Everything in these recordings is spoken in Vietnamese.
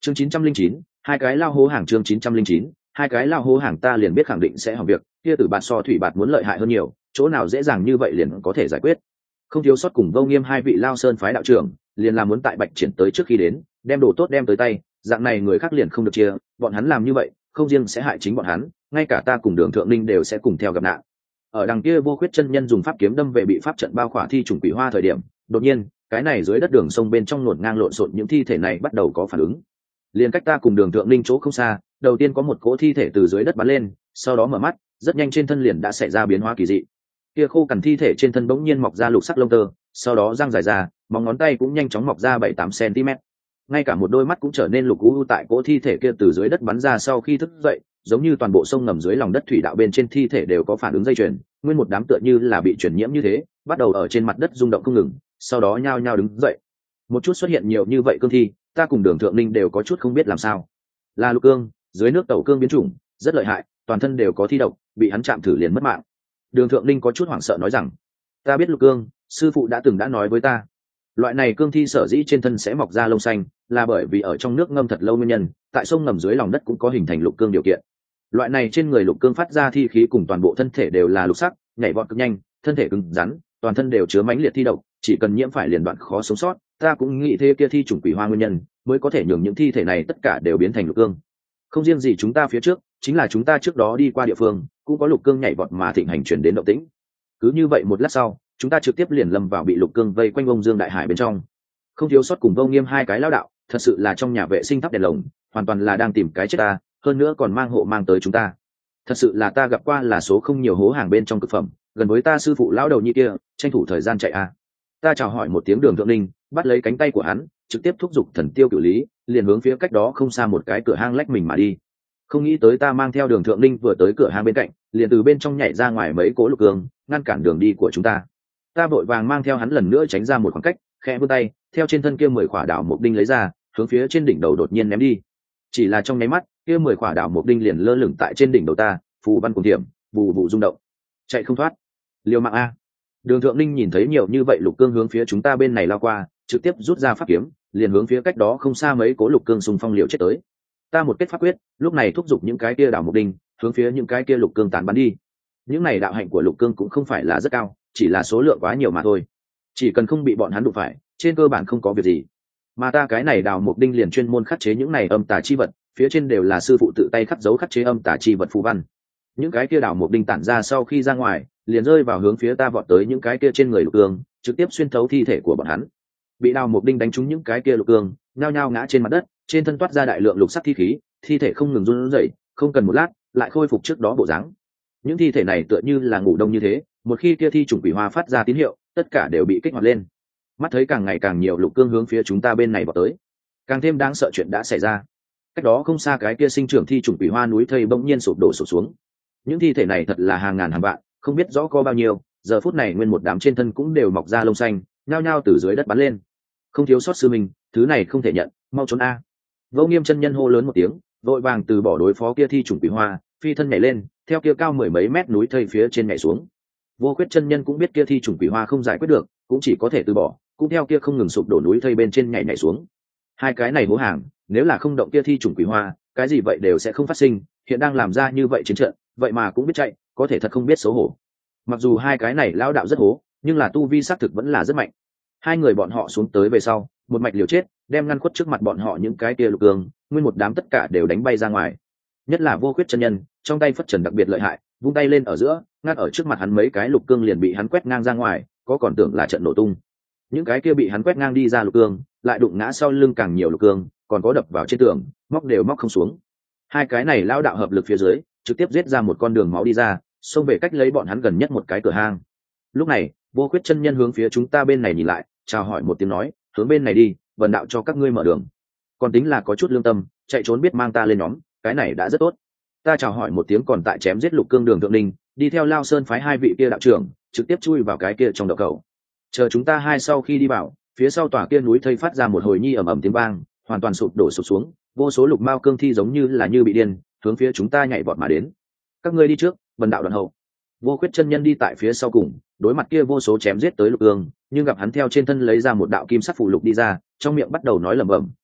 chương 909, hai cái lao hố hàng. Chương 909, hai cái lao hố hàng. Ta liền biết khẳng định sẽ hỏng việc, kia Tử Bạt so Thủy Bạt muốn lợi hại hơn nhiều, chỗ nào dễ dàng như vậy liền có thể giải quyết. Không thiếu sót cùng Vô Nghiêm hai vị Lao Sơn phái đạo trưởng, liền làm muốn tại Bạch Triển tới trước khi đến, đem đồ tốt đem tới tay, dạng này người khác liền không được chia, bọn hắn làm như vậy, không riêng sẽ hại chính bọn hắn, ngay cả ta cùng Đường Thượng Ninh đều sẽ cùng theo gặp nạn. Ở đằng kia Vô Khuyết chân nhân dùng pháp kiếm đâm về bị pháp trận bao khỏa thi trùng quỷ hoa thời điểm, đột nhiên, cái này dưới đất đường sông bên trong nuột ngang lộn xộn những thi thể này bắt đầu có phản ứng. Liền cách ta cùng Đường Thượng Ninh chỗ không xa, đầu tiên có một cỗ thi thể từ dưới đất bắn lên, sau đó mở mắt, rất nhanh trên thân liền đã xảy ra biến hóa kỳ dị. Kia khô cằn thi thể trên thân bỗng nhiên mọc ra lục sắc lông tơ, sau đó răng dài ra, móng ngón tay cũng nhanh chóng mọc ra 7-8 cm. Ngay cả một đôi mắt cũng trở nên lục u tại cỗ thi thể kia từ dưới đất bắn ra sau khi thức dậy, giống như toàn bộ sông ngầm dưới lòng đất thủy đạo bên trên thi thể đều có phản ứng dây chuyền, nguyên một đám tựa như là bị truyền nhiễm như thế, bắt đầu ở trên mặt đất rung động không ngừng, sau đó nhao nhao đứng dậy. Một chút xuất hiện nhiều như vậy cương thi, ta cùng Đường Thượng Ninh đều có chút không biết làm sao. Là lục cương, dưới nước tẩu cương biến chủng, rất lợi hại, toàn thân đều có thi độc, bị hắn chạm thử liền mất mạng. Đường Thượng Ninh có chút hoảng sợ nói rằng, ta biết lục cương, sư phụ đã từng đã nói với ta, loại này cương thi sở dĩ trên thân sẽ mọc ra lông xanh, là bởi vì ở trong nước ngâm thật lâu nguyên nhân, tại sông ngầm dưới lòng đất cũng có hình thành lục cương điều kiện. Loại này trên người lục cương phát ra thi khí cùng toàn bộ thân thể đều là lục sắc, nhảy vọt cực nhanh, thân thể cứng rắn, toàn thân đều chứa mãnh liệt thi độc, chỉ cần nhiễm phải liền đoạn khó sống sót. Ta cũng nghĩ thế kia thi trùng quỷ hoa nguyên nhân, mới có thể nhường những thi thể này tất cả đều biến thành lục cương. Không riêng gì chúng ta phía trước, chính là chúng ta trước đó đi qua địa phương, cũng có lục cương nhảy vọt mà thịnh hành chuyển đến động tĩnh. Cứ như vậy một lát sau, chúng ta trực tiếp liền lâm vào bị lục cương vây quanh ông Dương đại hải bên trong. Không thiếu sót cùng Vô Nghiêm hai cái lão đạo, thật sự là trong nhà vệ sinh thắp đèn lồng, hoàn toàn là đang tìm cái chết ta, hơn nữa còn mang hộ mang tới chúng ta. Thật sự là ta gặp qua là số không nhiều hố hàng bên trong cực phẩm, gần với ta sư phụ lão đầu như kia, tranh thủ thời gian chạy a. Ta chào hỏi một tiếng Đường Thượng Ninh, bắt lấy cánh tay của hắn, trực tiếp thúc giục thần tiêu cửu lý, liền hướng phía cách đó không xa một cái cửa hang lách mình mà đi. Không nghĩ tới ta mang theo Đường Thượng Ninh vừa tới cửa hang bên cạnh, liền từ bên trong nhảy ra ngoài mấy cố lục cương, ngăn cản đường đi của chúng ta. Ta vội vàng mang theo hắn lần nữa tránh ra một khoảng cách, khẽ vươn tay, theo trên thân kia 10 quả đảo mộc đinh lấy ra, hướng phía trên đỉnh đầu đột nhiên ném đi. Chỉ là trong nháy mắt, kia 10 quả đảo mộc đinh liền lơ lửng tại trên đỉnh đầu ta, phù văn cùng điểm, vụ vụ rung động. Chạy không thoát. Liều mạng a. Đường Thượng Ninh nhìn thấy nhiều như vậy lục cương hướng phía chúng ta bên này lao qua, trực tiếp rút ra pháp kiếm, liền hướng phía cách đó không xa mấy cố lục cương xung phong liều chết tới. Ta một kết pháp quyết, lúc này thúc giục những cái kia đảo mộc đinh, hướng phía những cái kia lục cương tán bắn đi. Những này đạo hạnh của lục cương cũng không phải là rất cao, chỉ là số lượng quá nhiều mà thôi. Chỉ cần không bị bọn hắn đụng phải, trên cơ bản không có việc gì. Mà ta cái này đào mộc đinh liền chuyên môn khắc chế những này âm tà chi vật, phía trên đều là sư phụ tự tay khắc dấu khắc chế âm tà chi vật phù văn. Những cái kia đào mộc đinh tản ra sau khi ra ngoài, liền rơi vào hướng phía ta vọt tới những cái kia trên người lục cương, trực tiếp xuyên thấu thi thể của bọn hắn. Bị đào mộc đinh đánh trúng những cái kia lục cương, nhao nhao ngã trên mặt đất, trên thân toát ra đại lượng lục sắc thi khí, thi thể không ngừng run rẩy, không cần một lát, lại khôi phục trước đó bộ dáng. Những thi thể này tựa như là ngủ đông như thế, một khi kia thi trùng quỷ hoa phát ra tín hiệu, tất cả đều bị kích hoạt lên. Mắt thấy càng ngày càng nhiều lục cương hướng phía chúng ta bên này vào tới, càng thêm đáng sợ chuyện đã xảy ra. Cách đó không xa cái kia sinh trưởng thi trùng quỷ hoa núi thây bỗng nhiên sụp đổ sụp xuống. Những thi thể này thật là hàng ngàn hàng vạn, không biết rõ có bao nhiêu, giờ phút này nguyên một đám trên thân cũng đều mọc ra lông xanh, nhao nhao từ dưới đất bắn lên. Không thiếu sót sư mình, thứ này không thể nhận, mau trốn a. Vô Nghiêm chân nhân hô lớn một tiếng, vội vàng từ bỏ đối phó kia thi trùng quỷ hoa, phi thân nhảy lên, theo kia cao 10 mấy mét núi thây phía trên nhảy xuống. Vô Khuyết chân nhân cũng biết kia thi trùng quỷ hoa không giải quyết được, cũng chỉ có thể từ bỏ, cũng theo kia không ngừng sụp đổ núi thây bên trên nhảy xuống. Hai cái này hố hàng, nếu là không động kia thi trùng quỷ hoa, cái gì vậy đều sẽ không phát sinh, hiện đang làm ra như vậy chiến trận, vậy mà cũng biết chạy, có thể thật không biết xấu hổ. Mặc dù hai cái này lão đạo rất hố, nhưng là tu vi xác thực vẫn là rất mạnh. Hai người bọn họ xuống tới về sau, một mạch liều chết, đem ngăn khuất trước mặt bọn họ những cái kia lục cương, nguyên một đám tất cả đều đánh bay ra ngoài. Nhất là Vô Khuyết chân nhân, trong tay phất trần đặc biệt lợi hại, vung tay lên ở giữa, ngắt ở trước mặt hắn mấy cái lục cương liền bị hắn quét ngang ra ngoài, có còn tưởng là trận nổ tung. Những cái kia bị hắn quét ngang đi ra lục cương, lại đụng ngã sau lưng càng nhiều lục cương, còn có đập vào trên tường, móc đều móc không xuống. Hai cái này lao đạo hợp lực phía dưới, trực tiếp giết ra một con đường máu đi ra, xông về cách lấy bọn hắn gần nhất một cái cửa hang. Lúc này, Vô Khuyết chân nhân hướng phía chúng ta bên này nhìn lại, chào hỏi một tiếng nói, hướng bên này đi, vần đạo cho các ngươi mở đường. Còn tính là có chút lương tâm, chạy trốn biết mang ta lên nhóm, cái này đã rất tốt. Ta chào hỏi một tiếng còn tại chém giết lục cương Đường Thượng Ninh, đi theo Lao Sơn phái hai vị kia đạo trưởng, trực tiếp chui vào cái kia trong đậu cầu. Chờ chúng ta hai sau khi đi vào, phía sau tòa kia núi thây phát ra một hồi nhi ầm ầm tiếng vang, hoàn toàn sụp đổ sụp xuống, vô số lục mao cương thi giống như bị điên, hướng phía chúng ta nhảy vọt mà đến. Các ngươi đi trước, vần đạo đoạn hậu. Vô Khuyết chân nhân đi tại phía sau cùng, đối mặt kia vô số chém giết tới lục cương, nhưng gặp hắn theo trên thân lấy ra một đạo kim sắc phù lục đi ra, trong miệng bắt đầu nói lẩm bẩm,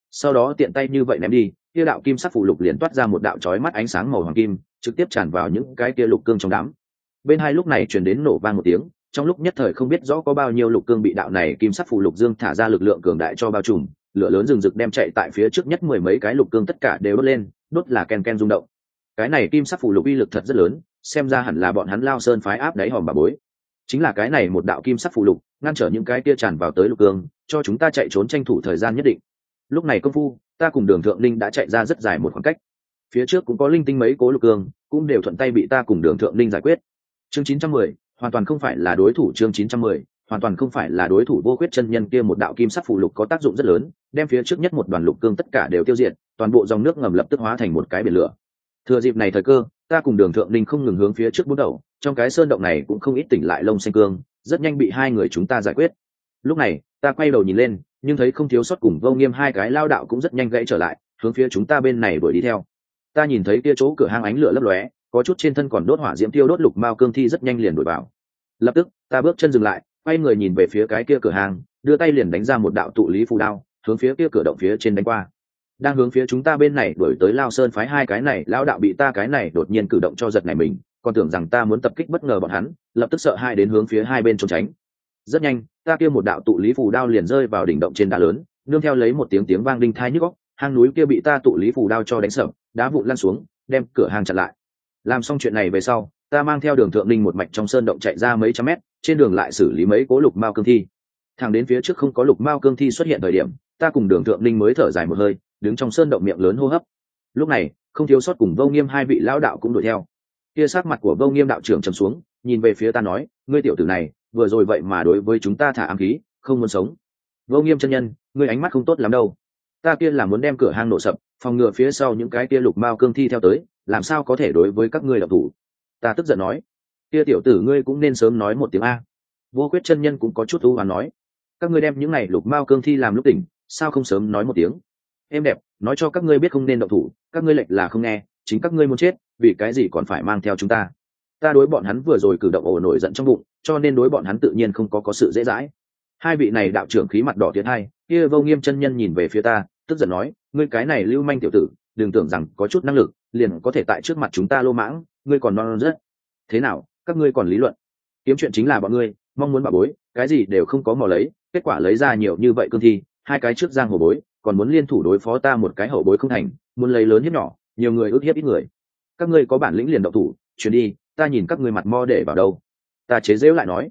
sau đó tiện tay như vậy ném đi, kia đạo kim sắc phù lục liền toát ra một đạo chói mắt ánh sáng màu hoàng kim, trực tiếp tràn vào những cái kia lục cương trong đám. Bên hai lúc này truyền đến nổ vang một tiếng, trong lúc nhất thời không biết rõ có bao nhiêu lục cương bị đạo này kim sắc phù lục dương thả ra lực lượng cường đại cho bao trùm, lửa lớn rừng rực đem chạy tại phía trước nhất mười mấy cái lục cương tất cả đều đốt lên, đốt là ken ken rung động. Cái này kim sắc phù lục uy lực thật rất lớn, xem ra hẳn là bọn hắn Lao Sơn phái áp đáy hòm bà bối. Chính là cái này một đạo kim sắc phù lục ngăn trở những cái kia tràn vào tới lục cương, cho chúng ta chạy trốn tranh thủ thời gian nhất định. Lúc này công phu, ta cùng Đường Thượng Linh đã chạy ra rất dài một khoảng cách. Phía trước cũng có linh tinh mấy cố lục cương, cũng đều thuận tay bị ta cùng Đường Thượng Linh giải quyết. Chương 910, hoàn toàn không phải là đối thủ. Chương 910, hoàn toàn không phải là đối thủ. Vô Khuyết chân nhân kia một đạo kim sắc phù lục có tác dụng rất lớn, đem phía trước nhất một đoàn lục cương tất cả đều tiêu diệt, toàn bộ dòng nước ngầm lập tức hóa thành một cái biển lửa. Thừa dịp này thời cơ, ta cùng Đường Thượng Linh không ngừng hướng phía trước bút đầu, trong cái sơn động này cũng không ít tỉnh lại lông xanh cương, rất nhanh bị hai người chúng ta giải quyết. Lúc này ta quay đầu nhìn lên, nhưng thấy không thiếu sót cùng Vô Nghiêm hai cái lao đạo cũng rất nhanh gãy trở lại, hướng phía chúng ta bên này đuổi đi theo. Ta nhìn thấy kia chỗ cửa hang ánh lửa lấp lóe, có chút trên thân còn đốt hỏa diễm tiêu đốt lục mao cương thi rất nhanh liền đuổi vào. Lập tức ta bước chân dừng lại, quay người nhìn về phía cái kia cửa hang, đưa tay liền đánh ra một đạo tụ lý phù đao, hướng phía kia cửa động phía trên đánh qua. Đang hướng phía chúng ta bên này đuổi tới Lao Sơn phái hai cái này lão đạo bị ta cái này đột nhiên cử động cho giật nảy mình, còn tưởng rằng ta muốn tập kích bất ngờ bọn hắn, lập tức sợ hai đến hướng phía hai bên trốn tránh. Rất nhanh, ta kia một đạo tụ lý phù đao liền rơi vào đỉnh động trên đá lớn, nương theo lấy một tiếng tiếng vang đinh thai nhức óc, hang núi kia bị ta tụ lý phù đao cho đánh sập, đá vụn lăn xuống, đem cửa hang chặn lại. Làm xong chuyện này về sau, ta mang theo Đường Thượng Linh một mạch trong sơn động chạy ra mấy trăm mét, trên đường lại xử lý mấy cố lục mao cương thi. Thẳng đến phía trước không có lục mao cương thi xuất hiện thời điểm, ta cùng Đường Thượng Linh mới thở dài một hơi, đứng trong sơn động miệng lớn hô hấp. Lúc này không thiếu sót cùng Vô Nghiêm hai vị lão đạo cũng đuổi theo. Kia sắc mặt của Vô Nghiêm đạo trưởng trầm xuống, nhìn về phía ta nói, ngươi tiểu tử này vừa rồi vậy mà đối với chúng ta thả ám khí, không muốn sống. Vô Nghiêm chân nhân, ngươi ánh mắt không tốt lắm đâu. Ta kia là muốn đem cửa hang nổ sập, phòng ngừa phía sau những cái kia lục mao cương thi theo tới, làm sao có thể đối với các ngươi động thủ. Ta tức giận nói, kia tiểu tử ngươi cũng nên sớm nói một tiếng a. Vô Khuyết chân nhân cũng có chút u hoán nói, các ngươi đem những này lục mao cương thi làm lúc tỉnh, sao không sớm nói một tiếng. Em đẹp, nói cho các ngươi biết không nên động thủ, các ngươi lệnh là không nghe, chính các ngươi muốn chết, vì cái gì còn phải mang theo chúng ta. Ta đối bọn hắn vừa rồi cử động ồ nổi giận trong bụng, cho nên đối bọn hắn tự nhiên không có sự dễ dãi. Hai vị này đạo trưởng khí mặt đỏ tiến hai, kia Vô Nghiêm chân nhân nhìn về phía ta, tức giận nói, ngươi cái này lưu manh tiểu tử, đừng tưởng rằng có chút năng lực liền có thể tại trước mặt chúng ta lô mãng, ngươi còn non rất. Thế nào, các ngươi còn lý luận? Kiếm chuyện chính là bọn ngươi mong muốn bảo bối, cái gì đều không có mò lấy, kết quả lấy ra nhiều như vậy cương thi, hai cái trước giang hồ bối, còn muốn liên thủ đối phó ta một cái hậu bối không thành, muốn lấy lớn hiếp nhỏ, nhiều người ước hiếp ít người. Các ngươi có bản lĩnh liền động thủ, chuyển đi, ta nhìn các ngươi mặt mo để vào đâu. Ta chế giễu lại nói,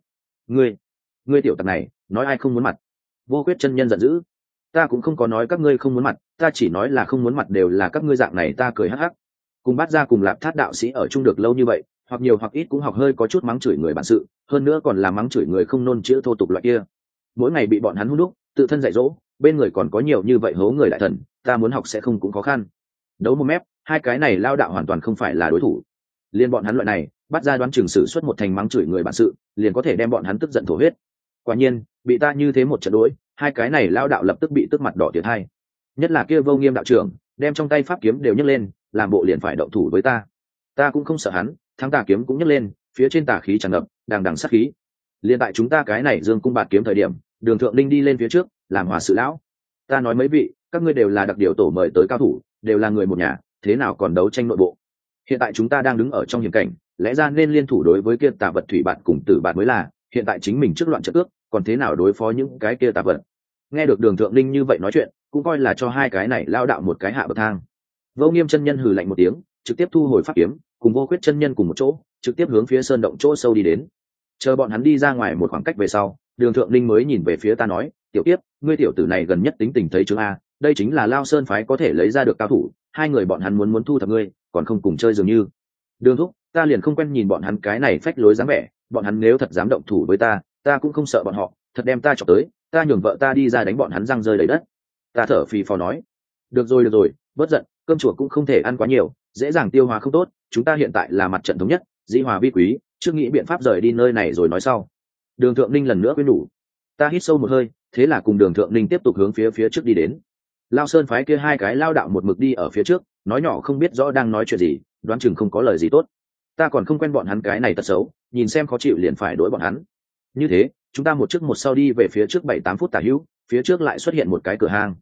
ngươi tiểu tặc này, nói ai không muốn mặt. Vô Khuyết chân nhân giận dữ, ta cũng không có nói các ngươi không muốn mặt, ta chỉ nói là không muốn mặt đều là các ngươi dạng này. Ta cười hắc hắc, cùng Bát Gia cùng Lạp Thát đạo sĩ ở chung được lâu như vậy, hoặc nhiều hoặc ít cũng học hơi có chút mắng chửi người bản sự, hơn nữa còn là mắng chửi người không nôn chữ thô tục loại kia. Mỗi ngày bị bọn hắn hút đúc, tự thân dạy dỗ, bên người còn có nhiều như vậy hố người đại thần, ta muốn học sẽ không cũng khó khăn. Đấu một mép, hai cái này lao đạo hoàn toàn không phải là đối thủ. Liên bọn hắn loại này, Bắt Ra đoán chừng sử xuất một thành mắng chửi người bản sự, liền có thể đem bọn hắn tức giận thổ huyết. Quả nhiên, bị ta như thế một trận đối, hai cái này lao đạo lập tức bị tức mặt đỏ tiệt hai. Nhất là kia Vô Nghiêm đạo trưởng, đem trong tay pháp kiếm đều nhấc lên, làm bộ liền phải động thủ với ta. Ta cũng không sợ hắn, thắng tà kiếm cũng nhấc lên, phía trên tà khí tràn ngập, đằng đằng sát khí. Liên tại chúng ta cái này dương cung bạt kiếm thời điểm, Đường Thượng Linh đi lên phía trước, làm hòa sự lão. Ta nói mấy vị, các ngươi đều là đặc điều tổ mời tới cao thủ, đều là người một nhà, thế nào còn đấu tranh nội bộ. Hiện tại chúng ta đang đứng ở trong hiểm cảnh, lẽ ra nên liên thủ đối với kia tà vật thủy bạn cùng tử bạn mới là, hiện tại chính mình trước loạn trận ước, còn thế nào đối phó những cái kia tà vật. Nghe được Đường Thượng Linh như vậy nói chuyện, cũng coi là cho hai cái này lao đạo một cái hạ bậc thang. Vô Nghiêm chân nhân hừ lạnh một tiếng, trực tiếp thu hồi pháp kiếm, cùng Vô Khuyết chân nhân cùng một chỗ, trực tiếp hướng phía sơn động chỗ sâu đi đến. Chờ bọn hắn đi ra ngoài một khoảng cách về sau, Đường Thượng Linh mới nhìn về phía ta nói, tiểu tiếp, ngươi tiểu tử này gần nhất tính tình thấy chứng a, đây chính là Lao Sơn phái có thể lấy ra được cao thủ, hai người bọn hắn muốn thu thập ngươi, còn không cùng chơi dường như. Đường thúc, ta liền không quen nhìn bọn hắn cái này phách lối dáng vẻ, bọn hắn nếu thật dám động thủ với ta, ta cũng không sợ bọn họ, thật đem ta chọc tới, ta nhường vợ ta đi ra đánh bọn hắn răng rơi đầy đất. Ta thở phì phò nói, được rồi, bớt giận, cơm chùa cũng không thể ăn quá nhiều, dễ dàng tiêu hóa không tốt, chúng ta hiện tại là mặt trận thống nhất, dĩ hòa vi quý, trước nghĩ biện pháp rời đi nơi này rồi nói sau. Đường Thượng Linh lần nữa khuyên nhủ. Ta hít sâu một hơi, thế là cùng Đường Thượng Linh tiếp tục hướng phía trước đi đến. Lao Sơn phái kia hai cái lao đạo một mực đi ở phía trước, nói nhỏ không biết rõ đang nói chuyện gì, đoán chừng không có lời gì tốt. Ta còn không quen bọn hắn cái này tật xấu, nhìn xem khó chịu liền phải đối bọn hắn. Như thế, chúng ta một trước một sau đi về phía trước 7-8 phút tả hữu, phía trước lại xuất hiện một cái cửa hang.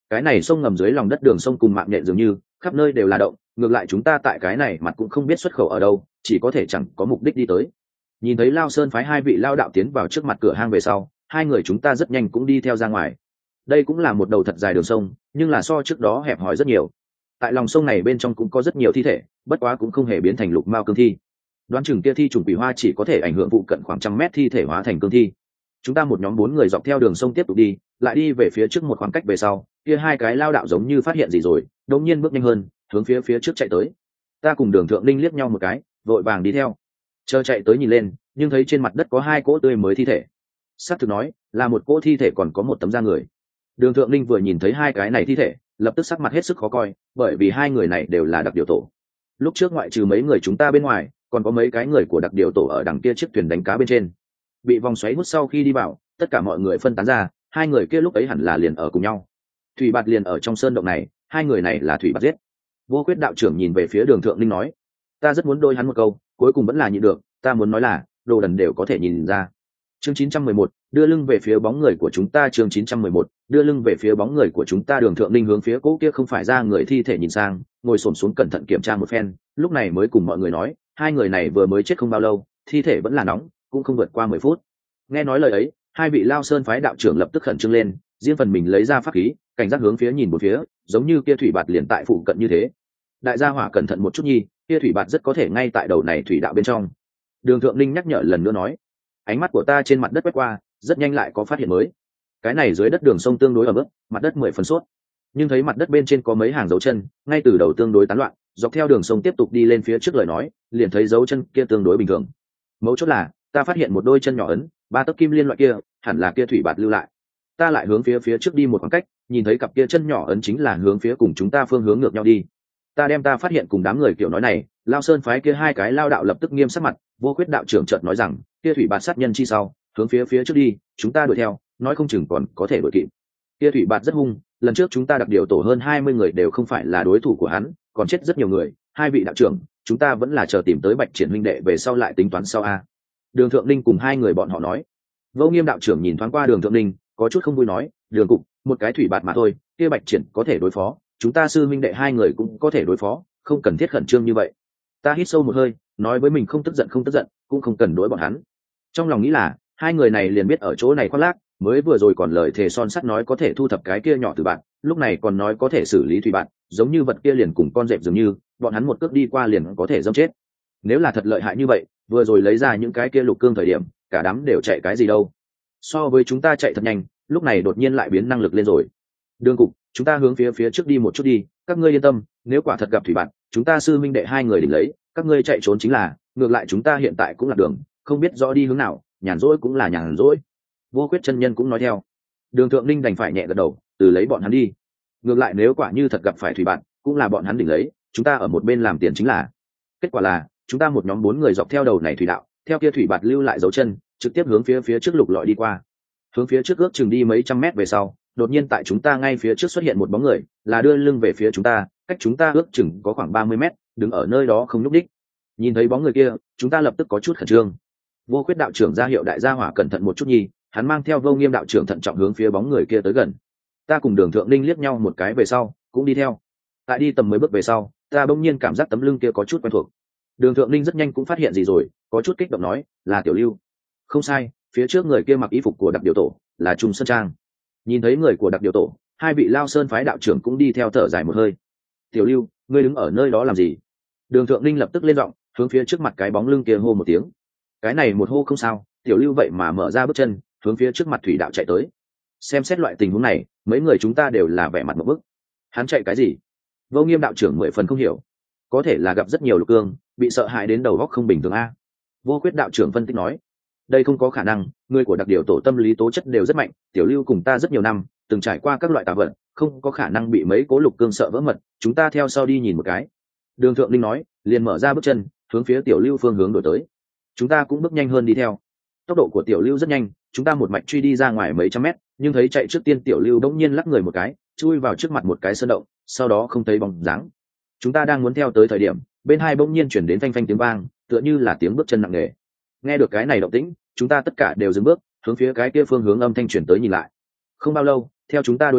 cái này sông ngầm dưới lòng đất đường sông cùng mạng nhện dường như khắp nơi đều là động, ngược lại chúng ta tại cái này mặt cũng không biết xuất khẩu ở đâu, chỉ có thể chẳng có mục đích đi tới. Nhìn thấy Lao Sơn phái hai vị lao đạo tiến vào trước mặt cửa hang về sau, hai người chúng ta rất nhanh cũng đi theo ra ngoài. Đây cũng là một đầu thật dài đường sông, nhưng là so trước đó hẹp hòi rất nhiều. Tại lòng sông này bên trong cũng có rất nhiều thi thể, bất quá cũng không hề biến thành lục mao cương thi. Đoán chừng kia thi trùng quỷ hoa chỉ có thể ảnh hưởng phụ cận khoảng 100 mét thi thể hóa thành cương thi. Chúng ta một nhóm 4 người dọc theo đường sông tiếp tục đi, lại đi về phía trước một khoảng cách về sau, kia hai cái lao đạo giống như phát hiện gì rồi, đột nhiên bước nhanh hơn, hướng phía trước chạy tới. Ta cùng Đường Thượng Linh liếc nhau một cái, vội vàng đi theo. Chờ chạy tới nhìn lên, nhưng thấy trên mặt đất có hai cỗ tươi mới thi thể. Sát thực nói, là một cỗ thi thể còn có một tấm da người. Đường Thượng Linh vừa nhìn thấy hai cái này thi thể, lập tức sắc mặt hết sức khó coi, bởi vì hai người này đều là đặc điều tổ. Lúc trước ngoại trừ mấy người chúng ta bên ngoài, còn có mấy cái người của đặc điều tổ ở đằng kia chiếc thuyền đánh cá bên trên. Bị vòng xoáy hút sau khi đi vào, tất cả mọi người phân tán ra, hai người kia lúc ấy hẳn là liền ở cùng nhau. Thủy Bạt liền ở trong sơn động này, hai người này là Thủy Bạt giết. Vô Quyết đạo trưởng nhìn về phía Đường Thượng Linh nói, ta rất muốn đôi hắn một câu, cuối cùng vẫn là nhịn được, ta muốn nói là, đồ đần đều có thể nhìn ra. Chương 911, đưa lưng về phía bóng người của chúng ta. Chương 911, đưa lưng về phía bóng người của chúng ta. Đường Thượng Linh hướng phía cỗ kia không phải ra người thi thể nhìn sang, ngồi xổm xuống cẩn thận kiểm tra một phen, lúc này mới cùng mọi người nói, hai người này vừa mới chết không bao lâu, thi thể vẫn là nóng, cũng không vượt qua 10 phút. Nghe nói lời ấy, hai vị Lao Sơn phái đạo trưởng lập tức khẩn trương lên, riêng phần mình lấy ra pháp khí, cảnh giác hướng phía nhìn một phía, giống như kia Thủy Bạt liền tại phụ cận như thế. Đại gia hỏa cẩn thận một chút nhi, kia Thủy Bạt rất có thể ngay tại đầu này thủy đạo bên trong. Đường Thượng Linh nhắc nhở lần nữa nói, ánh mắt của ta trên mặt đất quét qua, rất nhanh lại có phát hiện mới. Cái này dưới đất đường sông tương đối ở mức, mặt đất 10 phần sốt, nhưng thấy mặt đất bên trên có mấy hàng dấu chân, ngay từ đầu tương đối tán loạn, dọc theo đường sông tiếp tục đi lên phía trước lời nói, liền thấy dấu chân kia tương đối bình thường. Mấu chốt là, ta phát hiện một đôi chân nhỏ ấn, 3 tấc kim liên loại kia, hẳn là kia Thủy Bạt lưu lại. Ta lại hướng phía trước đi một khoảng cách, nhìn thấy cặp kia chân nhỏ ấn chính là hướng phía cùng chúng ta phương hướng ngược nhau đi. Ta đem ta phát hiện cùng đám người kiểu nói này, Lao Sơn phái kia hai cái lao đạo lập tức nghiêm sắc mặt. Vô Quyết đạo trưởng chợt nói rằng, kia Thủy Bạt sát nhân chi sau, hướng phía trước đi, chúng ta đuổi theo, nói không chừng còn có thể đuổi kịp. Kia Thủy Bạt rất hung, lần trước chúng ta đặc điều tổ hơn 20 người đều không phải là đối thủ của hắn, còn chết rất nhiều người. Hai vị đạo trưởng, chúng ta vẫn là chờ tìm tới Bạch Triển huynh đệ về sau lại tính toán sau a. Đường Thượng Linh cùng hai người bọn họ nói. Vô Nghiêm đạo trưởng nhìn thoáng qua Đường Thượng Linh, có chút không vui nói, Đường cục, một cái Thủy Bạt mà thôi, kia Bạch Triển có thể đối phó, chúng ta sư huynh đệ hai người cũng có thể đối phó, không cần thiết khẩn trương như vậy. Ta hít sâu một hơi, nói với mình không tức giận, cũng không cần đối bọn hắn. Trong lòng nghĩ là, hai người này liền biết ở chỗ này khoác lác, mới vừa rồi còn lời thề son sắt nói có thể thu thập cái kia nhỏ từ bạn, lúc này còn nói có thể xử lý Thủy Bạt, giống như vật kia liền cùng con dẹp dường như, bọn hắn một cước đi qua liền có thể dâm chết. Nếu là thật lợi hại như vậy, vừa rồi lấy ra những cái kia lục cương thời điểm, cả đám đều chạy cái gì đâu. So với chúng ta chạy thật nhanh, lúc này đột nhiên lại biến năng lực lên rồi. Đường cục, chúng ta hướng phía trước đi một chút đi, các ngươi yên tâm, nếu quả thật gặp Thủy Bạt, chúng ta sư minh đệ hai người đỉnh lấy, các ngươi chạy trốn chính là, ngược lại chúng ta hiện tại cũng là đường, không biết rõ đi hướng nào, nhàn rỗi cũng là nhàn rỗi. Vô Quyết chân nhân cũng nói theo. Đường Thượng Linh đành phải nhẹ gật đầu, từ lấy bọn hắn đi. Ngược lại nếu quả như thật gặp phải Thủy Bạt, cũng là bọn hắn đỉnh lấy, chúng ta ở một bên làm tiền chính là. Kết quả là, chúng ta một nhóm 4 người dọc theo đầu này thủy đạo, theo kia Thủy Bạt lưu lại dấu chân, trực tiếp hướng phía trước lục lọi đi qua. Hướng phía trước ước chừng đi mấy trăm mét về sau, đột nhiên tại chúng ta ngay phía trước xuất hiện một bóng người, là đưa lưng về phía chúng ta, cách chúng ta ước chừng có khoảng 30 mét, đứng ở nơi đó không nhúc đích. Nhìn thấy bóng người kia, chúng ta lập tức có chút khẩn trương. Vô Quyết đạo trưởng ra hiệu đại gia hỏa cẩn thận một chút nhi, hắn mang theo Vô Nghiêm đạo trưởng thận trọng hướng phía bóng người kia tới gần. Ta cùng Đường Thượng Linh liếc nhau một cái về sau, cũng đi theo. Tại đi tầm 10 bước về sau, ta bỗng nhiên cảm giác tấm lưng kia có chút quen thuộc. Đường Thượng Linh rất nhanh cũng phát hiện gì rồi, có chút kích động nói, là Tiểu Lưu. Không sai, phía trước người kia mặc y phục của đặc điều tổ, là Trung Sơn Trang. Nhìn thấy người của đặc điều tổ, hai vị Lao Sơn phái đạo trưởng cũng đi theo thở dài một hơi. Tiểu Lưu, ngươi đứng ở nơi đó làm gì? Đường Thượng Linh lập tức lên giọng, hướng phía trước mặt cái bóng lưng kia hô một tiếng. Cái này một hô không sao, Tiểu Lưu vậy mà mở ra bước chân, hướng phía trước mặt thủy đạo chạy tới. Xem xét loại tình huống này, mấy người chúng ta đều là vẻ mặt một bức. Hắn chạy cái gì? Vô Nghiêm đạo trưởng 10 phần không hiểu. Có thể là gặp rất nhiều lục cương, bị sợ hãi đến đầu óc không bình thường a. Vô Quyết đạo trưởng phân tích nói, đây không có khả năng, người của đặc điều tổ tâm lý tố chất đều rất mạnh, Tiểu Lưu cùng ta rất nhiều năm, từng trải qua các loại tà vận, không có khả năng bị mấy cố lục cương sợ vỡ mật, chúng ta theo sau đi nhìn một cái. Đường Thượng Linh nói, liền mở ra bước chân, hướng phía Tiểu Lưu phương hướng đổi tới. Chúng ta cũng bước nhanh hơn đi theo. Tốc độ của Tiểu Lưu rất nhanh, chúng ta một mạch truy đi ra ngoài mấy trăm mét, nhưng thấy chạy trước tiên Tiểu Lưu đống nhiên lắc người một cái, chui vào trước mặt một cái sơn động, sau đó không thấy bóng dáng. Chúng ta đang muốn theo tới thời điểm, bên hai bỗng nhiên chuyển đến phanh phanh tiếng vang, tựa như là tiếng bước chân nặng nề. Nghe được cái này động tĩnh, chúng ta tất cả đều dừng bước, hướng phía cái kia phương hướng âm thanh chuyển tới nhìn lại. Không bao lâu, theo chúng ta đối diện,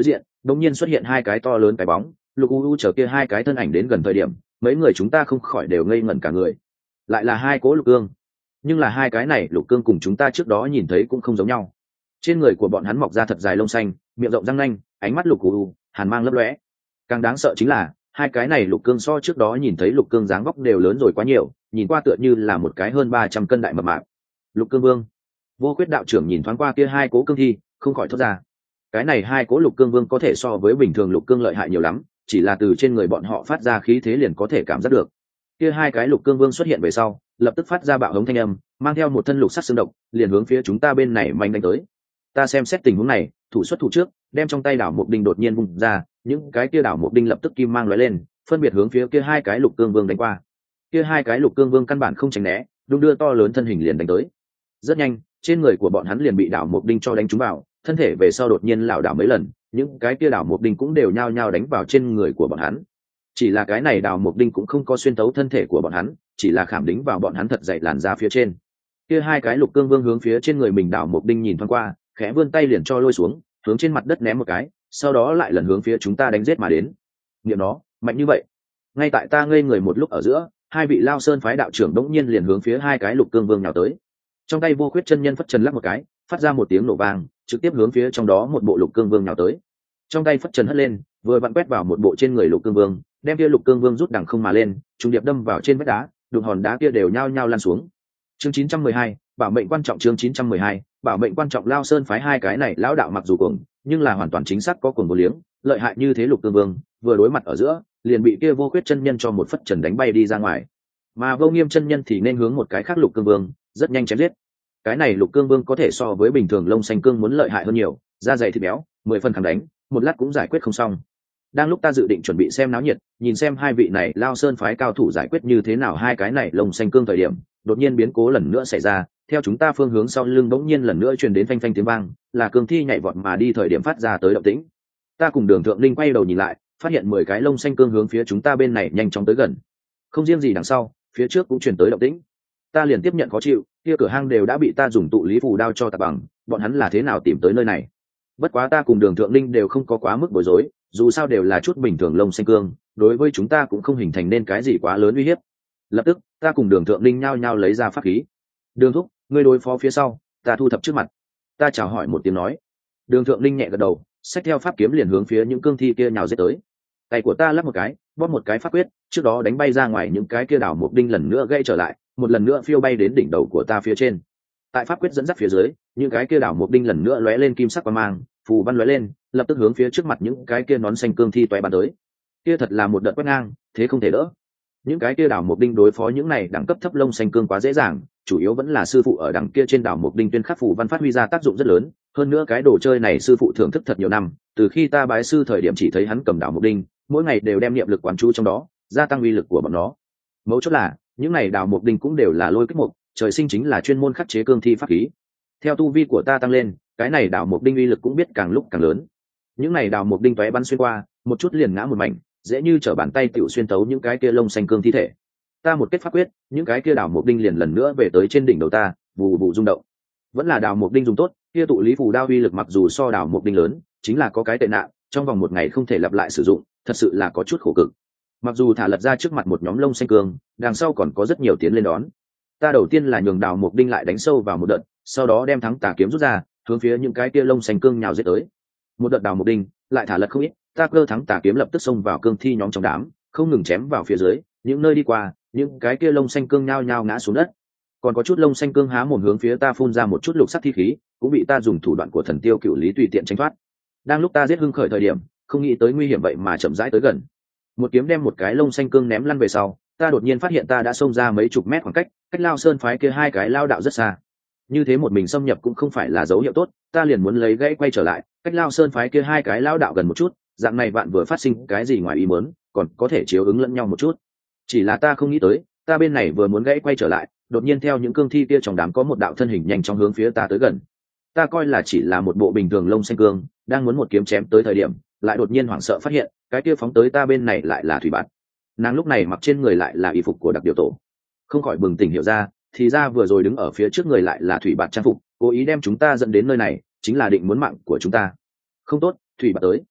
đột nhiên xuất hiện hai cái to lớn cái bóng. Lục u u chờ kia hai cái thân ảnh đến gần thời điểm, mấy người chúng ta không khỏi đều ngây ngẩn cả người. Lại là hai cỗ lục cương, nhưng là hai cái này lục cương cùng chúng ta trước đó nhìn thấy cũng không giống nhau. Trên người của bọn hắn mọc ra thật dài lông xanh, miệng rộng răng nanh, ánh mắt lục u u, hàn mang lấp lóe. Càng đáng sợ chính là hai cái này lục cương so trước đó nhìn thấy lục cương dáng vóc đều lớn rồi quá nhiều, nhìn qua tựa như là một cái hơn 300 cân đại mập mạp. Lục cương vương. Vô Khuyết đạo trưởng nhìn thoáng qua kia hai cố cương thi, không khỏi thốt ra. Cái này hai cố lục cương vương có thể so với bình thường lục cương lợi hại nhiều lắm, chỉ là từ trên người bọn họ phát ra khí thế liền có thể cảm giác được. Kia hai cái lục cương vương xuất hiện về sau, lập tức phát ra bạo hống thanh âm, mang theo một thân lục sắc xương độc, liền hướng phía chúng ta bên này manh đánh tới. Ta xem xét tình huống này, thủ xuất thủ trước, đem trong tay đảo mục đinh đột nhiên vung ra, những cái kia đảo mục đinh lập tức kim mang lóe lên, phân biệt hướng phía kia hai cái lục cương vương đánh qua. Kia hai cái lục cương vương căn bản không tránh né, đung đưa to lớn thân hình liền đánh tới. Rất nhanh, trên người của bọn hắn liền bị đảo mục đinh cho đánh trúng vào, thân thể về sau đột nhiên lảo đảo mấy lần, những cái kia đảo mục đinh cũng đều nhao nhao đánh vào trên người của bọn hắn. Chỉ là cái này đảo mục đinh cũng không có xuyên tấu thân thể của bọn hắn, chỉ là khảm đính vào bọn hắn thật dày làn da phía trên. Kia hai cái lục cương vương hướng phía trên người mình đảo mục đinh nhìn thoáng qua, khẽ vươn tay liền cho lôi xuống, hướng trên mặt đất ném một cái, sau đó lại lần hướng phía chúng ta đánh giết mà đến. Niệm nó, mạnh như vậy. Ngay tại ta ngây người một lúc ở giữa, hai vị Lao Sơn phái đạo trưởng đống nhiên liền hướng phía hai cái lục cương vương nhào tới. Trong tay Vô Khuyết chân nhân phất trần lắc một cái, phát ra một tiếng nổ vang, trực tiếp hướng phía trong đó một bộ lục cương vương nhào tới. Trong tay phất trần hất lên, vừa vặn quét vào một bộ trên người lục cương vương, đem kia lục cương vương rút đằng không mà lên, trùng điệp đâm vào trên vách đá, đụng hòn đá kia đều nhao nhao lăn xuống. Chương 912, bảo mệnh quan trọng. Chương 912, bảo mệnh quan trọng. Lao Sơn phái hai cái này lão đạo mặc dù cuồng, nhưng là hoàn toàn chính xác có cuồng vô liếng, lợi hại như thế lục cương vương, vừa đối mặt ở giữa, liền bị kia Vô Khuyết chân nhân cho một phất trần đánh bay đi ra ngoài. Mà Vô Nghiêm chân nhân thì nên hướng một cái khác lục cương vương, rất nhanh chém giết. Cái này lục cương vương có thể so với bình thường lông xanh cương muốn lợi hại hơn nhiều, da dày thịt béo, 10 phần kháng đánh, một lát cũng giải quyết không xong. Đang lúc ta dự định chuẩn bị xem náo nhiệt, nhìn xem hai vị này Lao Sơn phái cao thủ giải quyết như thế nào hai cái này lông xanh cương thời điểm, đột nhiên biến cố lần nữa xảy ra, theo chúng ta phương hướng sau lưng bỗng nhiên lần nữa truyền đến phanh phanh tiếng vang, là cương thi nhảy vọt mà đi thời điểm phát ra tới động tĩnh. Ta cùng Đường Thượng Linh quay đầu nhìn lại, phát hiện 10 cái lông xanh cương hướng phía chúng ta bên này nhanh chóng tới gần. Không riêng gì đằng sau, phía trước cũng truyền tới động tĩnh. Ta liền tiếp nhận khó chịu, kia cửa hang đều đã bị ta dùng tụ lý phù đao cho tạt bằng, bọn hắn là thế nào tìm tới nơi này? Bất quá ta cùng Đường Thượng Linh đều không có quá mức bối rối, dù sao đều là chút bình thường lông xanh cương, đối với chúng ta cũng không hình thành nên cái gì quá lớn uy hiếp. Lập tức, ta cùng Đường Thượng Linh nhao nhao lấy ra pháp khí. Đường thúc, ngươi đối phó phía sau, ta thu thập trước mặt. Ta chào hỏi một tiếng nói. Đường Thượng Linh nhẹ gật đầu, xách theo pháp kiếm liền hướng phía những cương thi kia nhào giết tới. Tay của ta lắc một cái, bóp một cái pháp quyết, trước đó đánh bay ra ngoài những cái kia đảo mục đinh lần nữa gãy trở lại, một lần nữa phiêu bay đến đỉnh đầu của ta phía trên. Tại pháp quyết dẫn dắt phía dưới, những cái kia đảo mục đinh lần nữa lóe lên kim sắc quang mang, phù văn lóe lên, lập tức hướng phía trước mặt những cái kia nón xanh cương thi toé bắn tới. Kia thật là một đợt quét ngang, thế không thể đỡ. Những cái kia đảo mục đinh đối phó những này đẳng cấp thấp lông xanh cương quá dễ dàng, chủ yếu vẫn là sư phụ ở đằng kia trên đảo mục đinh tuyên khắc phù văn phát huy ra tác dụng rất lớn. Hơn nữa cái đồ chơi này sư phụ thưởng thức thật nhiều năm, từ khi ta bái sư thời điểm chỉ thấy hắn cầm đảo mục đinh, mỗi ngày đều đem niệm lực quán chú trong đó, gia tăng uy lực của bọn nó. Mấu chốt là những này đảo mục đinh cũng đều là lôi kích mục, trời sinh chính là chuyên môn khắc chế cương thi pháp khí. Theo tu vi của ta tăng lên, cái này đảo mục đinh uy lực cũng biết càng lúc càng lớn. Những này đảo mục đinh tóe bắn xuyên qua, một chút liền ngã một mảnh, dễ như trở bàn tay tiểu xuyên tấu những cái kia lông xanh cương thi thể. Ta một kết pháp quyết, những cái kia đảo mục đinh liền lần nữa về tới trên đỉnh đầu ta, vù vù rung động. Vẫn là đảo mục đinh dùng tốt, kia tụ lý phù đao uy lực mặc dù so đảo mục đinh lớn, chính là có cái tệ nạn, trong vòng một ngày không thể lặp lại sử dụng, thật sự là có chút khổ cực. Mặc dù thả lật ra trước mặt một nhóm lông xanh cương, đằng sau còn có rất nhiều tiến lên đón. Ta đầu tiên là nhường đảo mục đinh lại đánh sâu vào một đợt, sau đó đem thắng tà kiếm rút ra, hướng phía những cái kia lông xanh cương nhào giết tới. Một đợt đảo mục đinh, lại thả lật không ít, ta cơ thắng tà kiếm lập tức xông vào cương thi nhóm trong đám, không ngừng chém vào phía dưới, những nơi đi qua, những cái kia lông xanh cương nhao nhao ngã xuống đất. Còn có chút lông xanh cương há mồm hướng phía ta phun ra một chút lục sắc thi khí, cũng bị ta dùng thủ đoạn của thần tiêu cựu lý tùy tiện tránh thoát. Đang lúc ta giết hưng khởi thời điểm, không nghĩ tới nguy hiểm vậy mà chậm rãi tới gần. Một kiếm đem một cái lông xanh cương ném lăn về sau, ta đột nhiên phát hiện ta đã xông ra mấy chục mét khoảng cách Lao Sơn phái kia hai cái lao đạo rất xa. Như thế một mình xâm nhập cũng không phải là dấu hiệu tốt, ta liền muốn lấy gãy quay trở lại, cách Lao Sơn phái kia hai cái lao đạo gần một chút, dạng này vạn vừa phát sinh cái gì ngoài ý muốn, còn có thể chiếu ứng lẫn nhau một chút. Chỉ là ta không nghĩ tới, ta bên này vừa muốn gãy quay trở lại, đột nhiên theo những cương thi kia trong đám có một đạo thân hình nhanh chóng hướng phía ta tới gần. Ta coi là chỉ là một bộ bình thường lông xanh cương, đang muốn một kiếm chém tới thời điểm, lại đột nhiên hoảng sợ phát hiện, cái kia phóng tới ta bên này lại là thủy bạt. Nàng lúc này mặc trên người lại là y phục của đặc điều tổ, không khỏi bừng tỉnh hiểu ra, thì ra vừa rồi đứng ở phía trước người lại là thủy bạt trang phục, cố ý đem chúng ta dẫn đến nơi này, chính là định muốn mạng của chúng ta. Không tốt, thủy bạt tới.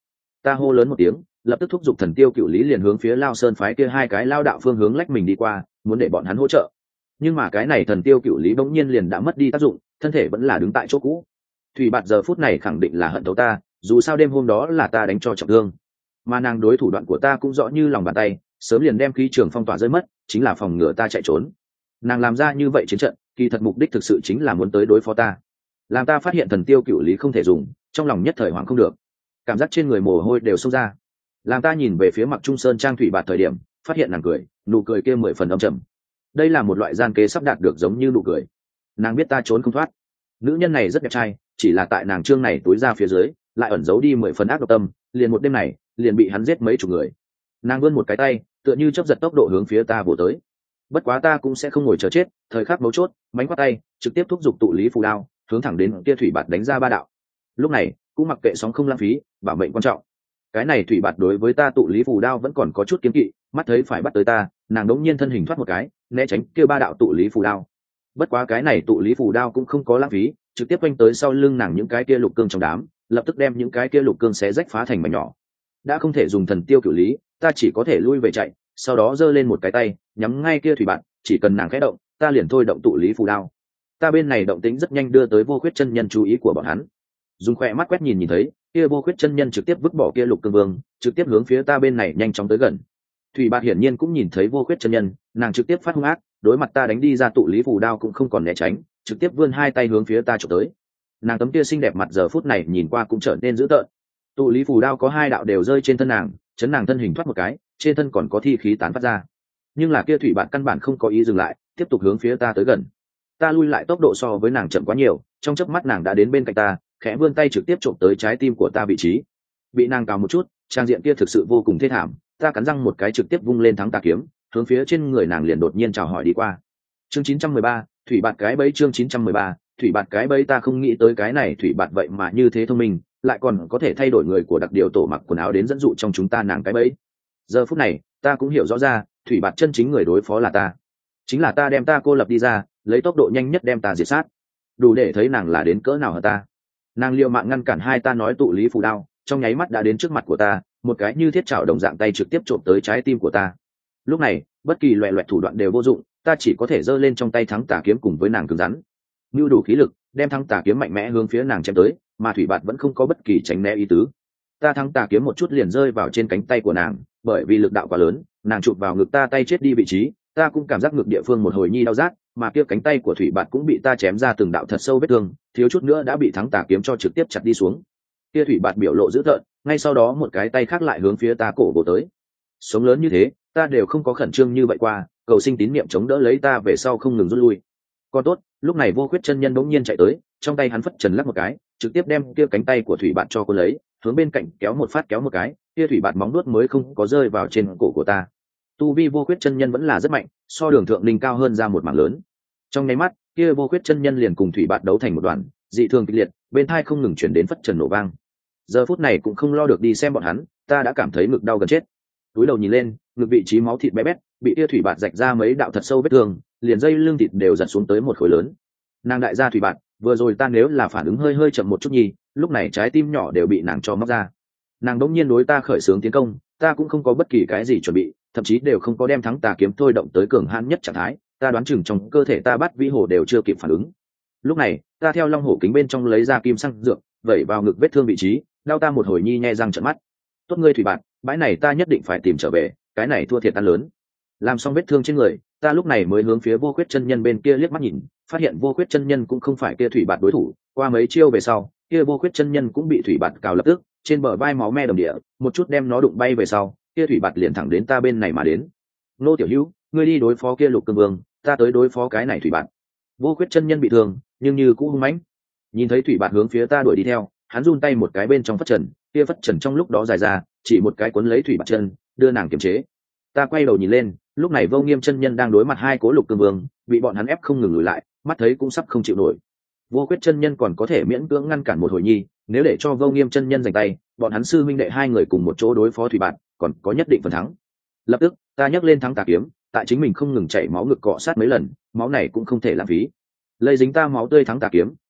Ta hô lớn một tiếng, lập tức thúc giục thần tiêu cựu lý liền hướng phía Lao Sơn phái kia hai cái lao đạo phương hướng lách mình đi qua, muốn để bọn hắn hỗ trợ. Nhưng mà cái này thần tiêu cựu lý bỗng nhiên liền đã mất đi tác dụng, thân thể vẫn là đứng tại chỗ cũ. Thủy Bạt giờ phút này khẳng định là hận thấu ta, dù sao đêm hôm đó là ta đánh cho trọng thương, mà nàng đối thủ đoạn của ta cũng rõ như lòng bàn tay, sớm liền đem khí trường phong tỏa rơi mất, chính là phòng ngừa ta chạy trốn. Nàng làm ra như vậy chiến trận, kỳ thật mục đích thực sự chính là muốn tới đối phó ta. Làm ta phát hiện thần tiêu cựu lý không thể dùng, trong lòng nhất thời hoảng không được, cảm giác trên người mồ hôi đều xông ra. Làm ta nhìn về phía Mặc Trung Sơn trang Thủy Bạt thời điểm, phát hiện nàng cười, nụ cười kia 10 phần âm trầm. Đây là một loại gian kế sắp đạt được giống như nụ cười. Nàng biết ta trốn không thoát. Nữ nhân này rất đẹp trai, chỉ là tại nàng trương này túi ra phía dưới, lại ẩn giấu đi 10 phần ác độc tâm, liền một đêm này, liền bị hắn giết mấy chục người. Nàng vươn một cái tay, tựa như chớp giật tốc độ hướng phía ta vồ tới. Bất quá ta cũng sẽ không ngồi chờ chết, thời khắc mấu chốt, mánh quát tay, trực tiếp thúc giục tụ lý phù đao, hướng thẳng đến kia Thủy Bạt đánh ra ba đạo. Lúc này, cũng mặc kệ sóng không lãng phí, bảo mệnh quan trọng. Cái này Thủy Bạt đối với ta tụ lý phù đao vẫn còn có chút kiêng kỵ, mắt thấy phải bắt tới ta, nàng đống nhiên thân hình thoát một cái, né tránh kia ba đạo tụ lý phù đao. Bất quá cái này tụ lý phù đao cũng không có lãng phí, trực tiếp quanh tới sau lưng nàng những cái kia lục cương trong đám, lập tức đem những cái kia lục cương xé rách phá thành mảnh nhỏ. Đã không thể dùng thần tiêu cửu lý, ta chỉ có thể lui về chạy, sau đó giơ lên một cái tay, nhắm ngay kia Thủy Bạt, chỉ cần nàng khẽ động, ta liền thôi động tụ lý phù đao. Ta bên này động tĩnh rất nhanh đưa tới Vô Khuyết chân nhân chú ý của bọn hắn. Dùng khỏe mắt quét nhìn thấy, kia Vô Khuyết chân nhân trực tiếp vứt bỏ kia lục cương vương, trực tiếp hướng phía ta bên này nhanh chóng tới gần. Thủy Bạt hiển nhiên cũng nhìn thấy Vô Khuyết chân nhân, nàng trực tiếp phát hung ác, đối mặt ta đánh đi ra tụ lý phù đao cũng không còn né tránh, trực tiếp vươn hai tay hướng phía ta chụp tới. Nàng tấm kia xinh đẹp mặt giờ phút này nhìn qua cũng trở nên dữ tợn. Tụ lý phù đao có hai đạo đều rơi trên thân nàng, chấn nàng thân hình thoát một cái, trên thân còn có thi khí tán phát ra. Nhưng là kia Thủy Bạt căn bản không có ý dừng lại, tiếp tục hướng phía ta tới gần. Ta lui lại tốc độ so với nàng chậm quá nhiều, trong chớp mắt nàng đã đến bên cạnh ta, khẽ vươn tay trực tiếp trộm tới trái tim của ta vị trí. Bị nàng cào một chút, trang diện kia thực sự vô cùng thê thảm, ta cắn răng một cái trực tiếp vung lên thắng tà kiếm, hướng phía trên người nàng liền đột nhiên chào hỏi đi qua. Chương 913, Thủy Bạt cái bẫy. Chương 913, Thủy Bạt cái bẫy. Ta không nghĩ tới cái này Thủy Bạt vậy mà như thế thông minh, lại còn có thể thay đổi người của đặc điều tổ mặc quần áo đến dẫn dụ trong chúng ta nàng cái bẫy. Giờ phút này, ta cũng hiểu rõ ra, Thủy Bạt chân chính người đối phó là ta. Chính là ta đem ta cô lập đi ra, lấy tốc độ nhanh nhất đem ta diệt sát. Đủ để thấy nàng là đến cỡ nào hả ta. Nàng liều mạng ngăn cản hai ta nói tụ lý phù đao, trong nháy mắt đã đến trước mặt của ta, một cái như thiết chảo đồng dạng tay trực tiếp trộm tới trái tim của ta. Lúc này, bất kỳ loè loẹt thủ đoạn đều vô dụng, ta chỉ có thể giơ lên trong tay thắng tà kiếm cùng với nàng cứng rắn. Nưu đủ khí lực, đem thắng tà kiếm mạnh mẽ hướng phía nàng chém tới, mà Thủy Bạt vẫn không có bất kỳ tránh né ý tứ. Ta thắng tà kiếm một chút liền rơi vào trên cánh tay của nàng, bởi vì lực đạo quá lớn, nàng chụp vào ngực ta tay chết đi vị trí, ta cũng cảm giác ngực địa phương một hồi nhi đau rát, mà kia cánh tay của Thủy Bạt cũng bị ta chém ra từng đạo thật sâu vết thương, thiếu chút nữa đã bị thắng tà kiếm cho trực tiếp chặt đi xuống. Kia Thủy Bạt biểu lộ dữ tợn, ngay sau đó một cái tay khác lại hướng phía ta cổ bổ tới. Sống lớn như thế, ta đều không có khẩn trương như vậy qua, cầu sinh tín niệm chống đỡ lấy ta về sau không ngừng rút lui. Còn tốt, lúc này Vô Khuyết chân nhân bỗng nhiên chạy tới, trong tay hắn phất trần lắc một cái, trực tiếp đem kia cánh tay của Thủy Bạt cho cô lấy, hướng bên cạnh kéo một phát kéo một cái, kia Thủy Bạt móng nuốt mới không có rơi vào trên cổ của ta. Tu vi Vô Khuyết chân nhân vẫn là rất mạnh, so Đường Thượng Linh cao hơn ra một mảng lớn. Trong nháy mắt, kia Vô Khuyết chân nhân liền cùng Thủy Bạt đấu thành một đoàn, dị thường kịch liệt, bên tai không ngừng chuyển đến phất trần nổ vang. Giờ phút này cũng không lo được đi xem bọn hắn, ta đã cảm thấy ngực đau gần chết. Túi đầu nhìn lên, ngực vị trí máu thịt bé bét, bị kia Thủy Bạt rạch ra mấy đạo thật sâu vết thương, liền dây lưng thịt đều giật xuống tới một khối lớn. Nàng đại gia Thủy Bạt, vừa rồi ta nếu là phản ứng hơi hơi chậm một chút nhì, lúc này trái tim nhỏ đều bị nàng cho móc ra. Nàng đống nhiên đối ta khởi xướng tiến công, ta cũng không có bất kỳ cái gì chuẩn bị, thậm chí đều không có đem thắng tà kiếm thôi động tới cường hãn nhất trạng thái, ta đoán chừng trong cơ thể ta bắt vĩ hồ đều chưa kịp phản ứng. Lúc này, ta theo long hổ kính bên trong lấy ra kim xăng dược, vẩy vào ngực vết thương vị trí, đau ta một hồi nhi nhe răng trợn mắt. Tốt ngươi Thủy Bạt, bãi này ta nhất định phải tìm trở về, cái này thua thiệt ta lớn. Làm xong vết thương trên người, ta lúc này mới hướng phía Vô Khuyết chân nhân bên kia liếc mắt nhìn, phát hiện Vô Khuyết chân nhân cũng không phải kia Thủy Bạt đối thủ, qua mấy chiêu về sau, kia Vô Khuyết chân nhân cũng bị Thủy Bạt cào lập tức, trên bờ vai máu me đầm địa, một chút đem nó đụng bay về sau, kia Thủy Bạt liền thẳng đến ta bên này mà đến. Nô tiểu hữu, ngươi đi đối phó kia Lục Cương Vương, ta tới đối phó cái này Thủy Bạt. Vô Khuyết chân nhân bị thương, nhưng như cũ hung mãnh. Nhìn thấy Thủy Bạt hướng phía ta đuổi đi theo, hắn run tay một cái bên trong phất trần, kia phất trần trong lúc đó dài ra, chỉ một cái cuốn lấy Thủy Bạt chân, đưa nàng kiềm chế. Ta quay đầu nhìn lên, lúc này Vô Nghiêm chân nhân đang đối mặt hai cố Lục Cương Vương, bị bọn hắn ép không ngừng lùi lại, mắt thấy cũng sắp không chịu nổi. Vô Khuyết chân nhân còn có thể miễn cưỡng ngăn cản một hồi nhi, nếu để cho Vô Nghiêm chân nhân giành tay, bọn hắn sư minh đệ hai người cùng một chỗ đối phó Thủy Bạt, còn có nhất định phần thắng. Lập tức, ta nhấc lên thắng tà kiếm, tại chính mình không ngừng chảy máu ngực cọ sát mấy lần, máu này cũng không thể lãng phí. Lây dính ta máu tươi thắng tà kiếm,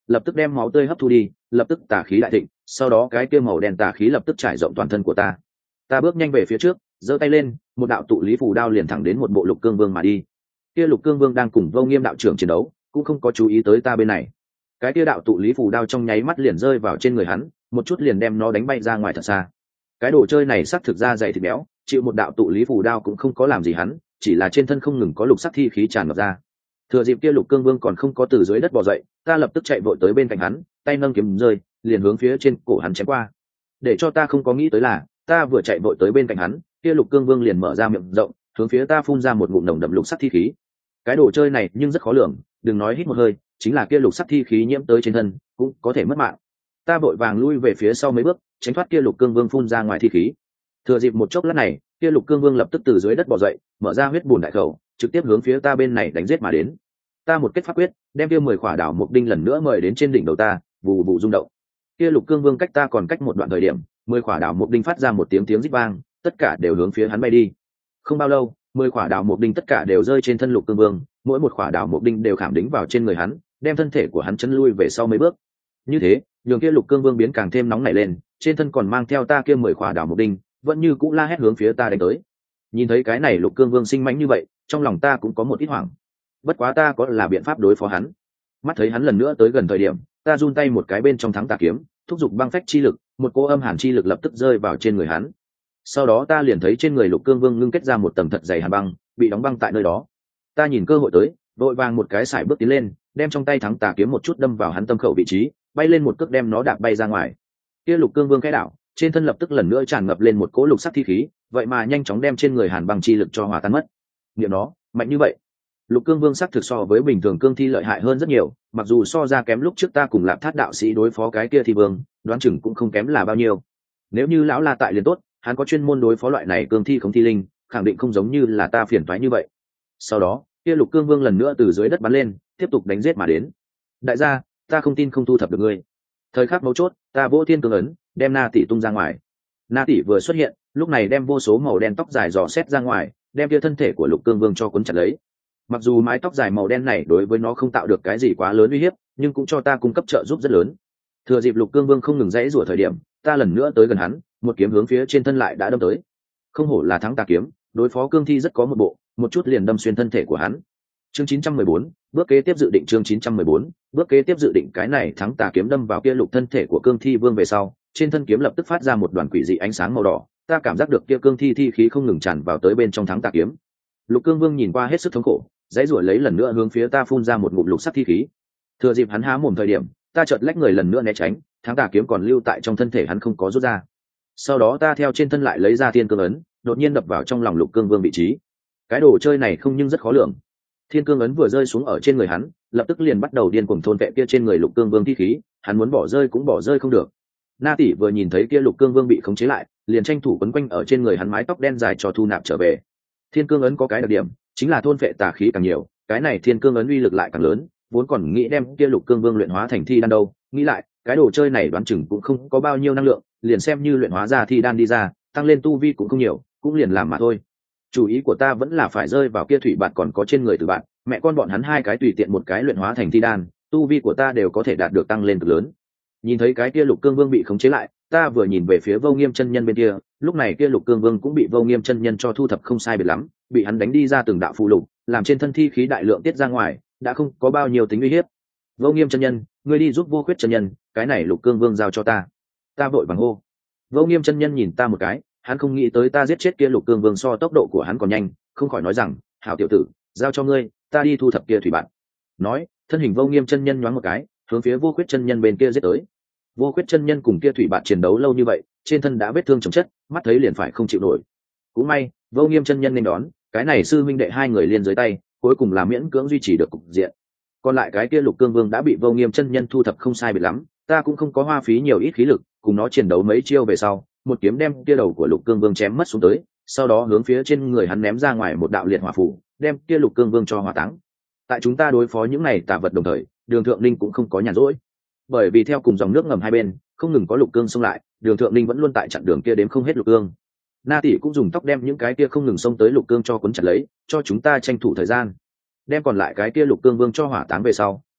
lập tức đem máu tươi hấp thu đi, lập tức tà khí đại thịnh, sau đó cái kia màu đen tà khí lập tức trải rộng toàn thân của ta. Ta bước nhanh về phía trước, giơ tay lên, một đạo tụ lý phù đao liền thẳng đến một bộ Lục Cương Vương mà đi. Kia Lục Cương Vương đang cùng Vô Nghiêm đạo trưởng chiến đấu, cũng không có chú ý tới ta bên này. Cái kia đạo tụ lý phù đao trong nháy mắt liền rơi vào trên người hắn, một chút liền đem nó đánh bay ra ngoài thật xa. Cái đồ chơi này sắc thực ra dày thịt béo, chịu một đạo tụ lý phù đao cũng không có làm gì hắn, chỉ là trên thân không ngừng có lục sắc thi khí tràn ngập ra. Thừa dịp kia Lục Cương Vương còn không có từ dưới đất bò dậy, ta lập tức chạy vội tới bên cạnh hắn, tay nâng kiếm rơi, liền hướng phía trên cổ hắn chém qua. Để cho ta không có nghĩ tới là, ta vừa chạy vội tới bên cạnh hắn, kia Lục Cương Vương liền mở ra miệng rộng, hướng phía ta phun ra một ngụm nồng đậm lục sắc thi khí. Cái đồ chơi này nhưng rất khó lường, đừng nói hít một hơi, chính là kia lục sắc thi khí nhiễm tới trên thân, cũng có thể mất mạng. Ta vội vàng lui về phía sau mấy bước, tránh thoát kia Lục Cương Vương phun ra ngoài thi khí. Thừa dịp một chốc lát này, kia Lục Cương Vương lập tức từ dưới đất bò dậy, mở ra huyết bùn đại khẩu, trực tiếp hướng phía ta bên này đánh giết mà đến. Ta một kết pháp quyết, đem kia 10 quả đảo mục đinh lần nữa mời đến trên đỉnh đầu ta, vù vù rung động. Kia Lục Cương Vương cách ta còn cách một đoạn thời điểm, 10 quả đảo mục đinh phát ra một tiếng rít vang, tất cả đều hướng phía hắn bay đi. Không bao lâu, 10 quả đảo mục đinh tất cả đều rơi trên thân Lục Cương Vương, mỗi một quả đảo mục đinh đều khảm đính vào trên người hắn, đem thân thể của hắn chấn lui về sau mấy bước. Như thế, nhường kia Lục Cương Vương biến càng thêm nóng nảy lên, trên thân còn mang theo ta kia 10 quả đảo mục đinh, vẫn như cũ la hét hướng phía ta đánh tới. Nhìn thấy cái này Lục Cương Vương sinh mãnh như vậy, trong lòng ta cũng có một ít hoảng. Bất quá ta có là biện pháp đối phó hắn. Mắt thấy hắn lần nữa tới gần thời điểm, ta run tay một cái bên trong thắng tà kiếm, thúc giục băng phách chi lực, một cỗ âm hàn chi lực lập tức rơi vào trên người hắn. Sau đó ta liền thấy trên người Lục Cương Vương ngưng kết ra một tầng thật dày hàn băng, bị đóng băng tại nơi đó. Ta nhìn cơ hội tới, vội vàng một cái sải bước tiến lên, đem trong tay thắng tà kiếm một chút đâm vào hắn tâm khẩu vị trí, bay lên một cước đem nó đạp bay ra ngoài. Kia Lục Cương Vương cái đảo, trên thân lập tức lần nữa tràn ngập lên một cỗ lục sắc thi khí, vậy mà nhanh chóng đem trên người hàn băng chi lực cho hòa tan mất. Niệm nó, mạnh như vậy. Lục Cương Vương sắc thực so với bình thường cương thi lợi hại hơn rất nhiều, mặc dù so ra kém lúc trước ta cùng Lạp Thát đạo sĩ đối phó cái kia thi vương, đoán chừng cũng không kém là bao nhiêu. Nếu như lão La tại liền tốt, hắn có chuyên môn đối phó loại này cương thi không thi linh, khẳng định không giống như là ta phiền toái như vậy. Sau đó, kia Lục Cương Vương lần nữa từ dưới đất bắn lên, tiếp tục đánh giết mà đến. Đại gia, ta không tin không thu thập được ngươi. Thời khắc mấu chốt, ta vỗ thiên cương ấn, đem Na Tỷ tung ra ngoài. Na Tỷ vừa xuất hiện, lúc này đem vô số màu đen tóc dài dò xét ra ngoài, đem kia thân thể của Lục Cương Vương cho cuốn chặt lấy. Mặc dù mái tóc dài màu đen này đối với nó không tạo được cái gì quá lớn uy hiếp, nhưng cũng cho ta cung cấp trợ giúp rất lớn. Thừa dịp Lục Cương Vương không ngừng rẽ rủa thời điểm, ta lần nữa tới gần hắn, một kiếm hướng phía trên thân lại đã đâm tới. Không hổ là thắng tà kiếm, đối phó cương thi rất có một bộ, một chút liền đâm xuyên thân thể của hắn. Chương 914, bước kế tiếp dự định. Chương 914, bước kế tiếp dự định. Cái này thắng tà kiếm đâm vào kia Lục thân thể của cương thi vương về sau, trên thân kiếm lập tức phát ra một đoàn quỷ dị ánh sáng màu đỏ, ta cảm giác được kia cương thi thi khí không ngừng tràn vào tới bên trong thắng tà kiếm. Lục Cương Vương nhìn qua hết sức thống khổ, dãy ruổi lấy lần nữa hướng phía ta phun ra một ngụm lục sắc thi khí. Thừa dịp hắn há mồm thời điểm, ta chợt lách người lần nữa né tránh, thắng tà kiếm còn lưu tại trong thân thể hắn không có rút ra. Sau đó ta theo trên thân lại lấy ra thiên cương ấn, đột nhiên đập vào trong lòng Lục Cương Vương vị trí. Cái đồ chơi này không nhưng rất khó lường. Thiên cương ấn vừa rơi xuống ở trên người hắn, lập tức liền bắt đầu điên cuồng thôn vệ kia trên người Lục Cương Vương thi khí, hắn muốn bỏ rơi cũng bỏ rơi không được. Na Tỷ vừa nhìn thấy kia Lục Cương Vương bị khống chế lại, liền tranh thủ quấn quanh ở trên người hắn mái tóc đen dài cho thu nạp trở về. Thiên cương ấn có cái đặc điểm, chính là thôn vệ tà khí càng nhiều, cái này thiên cương ấn uy lực lại càng lớn, vốn còn nghĩ đem kia Lục Cương Vương luyện hóa thành thi đan đâu, nghĩ lại, cái đồ chơi này đoán chừng cũng không có bao nhiêu năng lượng, liền xem như luyện hóa ra thi đan đi ra, tăng lên tu vi cũng không nhiều, cũng liền làm mà thôi. Chủ ý của ta vẫn là phải rơi vào kia thủy bạn còn có trên người từ bạn, mẹ con bọn hắn hai cái tùy tiện một cái luyện hóa thành thi đan, tu vi của ta đều có thể đạt được tăng lên cực lớn. Nhìn thấy cái kia Lục Cương Vương bị khống chế lại, ta vừa nhìn về phía Vô Nghiêm chân nhân bên kia, lúc này kia Lục Cương Vương cũng bị Vô Nghiêm chân nhân cho thu thập không sai biệt lắm, bị hắn đánh đi ra từng đạo phù lục, làm trên thân thi khí đại lượng tiết ra ngoài, đã không có bao nhiêu tính uy hiếp. Vô Nghiêm chân nhân, ngươi đi giúp Vô Khuyết chân nhân, cái này Lục Cương Vương giao cho ta. Ta vội vàng hô. Vô Nghiêm chân nhân nhìn ta một cái, hắn không nghĩ tới ta giết chết kia Lục Cương Vương so tốc độ của hắn còn nhanh, không khỏi nói rằng, hảo tiểu tử, giao cho ngươi, ta đi thu thập kia thủy bạn. Nói, thân hình Vô Nghiêm chân nhân nhoáng một cái, hướng phía Vô Khuyết chân nhân bên kia giết tới. Vô Khuyết chân nhân cùng kia thủy bạn chiến đấu lâu như vậy, trên thân đã vết thương chồng chất, mắt thấy liền phải không chịu nổi. Cũng may, Vô Nghiêm chân nhân nên đón, cái này sư minh đệ hai người liên dưới tay, cuối cùng là miễn cưỡng duy trì được cục diện. Còn lại cái kia Lục Cương Vương đã bị Vô Nghiêm chân nhân thu thập không sai biệt lắm, ta cũng không có hoa phí nhiều ít khí lực, cùng nó chiến đấu mấy chiêu về sau, một kiếm đem kia đầu của Lục Cương Vương chém mất xuống tới, sau đó hướng phía trên người hắn ném ra ngoài một đạo liệt hỏa phù, đem kia Lục Cương Vương cho hỏa táng. Tại chúng ta đối phó những này tà vật đồng thời, Đường Thượng Linh cũng không có nhàn rỗi, bởi vì theo cùng dòng nước ngầm hai bên không ngừng có lục cương xông lại, Đường Thượng Linh vẫn luôn tại chặn đường kia đếm không hết lục cương. Na Tỷ cũng dùng tóc đem những cái kia không ngừng xông tới lục cương cho cuốn chặt lấy, cho chúng ta tranh thủ thời gian. Đem còn lại cái kia Lục Cương Vương cho hỏa táng về sau,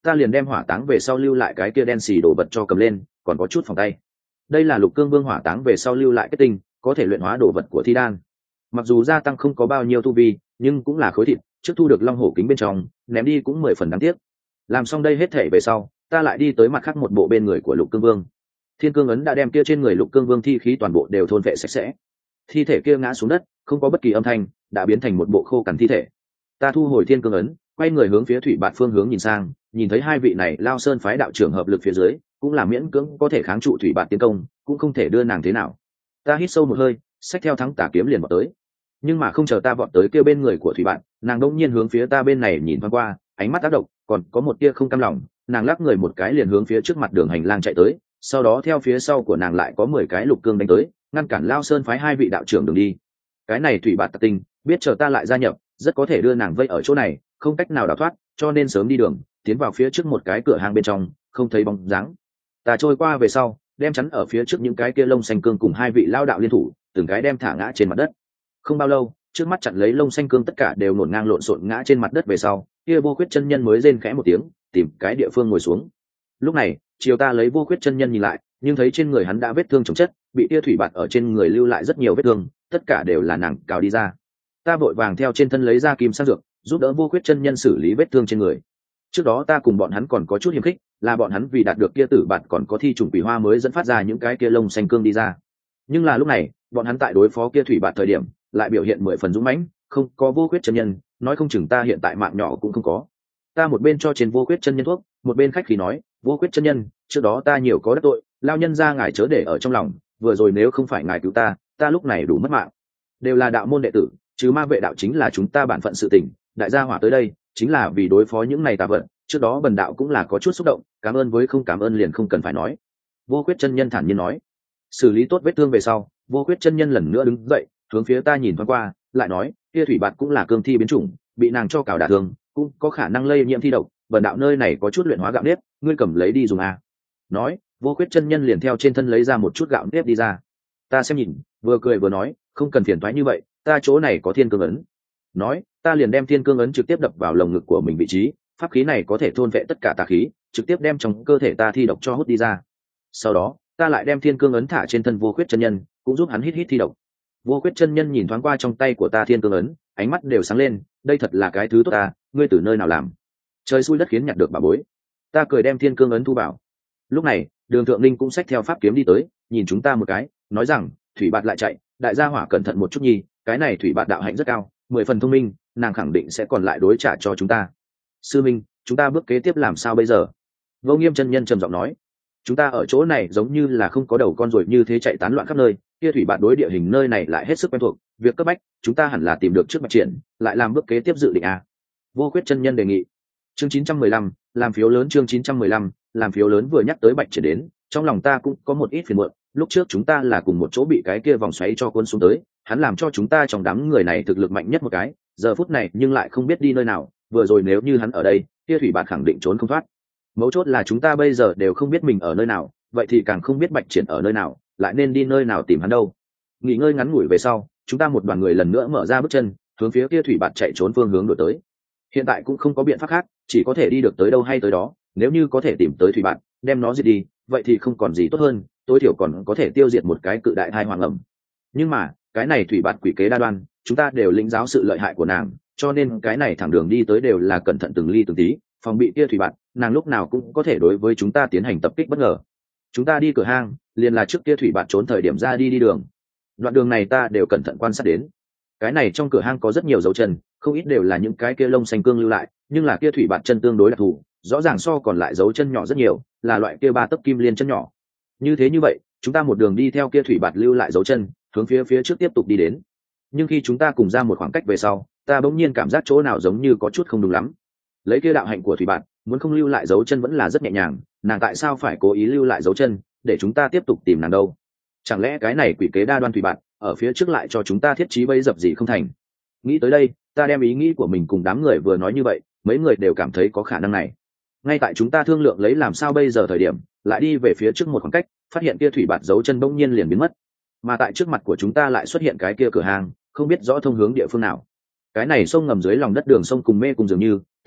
ta liền đem hỏa táng về sau lưu lại cái kia đen xì đồ vật cho cầm lên, còn có chút phòng tay. Đây là Lục Cương Vương hỏa táng về sau lưu lại kết tinh, có thể luyện hóa đồ vật của thi đan. Mặc dù gia tăng không có bao nhiêu tu vi, nhưng cũng là khối thịt, trước thu được long hổ kính bên trong, ném đi cũng 10 phần đáng tiếc. Làm xong đây hết thể về sau, ta lại đi tới mặt khác một bộ bên người của Lục Cương Vương. Thiên cương ấn đã đem kia trên người Lục Cương Vương thi khí toàn bộ đều thôn vệ sạch sẽ. Thi thể kia ngã xuống đất, không có bất kỳ âm thanh, đã biến thành một bộ khô cằn thi thể. Ta thu hồi thiên cương ấn, quay người hướng phía thủy bạt phương hướng nhìn sang, nhìn thấy hai vị này Lao Sơn phái đạo trưởng hợp lực phía dưới, cũng là miễn cưỡng có thể kháng trụ thủy bạt tiến công, cũng không thể đưa nàng thế nào. Ta hít sâu một hơi, xách theo thắng tà kiếm liền vọt tới. Nhưng mà không chờ ta vọt tới kia bên người của thủy bạt, nàng đông nhiên hướng phía ta bên này nhìn thoáng qua, ánh mắt tác động, còn có một tia không cam lòng, nàng lắc người một cái liền hướng phía trước mặt đường hành lang chạy tới, sau đó theo phía sau của nàng lại có 10 cái lục cương đánh tới, ngăn cản Lao Sơn phái hai vị đạo trưởng đường đi. Cái này thủy bạt tặc tinh, biết chờ ta lại gia nhập, rất có thể đưa nàng vây ở chỗ này, không cách nào đào thoát, cho nên sớm đi đường, tiến vào phía trước một cái cửa hàng bên trong, không thấy bóng dáng. Ta trôi qua về sau, đem chắn ở phía trước những cái kia lông xanh cương cùng hai vị lao đạo liên thủ, từng cái đem thả ngã trên mặt đất. Không bao lâu, trước mắt chặn lấy lông xanh cương tất cả đều nổn ngang lộn xộn ngã trên mặt đất về sau, kia Vô Khuyết chân nhân mới rên khẽ một tiếng, tìm cái địa phương ngồi xuống. Lúc này, chiều ta lấy Vô Khuyết chân nhân nhìn lại, nhưng thấy trên người hắn đã vết thương chồng chất, bị tia thủy bạt ở trên người lưu lại rất nhiều vết thương, tất cả đều là nàng cào đi ra. Ta vội vàng theo trên thân lấy ra kim sang dược, giúp đỡ Vô Khuyết chân nhân xử lý vết thương trên người. Trước đó ta cùng bọn hắn còn có chút hiềm khích, là bọn hắn vì đạt được kia tử bạt còn có thi trùng quỷ hoa mới dẫn phát ra những cái kia lông xanh cương đi ra. Nhưng là lúc này, bọn hắn tại đối phó kia thủy bạt thời điểm, lại biểu hiện 10 phần dũng mãnh, không có Vô Khuyết chân nhân, nói không chừng ta hiện tại mạng nhỏ cũng không có. Ta một bên cho trên Vô Khuyết chân nhân thuốc, một bên khách khí nói, Vô Khuyết chân nhân, trước đó ta nhiều có đắc tội, lao nhân ra ngài chớ để ở trong lòng, vừa rồi nếu không phải ngài cứu ta lúc này đủ mất mạng. Đều là đạo môn đệ tử, chứ ma vệ đạo chính là chúng ta bản phận sự tình, đại gia hỏa tới đây chính là vì đối phó những này tà vật, trước đó bần đạo cũng là có chút xúc động, cảm ơn với không cảm ơn liền không cần phải nói. Vô Khuyết chân nhân thản nhiên nói. Xử lý tốt vết thương về sau, Vô Khuyết chân nhân lần nữa đứng dậy, hướng phía ta nhìn thoáng qua, lại nói, kia thủy bạt cũng là cương thi biến chủng, bị nàng cho cào đả thương, cũng có khả năng lây nhiễm thi độc, bần đạo nơi này có chút luyện hóa gạo nếp, ngươi cầm lấy đi dùng à. Nói, Vô Khuyết chân nhân liền theo trên thân lấy ra một chút gạo nếp đi ra. Ta xem nhìn, vừa cười vừa nói, không cần phiền toái như vậy, ta chỗ này có thiên cương ấn. Nói, ta liền đem thiên cương ấn trực tiếp đập vào lồng ngực của mình vị trí, pháp khí này có thể thôn vệ tất cả tà khí, trực tiếp đem trong cơ thể ta thi độc cho hút đi ra. Sau đó, ta lại đem thiên cương ấn thả trên thân Vô Khuyết chân nhân, cũng giúp hắn hít hít thi độc. Vô Khuyết chân nhân nhìn thoáng qua trong tay của ta thiên cương ấn, ánh mắt đều sáng lên, đây thật là cái thứ tốt ta, ngươi từ nơi nào làm? Trời xui đất khiến nhặt được bà bối. Ta cười đem thiên cương ấn thu vào. Lúc này, Đường Thượng Linh cũng xách theo pháp kiếm đi tới, nhìn chúng ta một cái, nói rằng, thủy bạt lại chạy, đại gia hỏa cẩn thận một chút nhi, cái này thủy bạt đạo hạnh rất cao, 10 phần thông minh, nàng khẳng định sẽ còn lại đối trả cho chúng ta. Sư minh, chúng ta bước kế tiếp làm sao bây giờ? Vô Nghiêm chân nhân trầm giọng nói. Chúng ta ở chỗ này giống như là không có đầu con ruồi như thế chạy tán loạn khắp nơi, kia thủy bạt đối địa hình nơi này lại hết sức quen thuộc, việc cấp bách chúng ta hẳn là tìm được trước mặt triển, lại làm bước kế tiếp dự định à? Vô Khuyết chân nhân đề nghị. Chương 915, làm phiếu lớn. Chương 915, làm phiếu lớn vừa nhắc tới Bạch Triển đến, trong lòng ta cũng có một ít phiền muộn, lúc trước chúng ta là cùng một chỗ bị cái kia vòng xoáy cho cuốn xuống tới, hắn làm cho chúng ta trong đám người này thực lực mạnh nhất một cái, giờ phút này nhưng lại không biết đi nơi nào, vừa rồi nếu như hắn ở đây, kia thủy bạt khẳng định trốn không thoát. Mấu chốt là chúng ta bây giờ đều không biết mình ở nơi nào, vậy thì càng không biết Bạch Triển ở nơi nào, lại nên đi nơi nào tìm hắn đâu. Nghỉ ngơi ngắn ngủi về sau, chúng ta một đoàn người lần nữa mở ra bước chân, hướng phía kia thủy bạt chạy trốn phương hướng đổi tới. Hiện tại cũng không có biện pháp khác, chỉ có thể đi được tới đâu hay tới đó, nếu như có thể tìm tới thủy bạt, đem nó diệt đi, vậy thì không còn gì tốt hơn, tối thiểu còn có thể tiêu diệt một cái cự đại thai hoàng ẩm. Nhưng mà, cái này thủy bạt quỷ kế đa đoan, chúng ta đều lĩnh giáo sự lợi hại của nàng, cho nên cái này thẳng đường đi tới đều là cẩn thận từng ly từng tí, phòng bị kia thủy bạt, nàng lúc nào cũng có thể đối với chúng ta tiến hành tập kích bất ngờ. Chúng ta đi cửa hang, liền là trước kia thủy bạt trốn thời điểm ra đi đường. Đoạn đường này ta đều cẩn thận quan sát đến. Cái này trong cửa hang có rất nhiều dấu chân, không ít đều là những cái kia lông xanh cương lưu lại, nhưng là kia thủy bạt chân tương đối đặc thù, rõ ràng so còn lại dấu chân nhỏ rất nhiều, là loại kia 3 tấc kim liên chân nhỏ. Như vậy, chúng ta một đường đi theo kia thủy bạt lưu lại dấu chân, hướng phía trước tiếp tục đi đến. Nhưng khi chúng ta cùng ra một khoảng cách về sau, ta bỗng nhiên cảm giác chỗ nào giống như có chút không đúng lắm. Lấy kia đạo hạnh của thủy bạt, muốn không lưu lại dấu chân vẫn là rất nhẹ nhàng, nàng tại sao phải cố ý lưu lại dấu chân để chúng ta tiếp tục tìm nàng đâu? Chẳng lẽ cái này quỷ kế đa đoan thủy bạt ở phía trước lại cho chúng ta thiết trí bẫy dập gì không thành? Nghĩ tới đây, ta đem ý nghĩ của mình cùng đám người vừa nói như vậy, mấy người đều cảm thấy có khả năng này. Ngay tại chúng ta thương lượng lấy làm sao bây giờ thời điểm, lại đi về phía trước một khoảng cách, phát hiện kia thủy bạt dấu chân bỗng nhiên liền biến mất, mà tại trước mặt của chúng ta lại xuất hiện cái kia cửa hàng, không biết rõ thông hướng địa phương nào. Cái này sông ngầm dưới lòng đất đường sông cùng mê cùng dường như,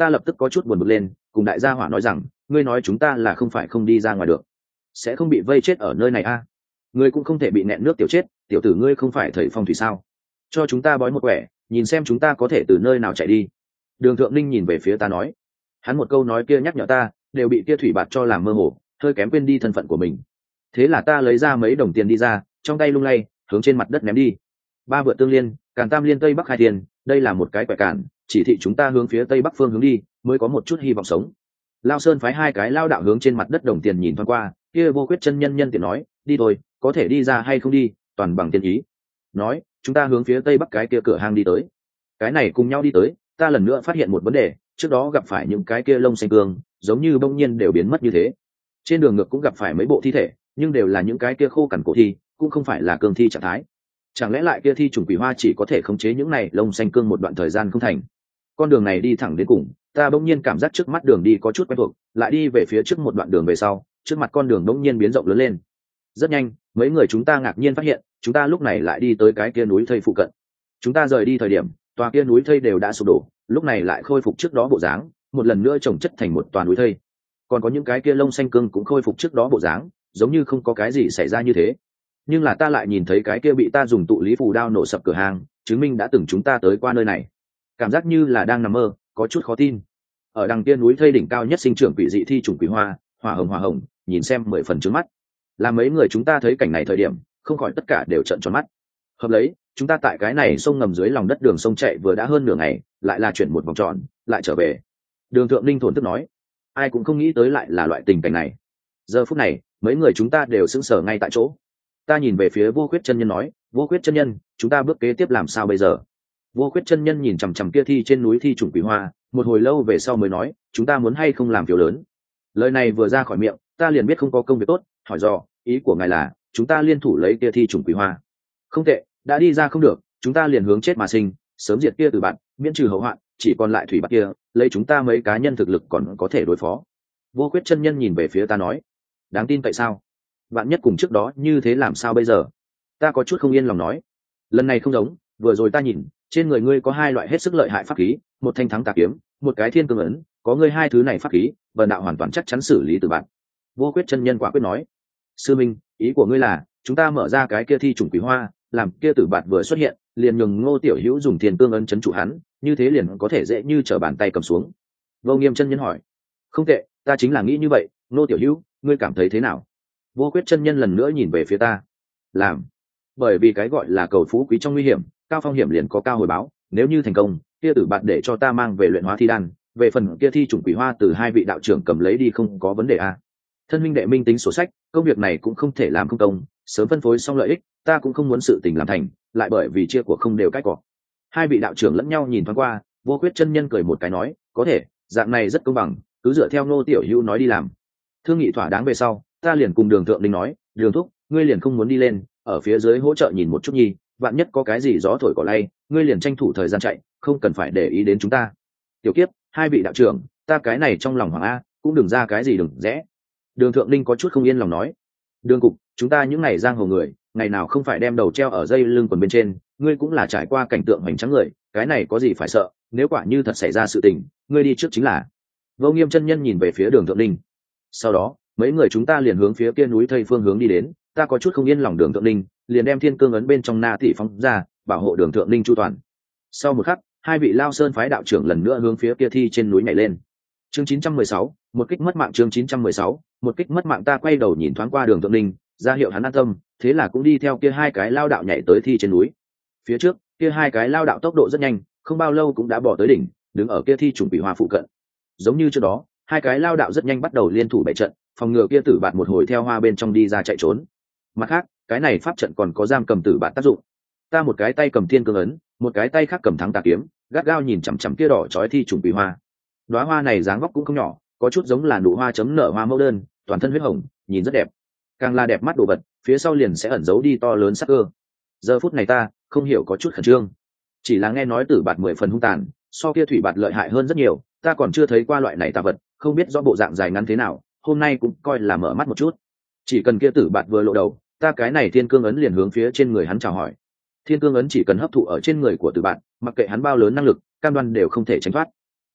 ta lập tức có chút buồn bực lên, cùng đại gia hỏa nói rằng, ngươi nói chúng ta là không phải không đi ra ngoài được, sẽ không bị vây chết ở nơi này a? Ngươi cũng không thể bị nẹn nước tiểu chết, tiểu tử ngươi không phải thầy phong thủy sao? Cho chúng ta bói một quẻ, nhìn xem chúng ta có thể từ nơi nào chạy đi. Đường Thượng Ninh nhìn về phía ta nói, hắn một câu nói kia nhắc nhở ta, đều bị kia thủy bạt cho làm mơ hồ, hơi kém quên đi thân phận của mình. Thế là ta lấy ra mấy đồng tiền đi ra, trong tay lung lay, hướng trên mặt đất ném đi. Ba vượt tương liên, càn tam liên tây bắc hai tiền, đây là một cái quẻ cản, chỉ thị chúng ta hướng phía tây bắc phương hướng đi, mới có một chút hy vọng sống. Lao Sơn phái hai cái lao đạo hướng trên mặt đất đồng tiền nhìn thoáng qua, kia Vô Khuyết chân nhân nhân tiện nói, đi thôi, có thể đi ra hay không đi, toàn bằng tiên ý. Nói, chúng ta hướng phía tây bắc cái kia cửa hang đi tới. Cái này cùng nhau đi tới, ta lần nữa phát hiện một vấn đề, trước đó gặp phải những cái kia lông xanh cương, giống như bỗng nhiên đều biến mất như thế. Trên đường ngược cũng gặp phải mấy bộ thi thể, nhưng đều là những cái kia khô cằn cổ thi, cũng không phải là cương thi trạng thái. Chẳng lẽ lại kia thi trùng quỷ hoa chỉ có thể khống chế những này lông xanh cương một đoạn thời gian không thành? Con đường này đi thẳng đến cùng, ta bỗng nhiên cảm giác trước mắt đường đi có chút quen thuộc, lại đi về phía trước một đoạn đường về sau, trước mặt con đường bỗng nhiên biến rộng lớn lên. Rất nhanh, mấy người chúng ta ngạc nhiên phát hiện, chúng ta lúc này lại đi tới cái kia núi thây phụ cận. Chúng ta rời đi thời điểm, tòa kia núi thây đều đã sụp đổ, lúc này lại khôi phục trước đó bộ dáng, một lần nữa chồng chất thành một toàn núi thây. Còn có những cái kia lông xanh cương cũng khôi phục trước đó bộ dáng, giống như không có cái gì xảy ra như thế. Nhưng là ta lại nhìn thấy cái kia bị ta dùng tụ lý phù đao nổ sập cửa hàng, chứng minh đã từng chúng ta tới qua nơi này. Cảm giác như là đang nằm mơ, có chút khó tin. Ở đằng kia núi thây đỉnh cao nhất sinh trưởng quỷ dị thi trùng quỷ hoa, hỏa hồng, nhìn xem 10 phần trướng mắt. Là mấy người chúng ta thấy cảnh này thời điểm, không khỏi tất cả đều trợn tròn mắt. Hợp lấy, chúng ta tại cái này sông ngầm dưới lòng đất đường sông chạy vừa đã hơn nửa ngày, lại là chuyển một vòng tròn, lại trở về. Đường Thượng Linh thổn thức nói, ai cũng không nghĩ tới lại là loại tình cảnh này. Giờ phút này, mấy người chúng ta đều sững sờ ngay tại chỗ. Ta nhìn về phía Vô Khuyết chân nhân nói, Vô Khuyết chân nhân, chúng ta bước kế tiếp làm sao bây giờ? Vô Khuyết chân nhân nhìn chằm chằm kia thi trên núi thi trùng quỷ hoa, một hồi lâu về sau mới nói, chúng ta muốn hay không làm phiếu lớn. Lời này vừa ra khỏi miệng, ta liền biết không có công việc tốt, hỏi dò, ý của ngài là chúng ta liên thủ lấy kia thi trùng quỷ hoa? Không tệ, đã đi ra không được, chúng ta liền hướng chết mà sinh, sớm diệt kia từ bạn, miễn trừ hậu hoạn, chỉ còn lại thủy bạt kia, lấy chúng ta mấy cá nhân thực lực còn có thể đối phó. Vô Khuyết chân nhân nhìn về phía ta nói, đáng tin tại sao? Bạn nhất cùng trước đó như thế làm sao bây giờ? Ta có chút không yên lòng nói, lần này không giống, vừa rồi ta nhìn, trên người ngươi có hai loại hết sức lợi hại pháp khí, một thanh thắng tà kiếm, một cái thiên cương ấn, có ngươi hai thứ này pháp khí, vần đạo hoàn toàn chắc chắn xử lý từ bạn. Vô Khuyết chân nhân quả quyết nói, sư minh, ý của ngươi là chúng ta mở ra cái kia thi trùng quỷ hoa, làm kia tử bạt vừa xuất hiện, liền nhường Ngô tiểu hữu dùng thiên cương ấn chấn chủ hắn, như thế liền có thể dễ như trở bàn tay cầm xuống. Vô Nghiêm chân nhân hỏi, không tệ, ta chính là nghĩ như vậy. Ngô tiểu hữu, ngươi cảm thấy thế nào? Vô Khuyết chân nhân lần nữa nhìn về phía ta, làm, bởi vì cái gọi là cầu phú quý trong nguy hiểm, cao phong hiểm liền có cao hồi báo, nếu như thành công, kia tử bạt để cho ta mang về luyện hóa thi đan, về phần kia thi trùng quỷ hoa từ hai vị đạo trưởng cầm lấy đi không có vấn đề a. Thân minh đệ minh tính sổ sách, công việc này cũng không thể làm không công, sớm phân phối xong lợi ích, ta cũng không muốn sự tình làm thành, lại bởi vì chia của không đều cách cỏ. Hai vị đạo trưởng lẫn nhau nhìn thoáng qua, Vô Khuyết chân nhân cười một cái nói, có thể, dạng này rất công bằng, cứ dựa theo Ngô tiểu hữu nói đi làm. Thương nghị thỏa đáng về sau, ta liền cùng Đường Thượng Linh nói, Đường thúc, ngươi liền không muốn đi lên, ở phía dưới hỗ trợ nhìn một chút nhi, vạn nhất có cái gì gió thổi cỏ lay, ngươi liền tranh thủ thời gian chạy, không cần phải để ý đến chúng ta. Tiểu Kiếp, hai vị đạo trưởng, ta cái này trong lòng hoàng a, cũng đừng ra cái gì đừng rẽ. Đường Thượng Linh có chút không yên lòng nói, Đường cục, chúng ta những ngày giang hồ người, ngày nào không phải đem đầu treo ở dây lưng quần bên trên, ngươi cũng là trải qua cảnh tượng hoành tráng người, cái này có gì phải sợ, nếu quả như thật xảy ra sự tình, ngươi đi trước chính là. Vô Nghiêm chân nhân nhìn về phía Đường Thượng Linh. Sau đó, mấy người chúng ta liền hướng phía kia núi thây phương hướng đi đến, ta có chút không yên lòng Đường Thượng Linh, liền đem thiên cương ấn bên trong na thị phóng ra, bảo hộ Đường Thượng Linh chu toàn. Sau một khắc, hai vị Lao Sơn phái đạo trưởng lần nữa hướng phía kia thi trên núi nhảy lên. Chương 916, một kích mất mạng. Chương 916, một kích mất mạng. Ta quay đầu nhìn thoáng qua Đường Thượng Linh, ra hiệu hắn an tâm, thế là cũng đi theo kia hai cái lao đạo nhảy tới thi trên núi. Phía trước, kia hai cái lao đạo tốc độ rất nhanh, không bao lâu cũng đã bỏ tới đỉnh, đứng ở kia thi trùng quỷ hoa phụ cận. Giống như trước đó, hai cái lao đạo rất nhanh bắt đầu liên thủ bày trận, phòng ngừa kia tử bạt một hồi theo hoa bên trong đi ra chạy trốn. Mặt khác, cái này pháp trận còn có giam cầm tử bạt tác dụng. Ta một cái tay cầm thiên cương ấn, một cái tay khác cầm thắng tà kiếm, gắt gao nhìn chằm chằm kia đỏ chói thi trùng quỷ hoa. Đóa hoa này dáng vóc cũng không nhỏ, có chút giống là nụ hoa chấm nở hoa mẫu đơn, toàn thân huyết hồng, nhìn rất đẹp. Càng là đẹp mắt đồ vật, phía sau liền sẽ ẩn giấu đi to lớn sắc cơ. Giờ phút này ta không hiểu có chút khẩn trương, chỉ là nghe nói tử bạt 10 phần hung tàn, so kia thủy bạt lợi hại hơn rất nhiều, ta còn chưa thấy qua loại này tà vật, không biết rõ bộ dạng dài ngắn thế nào, hôm nay cũng coi là mở mắt một chút. Chỉ cần kia tử bạt vừa lộ đầu, ta cái này thiên cương ấn liền hướng phía trên người hắn chào hỏi. Thiên cương ấn chỉ cần hấp thụ ở trên người của tử bạt, mặc kệ hắn bao lớn năng lực, cam đoan đều không thể tránh thoát.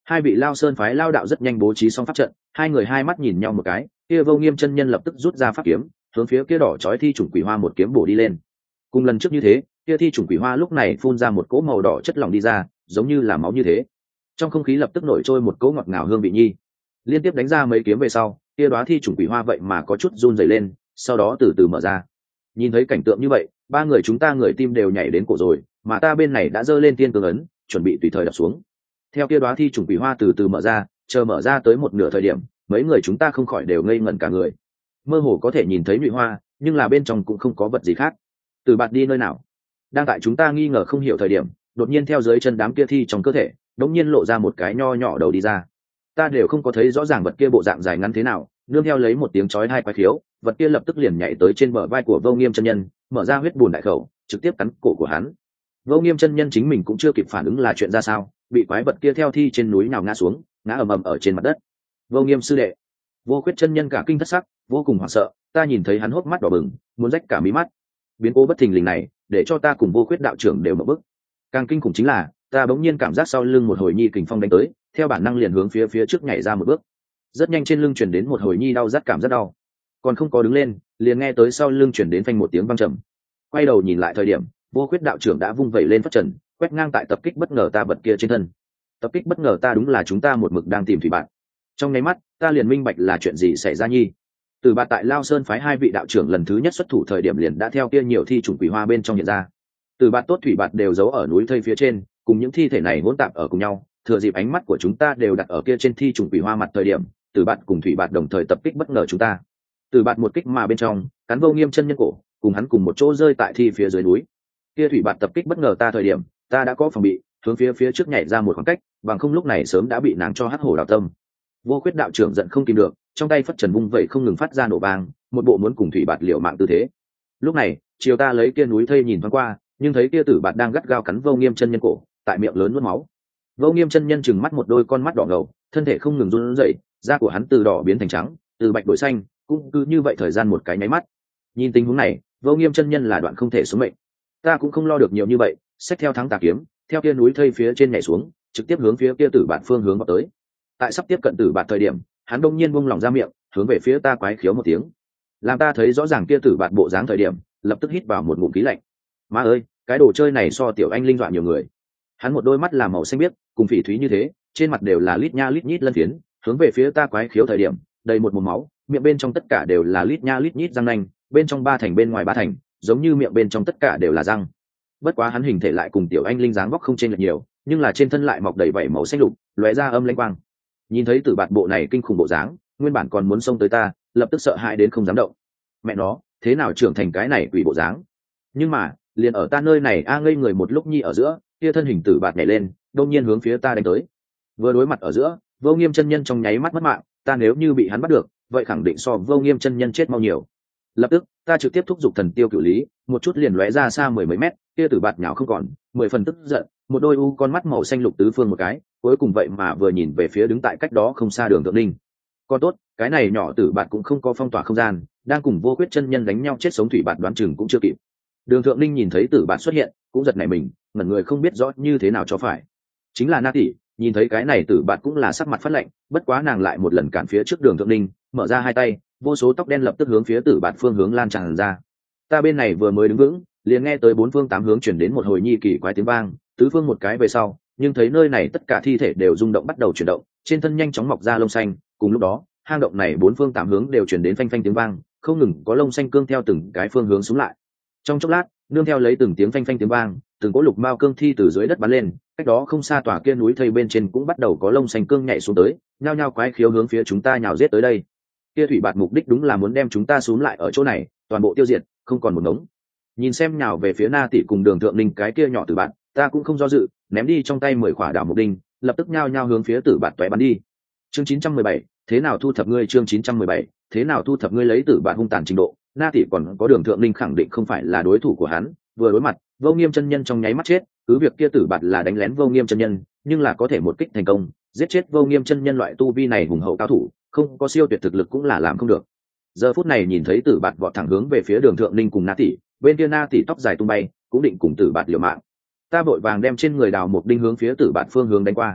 Hai vị Lao Sơn phái lao đạo rất nhanh bố trí xong pháp trận, hai người hai mắt nhìn nhau một cái, kia Vô Nghiêm chân nhân lập tức rút ra pháp kiếm, hướng phía kia đỏ chói thi trùng quỷ hoa một kiếm bổ đi lên. Cùng lần trước như thế, kia thi trùng quỷ hoa lúc này phun ra một cỗ màu đỏ chất lỏng đi ra, giống như là máu như thế. Trong không khí lập tức nổi trôi một cỗ ngọt ngào hương vị nhi. Liên tiếp đánh ra mấy kiếm về sau, kia đóa thi trùng quỷ hoa vậy mà có chút run rẩy lên, sau đó từ từ mở ra. Nhìn thấy cảnh tượng như vậy, ba người chúng ta người tim đều nhảy đến cổ rồi, mà ta bên này đã giơ lên tiên cương ấn, chuẩn bị tùy thời đập xuống. Theo kia đóa thi trùng quỷ hoa từ từ mở ra, chờ mở ra tới một nửa thời điểm, mấy người chúng ta không khỏi đều ngây ngẩn cả người. Mơ hồ có thể nhìn thấy nhụy hoa, nhưng là bên trong cũng không có vật gì khác. Từ Bạt đi nơi nào? Đang tại chúng ta nghi ngờ không hiểu thời điểm, đột nhiên theo dưới chân đám kia thi trong cơ thể, đột nhiên lộ ra một cái nho nhỏ đầu đi ra. Ta đều không có thấy rõ ràng vật kia bộ dạng dài ngắn thế nào, nương theo lấy một tiếng chói tai quái khiếu, vật kia lập tức liền nhảy tới trên bờ vai của Vô Nghiêm chân nhân, mở ra huyết bùn đại khẩu, trực tiếp cắn cổ của hắn. Vô Nghiêm chân nhân chính mình cũng chưa kịp phản ứng là chuyện ra sao, bị quái vật kia theo thi trên núi nào ngã xuống, ngã ầm ầm ở trên mặt đất. Vô Nghiêm sư đệ, Vô Khuyết chân nhân cả kinh thất sắc, vô cùng hoảng sợ, ta nhìn thấy hắn hốc mắt đỏ bừng, muốn rách cả mí mắt. Biến cố bất thình lình này, để cho ta cùng Vô Khuyết đạo trưởng đều mở bức. Càng kinh khủng chính là, ta bỗng nhiên cảm giác sau lưng một hồi nhi kình phong đánh tới, theo bản năng liền hướng phía trước nhảy ra một bước. Rất nhanh trên lưng truyền đến một hồi nhi đau rát cảm rất đau. Còn không có đứng lên, liền nghe tới sau lưng truyền đến phanh một tiếng vang trầm. Quay đầu nhìn lại thời điểm, Vô Khuyết đạo trưởng đã vung vẩy lên phất trần, quét ngang tại tập kích bất ngờ ta vật kia trên thân. Tập kích bất ngờ ta đúng là chúng ta một mực đang tìm thủy bạn. Trong nháy mắt, ta liền minh bạch là chuyện gì xảy ra nhi. Từ Bạt tại Lao Sơn phái hai vị đạo trưởng lần thứ nhất xuất thủ thời điểm liền đã theo kia nhiều thi trùng quỷ hoa bên trong hiện ra. Từ Bạt tốt thủy bạt đều giấu ở núi thây phía trên, cùng những thi thể này hỗn tạp ở cùng nhau, thừa dịp ánh mắt của chúng ta đều đặt ở kia trên thi trùng quỷ hoa mặt thời điểm, Từ Bạt cùng thủy bạt đồng thời tập kích bất ngờ chúng ta. Từ Bạt một kích mà bên trong, cắn Vô Nghiêm chân nhân cổ, cùng hắn cùng một chỗ rơi tại thi phía dưới núi. Kia thủy bạt tập kích bất ngờ ta thời điểm, ta đã có phòng bị, hướng phía trước nhảy ra một khoảng cách, bằng không lúc này sớm đã bị nàng cho hắc hổ đào tâm. Vô Khuyết đạo trưởng giận không kìm được, trong tay phất trần vung vẩy không ngừng phát ra nổ vang, một bộ muốn cùng thủy bạt liều mạng tư thế. Lúc này, chiều ta lấy kia núi thây nhìn thoáng qua, nhưng thấy kia tử bạt đang gắt gao cắn Vô Nghiêm chân nhân cổ, tại miệng lớn nuốt máu. Vô Nghiêm chân nhân chừng mắt một đôi con mắt đỏ ngầu, thân thể không ngừng run rẩy, da của hắn từ đỏ biến thành trắng, từ bạch đổi xanh, cũng cứ như vậy thời gian một cái nháy mắt. Nhìn tình huống này, Vô Nghiêm chân nhân là đoạn không thể sống mệnh. Ta cũng không lo được nhiều như vậy, xách theo thắng tà kiếm, theo kia núi thây phía trên nhảy xuống, trực tiếp hướng phía kia tử bạt phương hướng vào tới. Tại sắp tiếp cận tử bạt thời điểm, hắn đông nhiên buông lỏng ra miệng, hướng về phía ta quái khiếu một tiếng. Làm ta thấy rõ ràng kia tử bạt bộ dáng thời điểm, lập tức hít vào một ngụm khí lạnh. Má ơi, cái đồ chơi này so tiểu anh linh dọa nhiều người. Hắn một đôi mắt là màu xanh biếc, cùng phỉ thúy như thế, trên mặt đều là lít nha lít nhít lân phiến, hướng về phía ta quái khiếu thời điểm, đầy một mồm máu, miệng bên trong tất cả đều là lít nha lít nhít răng nanh, bên trong ba thành bên ngoài ba thành, giống như miệng bên trong tất cả đều là răng. Bất quá hắn hình thể lại cùng tiểu anh linh dáng vóc không chênh lệch nhiều, nhưng là trên thân lại mọc đầy vảy màu xanh lục, lóe ra âm lãnh quang. Nhìn thấy tử bạt bộ này kinh khủng bộ dáng, nguyên bản còn muốn xông tới ta, lập tức sợ hãi đến không dám động. Mẹ nó, thế nào trưởng thành cái này quỷ bộ dáng? Nhưng mà, liền ở ta nơi này ngây người một lúc nhi ở giữa, kia thân hình tử bạt nhảy lên, đột nhiên hướng phía ta đánh tới. Vừa đối mặt ở giữa, Vô Nghiêm chân nhân trong nháy mắt mất mạng, ta nếu như bị hắn bắt được, vậy khẳng định so Vô Nghiêm chân nhân chết mau nhiều. Lập tức, ta trực tiếp thúc giục thần tiêu cửu lý, một chút liền lóe ra xa mười mấy mét, kia tử bạt nhào không còn, 10 phần tức giận, một đôi u con mắt màu xanh lục tứ phương một cái, cuối cùng vậy mà vừa nhìn về phía đứng tại cách đó không xa Đường Thượng Ninh. Còn tốt, cái này nhỏ tử bạt cũng không có phong tỏa không gian, đang cùng Vô Khuyết chân nhân đánh nhau chết sống thủy bạt đoán chừng cũng chưa kịp. Đường Thượng Ninh nhìn thấy tử bạt xuất hiện, cũng giật nảy mình, ngẩn người không biết rõ như thế nào cho phải. Chính là Na tỷ, nhìn thấy cái này tử bạt cũng là sắc mặt phát lạnh, bất quá nàng lại một lần cản phía trước Đường Thượng Ninh, mở ra hai tay, vô số tóc đen lập tức hướng phía tử bạt phương hướng lan tràn ra. Ta bên này vừa mới đứng vững, liền nghe tới bốn phương tám hướng chuyển đến một hồi nhi kỳ quái tiếng vang, tứ phương một cái về sau, nhưng thấy nơi này tất cả thi thể đều rung động bắt đầu chuyển động, trên thân nhanh chóng mọc ra lông xanh. Cùng lúc đó, hang động này bốn phương tám hướng đều chuyển đến phanh phanh tiếng vang, không ngừng có lông xanh cương theo từng cái phương hướng xuống lại. Trong chốc lát, nương theo lấy từng tiếng phanh phanh tiếng vang, từng cỗ lục mao cương thi từ dưới đất bắn lên, cách đó không xa tòa kia núi thây bên trên cũng bắt đầu có lông xanh cương nhảy xuống tới, nhao nhao quái khiếu hướng phía chúng ta nhào giết tới đây. Kia thủy bạt mục đích đúng là muốn đem chúng ta xuống lại ở chỗ này, toàn bộ tiêu diệt, không còn một ngống. Nhìn xem nhào về phía Na tỷ cùng Đường Thượng Ninh cái kia nhỏ tử bạt, ta cũng không do dự, ném đi trong tay 10 quả đảo mục đinh, lập tức nhao nhao hướng phía tử bạt tóe bắn đi. Chương 917, thế nào thu thập ngươi? Chương 917, thế nào thu thập ngươi? Lấy tử bạt hung tàn trình độ, Na tỷ còn có Đường Thượng Ninh khẳng định không phải là đối thủ của hắn, vừa đối mặt, Vô Nghiêm chân nhân trong nháy mắt chết, cứ việc kia tử bạt là đánh lén Vô Nghiêm chân nhân, nhưng là có thể một kích thành công, giết chết Vô Nghiêm chân nhân loại tu vi này hùng hậu cao thủ, không có siêu tuyệt thực lực cũng là làm không được. Giờ phút này nhìn thấy tử bạt vọt thẳng hướng về phía Đường Thượng Ninh cùng Na tỷ, bên kia Na tỷ tóc dài tung bay, cũng định cùng tử bạt liều mạng. Ta vội vàng đem trên người đào một đinh hướng phía tử bạt phương hướng đánh qua.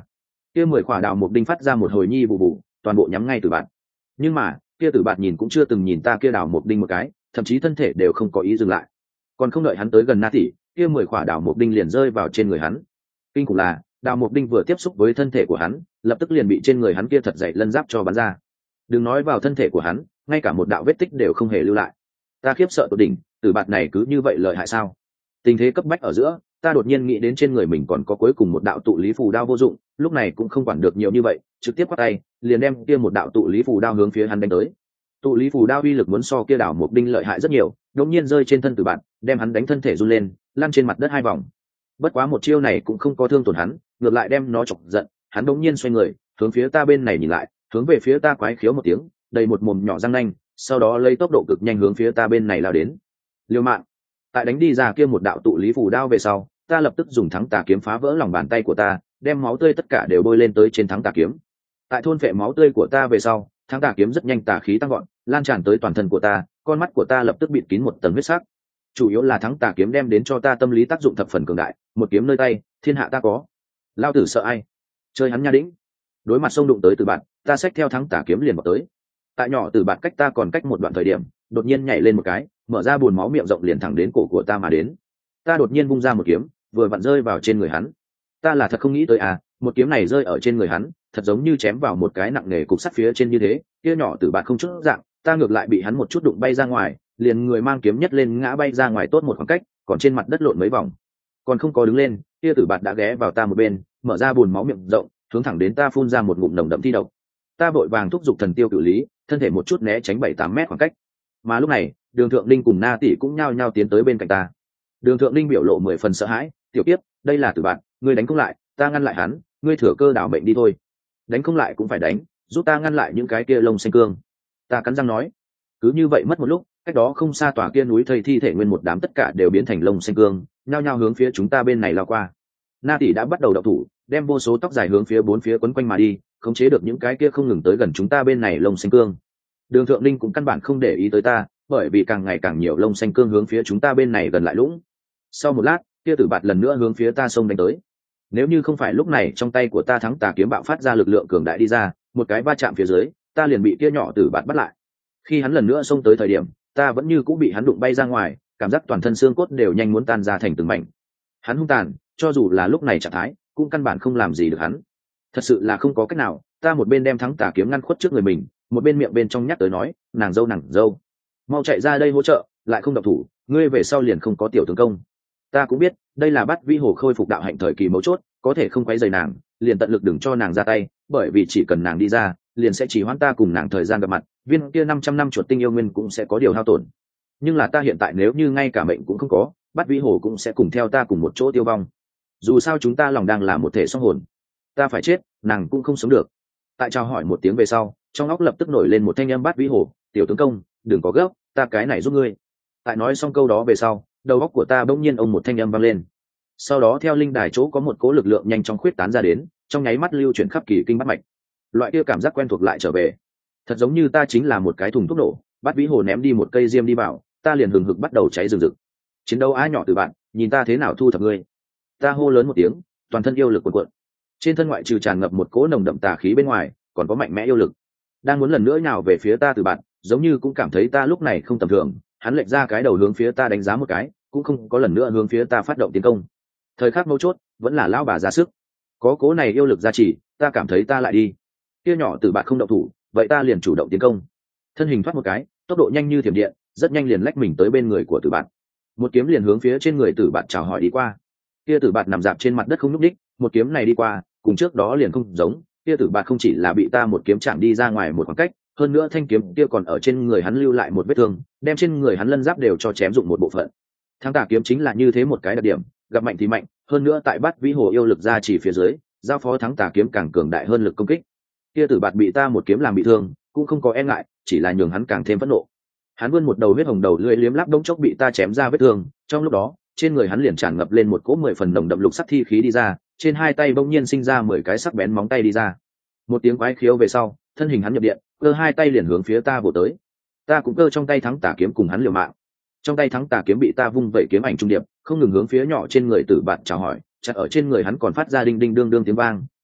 Kia 10 quả đào mục đinh phát ra một hồi nhi bù bù, toàn bộ nhắm ngay Tử Bạt. Nhưng mà kia Tử Bạt nhìn cũng chưa từng nhìn ta kia đào mục đinh một cái, thậm chí thân thể đều không có ý dừng lại. Còn không đợi hắn tới gần Na Tỷ, kia 10 quả đào mục đinh liền rơi vào trên người hắn. Kinh khủng là đào mục đinh vừa tiếp xúc với thân thể của hắn, lập tức liền bị trên người hắn kia thật dày lân giáp cho bắn ra. Đừng nói vào thân thể của hắn, ngay cả một đạo vết tích đều không hề lưu lại. Ta khiếp sợ tột đỉnh, Tử Bạt này cứ như vậy lợi hại sao? Tình thế cấp bách ở giữa, ta đột nhiên nghĩ đến trên người mình còn có cuối cùng một đạo tụ lý phù đao vô dụng, lúc này cũng không quản được nhiều như vậy, trực tiếp quát tay, liền đem kia một đạo tụ lý phù đao hướng phía hắn đánh tới. Tụ lý phù đao uy lực muốn so kia đảo một đinh lợi hại rất nhiều, đột nhiên rơi trên thân Tử Bạt, đem hắn đánh thân thể run lên, lăn trên mặt đất 2 vòng. Bất quá một chiêu này cũng không có thương tổn hắn, ngược lại đem nó chọc giận, hắn đột nhiên xoay người, hướng phía ta bên này nhìn lại, hướng về phía ta quái khiếu một tiếng, đầy một mồm nhỏ răng nanh, sau đó lấy tốc độ cực nhanh hướng phía ta bên này lao đến. Liêu mạng. Tại đánh đi ra kia một đạo tụ lý phù đao về sau, ta lập tức dùng thắng tà kiếm phá vỡ lòng bàn tay của ta, đem máu tươi tất cả đều bôi lên tới trên thắng tà kiếm. Tại thôn phệ máu tươi của ta về sau, thắng tà kiếm rất nhanh tà khí tăng gọn, lan tràn tới toàn thân của ta, con mắt của ta lập tức bịt kín một tầng huyết sắc. Chủ yếu là thắng tà kiếm đem đến cho ta tâm lý tác dụng thập phần cường đại, một kiếm nơi tay, thiên hạ ta có. Lao tử sợ ai? Chơi hắn nha đĩnh. Đối mặt xông đụng tới Tử Bạt, ta xách theo thắng tà kiếm liền vào tới. Tại nhỏ Tử Bạt cách ta còn cách một đoạn thời điểm, đột nhiên nhảy lên một cái, mở ra buồn máu miệng rộng liền thẳng đến cổ của ta mà đến. Ta đột nhiên vung ra một kiếm, vừa vặn rơi vào trên người hắn. Ta là thật không nghĩ tới một kiếm này rơi ở trên người hắn, thật giống như chém vào một cái nặng nề cục sắt phía trên như thế, kia nhỏ Tử Bạt không chút dạng, ta ngược lại bị hắn một chút đụng bay ra ngoài, liền người mang kiếm nhất lên ngã bay ra ngoài tốt một khoảng cách, còn trên mặt đất lộn mấy vòng. Còn không có đứng lên, kia Tử Bạt đã ghé vào ta một bên, mở ra buồn máu miệng rộng, hướng thẳng đến ta phun ra một ngụm nồng đậm thi độc. Ta vội vàng thúc giục thần tiêu cự lý, thân thể một chút né tránh 7-8 mét khoảng cách. Mà lúc này, Đường Thượng Linh cùng Na Tỷ cũng nhao nhao tiến tới bên cạnh ta. Đường Thượng Linh biểu lộ 10 phần sợ hãi, "Tiểu Kiếp, đây là Tử Bạt, ngươi đánh không lại, ta ngăn lại hắn, ngươi thừa cơ đảo mệnh đi thôi." "Đánh không lại cũng phải đánh, giúp ta ngăn lại những cái kia lông xanh cương." Ta cắn răng nói. Cứ như vậy mất một lúc, cách đó không xa tòa kia núi thây thi thể nguyên một đám tất cả đều biến thành lông xanh cương, nhao nhao hướng phía chúng ta bên này lao qua. Na Tỷ đã bắt đầu động thủ, đem vô số tóc dài hướng phía bốn phía quấn quanh mà đi, khống chế được những cái kia không ngừng tới gần chúng ta bên này lông xanh cương. Đường Thượng Linh cũng căn bản không để ý tới ta, bởi vì càng ngày càng nhiều lông xanh cương hướng phía chúng ta bên này gần lại lũng. Sau một lát, kia Tử Bạt lần nữa hướng phía ta xông đánh tới. Nếu như không phải lúc này trong tay của ta thắng tà kiếm bạo phát ra lực lượng cường đại đi ra, một cái va chạm phía dưới, ta liền bị kia nhỏ Tử Bạt bắt lại. Khi hắn lần nữa xông tới thời điểm, ta vẫn như cũng bị hắn đụng bay ra ngoài, cảm giác toàn thân xương cốt đều nhanh muốn tan ra thành từng mảnh. Hắn hung tàn, cho dù là lúc này trạng thái, cũng căn bản không làm gì được hắn. Thật sự là không có cách nào, ta một bên đem thắng tà kiếm ngăn khuất trước người mình, một bên miệng bên trong nhắc tới nói, nàng dâu, mau chạy ra đây hỗ trợ, lại không động thủ, ngươi về sau liền không có tiểu tướng công. Ta cũng biết, đây là Bát Vĩ Hồ khôi phục đạo hạnh thời kỳ mấu chốt, có thể không quấy rầy nàng, liền tận lực đừng cho nàng ra tay, bởi vì chỉ cần nàng đi ra, liền sẽ chỉ hoãn ta cùng nàng thời gian gặp mặt, viên kia 500 năm chuột tinh yêu nguyên cũng sẽ có điều hao tổn. Nhưng là ta hiện tại nếu như ngay cả mệnh cũng không có, Bát Vĩ Hồ cũng sẽ cùng theo ta cùng một chỗ tiêu vong. Dù sao chúng ta lòng đang là một thể song hồn, ta phải chết, nàng cũng không sống được. Tại chào hỏi một tiếng về sau, trong óc lập tức nổi lên một thanh âm Bát Vĩ Hồ, tiểu tướng công, đừng có gấp, ta cái này giúp ngươi. Tại nói xong câu đó về sau, đầu óc của ta bỗng nhiên ông một thanh âm vang lên. Sau đó theo linh đài chỗ có một cỗ lực lượng nhanh chóng khuyết tán ra đến, trong nháy mắt lưu chuyển khắp kỳ kinh bát mạch. Loại kia cảm giác quen thuộc lại trở về, thật giống như ta chính là một cái thùng thuốc nổ. Bát Vĩ Hồ ném đi một cây diêm đi vào, ta liền hừng hực bắt đầu cháy rừng rực. Chiến đấu á nhỏ từ bạn, nhìn ta thế nào thu thập ngươi. Ta hô lớn một tiếng, toàn thân yêu lực cuộn cuộn. Trên thân ngoại trừ tràn ngập một cỗ nồng đậm tà khí bên ngoài, còn có mạnh mẽ yêu lực. Đang muốn lần nữa nhào về phía ta từ bạn, giống như cũng cảm thấy ta lúc này không tầm thường, hắn lệch ra cái đầu hướng phía ta đánh giá một cái, cũng không có lần nữa hướng phía ta phát động tiến công. Thời khắc mấu chốt, vẫn là lão bà ra sức. Có cố này yêu lực gia trì, ta cảm thấy ta lại đi. Kia nhỏ từ bạn không động thủ, vậy ta liền chủ động tiến công. Thân hình thoát một cái, tốc độ nhanh như thiểm điện, rất nhanh liền lách mình tới bên người của Tử Bạt. Một kiếm liền hướng phía trên người Tử Bạt chào hỏi đi qua. Kia Tử Bạt nằm dạp trên mặt đất không nhúc nhích, một kiếm này đi qua, cùng trước đó liền không giống. Kia Tử Bạt không chỉ là bị ta một kiếm chạm đi ra ngoài một khoảng cách, hơn nữa thanh kiếm kia còn ở trên người hắn lưu lại một vết thương, đem trên người hắn lân giáp đều cho chém dụng một bộ phận. Thắng tà kiếm chính là như thế một cái đặc điểm, gặp mạnh thì mạnh, hơn nữa tại Bát Vĩ Hồ yêu lực ra chỉ phía dưới, giao phó thắng tà kiếm càng cường đại hơn lực công kích. Kia Tử Bạt bị ta một kiếm làm bị thương, cũng không có e ngại, chỉ là nhường hắn càng thêm phẫn nộ. Hắn vươn một đầu huyết hồng đầu lưỡi liếm láp đống chốc bị ta chém ra vết thương, trong lúc đó, trên người hắn liền tràn ngập lên một cỗ 10 phần nồng đậm lục sắc thi khí đi ra, trên hai tay bỗng nhiên sinh ra 10 cái sắc bén móng tay đi ra. Một tiếng quái khiếu về sau, thân hình hắn nhập điện, cơ hai tay liền hướng phía ta vồ tới. Ta cũng cơ trong tay thắng tà kiếm cùng hắn liều mạng. Trong tay thắng tà kiếm bị ta vung vẩy kiếm ảnh trung điệp, không ngừng hướng phía nhỏ trên người Tử Bạt chào hỏi, chặt ở trên người hắn còn phát ra đinh đinh đương đương tiếng vang,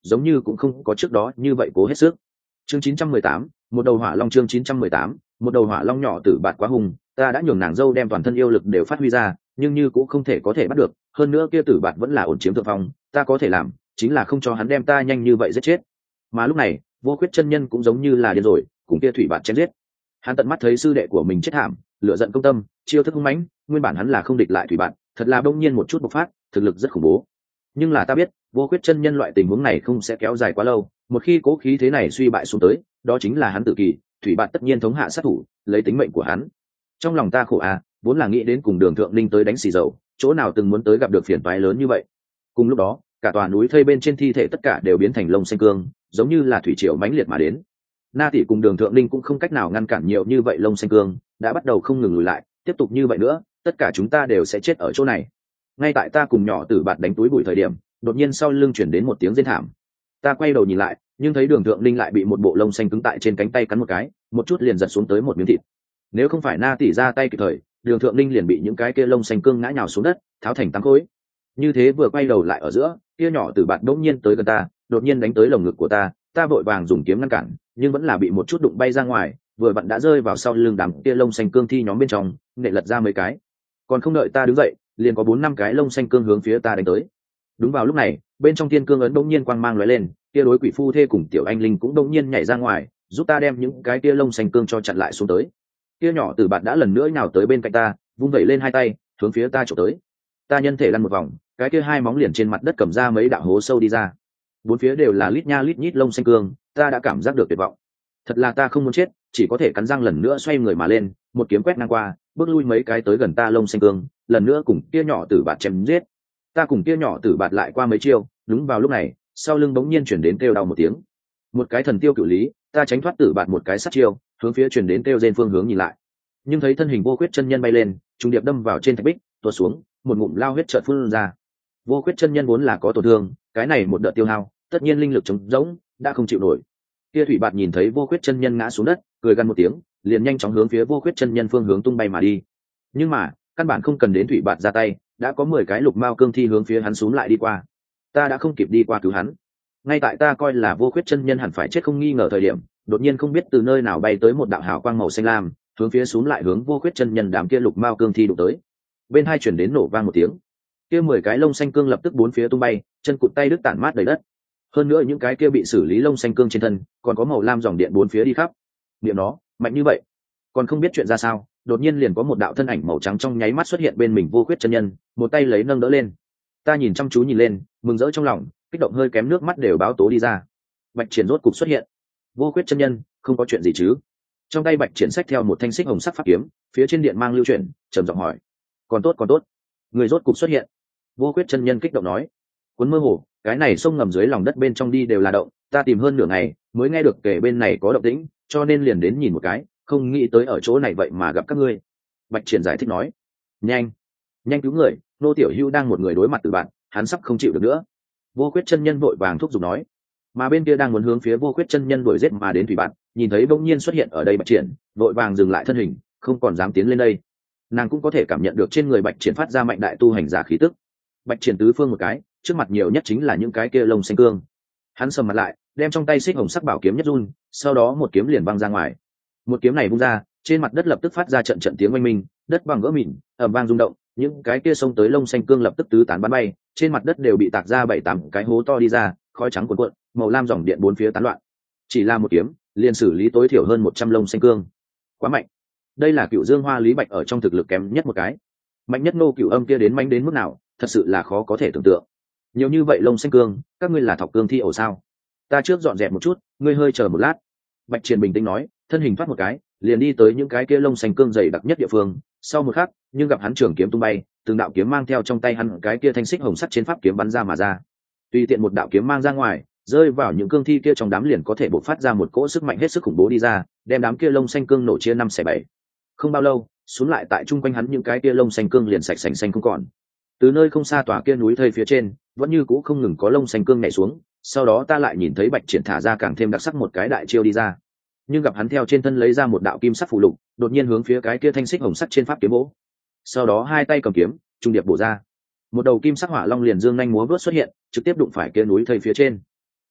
giống như cũng không có trước đó như vậy cố hết sức. Chương 918, một đầu hỏa long. Chương 918, một đầu hỏa long nhỏ tử bạt quá hùng, ta đã nhường nàng dâu đem toàn thân yêu lực đều phát huy ra, nhưng như cũng không thể có thể bắt được, hơn nữa kia tử bạt vẫn là ổn chiếm thượng phong, ta có thể làm chính là không cho hắn đem ta nhanh như vậy giết chết. Mà lúc này vô khuyết chân nhân cũng giống như là điên rồi, cùng kia thủy bạt chém giết. Hắn tận mắt thấy sư đệ của mình chết thảm, lửa giận công tâm, chiêu thức hung mãnh, nguyên bản hắn là không địch lại thủy bạt, thật là bỗng nhiên một chút bộc phát, thực lực rất khủng bố. Nhưng là ta biết vô khuyết chân nhân loại tình huống này không sẽ kéo dài quá lâu, một khi cố khí thế này suy bại xuống tới, đó chính là hắn tự kỳ, thủy bạt tất nhiên thống hạ sát thủ, lấy tính mệnh của hắn. Trong lòng ta khổ vốn là nghĩ đến cùng Đường Thượng Linh tới đánh xì dầu, chỗ nào từng muốn tới gặp được phiền toái lớn như vậy. Cùng lúc đó cả tòa núi thây bên trên thi thể tất cả đều biến thành lông xanh cương, giống như là thủy triều mãnh liệt mà đến. Na tỷ cùng Đường Thượng Linh cũng không cách nào ngăn cản nhiều như vậy lông xanh cương, đã bắt đầu không ngừng lùi lại, tiếp tục như vậy nữa tất cả chúng ta đều sẽ chết ở chỗ này. Ngay tại ta cùng nhỏ tử bạt đánh túi bụi thời điểm, đột nhiên sau lưng chuyển đến một tiếng rên thảm. Ta quay đầu nhìn lại, nhưng thấy Đường Thượng Linh lại bị một bộ lông xanh cứng tại trên cánh tay cắn một cái, một chút liền giật xuống tới một miếng thịt. Nếu không phải Na tỷ ra tay kịp thời, Đường Thượng Linh liền bị những cái kia lông xanh cương ngã nhào xuống đất, tháo thành tám khối. Như thế vừa quay đầu lại ở giữa, kia nhỏ tử bạt đột nhiên tới gần ta, đột nhiên đánh tới lồng ngực của ta, ta vội vàng dùng kiếm ngăn cản, nhưng vẫn là bị một chút đụng bay ra ngoài, vừa vặn đã rơi vào sau lưng đám kia lông xanh cương thi nhóm bên trong, nệ lật ra mấy cái. Còn không đợi ta đứng dậy, liền có 4-5 cái lông xanh cương hướng phía ta đánh tới. Đúng vào lúc này, bên trong thiên cương ấn đột nhiên quang mang lóe lên, kia đối quỷ phu thê cùng tiểu anh linh cũng đột nhiên nhảy ra ngoài, giúp ta đem những cái kia lông xanh cương cho chặn lại xuống tới. Kia nhỏ tử bạt đã lần nữa nhào tới bên cạnh ta, vung vẩy lên hai tay, hướng phía ta chụp tới. Ta nhân thể lăn một vòng, cái kia hai móng liền trên mặt đất cầm ra mấy đạo hố sâu đi ra. Bốn phía đều là lít nha lít nhít lông xanh cương, ta đã cảm giác được tuyệt vọng. Thật là ta không muốn chết, chỉ có thể cắn răng lần nữa xoay người mà lên, một kiếm quét ngang qua, bước lui mấy cái tới gần ta lông xanh cương, lần nữa cùng kia nhỏ tử bạt chém giết. Ta cùng kia nhỏ tử bạt lại qua mấy chiêu, đúng vào lúc này, sau lưng bỗng nhiên chuyển đến kêu đau một tiếng. Một cái thần tiêu cự lý, ta tránh thoát tử bạt một cái sát chiêu, hướng phía chuyển đến kêu trên phương hướng nhìn lại. Nhưng thấy thân hình vô khuyết chân nhân bay lên, trùng điệp đâm vào trên thạch bích, tuột xuống, một ngụm lao huyết chợt phun ra. Vô khuyết chân nhân vốn là có tổn thương, cái này một đợt tiêu hao, tất nhiên linh lực trống rỗng, đã không chịu nổi. Kia thủy bạt nhìn thấy vô khuyết chân nhân ngã xuống đất, cười gằn một tiếng, liền nhanh chóng hướng phía vô khuyết chân nhân phương hướng tung bay mà đi. Nhưng mà căn bản không cần đến thủy bạt ra tay, đã có 10 cái lục mao cương thi hướng phía hắn xuống lại đi qua. Ta đã không kịp đi qua cứu hắn. Ngay tại ta coi là vô khuyết chân nhân hẳn phải chết không nghi ngờ thời điểm, đột nhiên không biết từ nơi nào bay tới một đạo hào quang màu xanh lam, hướng phía xuống lại hướng vô khuyết chân nhân đám kia lục mao cương thi đụng tới. Bên hai chuyển đến nổ vang một tiếng, kia 10 cái lông xanh cương lập tức bốn phía tung bay, chân cụt tay đứt tản mát đầy đất. Hơn nữa những cái kia bị xử lý lông xanh cương trên thân còn có màu lam dòng điện bốn phía đi khắp. Niệm nó mạnh như vậy, còn không biết chuyện ra sao, đột nhiên liền có một đạo thân ảnh màu trắng trong nháy mắt xuất hiện bên mình vô khuyết chân nhân, một tay lấy nâng đỡ lên. Ta nhìn chăm chú nhìn lên, mừng rỡ trong lòng, kích động hơi kém nước mắt đều báo tố đi ra. Bạch Triển rốt cục xuất hiện. Vô khuyết chân nhân, không có chuyện gì chứ? Trong tay Bạch Triển xách theo một thanh xích hồng sắc pháp kiếm, phía trên điện mang lưu chuyển, trầm giọng hỏi. Còn tốt, người rốt cục xuất hiện. Vô khuyết chân nhân kích động nói. Cuốn mơ hồ, cái này sông ngầm dưới lòng đất bên trong đi đều là động, ta tìm hơn nửa ngày mới nghe được kể bên này có động tĩnh, cho nên liền đến nhìn một cái, không nghĩ tới ở chỗ này vậy mà gặp các ngươi. Bạch Triển giải thích nói. Nhanh cứu người, nô tiểu hưu đang một người đối mặt từ bạn, hắn sắp không chịu được nữa. Vô khuyết chân nhân vội vàng thúc giục nói. Mà bên kia đang muốn hướng phía vô khuyết chân nhân đuổi giết mà đến thủy bạn, nhìn thấy bỗng nhiên xuất hiện ở đây Bạch Triển, vội vàng dừng lại thân hình, không còn dám tiến lên đây. Nàng cũng có thể cảm nhận được trên người Bạch Triển phát ra mạnh đại tu hành giả khí tức. Bạch Triển tứ phương một cái, trước mặt nhiều nhất chính là những cái kia lông xanh cương. Hắn sầm mặt lại, đem trong tay xích hồng sắc bảo kiếm nhất run, sau đó một kiếm liền văng ra ngoài. Một kiếm này vung ra, trên mặt đất lập tức phát ra trận trận tiếng oanh minh, đất bằng vỡ mịn, ầm vang rung động, những cái kia xông tới lông xanh cương lập tức tứ tán bắn bay, trên mặt đất đều bị tạc ra 7-8 cái hố to đi ra, khói trắng cuồn cuộn, màu lam dòng điện bốn phía tán loạn. Chỉ là một kiếm, liền xử lý tối thiểu hơn 100 lông xanh cương. Quá mạnh. Đây là Cựu Dương Hoa Lý Bạch ở trong thực lực kém nhất một cái. Mạnh nhất Ngô Cựu Âm kia đến manh đến mức nào, thật sự là khó có thể tưởng tượng. Nhiều như vậy lông xanh cương, các ngươi là thọc cương thi ổ sao? Ta trước dọn dẹp một chút, ngươi hơi chờ một lát. Bạch Triển bình tĩnh nói, thân hình thoát một cái, liền đi tới những cái kia lông xanh cương dày đặc nhất địa phương. Sau một khắc, nhưng gặp hắn trường kiếm tung bay, từng đạo kiếm mang theo trong tay hắn cái kia thanh xích hồng sắt trên pháp kiếm bắn ra mà ra. Tùy tiện một đạo kiếm mang ra ngoài, rơi vào những cương thi kia trong đám liền có thể bộc phát ra một cỗ sức mạnh hết sức khủng bố đi ra, đem đám kia lông xanh cương nổ chia 5/7. Không bao lâu, xuống lại tại trung quanh hắn những cái kia lông xanh cương liền sạch sành xanh không còn. Từ nơi không xa tòa kia núi thây phía trên, vẫn như cũ không ngừng có lông xanh cương nhảy xuống. Sau đó ta lại nhìn thấy Bạch Triển thả ra càng thêm đặc sắc một cái đại chiêu đi ra, nhưng gặp hắn theo trên thân lấy ra một đạo kim sắc phù lục, đột nhiên hướng phía cái kia thanh xích hồng sắt trên pháp kiếm bổ. Sau đó hai tay cầm kiếm, trung điệp bổ ra, một đầu kim sắc hỏa long liền dương nhanh múa vớt xuất hiện, trực tiếp đụng phải kia núi thây phía trên.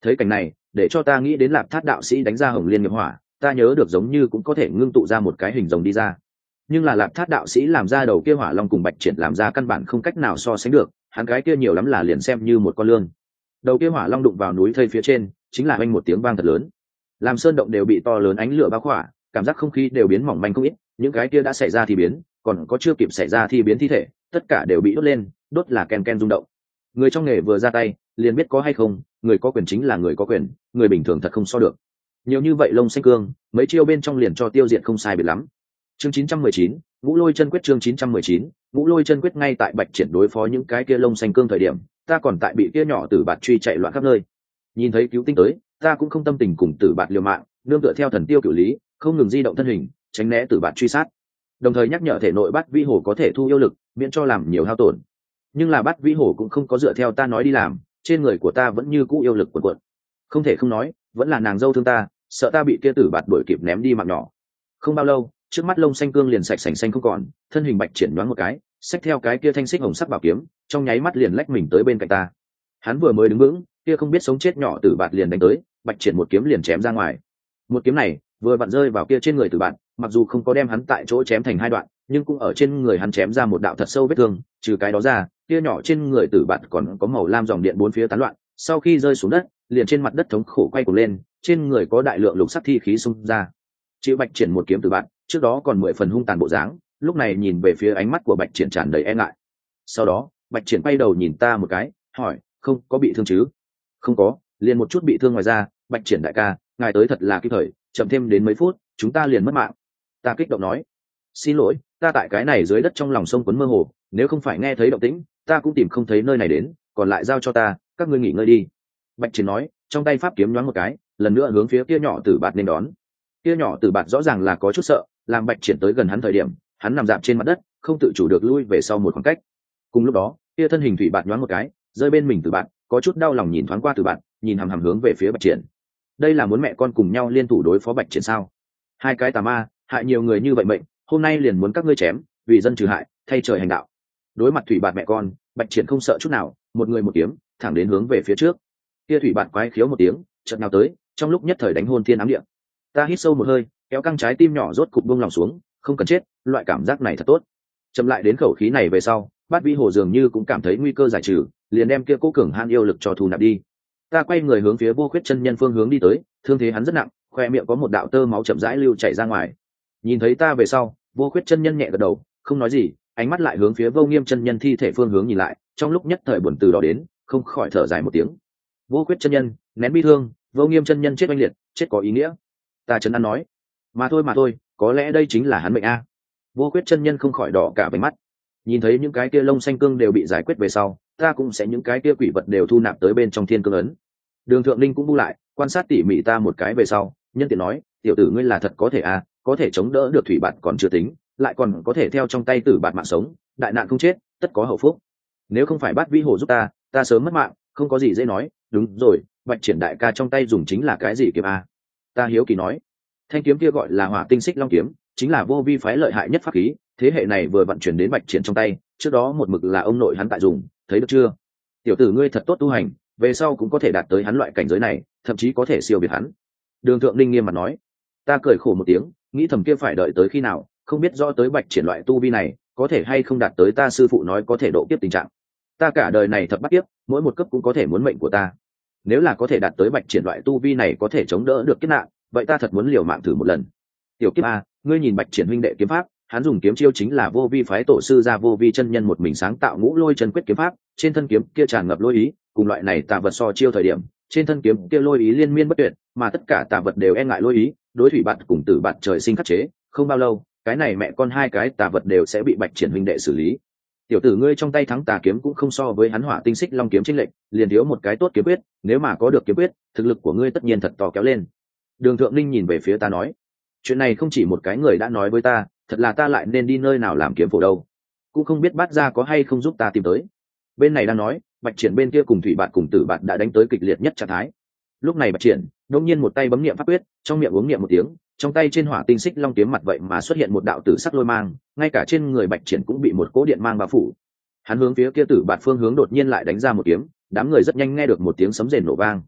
thấy cảnh này để cho ta nghĩ đến Lạp Thát đạo sĩ đánh ra Hồng Liên nghiệp hỏa, ta nhớ được giống như cũng có thể ngưng tụ ra một cái hình rồng đi ra. Nhưng là Lạp Thát đạo sĩ làm ra đầu kia hỏa long cùng Bạch Triển làm ra căn bản không cách nào so sánh được, hắn cái kia nhiều lắm là liền xem như một con lương. Đầu kia hỏa long đụng vào núi thây phía trên, chính là oanh một tiếng vang thật lớn, làm sơn động đều bị to lớn ánh lửa bao khỏa, cảm giác không khí đều biến mỏng manh không ít, những cái kia đã xảy ra thì biến, còn có chưa kịp xảy ra thì biến thi thể, tất cả đều bị đốt lên, đốt là ken ken rung động. Người trong nghề vừa ra tay, liền biết có hay không, người có quyền chính là người có quyền, người bình thường thật không so được. Nhiều như vậy lông xanh cương, mấy chiêu bên trong liền cho tiêu diệt không sai biệt lắm. Chương 919, Ngũ Lôi Chân Quyết. Chương 919, Ngũ Lôi Chân Quyết. Ngay tại Bạch Triển đối phó những cái kia lông xanh cương thời điểm, ta còn tại bị kia nhỏ tử bạt truy chạy loạn khắp nơi. Nhìn thấy cứu tinh tới, ta cũng không tâm tình cùng tử bạt liều mạng, nương tựa theo thần tiêu cửu lý, không ngừng di động thân hình, tránh né tử bạt truy sát. Đồng thời nhắc nhở thể nội Bát Vĩ Hổ có thể thu yêu lực, miễn cho làm nhiều hao tổn. Nhưng là Bát Vĩ Hổ cũng không có dựa theo ta nói đi làm, trên người của ta vẫn như cũ yêu lực cuộn cuộn. Không thể không nói, vẫn là nàng dâu thương ta, sợ ta bị kia tử bạt đuổi kịp ném đi mạng nhỏ. Không bao lâu, trước mắt lông xanh cương liền sạch sành xanh không còn, thân hình Bạch Triển nhoáng một cái, xách theo cái kia thanh xích hồng sắc bảo kiếm, trong nháy mắt liền lách mình tới bên cạnh ta. Hắn vừa mới đứng vững, kia không biết sống chết nhỏ tử bạt liền đánh tới, Bạch Triển một kiếm liền chém ra ngoài. Một kiếm này vừa vặn rơi vào kia trên người tử bạt, mặc dù không có đem hắn tại chỗ chém thành hai đoạn, nhưng cũng ở trên người hắn chém ra một đạo thật sâu vết thương. Trừ cái đó ra, kia nhỏ trên người tử bạt còn có màu lam dòng điện bốn phía tán loạn, sau khi rơi xuống đất, liền trên mặt đất thống khổ quay cuồng lên, trên người có đại lượng lục sắc thi khí xung ra. Chịu Bạch Triển một kiếm tử bạt, trước đó còn 10 phần hung tàn bộ dáng, lúc này nhìn về phía ánh mắt của Bạch Triển tràn đầy e ngại. Sau đó, Bạch Triển quay đầu nhìn ta một cái, hỏi, không có bị thương chứ? Không có, liền một chút bị thương ngoài ra. Bạch Triển đại ca, ngài tới thật là kịp thời, chậm thêm đến mấy phút, chúng ta liền mất mạng. Ta kích động nói, xin lỗi, ta tại cái này dưới đất trong lòng sông quấn mơ hồ, nếu không phải nghe thấy động tĩnh, ta cũng tìm không thấy nơi này đến, còn lại giao cho ta, các ngươi nghỉ ngơi đi. Bạch Triển nói, trong tay pháp kiếm nhoáng một cái, lần nữa hướng phía kia nhỏ tử bạt nên đón. Kia nhỏ tử bạt rõ ràng là có chút sợ, làm Bạch Triển tới gần hắn thời điểm, hắn nằm dạp trên mặt đất, không tự chủ được lui về sau một khoảng cách. Cùng lúc đó, kia thân hình thủy bạt nhoáng một cái, rơi bên mình tử bạt, có chút đau lòng nhìn thoáng qua tử bạt, nhìn hằm hằm hướng về phía Bạch Triển. Đây là muốn mẹ con cùng nhau liên thủ đối phó Bạch Triển sao? Hai cái tà ma, hại nhiều người như vậy mệnh, hôm nay liền muốn các ngươi chém, vì dân trừ hại, thay trời hành đạo. Đối mặt thủy bạt mẹ con, Bạch Triển không sợ chút nào, một người một kiếm, thẳng đến hướng về phía trước. Kia thủy bạt quái khiếu một tiếng, chợt nào tới, trong lúc nhất thời đánh hồn thiên ám địa. Ta hít sâu một hơi, kéo căng trái tim nhỏ rốt cục buông lòng xuống, không cần chết, loại cảm giác này thật tốt. Chậm lại đến khẩu khí này về sau, Bát Vĩ Hổ dường như cũng cảm thấy nguy cơ giải trừ, liền đem kia cố cường han yêu lực cho thu nạp đi. Ta quay người hướng phía Vô Khuyết chân nhân phương hướng đi tới, thương thế hắn rất nặng, khoe miệng có một đạo tơ máu chậm rãi lưu chảy ra ngoài. Nhìn thấy ta về sau, Vô Khuyết chân nhân nhẹ gật đầu, không nói gì, ánh mắt lại hướng phía Vô Nghiêm chân nhân thi thể phương hướng nhìn lại, trong lúc nhất thời buồn từ đó đến, không khỏi thở dài một tiếng. Vô Khuyết chân nhân, nén bi thương, Vô Nghiêm chân nhân chết oanh liệt, chết có ý nghĩa. Ta trấn an nói, mà thôi, có lẽ đây chính là hắn mệnh a. Vô Khuyết chân nhân không khỏi đỏ cả váy mắt. Nhìn thấy những cái kia lông xanh cương đều bị giải quyết về sau, ta cũng sẽ những cái kia quỷ vật đều thu nạp tới bên trong thiên cương ấn. Đường Thượng Linh cũng bu lại, quan sát tỉ mỉ ta một cái về sau, nhân tiện nói, tiểu tử ngươi là thật có thể a, có thể chống đỡ được thủy bạt còn chưa tính, lại còn có thể theo trong tay tử bạt mạng sống, đại nạn không chết, tất có hậu phúc. Nếu không phải Bát Vĩ Hổ giúp ta sớm mất mạng, không có gì dễ nói. Đúng rồi, Bạch Triển đại ca trong tay dùng chính là cái gì kiếm a? Ta hiếu kỳ nói. Thanh kiếm kia gọi là Hỏa Tinh Xích Long kiếm, chính là Vô Vi phái lợi hại nhất pháp khí, thế hệ này vừa vận chuyển đến Bạch Triển trong tay, trước đó một mực là ông nội hắn tại dùng, thấy được chưa? Tiểu tử ngươi thật tốt tu hành, về sau cũng có thể đạt tới hắn loại cảnh giới này, thậm chí có thể siêu việt hắn. Đường Thượng Linh nghiêm mặt nói. Ta cười khổ một tiếng, nghĩ thầm kia phải đợi tới khi nào, không biết rõ tới Bạch Triển loại tu vi này, có thể hay không đạt tới ta sư phụ nói có thể độ kiếp tình trạng. Ta cả đời này thập bắt kiếp, mỗi một cấp cũng có thể muốn mệnh của ta. Nếu là có thể đạt tới Bạch Triển loại tu vi này có thể chống đỡ được kiếp nạn, vậy ta thật muốn liều mạng thử một lần. Tiểu kiếp a, ngươi nhìn Bạch Triển huynh đệ kiếm pháp, hắn dùng kiếm chiêu chính là Vô Vi phái tổ sư gia Vô Vi chân nhân một mình sáng tạo Ngũ Lôi Chân Quyết kiếm pháp, trên thân kiếm kia tràn ngập lôi ý, cùng loại này tà vật so chiêu thời điểm, trên thân kiếm kia lôi ý liên miên bất tuyệt, mà tất cả tà vật đều e ngại lôi ý, đối thủy bạt cùng tử bạt trời sinh khắc chế, không bao lâu, cái này mẹ con hai cái tà vật đều sẽ bị Bạch Triển huynh đệ xử lý. Tiểu tử ngươi trong tay thắng tà kiếm cũng không so với hắn Hỏa Tinh Xích Long kiếm chênh lệch, liền thiếu một cái tốt kiếm quyết, nếu mà có được kiếm quyết, thực lực của ngươi tất nhiên thật to kéo lên. Đường Thượng Linh nhìn về phía ta nói, chuyện này không chỉ một cái người đã nói với ta, thật là ta lại nên đi nơi nào làm kiếm phổ đâu, cũng không biết Bát gia có hay không giúp ta tìm tới. Bên này đang nói, Bạch Triển bên kia cùng thủy bạt cùng tử bạt đã đánh tới kịch liệt nhất trạng thái. Lúc này Bạch Triển đột nhiên một tay bấm niệm pháp quyết, trong miệng uống niệm một tiếng, trong tay trên Hỏa Tinh Xích Long kiếm mặt vậy mà xuất hiện một đạo tử sắc lôi mang, ngay cả trên người Bạch Triển cũng bị một cỗ điện mang bao phủ. Hắn hướng phía kia tử bạt phương hướng đột nhiên lại đánh ra một kiếm, đám người rất nhanh nghe được một tiếng sấm rền nổ vang.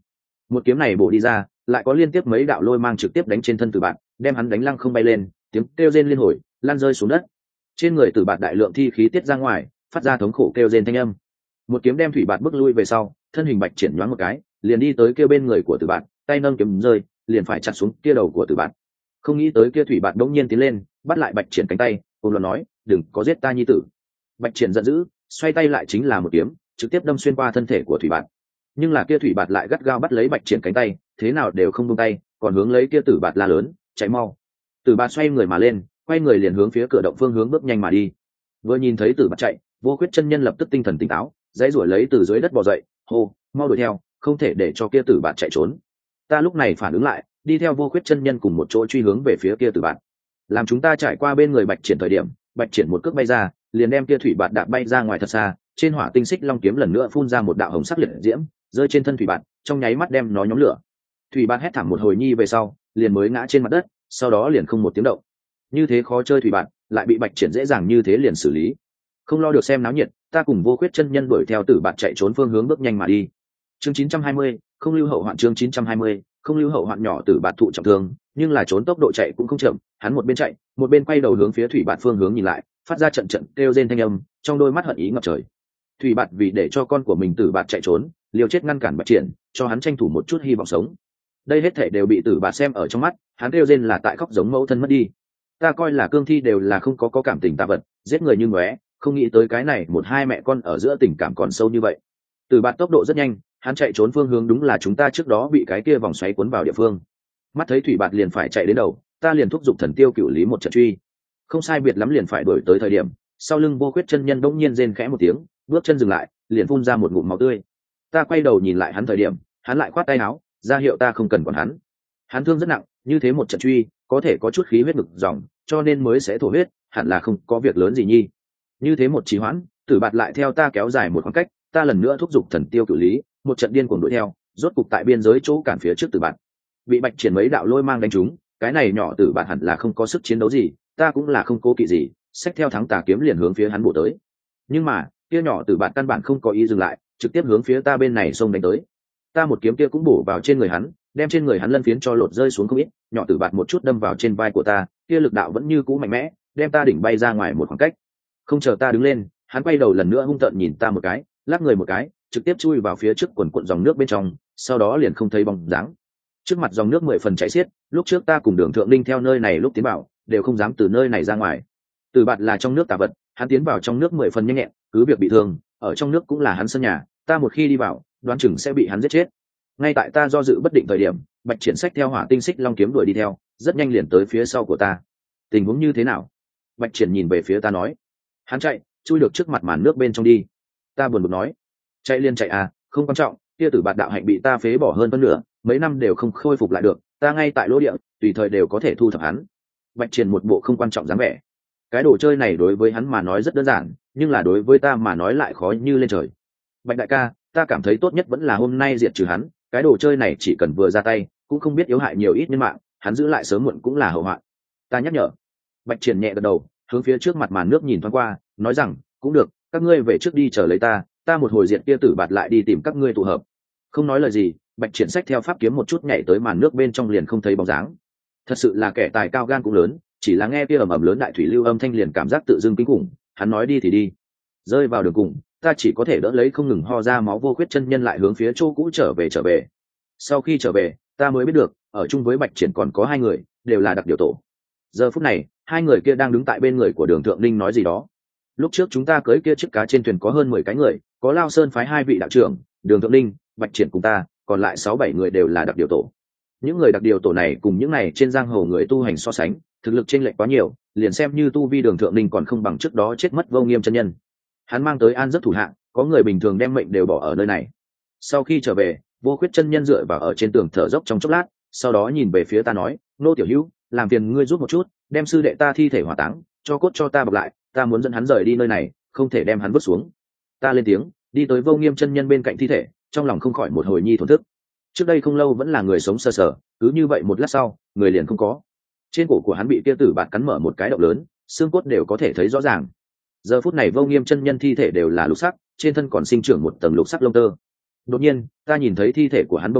Một kiếm này bổ đi ra, lại có liên tiếp mấy đạo lôi mang trực tiếp đánh trên thân Tử Bạt, đem hắn đánh lăng không bay lên, tiếng kêu rên liên hồi lan rơi xuống đất. Trên người Tử Bạt đại lượng thi khí tiết ra ngoài, phát ra thống khổ kêu rên thanh âm. Một kiếm đem Thủy Bạt bước lui về sau, thân hình Bạch Triển nhoáng một cái, liền đi tới kêu bên người của Tử Bạt, tay nâng kiếm rơi, liền phải chặt xuống kia đầu của Tử Bạt. Không nghĩ tới kia Thủy Bạt đống nhiên tiến lên, bắt lại Bạch Triển cánh tay, cùng luận nói, đừng có giết ta nhi tử. Bạch Triển giận dữ, xoay tay lại chính là một kiếm, trực tiếp đâm xuyên qua thân thể của Thủy Bạt. Nhưng là kia Thủy Bạt lại gắt gao bắt lấy Bạch Triển cánh tay, thế nào đều không buông tay, còn hướng lấy kia Tử Bạt la lớn, chạy mau. Tử Bạt xoay người mà lên, quay người liền hướng phía cửa động phương hướng bước nhanh mà đi. Vừa nhìn thấy Tử Bạt chạy, Vô Khuyết chân nhân lập tức tinh thần tỉnh táo, dãy rủi lấy từ dưới đất bò dậy, hô, mau đuổi theo, không thể để cho kia Tử Bạt chạy trốn. Ta lúc này phản ứng lại, đi theo Vô Khuyết chân nhân cùng một chỗ truy hướng về phía kia Tử Bạt. Làm chúng ta trải qua bên người Bạch Triển thời điểm, Bạch Triển một cước bay ra, liền đem kia Thủy Bạt đạp bay ra ngoài thật xa, trên hỏa tinh xích long kiếm lần nữa phun ra một đạo hồng sắc liệt diễm, rơi trên thân Thủy Bạt, trong nháy mắt đem nó nhóm lửa. Thủy Bạt hét thảm một hồi nhi về sau, liền mới ngã trên mặt đất, sau đó liền không một tiếng động. Như thế khó chơi Thủy Bạt, lại bị Bạch Triển dễ dàng như thế liền xử lý. Không lo được xem náo nhiệt, ta cùng Vô Khuyết chân nhân đuổi theo Tử Bạt chạy trốn phương hướng bước nhanh mà đi. Chương 920, không lưu hậu hoạn. Chương 920, không lưu hậu hoạn. Nhỏ Tử Bạt thụ trọng thương, nhưng là trốn tốc độ chạy cũng không chậm, hắn một bên chạy, một bên quay đầu hướng phía Thủy Bạt phương hướng nhìn lại, phát ra trận trận kêu rên thanh âm, trong đôi mắt hận ý ngập trời. Thủy Bạt vì để cho con của mình Tử Bạt chạy trốn, liều chết ngăn cản Bạch Triển, cho hắn tranh thủ một chút hy vọng sống. Đây hết thảy đều bị Tử Bạt xem ở trong mắt, hắn kêu rên là tại khóc giống mẫu thân mất đi. Ta coi là cương thi đều là không có cảm tình tạ vật, giết người như ngóe, không nghĩ tới cái này một hai mẹ con ở giữa tình cảm còn sâu như vậy. Tử Bạt tốc độ rất nhanh, hắn chạy trốn phương hướng đúng là chúng ta trước đó bị cái kia vòng xoáy cuốn vào địa phương. Mắt thấy Thủy Bạt liền phải chạy đến đầu, ta liền thúc giục Thần Tiêu Cửu Lý một trận truy. Không sai biệt lắm liền phải đuổi tới thời điểm, sau lưng Vô Khuyết chân nhân bỗng nhiên rên khẽ một tiếng, bước chân dừng lại, liền phun ra một ngụm máu tươi. Ta quay đầu nhìn lại hắn thời điểm, hắn lại khoát tay áo, ra hiệu ta không cần quản hắn. Hắn thương rất nặng, như thế một trận truy, có thể có chút khí huyết ngực dòng, cho nên mới sẽ thổ huyết, hẳn là không có việc lớn gì nhi. Như thế một trì hoãn, Tử Bạt lại theo ta kéo dài một khoảng cách, ta lần nữa thúc giục Thần Tiêu Cửu Lý, một trận điên cuồng đuổi theo, rốt cục tại biên giới chỗ cản phía trước Tử Bạt. Bị Bạch Triển mấy đạo lôi mang đánh trúng, cái này nhỏ Tử Bạt hẳn là không có sức chiến đấu gì, ta cũng là không cố kỵ gì, xách theo thắng tà kiếm liền hướng phía hắn bổ tới. Nhưng mà, kia nhỏ Tử Bạt căn bản không có ý dừng lại, trực tiếp hướng phía ta bên này xông đánh tới. Ta một kiếm kia cũng bổ vào trên người hắn, đem trên người hắn lân phiến cho lột rơi xuống không ít, nhỏ Tử Bạt một chút đâm vào trên vai của ta, kia lực đạo vẫn như cũ mạnh mẽ, đem ta đỉnh bay ra ngoài một khoảng cách. Không chờ ta đứng lên, hắn quay đầu lần nữa hung tợn nhìn ta một cái, lắc người một cái, trực tiếp chui vào phía trước quần cuộn dòng nước bên trong, sau đó liền không thấy bóng dáng. Trước mặt dòng nước 10 phần chảy xiết, lúc trước ta cùng Đường Thượng Linh theo nơi này lúc tiến vào, đều không dám từ nơi này ra ngoài. Tử Bạt là trong nước tà vật, hắn tiến vào trong nước 10 phần nhanh nhẹn, cứ việc bị thương, ở trong nước cũng là hắn sân nhà, ta một khi đi vào, đoán chừng sẽ bị hắn giết chết. Ngay tại ta do dự bất định thời điểm, Bạch Triển xách theo hỏa tinh xích long kiếm đuổi đi theo, rất nhanh liền tới phía sau của ta. Tình huống như thế nào? Bạch Triển nhìn về phía ta nói. Hắn chạy, chui được trước mặt màn nước bên trong đi. Ta buồn bực nói. Chạy liền chạy à, không quan trọng, kia Tử Bạt đạo hạnh bị ta phế bỏ hơn phân nửa, mấy năm đều không khôi phục lại được, ta ngay tại lỗ địa, tùy thời đều có thể thu thập hắn. Bạch Triển một bộ không quan trọng dáng vẻ. Cái đồ chơi này đối với hắn mà nói rất đơn giản, nhưng là đối với ta mà nói lại khó như lên trời. Bạch đại ca, ta cảm thấy tốt nhất vẫn là hôm nay diệt trừ hắn, cái đồ chơi này chỉ cần vừa ra tay, cũng không biết yếu hại nhiều ít nhân mạng, hắn giữ lại sớm muộn cũng là hậu hoạn. Ta nhắc nhở. Bạch Triển nhẹ gật đầu, hướng phía trước mặt màn nước nhìn thoáng qua, nói rằng, cũng được, các ngươi về trước đi chờ lấy ta một hồi diệt kia Tử Bạt lại đi tìm các ngươi tụ hợp. Không nói lời gì, Bạch Triển xách theo pháp kiếm một chút nhảy tới màn nước bên trong liền không thấy bóng dáng. Thật sự là kẻ tài cao gan cũng lớn, chỉ là nghe kia ầm ầm lớn đại thủy lưu âm thanh liền cảm giác tự dưng kinh khủng, hắn nói đi thì đi. Rơi vào đường cùng, ta chỉ có thể đỡ lấy không ngừng ho ra máu Vô Khuyết chân nhân lại hướng phía chỗ cũ trở về. Sau khi trở về, ta mới biết được, ở chung với Bạch Triển còn có hai người, đều là đặc điều tổ. Giờ phút này, hai người kia đang đứng tại bên người của Đường Thượng Linh nói gì đó. Lúc trước chúng ta cưới kia chiếc cá trên thuyền có hơn 10 cái người, có Lao Sơn phái hai vị đạo trưởng, Đường Thượng Linh, Bạch Triển cùng ta, còn lại 6-7 người đều là đặc điều tổ. Những người đặc điều tổ này cùng những này trên giang hồ người tu hành so sánh, thực lực chênh lệch quá nhiều, liền xem như tu vi Đường Thượng Linh còn không bằng trước đó chết mất Vô Nghiêm chân nhân. Hắn mang tới an giấc thủ hạng, có người bình thường đem mệnh đều bỏ ở nơi này. Sau khi trở về, Vô Khuyết chân nhân dựa vào ở trên tường thở dốc trong chốc lát, sau đó nhìn về phía ta nói, nô tiểu hữu, làm phiền ngươi giúp một chút, đem sư đệ ta thi thể hỏa táng, cho cốt cho ta bọc lại, ta muốn dẫn hắn rời đi nơi này, không thể đem hắn vứt xuống. Ta lên tiếng, đi tới Vô Nghiêm chân nhân bên cạnh thi thể, trong lòng không khỏi một hồi nhi thổn thức. Trước đây không lâu vẫn là người sống sờ sờ, cứ như vậy một lát sau, người liền không có. Trên cổ của hắn bị kia Tử Bạt cắn mở một cái động lớn, xương cốt đều có thể thấy rõ ràng. Giờ phút này Vô Nghiêm chân nhân thi thể đều là lục sắc, trên thân còn sinh trưởng một tầng lục sắc lông tơ. Đột nhiên, ta nhìn thấy thi thể của hắn bỗng lúc đích,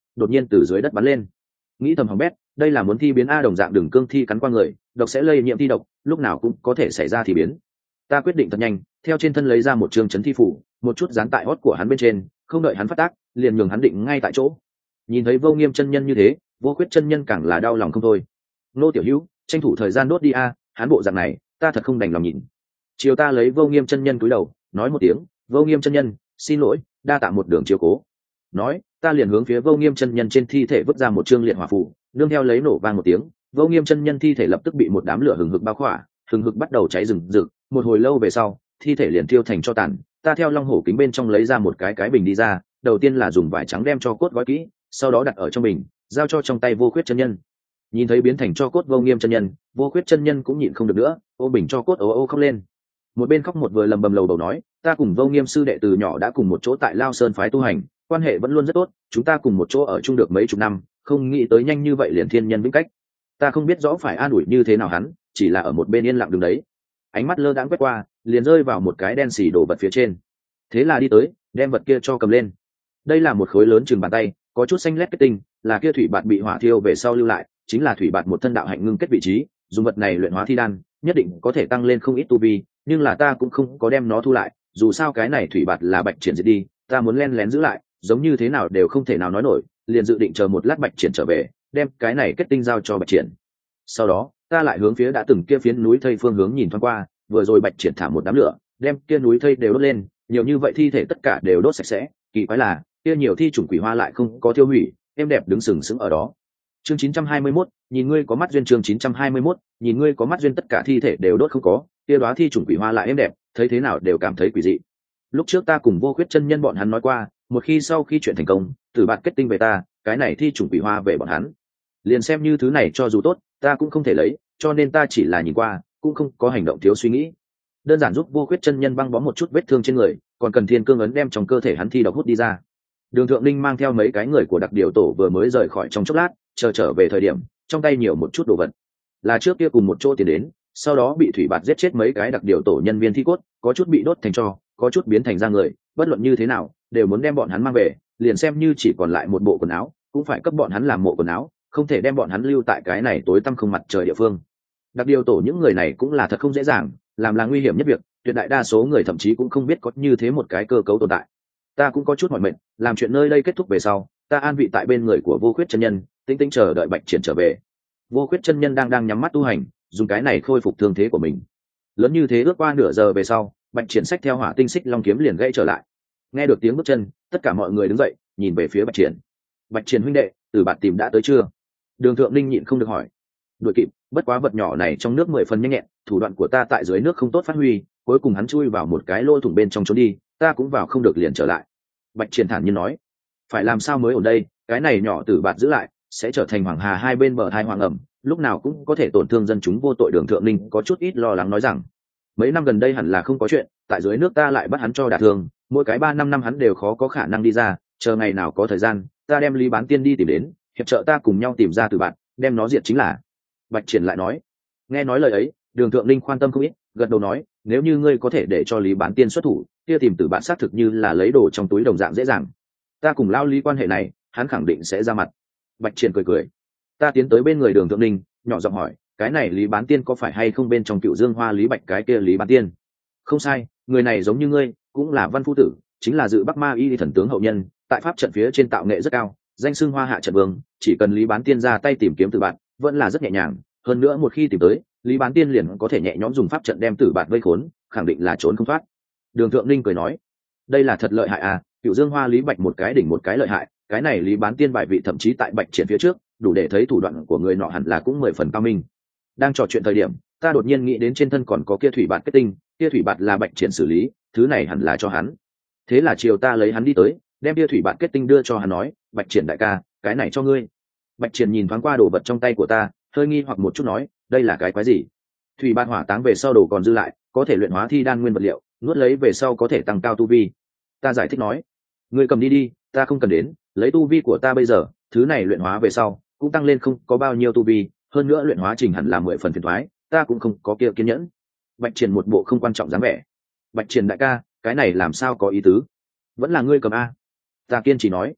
đột nhiên từ dưới đất bắn lên. Nghĩ thầm hỏng bét, đây là muốn thi biến a, đồng dạng đường cương thi cắn qua người, độc sẽ lây nhiễm thi độc, lúc nào cũng có thể xảy ra thi biến. Ta quyết định thật nhanh, theo trên thân lấy ra một chương chấn thi phủ, một chút dán tại hót của hắn bên trên, không đợi hắn phát tác, liền nhường hắn định ngay tại chỗ. Nhìn thấy Vô Nghiêm chân nhân như thế, Vô Khuyết chân nhân càng là đau lòng không thôi. Nô tiểu hữu, tranh thủ thời gian đốt đi a, hắn bộ dạng này, ta thật không đành lòng nhìn. Chiều ta lấy Vô Nghiêm chân nhân cúi đầu, nói một tiếng, Vô Nghiêm chân nhân, xin lỗi, đa tạ một đường chiều cố. Nói, ta liền hướng phía Vô Nghiêm chân nhân trên thi thể vứt ra một chương liệt hỏa phù, nương theo lấy nổ vang một tiếng, Vô Nghiêm chân nhân thi thể lập tức bị một đám lửa hừng hực bao khỏa, hừng hực bắt đầu cháy rừng rực, một hồi lâu về sau, thi thể liền thiêu thành tro tàn. Ta theo long hổ kính bên trong lấy ra một cái bình đi ra, đầu tiên là dùng vải trắng đem cho cốt gói kỹ, sau đó đặt ở trong bình, giao cho trong tay Vô Khuyết chân nhân. Nhìn thấy biến thành cho cốt Vô Nghiêm chân nhân, Vô Khuyết chân nhân cũng nhịn không được nữa, ôm bình cho cốt ồ ồ khóc lên. Một bên khóc một vừa lầm bầm lầu bầu nói, ta cùng Vô Nghiêm sư đệ từ nhỏ đã cùng một chỗ tại Lao Sơn phái tu hành, quan hệ vẫn luôn rất tốt, chúng ta cùng một chỗ ở chung được mấy chục năm, không nghĩ tới nhanh như vậy liền thiên nhân vĩnh cách. Ta không biết rõ phải an ủi như thế nào hắn, chỉ là ở một bên yên lặng đứng đấy. Ánh mắt lơ đãng quét qua, liền rơi vào một cái đen xì đồ vật phía trên. Thế là đi tới, đem vật kia cho cầm lên. Đây là một khối lớn chừng bàn tay, có chút xanh lét kết tinh, là kia thủy bạt bị hỏa thiêu về sau lưu lại, chính là thủy bạt một thân đạo hạnh ngưng kết vị trí, dùng vật này luyện hóa thi đan, nhất định có thể tăng lên không ít tu vi, nhưng là ta cũng không có đem nó thu lại, dù sao cái này thủy bạt là Bạch Triển diệt đi, ta muốn len lén giữ lại, giống như thế nào đều không thể nào nói nổi, liền dự định chờ một lát Bạch Triển trở về, đem cái này kết tinh giao cho Bạch Triển. Sau đó, ta lại hướng phía đã từng kia phiến núi thây phương hướng nhìn thoáng qua, vừa rồi Bạch Triển thả một đám lửa, đem kia núi thây đều đốt lên, nhiều như vậy thi thể tất cả đều đốt sạch sẽ, kỳ quái là, kia nhiều thi chủng quỷ hoa lại không có tiêu hủy, em đẹp đứng sừng sững ở đó. Chương 921, nhìn ngươi có mắt duyên. Chương 921, nhìn ngươi có mắt duyên, tất cả thi thể đều đốt không có, kia đóa thi chủng quỷ hoa lại êm đẹp, thấy thế nào đều cảm thấy quỷ dị. Lúc trước ta cùng Vô Khuyết chân nhân bọn hắn nói qua, một khi sau khi chuyện thành công, Tử Bạt kết tinh về ta, cái này thi chủng quỷ hoa về bọn hắn. Liền xem như thứ này cho dù tốt, ta cũng không thể lấy, cho nên ta chỉ là nhìn qua, cũng không có hành động thiếu suy nghĩ. Đơn giản giúp Vô Khuyết chân nhân băng bó một chút vết thương trên người, còn cần thiên cương ấn đem trong cơ thể hắn thi độc hút đi ra. Đường Thượng Linh mang theo mấy cái người của đặc điều tổ vừa mới rời khỏi trong chốc lát, chờ trở về thời điểm, trong tay nhiều một chút đồ vật. Là trước kia cùng một chỗ tiến đến, sau đó bị thủy bạt giết chết mấy cái đặc điều tổ nhân viên thi cốt, có chút bị đốt thành tro, có chút biến thành da người, bất luận như thế nào, đều muốn đem bọn hắn mang về, liền xem như chỉ còn lại một bộ quần áo, cũng phải cấp bọn hắn làm mộ quần áo, không thể đem bọn hắn lưu tại cái này tối tăm không mặt trời địa phương. Đặc điều tổ những người này cũng là thật không dễ dàng, làm là nguy hiểm nhất việc, tuyệt đại đa số người thậm chí cũng không biết có như thế một cái cơ cấu tồn tại. Ta cũng có chút mỏi mệt, làm chuyện nơi đây kết thúc về sau, ta an vị tại bên người của Vô Khuyết chân nhân, tĩnh tĩnh chờ đợi Bạch Triển trở về. Vô Khuyết chân nhân đang nhắm mắt tu hành, dùng cái này khôi phục thương thế của mình. Lớn như thế ước qua nửa giờ về sau, Bạch Triển xách theo Hỏa Tinh Xích Long kiếm liền gãy trở lại. Nghe được tiếng bước chân, tất cả mọi người đứng dậy, nhìn về phía Bạch Triển. Bạch Triển huynh đệ, Tử Bạt tìm đã tới chưa? Đường Thượng Linh nhịn không được hỏi. Đuổi kịp, bất quá vật nhỏ này trong nước 10 phần nhanh nhẹn, thủ đoạn của ta tại dưới nước không tốt phát huy, cuối cùng hắn chui vào một cái lỗ thủng bên trong trốn đi, ta cũng vào không được liền trở lại. Bạch Triển thản nhiên nói, phải làm sao mới ổn đây, cái này nhỏ Tử Bạt giữ lại, sẽ trở thành hoàng hà hai bên bờ thai hoàng ẩm, lúc nào cũng có thể tổn thương dân chúng vô tội. Đường Thượng Linh có chút ít lo lắng nói rằng, mấy năm gần đây hẳn là không có chuyện, tại dưới nước ta lại bắt hắn cho đả thương, mỗi cái 3-5 năm hắn đều khó có khả năng đi ra, chờ ngày nào có thời gian, ta đem Lý Bán Tiên đi tìm đến, hiệp trợ ta cùng nhau tìm ra Tử Bạt, đem nó diệt chính là. Bạch Triển lại nói. Nghe nói lời ấy, Đường Thượng Linh khoan tâm không ít, gật đầu nói, nếu như ngươi có thể để cho Lý Bán Tiên xuất thủ, kia tìm Tử Bạt xác thực như là lấy đồ trong túi đồng dạng dễ dàng. Ta cùng Lao Lý quan hệ này, hắn khẳng định sẽ ra mặt. Bạch Triển cười cười. Ta tiến tới bên người Đường Thượng Linh, nhỏ giọng hỏi, cái này Lý Bán Tiên có phải hay không bên trong Cựu Dương Hoa Lý Bạch cái kia Lý Bán Tiên? Không sai, người này giống như ngươi, cũng là văn phu tử, chính là dự Bắc Ma Y thần tướng hậu nhân, tại pháp trận phía trên tạo nghệ rất cao, danh xưng Hoa Hạ trận vương, chỉ cần Lý Bán Tiên ra tay tìm kiếm Tử Bạt, vẫn là rất nhẹ nhàng, hơn nữa một khi tìm tới, Lý Bán Tiên liền có thể nhẹ nhõm dùng pháp trận đem Tử Bạt vây khốn, khẳng định là trốn không thoát. Đường Thượng Linh cười nói, đây là thật lợi hại à, Cựu Dương Hoa Lý Bạch một cái đỉnh một cái lợi hại, cái này Lý Bán Tiên bài vị thậm chí tại Bạch Triển phía trước, đủ để thấy thủ đoạn của người nọ hẳn là cũng 10 phần cao minh. Đang trò chuyện thời điểm, ta đột nhiên nghĩ đến trên thân còn có kia thủy bạt kết tinh, kia thủy bạt là Bạch Triển xử lý, thứ này hẳn là cho hắn. Thế là chiều ta lấy hắn đi tới, đem kia thủy bạt kết tinh đưa cho hắn nói, Bạch Triển đại ca, cái này cho ngươi. Bạch Triển nhìn thoáng qua đồ vật trong tay của ta, hơi nghi hoặc một chút nói, đây là cái quái gì? Thủy bạt hỏa táng về sau đồ còn dư lại, có thể luyện hóa thi đan nguyên vật liệu, nuốt lấy về sau có thể tăng cao tu vi. Ta giải thích nói, ngươi cầm đi đi, ta không cần đến, lấy tu vi của ta bây giờ, thứ này luyện hóa về sau cũng tăng lên không có bao nhiêu tu vi, hơn nữa luyện hóa trình hẳn là 10 phần phiền toái, ta cũng không có kia kiên nhẫn. Bạch Triển một bộ không quan trọng dáng vẻ. Bạch Triển đại ca, cái này làm sao có ý tứ? Vẫn là ngươi cầm a. Ta kiên trì nói.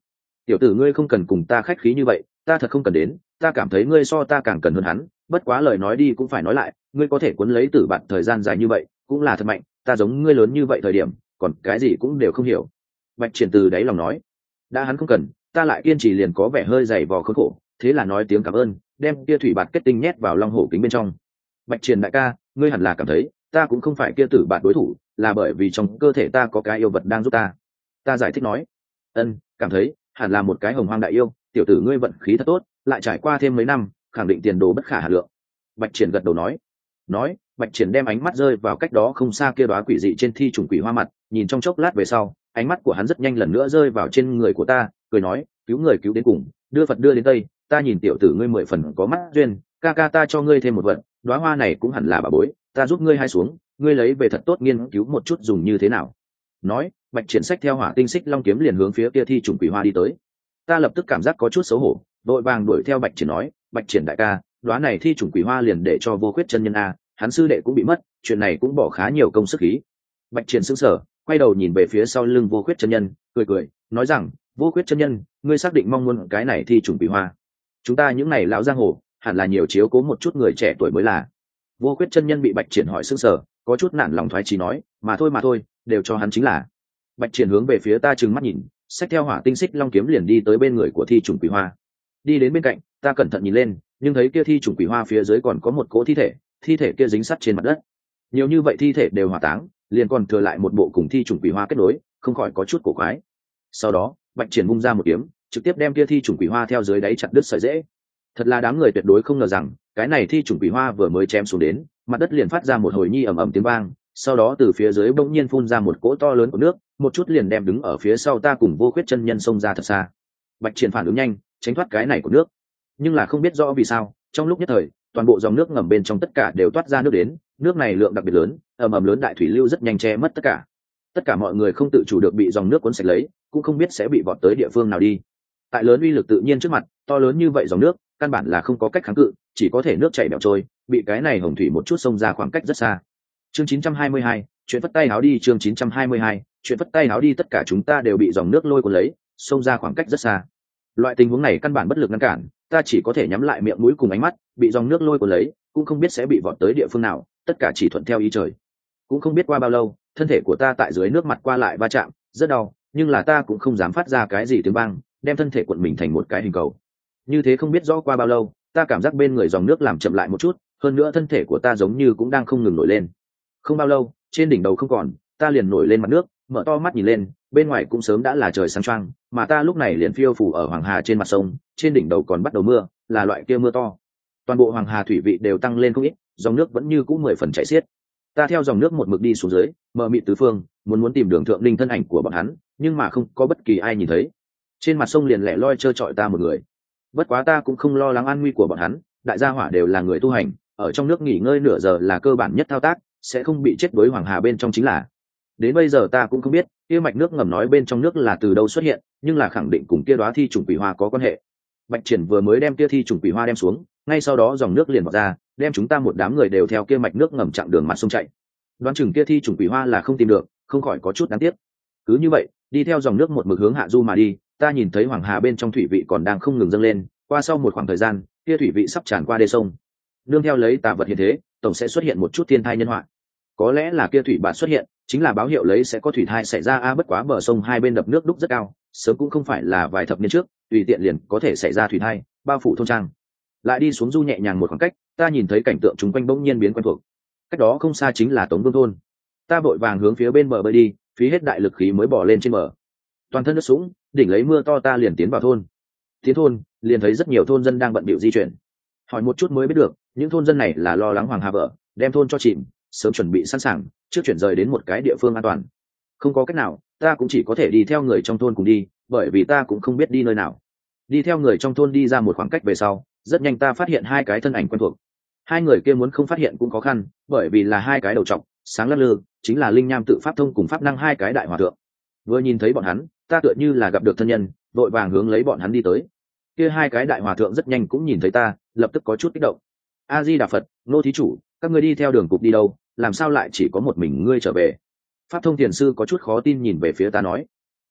tiểu tử ngươi không cần cùng ta khách khí như vậy, ta thật không cần đến, ta cảm thấy ngươi so ta càng cần hơn hắn. Bất quá lời nói đi cũng phải nói lại, ngươi có thể cuốn lấy tử bạn thời gian dài như vậy cũng là thật mạnh, ta giống ngươi lớn như vậy thời điểm còn cái gì cũng đều không hiểu. Bạch Triển từ đáy lòng nói. Đã hắn không cần, ta lại kiên trì liền có vẻ hơi dày vò khốn khổ, thế là nói tiếng cảm ơn, đem kia thủy bạt kết tinh nhét vào long hổ kính bên trong. Bạch Triển đại ca, ngươi hẳn là cảm thấy ta cũng không phải kia tử bạt đối thủ, là bởi vì trong cơ thể ta có cái yêu vật đang giúp ta. Ta giải thích nói. Cảm thấy hẳn là một cái hồng hoang đại yêu, tiểu tử ngươi vận khí thật tốt, lại trải qua thêm mấy năm khẳng định tiền đồ bất khả hà lượng. Bạch Triển gật đầu nói. Bạch Triển đem ánh mắt rơi vào cách đó không xa kia đóa quỷ dị trên thi trùng quỷ hoa mặt, nhìn trong chốc lát về sau, ánh mắt của hắn rất nhanh lần nữa rơi vào trên người của ta, cười nói, cứu người cứu đến cùng, đưa Phật đưa đến Tây, ta nhìn tiểu tử ngươi 10 phần có mắt duyên, ca ca ta cho ngươi thêm một vận, đóa hoa này cũng hẳn là bà bối, ta giúp ngươi hai xuống, ngươi lấy về thật tốt nghiên cứu một chút dùng như thế nào. Nói, Bạch Triển xách theo hỏa tinh xích long kiếm liền hướng phía kia thi trùng quỷ hoa đi tới. Ta lập tức cảm giác có chút xấu hổ, vội vàng đuổi theo Bạch Triển nói, Bạch Triển đại ca, đóa này thi trùng quỷ hoa liền để cho Vô Khuyết chân nhân a, hắn sư đệ cũng bị mất, chuyện này cũng bỏ khá nhiều công sức khí. Bạch Triển sững sờ, quay đầu nhìn về phía sau lưng Vô Khuyết chân nhân, cười nói rằng, Vô Khuyết chân nhân, ngươi xác định mong muốn cái này thi trùng quỷ hoa? Chúng ta những này lão giang hồ hẳn là nhiều chiếu cố một chút người trẻ tuổi mới là. Vô Khuyết chân nhân bị Bạch Triển hỏi sững sờ, có chút nản lòng thoái chí nói, mà thôi, đều cho hắn chính là. Bạch Triển hướng về phía ta trừng mắt nhìn, xách theo hỏa tinh xích long kiếm liền đi tới bên người của thi trùng quỷ hoa. Đi đến bên cạnh, ta cẩn thận nhìn lên, nhưng thấy kia thi trùng quỷ hoa phía dưới còn có một cỗ thi thể kia dính sắt trên mặt đất. Nhiều như vậy thi thể đều hỏa táng, liền còn thừa lại một bộ cùng thi trùng quỷ hoa kết nối, không khỏi có chút cổ quái. Sau đó, Bạch Triển vung ra một kiếm, trực tiếp đem kia thi trùng quỷ hoa theo dưới đáy chặt đứt sợi rễ. Thật là đám người tuyệt đối không ngờ rằng, cái này thi trùng quỷ hoa vừa mới chém xuống đến, mặt đất liền phát ra một hồi nhi ầm ầm tiếng vang, sau đó từ phía dưới bỗng nhiên phun ra một cỗ to lớn của nước, một chút liền đem đứng ở phía sau ta cùng Vô Khuyết chân nhân xông ra thật xa. Bạch Triển phản ứng nhanh, tránh thoát cái này của nước, nhưng là không biết rõ vì sao, trong lúc nhất thời, toàn bộ dòng nước ngầm bên trong tất cả đều toát ra nước đến, nước này lượng đặc biệt lớn, ầm ầm lớn đại thủy lưu rất nhanh che mất tất cả mọi người không tự chủ được bị dòng nước cuốn sạch lấy, cũng không biết sẽ bị vọt tới địa phương nào đi. Tại lớn uy lực tự nhiên trước mặt, to lớn như vậy dòng nước căn bản là không có cách kháng cự, chỉ có thể nước chảy bèo trôi, bị cái này hồng thủy một chút xông ra khoảng cách rất xa. Chương 922, chuyện vất tay áo đi. Chương 922, chuyện vất tay áo đi. Tất cả chúng ta đều bị dòng nước lôi cuốn lấy, xông ra khoảng cách rất xa. Loại tình huống này căn bản bất lực ngăn cản, ta chỉ có thể nhắm lại miệng mũi cùng ánh mắt, bị dòng nước lôi cuốn lấy, cũng không biết sẽ bị vọt tới địa phương nào, tất cả chỉ thuận theo ý trời. Cũng không biết qua bao lâu, thân thể của ta tại dưới nước mặt qua lại va chạm, rất đau, nhưng là ta cũng không dám phát ra cái gì tiếng vang, đem thân thể cuộn mình thành một cái hình cầu. Như thế không biết rõ qua bao lâu, ta cảm giác bên người dòng nước làm chậm lại một chút, hơn nữa thân thể của ta giống như cũng đang không ngừng nổi lên. Không bao lâu, trên đỉnh đầu không còn, ta liền nổi lên mặt nước, mở to mắt nhìn lên, bên ngoài cũng sớm đã là trời sáng choang, mà ta lúc này liền phiêu phù ở Hoàng Hà trên mặt sông, trên đỉnh đầu còn bắt đầu mưa, là loại kia mưa to. Toàn bộ Hoàng Hà thủy vị đều tăng lên không ít, dòng nước vẫn như cũ 10 phần chảy xiết. Ta theo dòng nước một mực đi xuống dưới, mờ mịt tứ phương, muốn tìm đường thượng linh thân ảnh của bọn hắn, nhưng mà không có bất kỳ ai nhìn thấy. Trên mặt sông liền lẻ loi trơ trọi ta một người. Bất quá ta cũng không lo lắng an nguy của bọn hắn, đại gia hỏa đều là người tu hành, ở trong nước nghỉ ngơi nửa giờ là cơ bản nhất thao tác, sẽ không bị chết với Hoàng Hà bên trong chính là. Đến bây giờ ta cũng không biết kia mạch nước ngầm nói bên trong nước là từ đâu xuất hiện, nhưng là khẳng định cùng kia đóa thi trùng quỷ hoa có quan hệ. Bạch Triển vừa mới đem kia thi trùng quỷ hoa đem xuống, ngay sau đó dòng nước liền vọt ra, đem chúng ta một đám người đều theo kia mạch nước ngầm chặng đường mặt sông chạy. Đoán chừng kia thi trùng quỷ hoa là không tìm được, không khỏi có chút đáng tiếc. Cứ như vậy, đi theo dòng nước một mực hướng hạ du mà đi, ta nhìn thấy Hoàng Hà bên trong thủy vị còn đang không ngừng dâng lên, qua sau một khoảng thời gian, kia thủy vị sắp tràn qua đê sông. Nương theo lấy tà vật hiện thế, tổng sẽ xuất hiện một chút thiên tai nhân họa. Có lẽ là kia thủy bản xuất hiện, chính là báo hiệu lấy sẽ có thủy thai xảy ra bất quá bờ sông hai bên đập nước đúc rất cao, sớm cũng không phải là vài thập niên trước, tùy tiện liền có thể xảy ra thủy thai, bao phủ thôn trang. Lại đi xuống du nhẹ nhàng một khoảng cách, ta nhìn thấy cảnh tượng chúng quanh bỗng nhiên biến quen thuộc. Cách đó không xa chính là Tống Vương thôn. Ta vội vàng hướng phía bên bờ bơi đi, phí hết đại lực khí mới bỏ lên trên bờ. Toàn thân nước sũng, đỉnh lấy mưa to ta liền tiến vào thôn. Tiến thôn, liền thấy rất nhiều thôn dân đang bận bịu di chuyển. Hỏi một chút mới biết được, những thôn dân này là lo lắng Hoàng Hà vỡ, đem thôn cho chìm, sớm chuẩn bị sẵn sàng, trước chuyển rời đến một cái địa phương an toàn. Không có cách nào, ta cũng chỉ có thể đi theo người trong thôn cùng đi, bởi vì ta cũng không biết đi nơi nào. Đi theo người trong thôn đi ra một khoảng cách về sau, rất nhanh ta phát hiện hai cái thân ảnh quen thuộc. Hai người kia muốn không phát hiện cũng khó khăn, bởi vì là hai cái đầu trọc, sáng lắc lư, chính là linh nham tự pháp thông cùng pháp năng hai cái đại hòa thượng. Vừa nhìn thấy bọn hắn, ta tựa như là gặp được thân nhân, vội vàng hướng lấy bọn hắn đi tới. Kia hai cái đại hòa thượng rất nhanh cũng nhìn thấy ta, lập tức có chút kích động. A Di Đà Phật, nô thí chủ, các ngươi đi theo đường cục đi đâu, làm sao lại chỉ có một mình ngươi trở về? Pháp thông thiền sư có chút khó tin nhìn về phía ta nói.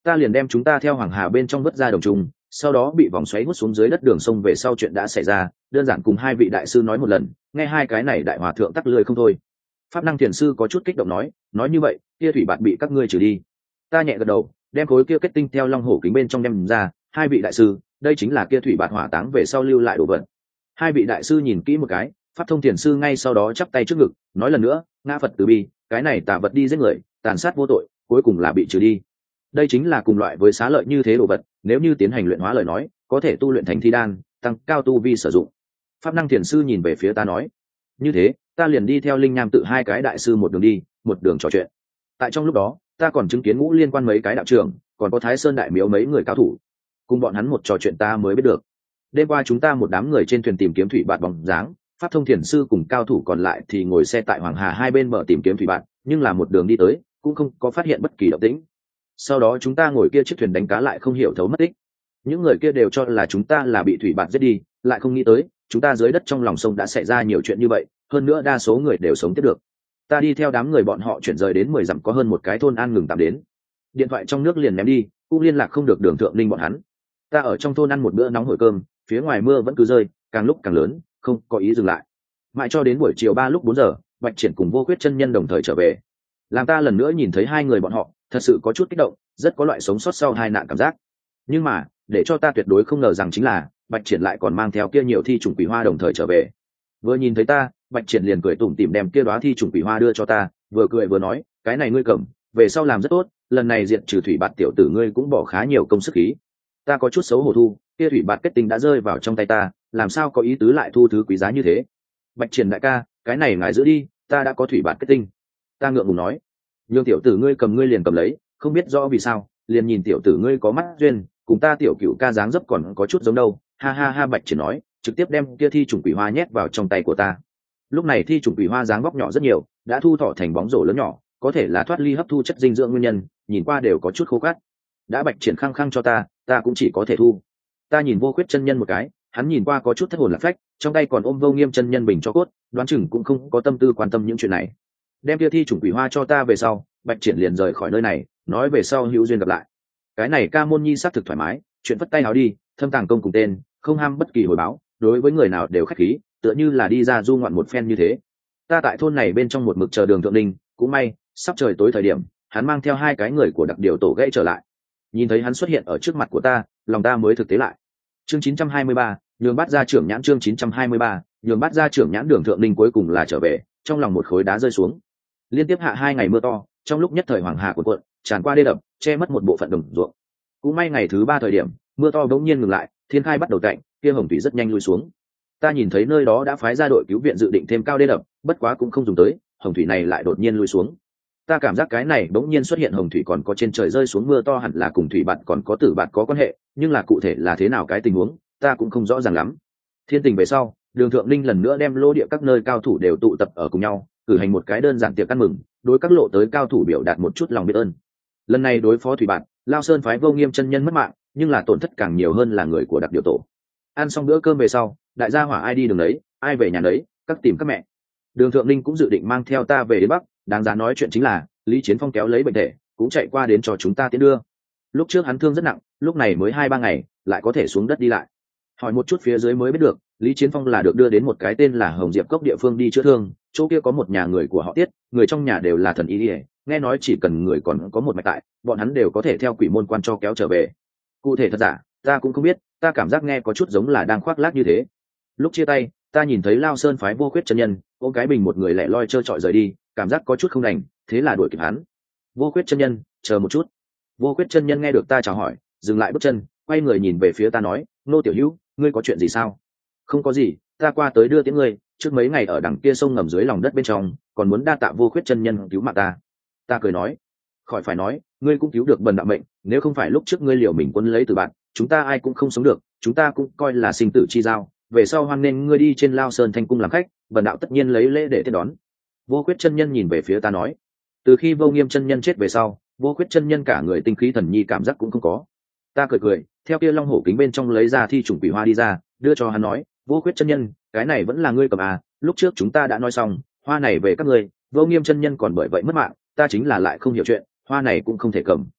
ta liền đem chúng ta theo hoàng hà bên trong vớt ra đồng trùng, sau đó bị vòng xoáy hút xuống dưới đất đường sông về sau chuyện đã xảy ra, đơn giản cùng hai vị đại sư nói một lần, nghe hai cái này đại hòa thượng tắc lười không thôi. Pháp năng thiền sư có chút kích động nói như vậy kia thủy bạt bị các ngươi trừ đi. Ta nhẹ gật đầu, đem khối kia kết tinh theo long hổ kính bên trong đem ra. Hai vị đại sư, đây chính là kia thủy bạt hỏa táng về sau lưu lại đồ vật. Hai vị đại sư nhìn kỹ một cái, pháp thông thiền sư ngay sau đó chắp tay trước ngực nói lần nữa, ngã Phật từ bi, cái này tà vật đi giết người, tàn sát vô tội, cuối cùng là bị trừ đi. Đây chính là cùng loại với xá lợi như thế đồ vật, nếu như tiến hành luyện hóa lời nói, có thể tu luyện thành thi đan, tăng cao tu vi sử dụng. Pháp năng thiền sư nhìn về phía ta nói, như thế ta liền đi theo linh nham tự hai cái đại sư một đường đi, một đường trò chuyện. Tại trong lúc đó ta còn chứng kiến Ngũ Liên Quan mấy cái đạo trưởng, còn có Thái Sơn đại miếu mấy người cao thủ, cùng bọn hắn một trò chuyện ta mới biết được đêm qua chúng ta một đám người trên thuyền tìm kiếm thủy bạt bóng dáng, pháp thông thiền sư cùng cao thủ còn lại thì ngồi xe tại hoàng hà hai bên bờ tìm kiếm thủy bạt, nhưng là một đường đi tới cũng không có phát hiện bất kỳ động tĩnh. Sau đó chúng ta ngồi kia chiếc thuyền đánh cá lại không hiểu thấu mất tích. Những người kia đều cho là chúng ta là bị thủy bạt giết đi, lại không nghĩ tới chúng ta dưới đất trong lòng sông đã xảy ra nhiều chuyện như vậy, hơn nữa đa số người đều sống tiếp được. Ta đi theo đám người bọn họ chuyển rời đến 10 dặm có hơn một cái thôn an ngừng tạm đến, điện thoại trong nước liền ném đi, cũng liên lạc không được Đường Thượng Linh bọn hắn. Ta ở trong thôn ăn một bữa nóng hổi cơm, phía ngoài mưa vẫn cứ rơi, càng lúc càng lớn, không có ý dừng lại. Mãi cho đến buổi chiều 3 lúc 4 giờ, Bạch Triển cùng Vô Quyết chân nhân đồng thời trở về, làm ta lần nữa nhìn thấy hai người bọn họ, thật sự có chút kích động, rất có loại sống sót sau hai nạn cảm giác. Nhưng mà để cho ta tuyệt đối không ngờ rằng chính là Bạch Triển lại còn mang theo kia nhiều thi trùng quỷ hoa đồng thời trở về. Vừa nhìn thấy ta, Bạch Triển liền cười tủm tỉm đem kia đóa thi trùng quỷ hoa đưa cho ta, vừa cười vừa nói, cái này ngươi cầm, về sau làm rất tốt, lần này diệt trừ thủy bạt tiểu tử ngươi cũng bỏ khá nhiều công sức khí. Ta có chút xấu hổ thu, kia thủy bạt kết tinh đã rơi vào trong tay ta, làm sao có ý tứ lại thu thứ quý giá như thế. Bạch Triển đại ca, cái này ngài giữ đi, ta đã có thủy bạt kết tinh. Ta ngượng ngùng nói, nhưng tiểu tử ngươi cầm ngươi liền cầm lấy, không biết rõ vì sao, liền nhìn tiểu tử ngươi có mắt duyên, cùng ta tiểu cửu ca dáng dấp còn có chút giống đâu. Ha ha ha, Bạch Triển nói, trực tiếp đem kia thi trùng quỷ hoa nhét vào trong tay của ta. Lúc này thi trùng quỷ hoa dáng góc nhỏ rất nhiều, đã thu thọ thành bóng rổ lớn nhỏ, có thể là thoát ly hấp thu chất dinh dưỡng nguyên nhân, nhìn qua đều có chút khô cát. Đã Bạch Triển khăng khăng cho ta cũng chỉ có thể thu. Ta nhìn Vô Quyết chân nhân một cái, hắn nhìn qua có chút thất hồn lạc phách, trong tay còn ôm Vô Nghiêm chân nhân bình cho cốt, đoán chừng cũng không có tâm tư quan tâm những chuyện này. Đem kia thi trùng quỷ hoa cho ta về sau, Bạch Triển liền rời khỏi nơi này, nói về sau hữu duyên gặp lại. Cái này Ca Môn Nhi xác thực thoải mái, chuyện vất tay áo đi, thâm tàng công cùng tên, không ham bất kỳ hồi báo, đối với người nào đều khách khí, tựa như là đi ra du ngoạn một phen như thế. Ta tại thôn này bên trong một mực chờ Đường Thượng Linh, cũng may, sắp trời tối thời điểm, hắn mang theo hai cái người của đặc điều tổ gãy trở lại. Nhìn thấy hắn xuất hiện ở trước mặt của ta, lòng ta mới thực tế lại. Chương 923, nhường Bát gia trưởng nhãn. Chương 923, nhường Bát gia trưởng nhãn. Đường Thượng Linh cuối cùng là trở về, trong lòng một khối đá rơi xuống. Liên tiếp hạ 2 ngày mưa to, trong lúc nhất thời hoàng hà cuộn cuộn, tràn qua đê đập, che mất một bộ phận đồng ruộng. Cũng may ngày thứ 3 thời điểm, mưa to bỗng nhiên ngừng lại, thiên khai bắt đầu tạnh, kia hồng thủy rất nhanh lui xuống. Ta nhìn thấy nơi đó đã phái ra đội cứu viện dự định thêm cao đê đập, bất quá cũng không dùng tới, hồng thủy này lại đột nhiên lui xuống. Ta cảm giác cái này bỗng nhiên xuất hiện hồng thủy còn có trên trời rơi xuống mưa to hẳn là cùng thủy bạt còn có tử bạt có quan hệ, nhưng là cụ thể là thế nào cái tình huống, ta cũng không rõ ràng lắm. Thiên tình về sau, Đường Thượng Linh lần nữa đem lô địa các nơi cao thủ đều tụ tập ở cùng nhau, cử hành một cái đơn giản tiệc ăn mừng, đối các lộ tới cao thủ biểu đạt một chút lòng biết ơn. Lần này đối phó thủy bạt, Lao Sơn phái Vô Nghiêm chân nhân mất mạng, nhưng là tổn thất càng nhiều hơn là người của đặc điều tổ. Ăn xong bữa cơm về sau, đại gia hỏa ai đi đường đấy, ai về nhà đấy, các tìm các mẹ. Đường Thượng Linh cũng dự định mang theo ta về đến Bắc, đáng giá nói chuyện chính là Lý Chiến Phong kéo lấy bệnh thể, cũng chạy qua đến cho chúng ta tiến đưa. Lúc trước hắn thương rất nặng, lúc này mới 2-3 ngày, lại có thể xuống đất đi lại. Hỏi một chút phía dưới mới biết được, Lý Chiến Phong là được đưa đến một cái tên là Hồng Diệp Cốc địa phương đi chữa thương, chỗ kia có một nhà người của họ Tiết, người trong nhà đều là thần y, nghe nói chỉ cần người còn có một mạch tại, bọn hắn đều có thể theo quỷ môn quan cho kéo trở về. Cụ thể thật giả, ta cũng không biết, ta cảm giác nghe có chút giống là đang khoác lác như thế. Lúc chia tay, ta nhìn thấy Lao Sơn phái Vô Quyết chân nhân, ôm cái bình một người lẻ loi trơ trọi rời đi, cảm giác có chút không đành, thế là đuổi kịp hắn. Vô Quyết chân nhân, chờ một chút. Vô Quyết chân nhân nghe được ta chào hỏi, dừng lại bước chân, quay người nhìn về phía ta nói, Nô tiểu hữu, ngươi có chuyện gì sao? Không có gì, ta qua tới đưa tiễn ngươi, trước mấy ngày ở đằng kia sông ngầm dưới lòng đất bên trong, còn muốn đa tạ Vô Quyết chân nhân cứu mạng ta. Ta cười nói, khỏi phải nói, ngươi cũng cứu được bần đạo mệnh, nếu không phải lúc trước ngươi liều mình quân lấy từ bạn, chúng ta ai cũng không sống được, chúng ta cũng coi là sinh tử chi giao, về sau hoan nên ngươi đi trên Lao Sơn Thanh cung làm khách, bần đạo tất nhiên lấy lễ để tiếp đón. Vô Quyết chân nhân nhìn về phía ta nói, từ khi Vô Nghiêm chân nhân chết về sau, Vô Quyết chân nhân cả người tinh khí thần nhi cảm giác cũng không có. Ta cười cười, theo kia long hổ kính bên trong lấy ra thi trùng quỷ hoa đi ra, đưa cho hắn nói, Vô Quyết chân nhân, cái này vẫn là ngươi cầm à, lúc trước chúng ta đã nói xong, hoa này về các ngươi. Vô Nghiêm chân nhân còn bởi vậy mất mạng, ta chính là lại không hiểu chuyện, hoa này cũng không thể cầm.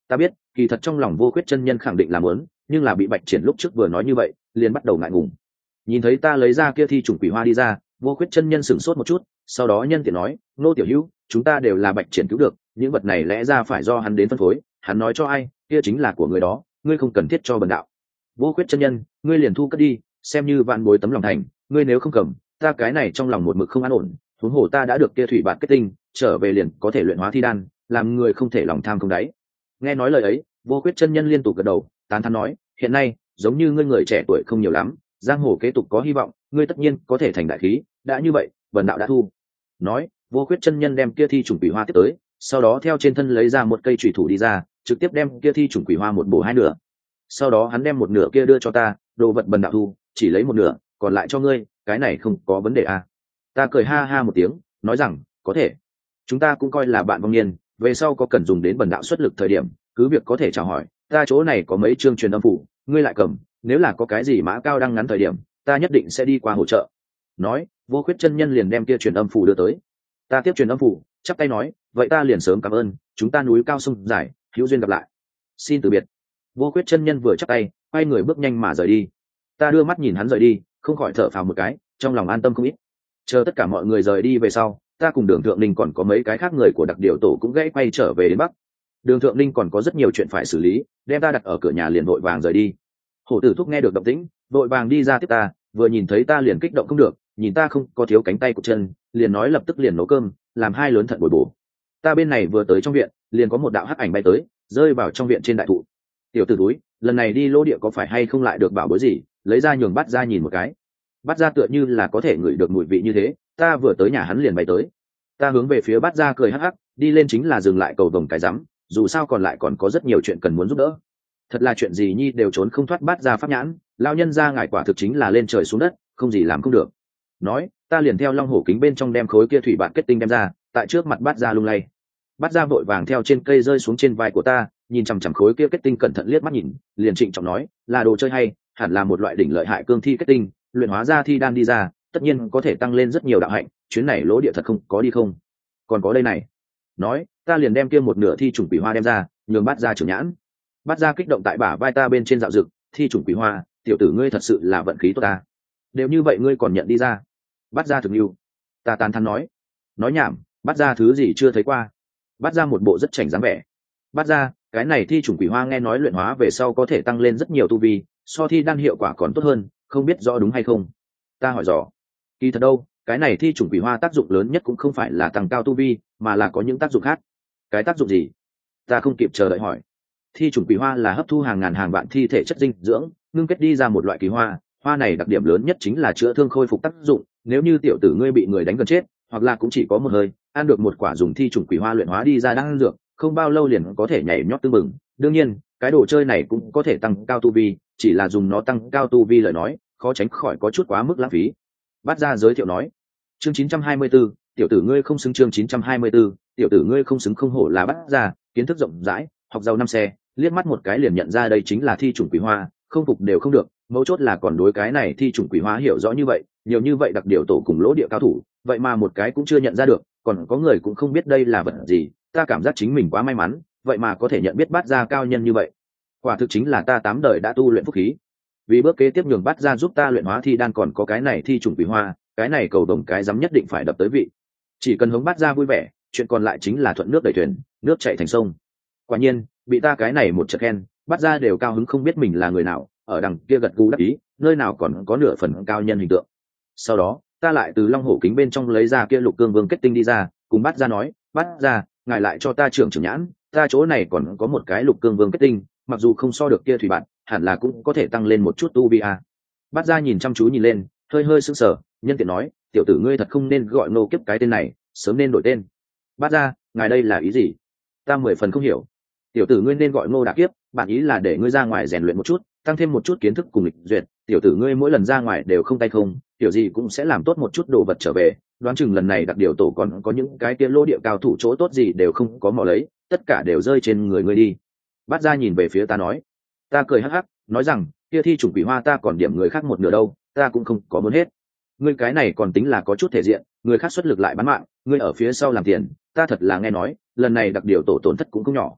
Ta biết kỳ thật trong lòng Vô Khuyết chân nhân khẳng định là muốn, nhưng là bị Bạch Triển lúc trước vừa nói như vậy liền bắt đầu ngại ngùng. Nhìn thấy ta lấy ra kia thi trùng quỷ hoa đi ra, Vô Khuyết chân nhân sửng sốt một chút, sau đó nhân tiện nói, nô tiểu hữu, chúng ta đều là Bạch Triển cứu được, những vật này lẽ ra phải do hắn đến phân phối, hắn nói cho ai kia chính là của người đó, ngươi không cần thiết cho bần đạo. Vô Khuyết chân nhân, ngươi liền thu cất đi, xem như vạn bối tấm lòng thành, ngươi nếu không cầm, ta cái này trong lòng một mực không an ổn, huống hồ ta đã được kia thủy bạt kết tinh, trở về liền có thể luyện hóa thi đan, làm người không thể lòng tham không đáy. Nghe nói lời ấy, Vô Khuyết chân nhân liên tục gật đầu, tán thán nói, hiện nay giống như ngươi người trẻ tuổi không nhiều lắm, giang hồ kế tục có hy vọng, ngươi tất nhiên có thể thành đại khí, đã như vậy bần đạo đã thu. Nói, Vô Khuyết chân nhân đem kia thi trùng quỷ hoa tiếp tới, sau đó theo trên thân lấy ra một cây chủy thủ đi ra, trực tiếp đem kia thi trùng quỷ hoa một bổ hai nửa. Sau đó hắn đem một nửa kia đưa cho ta, đồ vật bần đạo thu, chỉ lấy một nửa, còn lại cho ngươi, cái này không có vấn đề à. Ta cười ha ha một tiếng, nói rằng, có thể. Chúng ta cũng coi là bạn vong niên, về sau có cần dùng đến bần đạo xuất lực thời điểm, cứ việc có thể chào hỏi, ta chỗ này có mấy chương truyền âm phủ, ngươi lại cầm, nếu là có cái gì mã cao đang ngắn thời điểm, ta nhất định sẽ đi qua hỗ trợ. Nói, Vô Khuyết chân nhân liền đem kia truyền âm phủ đưa tới. Ta tiếp truyền âm phủ, chắp tay nói, vậy ta liền sớm cảm ơn, chúng ta núi cao sông dài, hữu duyên gặp lại. Xin từ biệt. Vô Khuyết chân nhân vừa chắp tay, quay người bước nhanh mà rời đi. Ta đưa mắt nhìn hắn rời đi, không khỏi thở phào một cái, trong lòng an tâm không ít. Chờ tất cả mọi người rời đi về sau, ta cùng Đường Thượng Ninh còn có mấy cái khác người của đặc điều tổ cũng gãy quay trở về đến Bắc. Đường Thượng Ninh còn có rất nhiều chuyện phải xử lý, đem ta đặt ở cửa nhà liền vội vàng rời đi. Hổ Tử Thúc nghe được động tĩnh, vội vàng đi ra tiếp ta, vừa nhìn thấy ta liền kích động không được, nhìn ta không có thiếu cánh tay của chân, liền nói lập tức liền nấu cơm, làm hai lớn thận bồi bổ. Ta bên này vừa tới trong viện, liền có một đạo hắc ảnh bay tới, rơi vào trong viện trên đại thụ. Tiểu tử túi, lần này đi lô địa có phải hay không lại được bảo bối gì, lấy ra nhường bắt ra nhìn một cái. Bắt ra tựa như là có thể ngửi được mùi vị như thế, ta vừa tới nhà hắn liền bay tới. Ta hướng về phía bắt ra cười hắc hắc, đi lên chính là dừng lại cầu vồng cái rắm, dù sao còn lại còn có rất nhiều chuyện cần muốn giúp đỡ. Thật là chuyện gì nhi đều trốn không thoát bắt ra pháp nhãn, lao nhân ra ngài quả thực chính là lên trời xuống đất, không gì làm không được. Nói, ta liền theo long hổ kính bên trong đem khối kia thủy bạn kết tinh đem ra, tại trước mặt bắt ra lung lay. Bắt ra vội vàng theo trên cây rơi xuống trên vai của ta, nhìn chằm chằm khối kia kết tinh cẩn thận liếc mắt nhìn, liền trịnh trọng nói, là đồ chơi hay, hẳn là một loại đỉnh lợi hại cương thi kết tinh, luyện hóa ra thi đan đi ra, tất nhiên có thể tăng lên rất nhiều đạo hạnh, chuyến này lỗ địa thật không có đi không. Còn có đây này. Nói, ta liền đem kia một nửa thi trùng quỷ hoa đem ra, nhường bắt ra trưởng nhãn. Bắt ra kích động tại bả vai ta bên trên dạo dực, thi trùng quỷ hoa, tiểu tử ngươi thật sự là vận khí tốt ta. Đều như vậy ngươi còn nhận đi ra. Bắt ra thực yêu. Ta tán thán nói nhảm, bắt ra thứ gì chưa thấy qua. Bắt ra một bộ rất chảnh dáng vẻ. Bắt ra, cái này thi trùng quỷ hoa nghe nói luyện hóa về sau có thể tăng lên rất nhiều tu vi, so thi đan hiệu quả còn tốt hơn, không biết rõ đúng hay không. Ta hỏi dò. Kỳ thật đâu, cái này thi trùng quỷ hoa tác dụng lớn nhất cũng không phải là tăng cao tu vi, mà là có những tác dụng khác. Cái tác dụng gì? Ta không kịp chờ đợi hỏi. Thi trùng quỷ hoa là hấp thu hàng ngàn hàng vạn thi thể chất dinh dưỡng, ngưng kết đi ra một loại kỳ hoa, hoa này đặc điểm lớn nhất chính là chữa thương khôi phục tác dụng, nếu như tiểu tử ngươi bị người đánh gần chết, hoặc là cũng chỉ có một hơi, ăn được một quả dùng thi trùng quỷ hoa luyện hóa đi ra đang ăn dược, không bao lâu liền có thể nhảy nhót tưng bừng. Đương nhiên, cái đồ chơi này cũng có thể tăng cao tu vi, chỉ là dùng nó tăng cao tu vi lời nói, khó tránh khỏi có chút quá mức lãng phí. Bát gia giới thiệu nói. Chương 924, tiểu tử ngươi không xứng. Chương 924, tiểu tử ngươi không xứng. Không hổ là Bát gia, kiến thức rộng rãi, học giàu năm xe, liếc mắt một cái liền nhận ra đây chính là thi trùng quỷ hoa, không phục đều không được, mấu chốt là còn đối cái này thi trùng quỷ hoa hiểu rõ như vậy, nhiều như vậy đặc điều tổ cùng lỗ địa cao thủ, vậy mà một cái cũng chưa nhận ra được, còn có người cũng không biết đây là vật gì, ta cảm giác chính mình quá may mắn, vậy mà có thể nhận biết Bát gia cao nhân như vậy. Quả thực chính là ta 8 đời đã tu luyện phúc khí. Vì bước kế tiếp nhường Bát gia giúp ta luyện hóa thi đan còn có cái này thi trùng quỷ hoa, cái này cầu đồng cái dám nhất định phải đập tới vị. Chỉ cần hướng Bát gia vui vẻ, chuyện còn lại chính là thuận nước đẩy thuyền, nước chảy thành sông. Quả nhiên, bị ta cái này một trận khen, Bát gia đều cao hứng không biết mình là người nào, ở đằng kia gật gù đắc ý, nơi nào còn có nửa phần cao nhân hình tượng. Sau đó, ta lại từ long hổ kính bên trong lấy ra kia lục cương vương kết tinh đi ra, cùng Bát gia nói, Bát gia, ngài lại cho ta trưởng nhãn, ta chỗ này còn có một cái lục cương vương kết tinh, mặc dù không so được kia thủy bạn, hẳn là cũng có thể tăng lên một chút tu vi a. Bát gia nhìn chăm chú nhìn lên, hơi hơi sững sờ, nhân tiện nói, tiểu tử ngươi thật không nên gọi nô kiếp cái tên này, sớm nên đổi tên. Bát gia, ngài đây là ý gì? Ta 10 phần không hiểu. Tiểu tử ngươi nên gọi Ngô Đả Kiếp, bản ý là để ngươi ra ngoài rèn luyện một chút, tăng thêm một chút kiến thức cùng lịch duyệt. Tiểu tử ngươi mỗi lần ra ngoài đều không tay không, tiểu gì cũng sẽ làm tốt một chút đồ vật trở về. Đoán chừng lần này đặc điều tổ còn có những cái kia lô địa cao thủ chỗ tốt gì đều không có mò lấy, tất cả đều rơi trên người ngươi đi. Bát gia nhìn về phía ta nói. Ta cười hắc hắc, nói rằng, kia thi chủng quỷ hoa ta còn điểm người khác một nửa đâu, ta cũng không có muốn hết. Ngươi cái này còn tính là có chút thể diện, người khác xuất lực lại bán mạng, ngươi ở phía sau làm tiền, ta thật là nghe nói, lần này đặc điều tổ tổn thất cũng không nhỏ.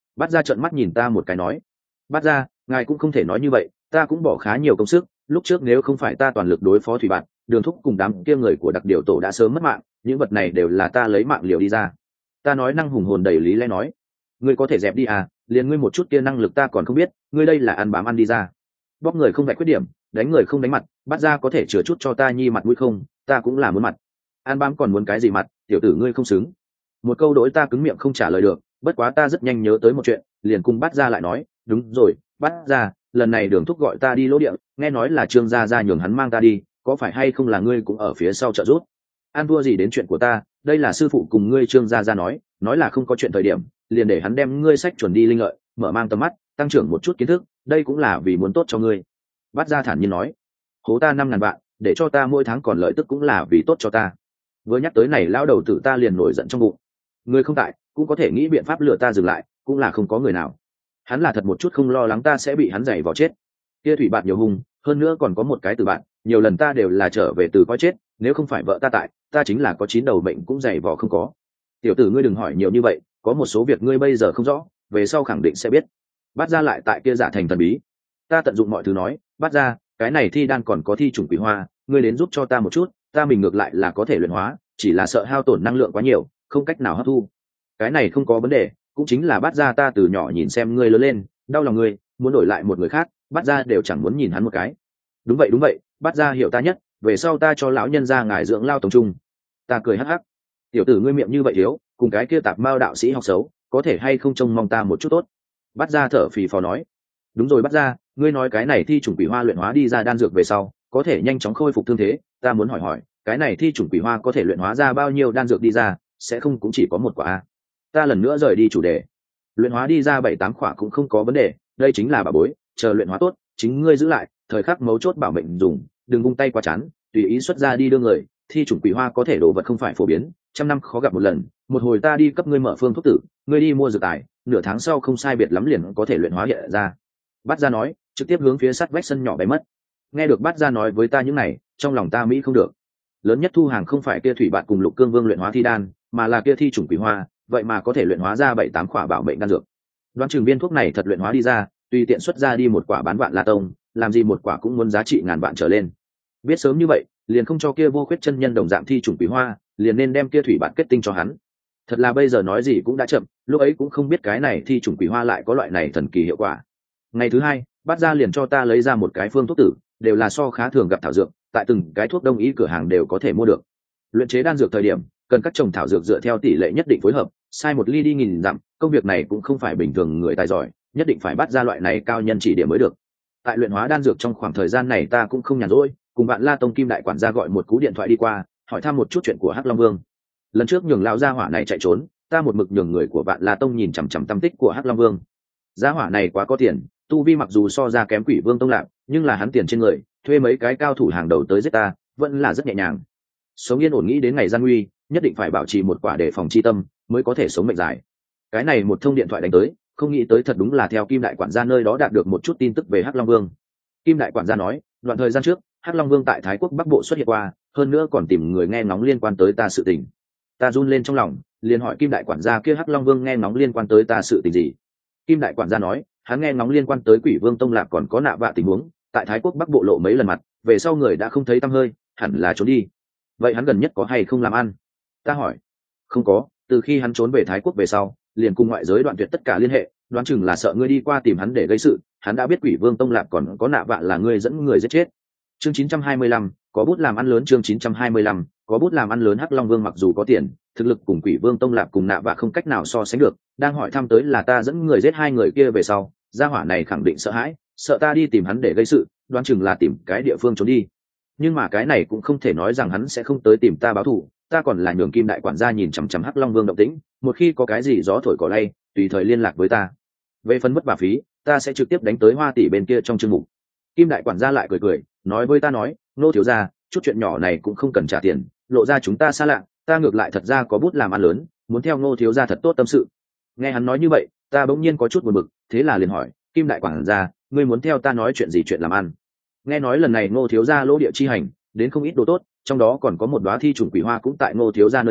Bắt ra trợn mắt nhìn ta một cái nói, bắt ra ngài cũng không thể nói như vậy, ta cũng bỏ khá nhiều công sức, lúc trước nếu không phải ta toàn lực đối phó thủy bạt, đường thúc cùng đám kia người của đặc điều tổ đã sớm mất mạng, những vật này đều là ta lấy mạng liều đi ra. Ta nói năng hùng hồn đầy lý lẽ nói, ngươi có thể dẹp đi à, liền ngươi một chút kia năng lực ta còn không biết, ngươi đây là ăn bám ăn đi ra. Bóc người không vạch khuyết điểm, đánh người không đánh mặt, bắt ra có thể chừa chút cho ta nhi mặt mũi không, ta cũng là muốn mặt. Ăn bám còn muốn cái gì mặt, tiểu tử ngươi không xứng. Một câu đối ta cứng miệng không trả lời được, bất quá ta rất nhanh nhớ tới một chuyện, liền cùng bắt ra lại nói, đúng rồi, bắt ra, lần này đường thúc gọi ta đi lỗ địa, nghe nói là Trương gia gia nhường hắn mang ta đi, có phải hay không là ngươi cũng ở phía sau trợ giúp? An thua gì đến chuyện của ta, đây là sư phụ cùng ngươi Trương gia gia nói là không có chuyện thời điểm, liền để hắn đem ngươi sách chuẩn đi linh lợi, mở mang tầm mắt, tăng trưởng một chút kiến thức, đây cũng là vì muốn tốt cho ngươi. Bắt ra thản nhiên nói, hố ta 5.000 vạn, để cho ta mỗi tháng còn lợi tức cũng là vì tốt cho ta. Vừa nhắc tới này lão đầu tử ta liền nổi giận trong bụng. Ngươi không tại, cũng có thể nghĩ biện pháp lừa ta dừng lại, cũng là không có người nào. Hắn là thật một chút không lo lắng ta sẽ bị hắn giày vào chết. Kia thủy bạn nhiều hung, hơn nữa còn có một cái từ bạn, nhiều lần ta đều là trở về từ coi chết, nếu không phải vợ ta tại, ta chính là có 9 đầu bệnh cũng giày vò không có. Tiểu tử ngươi đừng hỏi nhiều như vậy, có một số việc ngươi bây giờ không rõ, về sau khẳng định sẽ biết. Bắt ra lại tại kia giả thành thần bí. Ta tận dụng mọi thứ nói, bắt ra, cái này thi đan còn có thi trùng quỷ hoa, ngươi đến giúp cho ta một chút, ta mình ngược lại là có thể luyện hóa, chỉ là sợ hao tổn năng lượng quá nhiều, không cách nào hấp thu. Cái này không có vấn đề, cũng chính là bắt ra ta từ nhỏ nhìn xem ngươi lớn lên, đau lòng ngươi, muốn đổi lại một người khác, bắt ra đều chẳng muốn nhìn hắn một cái. Đúng vậy, bắt ra hiểu ta nhất, về sau ta cho lão nhân gia ngài dưỡng lao tổng trung. Ta cười hắc hắc. Tiểu tử ngươi miệng như vậy thiếu, cùng cái kia tạp mao đạo sĩ học xấu, có thể hay không trông mong ta một chút tốt. Bắt ra thở phì phò nói, đúng rồi bắt ra, ngươi nói cái này thi chủng quỷ hoa luyện hóa đi ra đan dược về sau, có thể nhanh chóng khôi phục thương thế, ta muốn hỏi, cái này thi chủng quỷ hoa có thể luyện hóa ra bao nhiêu đan dược đi ra, sẽ không cũng chỉ có một quả a. Ta lần nữa rời đi chủ đề, luyện hóa đi ra 7-8 quả cũng không có vấn đề, đây chính là bảo bối, chờ luyện hóa tốt, chính ngươi giữ lại, thời khắc mấu chốt bảo mệnh dùng, đừng vung tay qua chán, tùy ý xuất ra đi đưa người, thi chủng quỷ hoa có thể đồ vật không phải phổ biến, trăm năm khó gặp một lần, một hồi ta đi cấp ngươi mở phương thuốc tử, ngươi đi mua dược tài, nửa tháng sau không sai biệt lắm liền có thể luyện hóa hiện ra. Bát Gia nói, trực tiếp hướng phía sát vách sân nhỏ bay mất. Nghe được Bát Gia nói với ta những này, trong lòng ta mỹ không được. Lớn nhất thu hàng không phải kia thủy bạn cùng Lục Cương Vương luyện hóa thi đan, mà là kia thi chủng quỷ hoa, vậy mà có thể luyện hóa ra 7-8 quả bảo mệnh đan dược. Đoán chừng viên thuốc này thật luyện hóa đi ra, tùy tiện xuất ra đi một quả bán vạn la tông, làm gì một quả cũng muốn giá trị ngàn vạn trở lên. Biết sớm như vậy, liền không cho kia vô khuyết chân nhân đồng dạng thi chủng quỷ hoa, liền nên đem kia thủy bạn kết tinh cho hắn. Thật là bây giờ nói gì cũng đã chậm, lúc ấy cũng không biết cái này thi chủng quỷ hoa lại có loại này thần kỳ hiệu quả. Ngày thứ hai, Bát Gia liền cho ta lấy ra một cái phương thuốc tử, đều là so khá thường gặp thảo dược, tại từng cái thuốc đông y cửa hàng đều có thể mua được. Luyện chế đan dược thời điểm, cần các trồng thảo dược dựa theo tỷ lệ nhất định phối hợp, sai một ly đi nghìn dặm, công việc này cũng không phải bình thường người tài giỏi, nhất định phải bắt ra loại này cao nhân chỉ điểm mới được. Tại luyện hóa đan dược trong khoảng thời gian này ta cũng không nhàn rỗi, cùng bạn La Tông Kim đại quản gia gọi một cú điện thoại đi qua, hỏi thăm một chút chuyện của Hắc Long Vương. Lần trước nhường lão gia hỏa này chạy trốn, ta một mực nhường người của bạn La Tông nhìn chằm chằm tâm tích của Hắc Long Vương. Gia hỏa này quá có tiền, tu vi mặc dù so ra kém Quỷ Vương Tông Lạc, nhưng là hắn tiền trên người, thuê mấy cái cao thủ hàng đầu tới giết ta, vẫn là rất nhẹ nhàng. Sống yên ổn nghĩ đến ngày gian nguy, nhất định phải bảo trì một quả đề phòng chi tâm, mới có thể sống mệnh dài. Cái này một thông điện thoại đánh tới, không nghĩ tới thật đúng là theo Kim đại quản gia nơi đó đạt được một chút tin tức về Hắc Long Vương. Kim đại quản gia nói, đoạn thời gian trước, Hắc Long Vương tại Thái Quốc Bắc Bộ xuất hiện qua, hơn nữa còn tìm người nghe ngóng liên quan tới ta sự tình. Ta run lên trong lòng, liền hỏi Kim đại quản gia kia Hắc Long Vương nghe ngóng liên quan tới ta sự tình gì. Kim đại quản gia nói, hắn nghe ngóng liên quan tới Quỷ Vương Tông Lạc còn có nạ vạ tình huống, tại Thái Quốc Bắc Bộ lộ mấy lần mặt, về sau người đã không thấy tăm hơi, hẳn là trốn đi. Vậy hắn gần nhất có hay không làm ăn? Ta hỏi. Không có, từ khi hắn trốn về Thái Quốc về sau, liền cùng ngoại giới đoạn tuyệt tất cả liên hệ, đoán chừng là sợ ngươi đi qua tìm hắn để gây sự, hắn đã biết Quỷ Vương Tông Lạc còn có nạ vạ là ngươi dẫn người giết chết. Chương 925, có bút làm ăn lớn. Chương 925, có bút làm ăn lớn. Hắc Long Vương mặc dù có tiền, thực lực cùng Quỷ Vương Tông Lạc cùng nạ vạ không cách nào so sánh được, đang hỏi thăm tới là ta dẫn người giết hai người kia về sau, gia hỏa này khẳng định sợ hãi, sợ ta đi tìm hắn để gây sự, đoán chừng là tìm cái địa phương trốn đi. Nhưng mà cái này cũng không thể nói rằng hắn sẽ không tới tìm ta báo thù, ta còn là nhường Kim đại quản gia nhìn chằm chằm Hắc Long Vương động tĩnh, một khi có cái gì gió thổi cỏ lay, tùy thời liên lạc với ta. Về phần mất bà phí, ta sẽ trực tiếp đánh tới Hoa tỷ bên kia trong chương mục. Kim đại quản gia lại cười, nói với ta nói, nô thiếu gia, chút chuyện nhỏ này cũng không cần trả tiền, lộ ra chúng ta xa lạ, ta ngược lại thật ra có bút làm ăn lớn, muốn theo nô thiếu gia thật tốt tâm sự. Nghe hắn nói như vậy, ta bỗng nhiên có chút buồn bực, thế là liền hỏi, Kim đại quản gia, ngươi muốn theo ta nói chuyện gì chuyện làm ăn? Nghe nói lần này nô thiếu gia lỗ địa chi hành, đến không ít đồ tốt, trong đó còn có một đóa thi trùng quỷ hoa cũng tại nô thiếu gia nơi đó,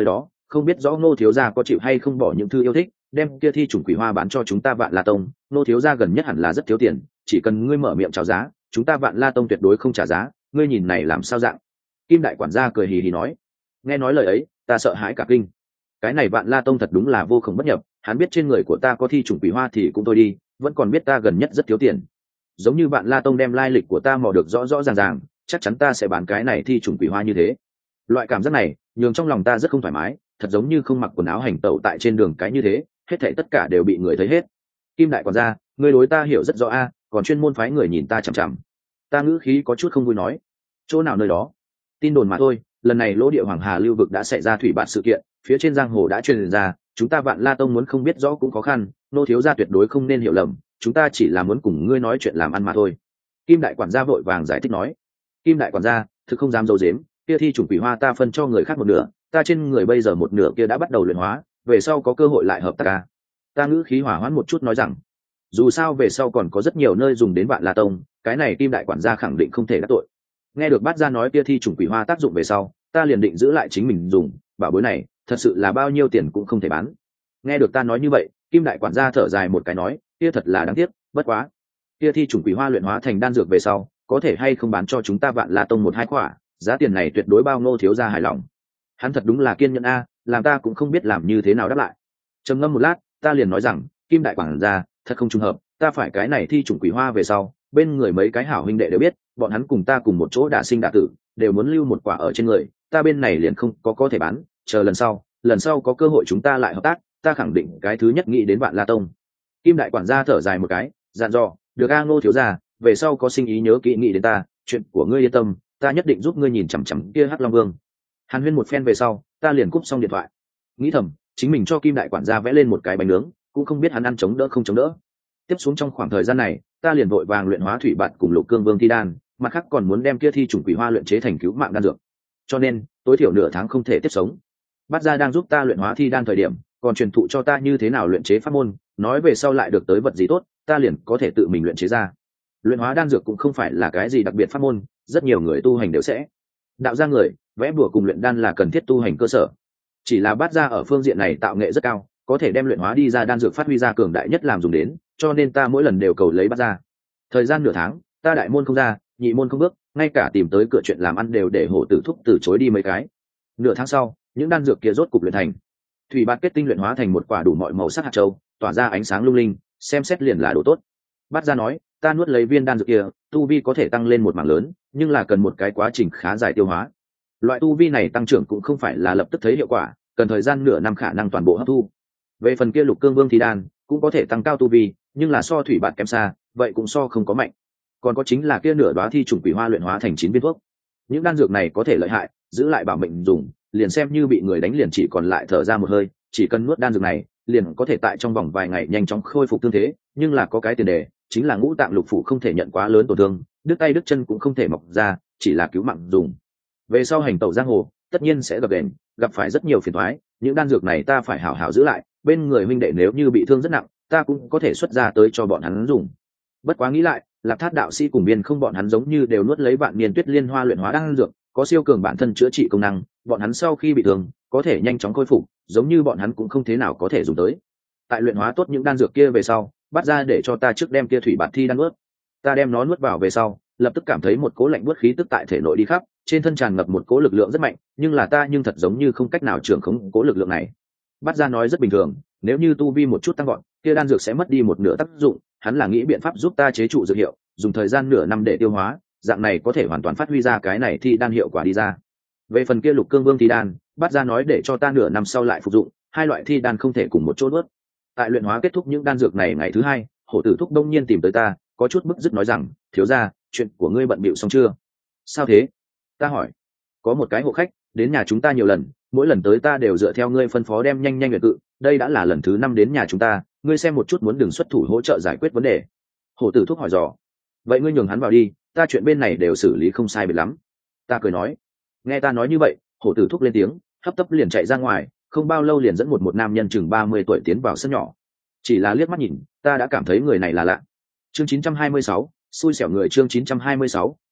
không biết rõ Ngô thiếu gia có chịu hay không bỏ những thư yêu thích đem kia thi trùng quỷ hoa bán cho chúng ta Vạn La Tông. Ngô thiếu gia gần nhất hẳn là rất thiếu tiền, chỉ cần ngươi mở miệng chào giá, chúng ta Vạn La Tông tuyệt đối không trả giá. Ngươi nhìn này làm sao dạng? Kim đại quản gia cười hì hì nói. Nghe nói lời ấy, ta sợ hãi cả kinh. Cái này Vạn La Tông thật đúng là vô cùng bất nhập, hắn biết trên người của ta có thi trùng quỷ hoa thì cũng thôi đi, vẫn còn biết ta gần nhất rất thiếu tiền. Giống như Vạn La Tông đem lai lịch của ta mò được rõ rõ ràng ràng, chắc chắn ta sẽ bán cái này thi trùng quỷ hoa như thế. Loại cảm giác này nhường trong lòng ta rất không thoải mái, thật giống như không mặc quần áo hành tẩu tại trên đường cái như thế, hết thảy tất cả đều bị người thấy hết. Kim đại quản gia, ngươi đối ta hiểu rất rõ a, còn chuyên môn phái người nhìn ta chằm chằm. Ta ngữ khí có chút không vui nói. Chỗ nào nơi đó? Tin đồn mà thôi, lần này lỗ địa Hoàng Hà lưu vực đã xảy ra thủy bạt sự kiện, phía trên giang hồ đã truyền ra, chúng ta Vạn La Tông muốn không biết rõ cũng khó khăn, nô thiếu gia tuyệt đối không nên hiểu lầm, chúng ta chỉ là muốn cùng ngươi nói chuyện làm ăn mà thôi. Kim đại quản gia vội vàng giải thích nói. Kim đại quản gia, thực không dám giấu giếm, kia thi trùng quỷ hoa ta phân cho người khác một nửa, ta trên người bây giờ một nửa kia đã bắt đầu luyện hóa, về sau có cơ hội lại hợp tác ca. Ta ngữ khí hỏa hoãn một chút nói rằng, dù sao về sau còn có rất nhiều nơi dùng đến Vạn La Tông, cái này Kim đại quản gia khẳng định không thể đắc tội. Nghe được Bát Gia nói kia thi trùng quỷ hoa tác dụng về sau, ta liền định giữ lại chính mình dùng, bảo bối này thật sự là bao nhiêu tiền cũng không thể bán. Nghe được ta nói như vậy, Kim đại quản gia thở dài một cái nói, kia thật là đáng tiếc, bất quá kia thi trùng quỷ hoa luyện hóa thành đan dược về sau, có thể hay không bán cho chúng ta Vạn La Tông một hai quả, giá tiền này tuyệt đối bao Ngô thiếu gia hài lòng. Hắn thật đúng là kiên nhẫn a, làm ta cũng không biết làm như thế nào đáp lại. Trầm ngâm một lát, ta liền nói rằng, Kim đại quản gia, thật không trùng hợp, ta phải cái này thi trùng quỷ hoa về sau, bên người mấy cái hảo huynh đệ đều biết, bọn hắn cùng ta cùng một chỗ đả sinh đả tử, đều muốn lưu một quả ở trên người, ta bên này liền không có thể bán, chờ lần sau có cơ hội chúng ta lại hợp tác, ta khẳng định cái thứ nhất nghĩ đến Vạn La Tông. Kim đại quản gia thở dài một cái, dặn dò, được a Ngô thiếu gia, về sau có sinh ý nhớ kỹ nghĩ đến ta, chuyện của ngươi yên tâm, ta nhất định giúp ngươi nhìn chằm chằm kia Hắc Long Vương. Hàn huyên một phen về sau, ta liền cúp xong điện thoại, nghĩ thầm chính mình cho Kim đại quản gia vẽ lên một cái bánh nướng, cũng không biết hắn ăn chống đỡ không chống đỡ. Tiếp xuống trong khoảng thời gian này, ta liền vội vàng luyện hóa thủy bạt cùng Lục Cương Vương thi đan, mặt khác còn muốn đem kia thi trùng quỷ hoa luyện chế thành cứu mạng đan dược, cho nên tối thiểu nửa tháng không thể tiếp sống. Bát Gia đang giúp ta luyện hóa thi đan thời điểm, còn truyền thụ cho ta như thế nào luyện chế pháp môn, nói về sau lại được tới vật gì tốt, ta liền có thể tự mình luyện chế ra. Luyện hóa đan dược cũng không phải là cái gì đặc biệt pháp môn, rất nhiều người tu hành đều sẽ. Đạo gia người, vẽ bùa cùng luyện đan là cần thiết tu hành cơ sở. Chỉ là Bát Gia ở phương diện này tạo nghệ rất cao, có thể đem luyện hóa đi ra đan dược phát huy ra cường đại nhất làm dùng đến, cho nên ta mỗi lần đều cầu lấy Bát Gia. Thời gian nửa tháng, ta đại môn không ra, nhị môn không bước, ngay cả tìm tới cửa chuyện làm ăn đều để Hổ Tử Thúc từ chối đi mấy cái. Nửa tháng sau, những đan dược kia rốt cục luyện thành. Thủy bạt kết tinh luyện hóa thành một quả đủ mọi màu sắc hạt châu, tỏa ra ánh sáng lung linh, xem xét liền là đồ tốt. Bát Gia nói, ta nuốt lấy viên đan dược kia, tu vi có thể tăng lên một mảng lớn, nhưng là cần một cái quá trình khá dài tiêu hóa. Loại tu vi này tăng trưởng cũng không phải là lập tức thấy hiệu quả, cần thời gian nửa năm khả năng toàn bộ hấp thu. Về phần kia Lục Cương Vương thi đan, cũng có thể tăng cao tu vi, nhưng là so thủy bạt kém xa, vậy cũng so không có mạnh. Còn có chính là kia nửa đóa thi trùng quỷ hoa luyện hóa thành 9 viên thuốc. Những đan dược này có thể lợi hại, giữ lại bảo mệnh dùng, liền xem như bị người đánh liền chỉ còn lại thở ra một hơi, chỉ cần nuốt đan dược này, liền có thể tại trong vòng vài ngày nhanh chóng khôi phục thương thế, nhưng là có cái tiền đề, chính là ngũ tạng lục phủ không thể nhận quá lớn tổn thương, đứt tay đứt chân cũng không thể mọc ra, chỉ là cứu mạng dùng. Về sau hành tẩu giang hồ, tất nhiên sẽ gặp phải rất nhiều phiền toái, những đan dược này ta phải hảo hảo giữ lại, bên người huynh đệ nếu như bị thương rất nặng, ta cũng có thể xuất ra tới cho bọn hắn dùng. Bất quá nghĩ lại, Lạp Thát đạo sĩ cùng Biên Không bọn hắn giống như đều nuốt lấy vạn niên tuyết liên hoa luyện hóa đan dược, có siêu cường bản thân chữa trị công năng, bọn hắn sau khi bị thương có thể nhanh chóng khôi phục, giống như bọn hắn cũng không thế nào có thể dùng tới. Tại luyện hóa tốt những đan dược kia về sau, Bắt Ra để cho ta trước đem kia thủy bạt thi đan nuốt. Ta đem nó nuốt vào về sau, lập tức cảm thấy một cỗ lạnh buốt khí tức tại thể nội đi khắp, trên thân tràn ngập một cỗ lực lượng rất mạnh, nhưng là ta thật giống như không cách nào trưởng khống cỗ lực lượng này. Bắt Ra nói rất bình thường, nếu như tu vi một chút tăng gọn, kia đan dược sẽ mất đi một nửa tác dụng, hắn là nghĩ biện pháp giúp ta chế trụ dược hiệu, dùng thời gian nửa năm để tiêu hóa, dạng này có thể hoàn toàn phát huy ra cái này thi đan hiệu quả đi ra. Về phần kia Lục Cương Vương thi đan, Bắt Ra nói để cho ta nửa năm sau lại phục dụng, hai loại thi đan không thể cùng một chỗ nuốt. Tại luyện hóa kết thúc những đan dược này ngày thứ hai, Hổ Tử Thúc đông nhiên tìm tới ta, có chút bức dứt nói rằng, thiếu gia, chuyện của ngươi bận bịu xong chưa? Sao thế? Ta hỏi. Có một cái hộ khách đến nhà chúng ta nhiều lần, mỗi lần tới ta đều dựa theo ngươi phân phó đem nhanh nguyệt cự, đây đã là lần thứ 5 đến nhà chúng ta, ngươi xem một chút muốn đừng xuất thủ hỗ trợ giải quyết vấn đề. Hổ Tử Thúc hỏi dò. Vậy ngươi nhường hắn vào đi, ta chuyện bên này đều xử lý không sai biệt lắm. Ta cười nói. Nghe ta nói như vậy, Hổ Tử Thúc lên tiếng, hấp tấp liền chạy ra ngoài, không bao lâu liền dẫn một nam nhân chừng 30 tuổi tiến vào sân nhỏ. Chỉ là liếc mắt nhìn, ta đã cảm thấy người này là lạ. Chương 926, xui xẻo người chương 926,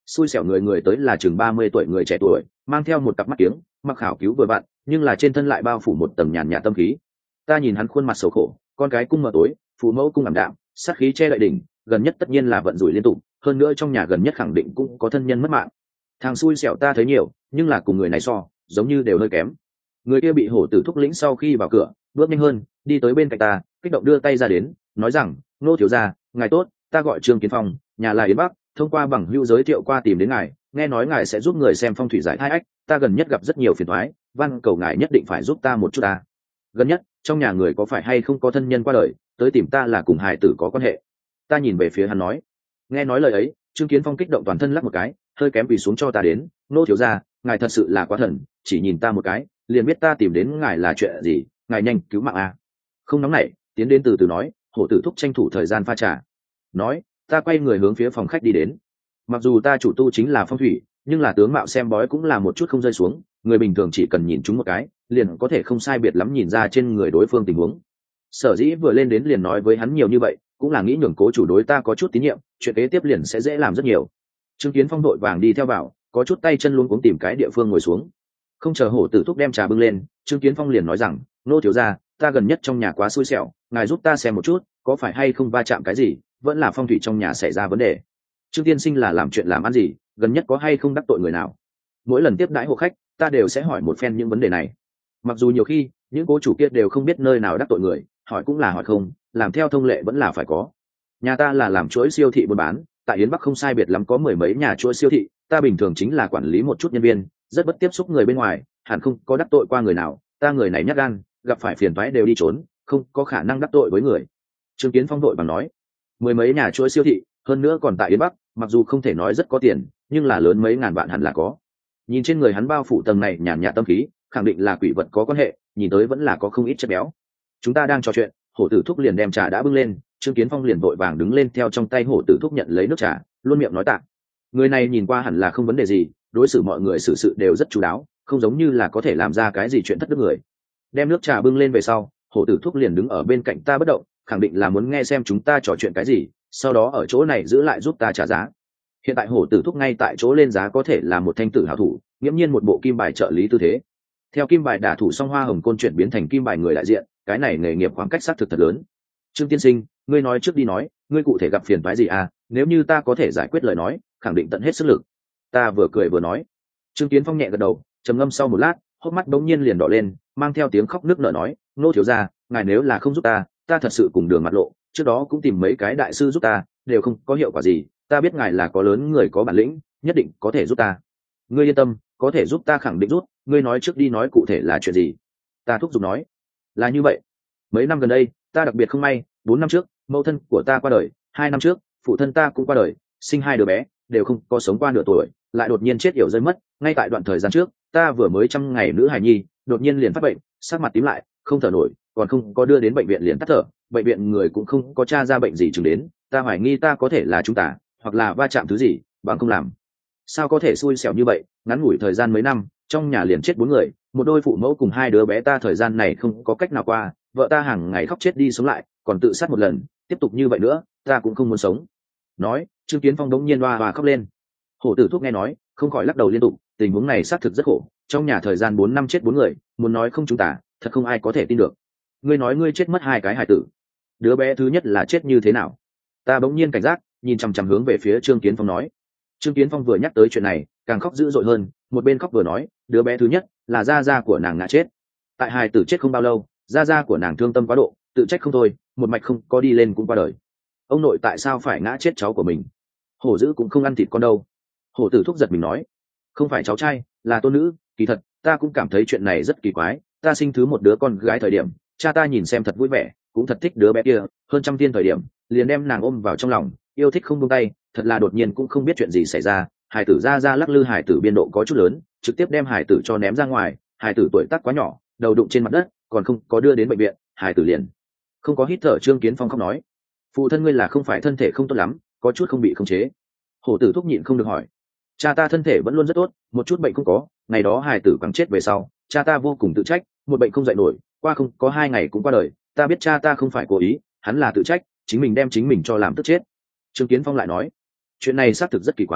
xui xẻo người người tới là chừng 30 tuổi người trẻ tuổi, mang theo một cặp mắt kiếng, mặc khảo cứu vừa vặn, nhưng là trên thân lại bao phủ một tầng nhàn nhạt tâm khí. Ta nhìn hắn khuôn mặt xấu khổ, con cái cung mờ tối, phụ mẫu cung ảm đạm, sát khí che đậy đỉnh, gần nhất tất nhiên là vận rủi liên tục, hơn nữa trong nhà gần nhất khẳng định cũng có thân nhân mất mạng. Thằng xui xẻo ta thấy nhiều, nhưng là cùng người này so, giống như đều hơi kém. Người kia bị hổ tử thúc lĩnh sau khi vào cửa, bước nhanh hơn, đi tới bên cạnh ta, kích động đưa tay ra đến, nói rằng: "Nô thiếu gia, ngài tốt, ta gọi Trương Kiến Phong, nhà là Yến Bắc, thông qua bằng hữu giới thiệu qua tìm đến ngài, nghe nói ngài sẽ giúp người xem phong thủy giải thai ách, ta gần nhất gặp rất nhiều phiền toái, van cầu ngài nhất định phải giúp ta một chút ta. Gần nhất, trong nhà người có phải hay không có thân nhân qua đời, tới tìm ta là cùng hài tử có quan hệ." Ta nhìn về phía hắn nói. Nghe nói lời ấy, Trương Kiến Phong kích động toàn thân lắc một cái, hơi kém quỳ xuống cho ta đến: "Nô thiếu gia, ngài thật sự là quá thần, chỉ nhìn ta một cái, liền biết ta tìm đến ngài là chuyện gì, ngài nhanh cứu mạng a." Không nóng nảy, tiến đến từ từ nói, hổ tử thúc tranh thủ thời gian pha trà. Nói, ta quay người hướng phía phòng khách đi đến. Mặc dù ta chủ tu chính là phong thủy, nhưng là tướng mạo xem bói cũng là một chút không rơi xuống, người bình thường chỉ cần nhìn chúng một cái, liền có thể không sai biệt lắm nhìn ra trên người đối phương tình huống. Sở dĩ vừa lên đến liền nói với hắn nhiều như vậy, cũng là nghĩ nhường cố chủ đối ta có chút tín nhiệm, chuyện kế tiếp liền sẽ dễ làm rất nhiều. Trương Kiến Phong đội vàng đi theo vào, có chút tay chân luống cuống tìm cái địa phương ngồi xuống. Không chờ hổ tử thúc đem trà bưng lên, Trương Kiến Phong liền nói rằng: "Nô thiếu gia, ta gần nhất trong nhà quá xui xẻo, ngài giúp ta xem một chút, có phải hay không va chạm cái gì, vẫn là phong thủy trong nhà xảy ra vấn đề. Trương tiên sinh là làm chuyện làm ăn gì, gần nhất có hay không đắc tội người nào?" Mỗi lần tiếp đãi hộ khách, ta đều sẽ hỏi một phen những vấn đề này. Mặc dù nhiều khi những cố chủ kia đều không biết nơi nào đắc tội người, hỏi cũng là hỏi không, làm theo thông lệ vẫn là phải có. Nhà ta là làm chuỗi siêu thị buôn bán, tại Yến Bắc không sai biệt lắm có mười mấy nhà chuỗi siêu thị, ta bình thường chính là quản lý một chút nhân viên, rất bất tiếp xúc người bên ngoài, hẳn không có đắc tội qua người nào, ta người này nhát gan, gặp phải phiền toái đều đi trốn, không có khả năng đắc tội với người. Trương Kiến Phong đội bằng nói, mười mấy nhà chuỗi siêu thị, hơn nữa còn tại Yến Bắc, mặc dù không thể nói rất có tiền, nhưng là lớn mấy ngàn vạn hẳn là có. Nhìn trên người hắn bao phủ tầng này nhàn nhạt tâm khí, khẳng định là quỷ vật có quan hệ, nhìn tới vẫn là có không ít chất béo. Chúng ta đang trò chuyện, hổ tử thúc liền đem trà đã bưng lên, Trương Kiến Phong liền vội vàng đứng lên theo trong tay hổ tử thúc nhận lấy nước trà, luôn miệng nói tạ. Người này nhìn qua hẳn là không vấn đề gì, đối xử mọi người xử sự đều rất chu đáo, không giống như là có thể làm ra cái gì chuyện thất đức người. Đem nước trà bưng lên về sau, hổ tử thúc liền đứng ở bên cạnh ta bất động, khẳng định là muốn nghe xem chúng ta trò chuyện cái gì, sau đó ở chỗ này giữ lại giúp ta trả giá. Hiện tại hổ tử thúc ngay tại chỗ lên giá có thể là một thanh tử hảo thủ, nghiễm nhiên một bộ kim bài trợ lý tư thế. Theo kim bài đả thủ song hoa hồng côn chuyển biến thành kim bài người đại diện, cái này nghề nghiệp khoảng cách xác thực thật lớn. Trương tiên sinh, ngươi nói trước đi nói, ngươi cụ thể gặp phiền toái gì à? Nếu như ta có thể giải quyết lời nói, khẳng định tận hết sức lực. Ta vừa cười vừa nói. Trương Kiến Phong nhẹ gật đầu, trầm ngâm sau một lát, hốc mắt bỗng nhiên liền đỏ lên, mang theo tiếng khóc nức nở nói: "Nô thiếu gia, ngài nếu là không giúp ta, ta thật sự cùng đường mặt lộ. Trước đó cũng tìm mấy cái đại sư giúp ta, đều không có hiệu quả gì. Ta biết ngài là có lớn người có bản lĩnh, nhất định có thể giúp ta. Ngươi yên tâm, có thể giúp ta khẳng định giúp. Ngươi nói trước đi nói cụ thể là chuyện gì?" Ta thúc giục nói. Là như vậy. Mấy năm gần đây, ta đặc biệt không may, 4 năm trước, mẫu thân của ta qua đời, 2 năm trước, phụ thân ta cũng qua đời, sinh 2 đứa bé, đều không có sống qua nửa tuổi, lại đột nhiên chết yểu rơi mất. Ngay tại đoạn thời gian trước, ta vừa mới 100 ngày nữ hài nhi, đột nhiên liền phát bệnh, sắc mặt tím lại, không thở nổi, còn không có đưa đến bệnh viện liền tắt thở, bệnh viện người cũng không có tra ra bệnh gì chứng đến, ta hoài nghi ta có thể là chúng ta, hoặc là va chạm thứ gì, bằng không làm. Sao có thể xui xẻo như vậy, ngắn ngủi thời gian mấy năm, trong nhà liền chết 4 người, một đôi phụ mẫu cùng 2 đứa bé, ta thời gian này không có cách nào qua, vợ ta hàng ngày khóc chết đi sống lại, còn tự sát một lần, tiếp tục như vậy nữa, ta cũng không muốn sống. Nói, Trương Kiến Phong đống nhiên hoa khóc lên. Hổ tử thúc nghe nói, không khỏi lắc đầu liên tục, tình huống này xác thực rất khổ, trong nhà thời gian 4 năm chết 4 người, muốn nói không chúng ta, thật không ai có thể tin được. Ngươi nói ngươi chết mất 2 cái hài tử, đứa bé thứ nhất là chết như thế nào? Ta bỗng nhiên cảnh giác, nhìn chằm chằm hướng về phía Trương Kiến Phong nói. Trương Kiến Phong vừa nhắc tới chuyện này, càng khóc dữ dội hơn, một bên khóc vừa nói, đứa bé thứ nhất là gia gia của nàng ngã chết. Tại hài tử chết không bao lâu, gia gia của nàng thương tâm quá độ, tự trách không thôi, một mạch không có đi lên cũng qua đời. Ông nội tại sao phải ngã chết cháu của mình? Hổ dữ cũng không ăn thịt con đâu. Hổ tử thúc giật mình nói, không phải cháu trai, là tôn nữ. Kỳ thật, ta cũng cảm thấy chuyện này rất kỳ quái. Ta sinh thứ một đứa con gái thời điểm, cha ta nhìn xem thật vui vẻ, cũng thật thích đứa bé kia. Hơn trăm thiên thời điểm, liền đem nàng ôm vào trong lòng, yêu thích không buông tay. Thật là đột nhiên cũng không biết chuyện gì xảy ra, hải tử ra lắc lư, hải tử biên độ có chút lớn, trực tiếp đem hải tử cho ném ra ngoài. Hải tử tuổi tác quá nhỏ, đầu đụng trên mặt đất, còn không có đưa đến bệnh viện, hải tử liền không có hít thở. Trương Kiến Phong khóc nói, phụ thân ngươi là không phải thân thể không tốt lắm, có chút không bị khống chế? Hổ tử thúc nhịn không được hỏi. Cha ta thân thể vẫn luôn rất tốt, một chút bệnh không có. Ngày đó hài tử quẳng chết về sau, cha ta vô cùng tự trách, một bệnh không dậy nổi, qua không có 2 ngày cũng qua đời. Ta biết cha ta không phải cố ý, hắn là tự trách, chính mình đem chính mình cho làm tức chết. Trương Kiến Phong lại nói, chuyện này xác thực rất kỳ quái,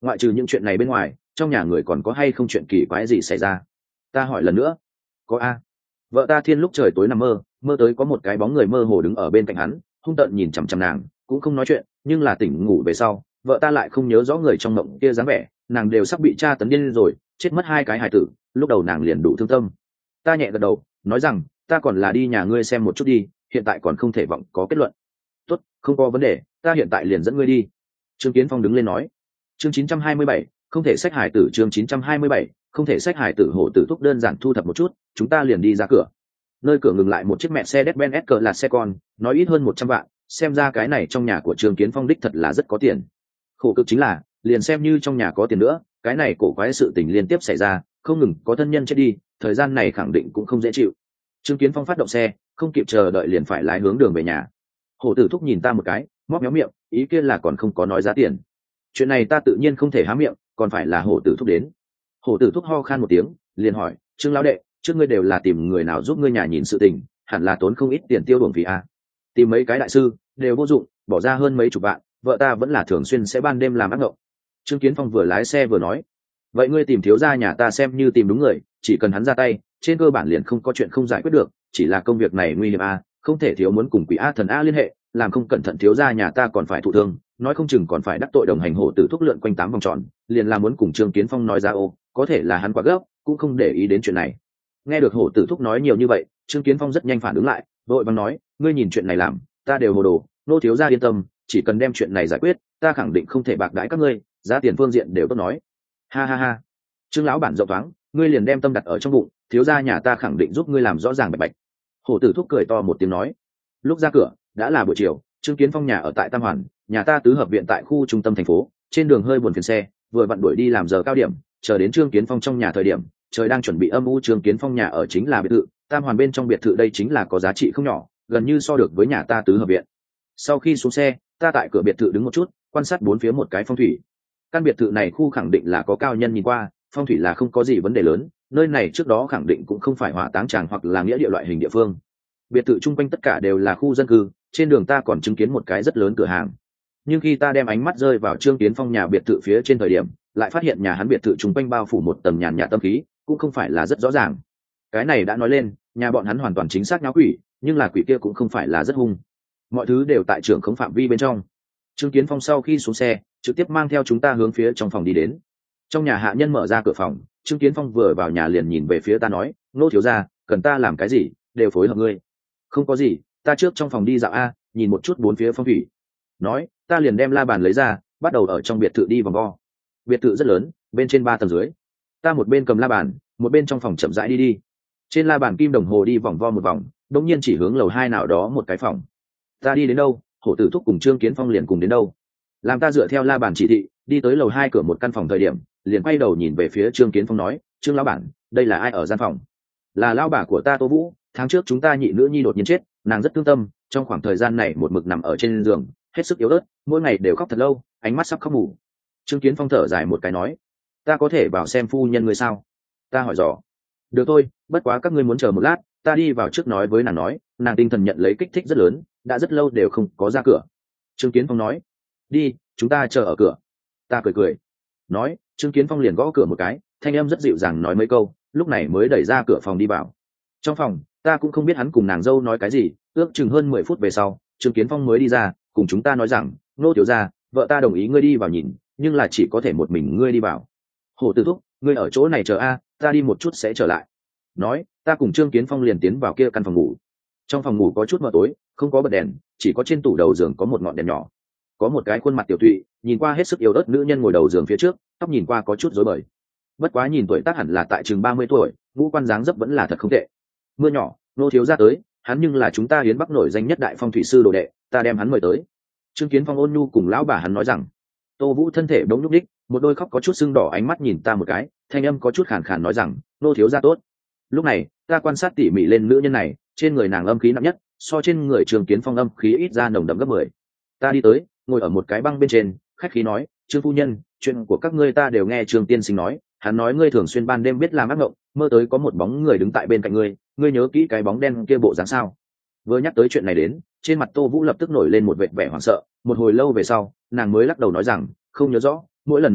ngoại trừ những chuyện này bên ngoài trong nhà người còn có hay không chuyện kỳ quái gì xảy ra? Ta hỏi lần nữa. Có a. Vợ ta Thiên lúc trời tối nằm mơ, mơ tới có một cái bóng người mơ hồ đứng ở bên cạnh hắn, hung tợn nhìn chằm chằm nàng, cũng không nói chuyện, nhưng là tỉnh ngủ về sau vợ ta lại không nhớ rõ người trong mộng kia dáng vẻ, nàng đều sắp bị tra tấn điên rồi, chết mất 2 cái hài tử, lúc đầu nàng liền đủ thương tâm. Ta nhẹ gật đầu nói rằng ta còn là đi nhà ngươi xem một chút đi, hiện tại còn không thể vọng có kết luận. Tốt, không có vấn đề, ta hiện tại liền dẫn ngươi đi. Trương Kiến Phong đứng lên nói. Chương 927, không thể sách hải tử. Chương 927, không thể sách hải tử. Hổ tử thúc đơn giản thu thập một chút, chúng ta liền đi ra cửa. Nơi cửa ngừng lại một chiếc mẹ xe Mercedes-Benz S là xe con, nói ít hơn 100 vạn, xem ra cái này trong nhà của Trương Kiến Phong đích thật là rất có tiền. Khổ cực chính là, liền xem như trong nhà có tiền nữa, cái này cổ quái sự tình liên tiếp xảy ra, không ngừng có thân nhân chết đi, thời gian này khẳng định cũng không dễ chịu. Trương Kiến Phong phát động xe, không kịp chờ đợi liền phải lái hướng đường về nhà. Hổ tử thúc nhìn ta một cái, móc méo miệng, ý kia là còn không có nói giá tiền. Chuyện này ta tự nhiên không thể há miệng, còn phải là hổ tử thúc đến. Hổ tử thúc ho khan một tiếng, liền hỏi, Trương lão đệ, trước ngươi đều là tìm người nào giúp ngươi nhà nhìn sự tình, hẳn là tốn không ít tiền tiêu bổng vì a. Tìm mấy cái đại sư đều vô dụng, bỏ ra hơn mấy chục vạn, vợ ta vẫn là thường xuyên sẽ ban đêm làm ác mộng. Trương Kiến Phong vừa lái xe vừa nói, vậy ngươi tìm thiếu gia nhà ta xem như tìm đúng người, chỉ cần hắn ra tay, trên cơ bản liền không có chuyện không giải quyết được, chỉ là công việc này nguy hiểm a, không thể thiếu muốn cùng quỷ a thần a liên hệ, làm không cẩn thận thiếu gia nhà ta còn phải thụ thương, nói không chừng còn phải đắc tội đồng hành hổ tử thúc lượn quanh 8 vòng tròn, liền là muốn cùng Trương Kiến Phong nói ra ô, có thể là hắn quá gấp, cũng không để ý đến chuyện này. Nghe được hổ tử thúc nói nhiều như vậy, Trương Kiến Phong rất nhanh phản ứng lại, vội vàng nói, ngươi nhìn chuyện này làm, ta đều hồ đồ, nô thiếu gia yên tâm, chỉ cần đem chuyện này giải quyết, ta khẳng định không thể bạc đãi các ngươi, giá tiền phương diện đều tốt nói. Ha ha ha. Trương lão bản rộng thoáng, ngươi liền đem tâm đặt ở trong bụng, thiếu gia nhà ta khẳng định giúp ngươi làm rõ ràng bạch bạch. Hổ tử thúc cười to một tiếng nói. Lúc ra cửa đã là buổi chiều, Trương Kiến Phong nhà ở tại Tam Hoàn, nhà ta tứ hợp viện tại khu trung tâm thành phố, trên đường hơi buồn phiền xe, vừa vặn đuổi đi làm giờ cao điểm, chờ đến Trương Kiến Phong trong nhà thời điểm, trời đang chuẩn bị âm u. Trương Kiến Phong nhà ở chính là biệt thự, Tam Hoàn bên trong biệt thự đây chính là có giá trị không nhỏ, gần như so được với nhà ta tứ hợp viện. Sau khi xuống xe, ta tại cửa biệt thự đứng một chút, quan sát bốn phía một cái phong thủy. Căn biệt thự này khu khẳng định là có cao nhân nhìn qua, phong thủy là không có gì vấn đề lớn, nơi này trước đó khẳng định cũng không phải hỏa táng tràng hoặc là nghĩa địa loại hình địa phương. Biệt thự chung quanh tất cả đều là khu dân cư, trên đường ta còn chứng kiến một cái rất lớn cửa hàng. Nhưng khi ta đem ánh mắt rơi vào Trương Kiến Phong nhà biệt thự phía trên thời điểm, lại phát hiện nhà hắn biệt thự chung quanh bao phủ một tầng nhàn nhạt tâm khí, cũng không phải là rất rõ ràng. Cái này đã nói lên, nhà bọn hắn hoàn toàn chính xác nháo quỷ, nhưng là quỷ kia cũng không phải là rất hung. Mọi thứ đều tại trưởng khống phạm vi bên trong. Trương Kiến Phong sau khi xuống xe, trực tiếp mang theo chúng ta hướng phía trong phòng đi đến. Trong nhà hạ nhân mở ra cửa phòng, Trương Kiến Phong vừa vào nhà liền nhìn về phía ta nói, nô thiếu gia, cần ta làm cái gì, đều phối hợp ngươi. Không có gì, ta trước trong phòng đi dạo a, nhìn một chút bốn phía phong thủy. Nói, ta liền đem la bàn lấy ra, bắt đầu ở trong biệt thự đi vòng vo. Biệt thự rất lớn, bên trên 3 tầng dưới. Ta một bên cầm la bàn, một bên trong phòng chậm rãi đi. Trên la bàn kim đồng hồ đi vòng vo một vòng, đống nhiên chỉ hướng lầu 2 nào đó một cái phòng. Ta đi đến đâu, hổ tử thúc cùng Trương Kiến Phong liền cùng đến đâu. Làm ta dựa theo la bàn chỉ thị, đi tới lầu 2 cửa một căn phòng thời điểm, liền quay đầu nhìn về phía Trương Kiến Phong nói, Trương lão bản, đây là ai ở gian phòng? Là lão bà của ta Tô Vũ, tháng trước chúng ta nhị nữ nhi đột nhiên chết, nàng rất thương tâm, trong khoảng thời gian này một mực nằm ở trên giường, hết sức yếu ớt, mỗi ngày đều khóc thật lâu, ánh mắt sắp khóc mù. Trương Kiến Phong thở dài một cái nói, ta có thể vào xem phu nhân ngươi sao? Ta hỏi dò. Được thôi, bất quá các ngươi muốn chờ một lát, ta đi vào trước nói với nàng nói, nàng tinh thần nhận lấy kích thích rất lớn, đã rất lâu đều không có ra cửa. Trương Kiến Phong nói, đi, chúng ta chờ ở cửa. Ta cười cười. Nói, Trương Kiến Phong liền gõ cửa một cái, thanh âm rất dịu dàng nói mấy câu, lúc này mới đẩy ra cửa phòng đi vào. Trong phòng, ta cũng không biết hắn cùng nàng dâu nói cái gì, ước chừng hơn 10 phút về sau, Trương Kiến Phong mới đi ra, cùng chúng ta nói rằng, nô tiểu gia, vợ ta đồng ý ngươi đi vào nhìn, nhưng là chỉ có thể một mình ngươi đi vào. Hổ tử thúc, ngươi ở chỗ này chờ a, ta đi một chút sẽ trở lại. Nói, ta cùng Trương Kiến Phong liền tiến vào kia căn phòng ngủ. Trong phòng ngủ có chút mờ tối, không có bật đèn, chỉ có trên tủ đầu giường có một ngọn đèn nhỏ. Có một cái khuôn mặt tiểu thụy, nhìn qua hết sức yếu ớt nữ nhân ngồi đầu giường phía trước, tóc nhìn qua có chút rối bời. Bất quá nhìn tuổi tác hẳn là tại chừng 30 tuổi, ngũ quan dáng dấp vẫn là thật không tệ. Mưa nhỏ, nô thiếu gia tới, hắn nhưng là chúng ta Hiến Bắc nổi danh nhất đại phong thủy sư đồ đệ, ta đem hắn mời tới. Trương Kiến Phong ôn nhu cùng lão bà hắn nói rằng. Tô Vũ thân thể bỗng nhúc nhích, một đôi khóc có chút sưng đỏ ánh mắt nhìn ta một cái, thanh âm có chút khàn khàn nói rằng, nô thiếu gia tốt. Lúc này, ta quan sát tỉ mỉ lên nữ nhân này, trên người nàng âm khí nặng nhất, so trên người Trương Kiến Phong âm khí ít ra nồng đậm gấp 10. Ta đi tới, ngồi ở một cái băng bên trên, khách khí nói, Trương phu nhân, chuyện của các ngươi ta đều nghe Trương tiên sinh nói, hắn nói ngươi thường xuyên ban đêm biết làm ác mộng, mơ tới có một bóng người đứng tại bên cạnh ngươi, ngươi nhớ kỹ cái bóng đen kia bộ dáng sao? Vừa nhắc tới chuyện này đến, trên mặt Tô Vũ lập tức nổi lên một vệt vẻ hoảng sợ, một hồi lâu về sau, nàng mới lắc đầu nói rằng, không nhớ rõ, mỗi lần nằm mơ,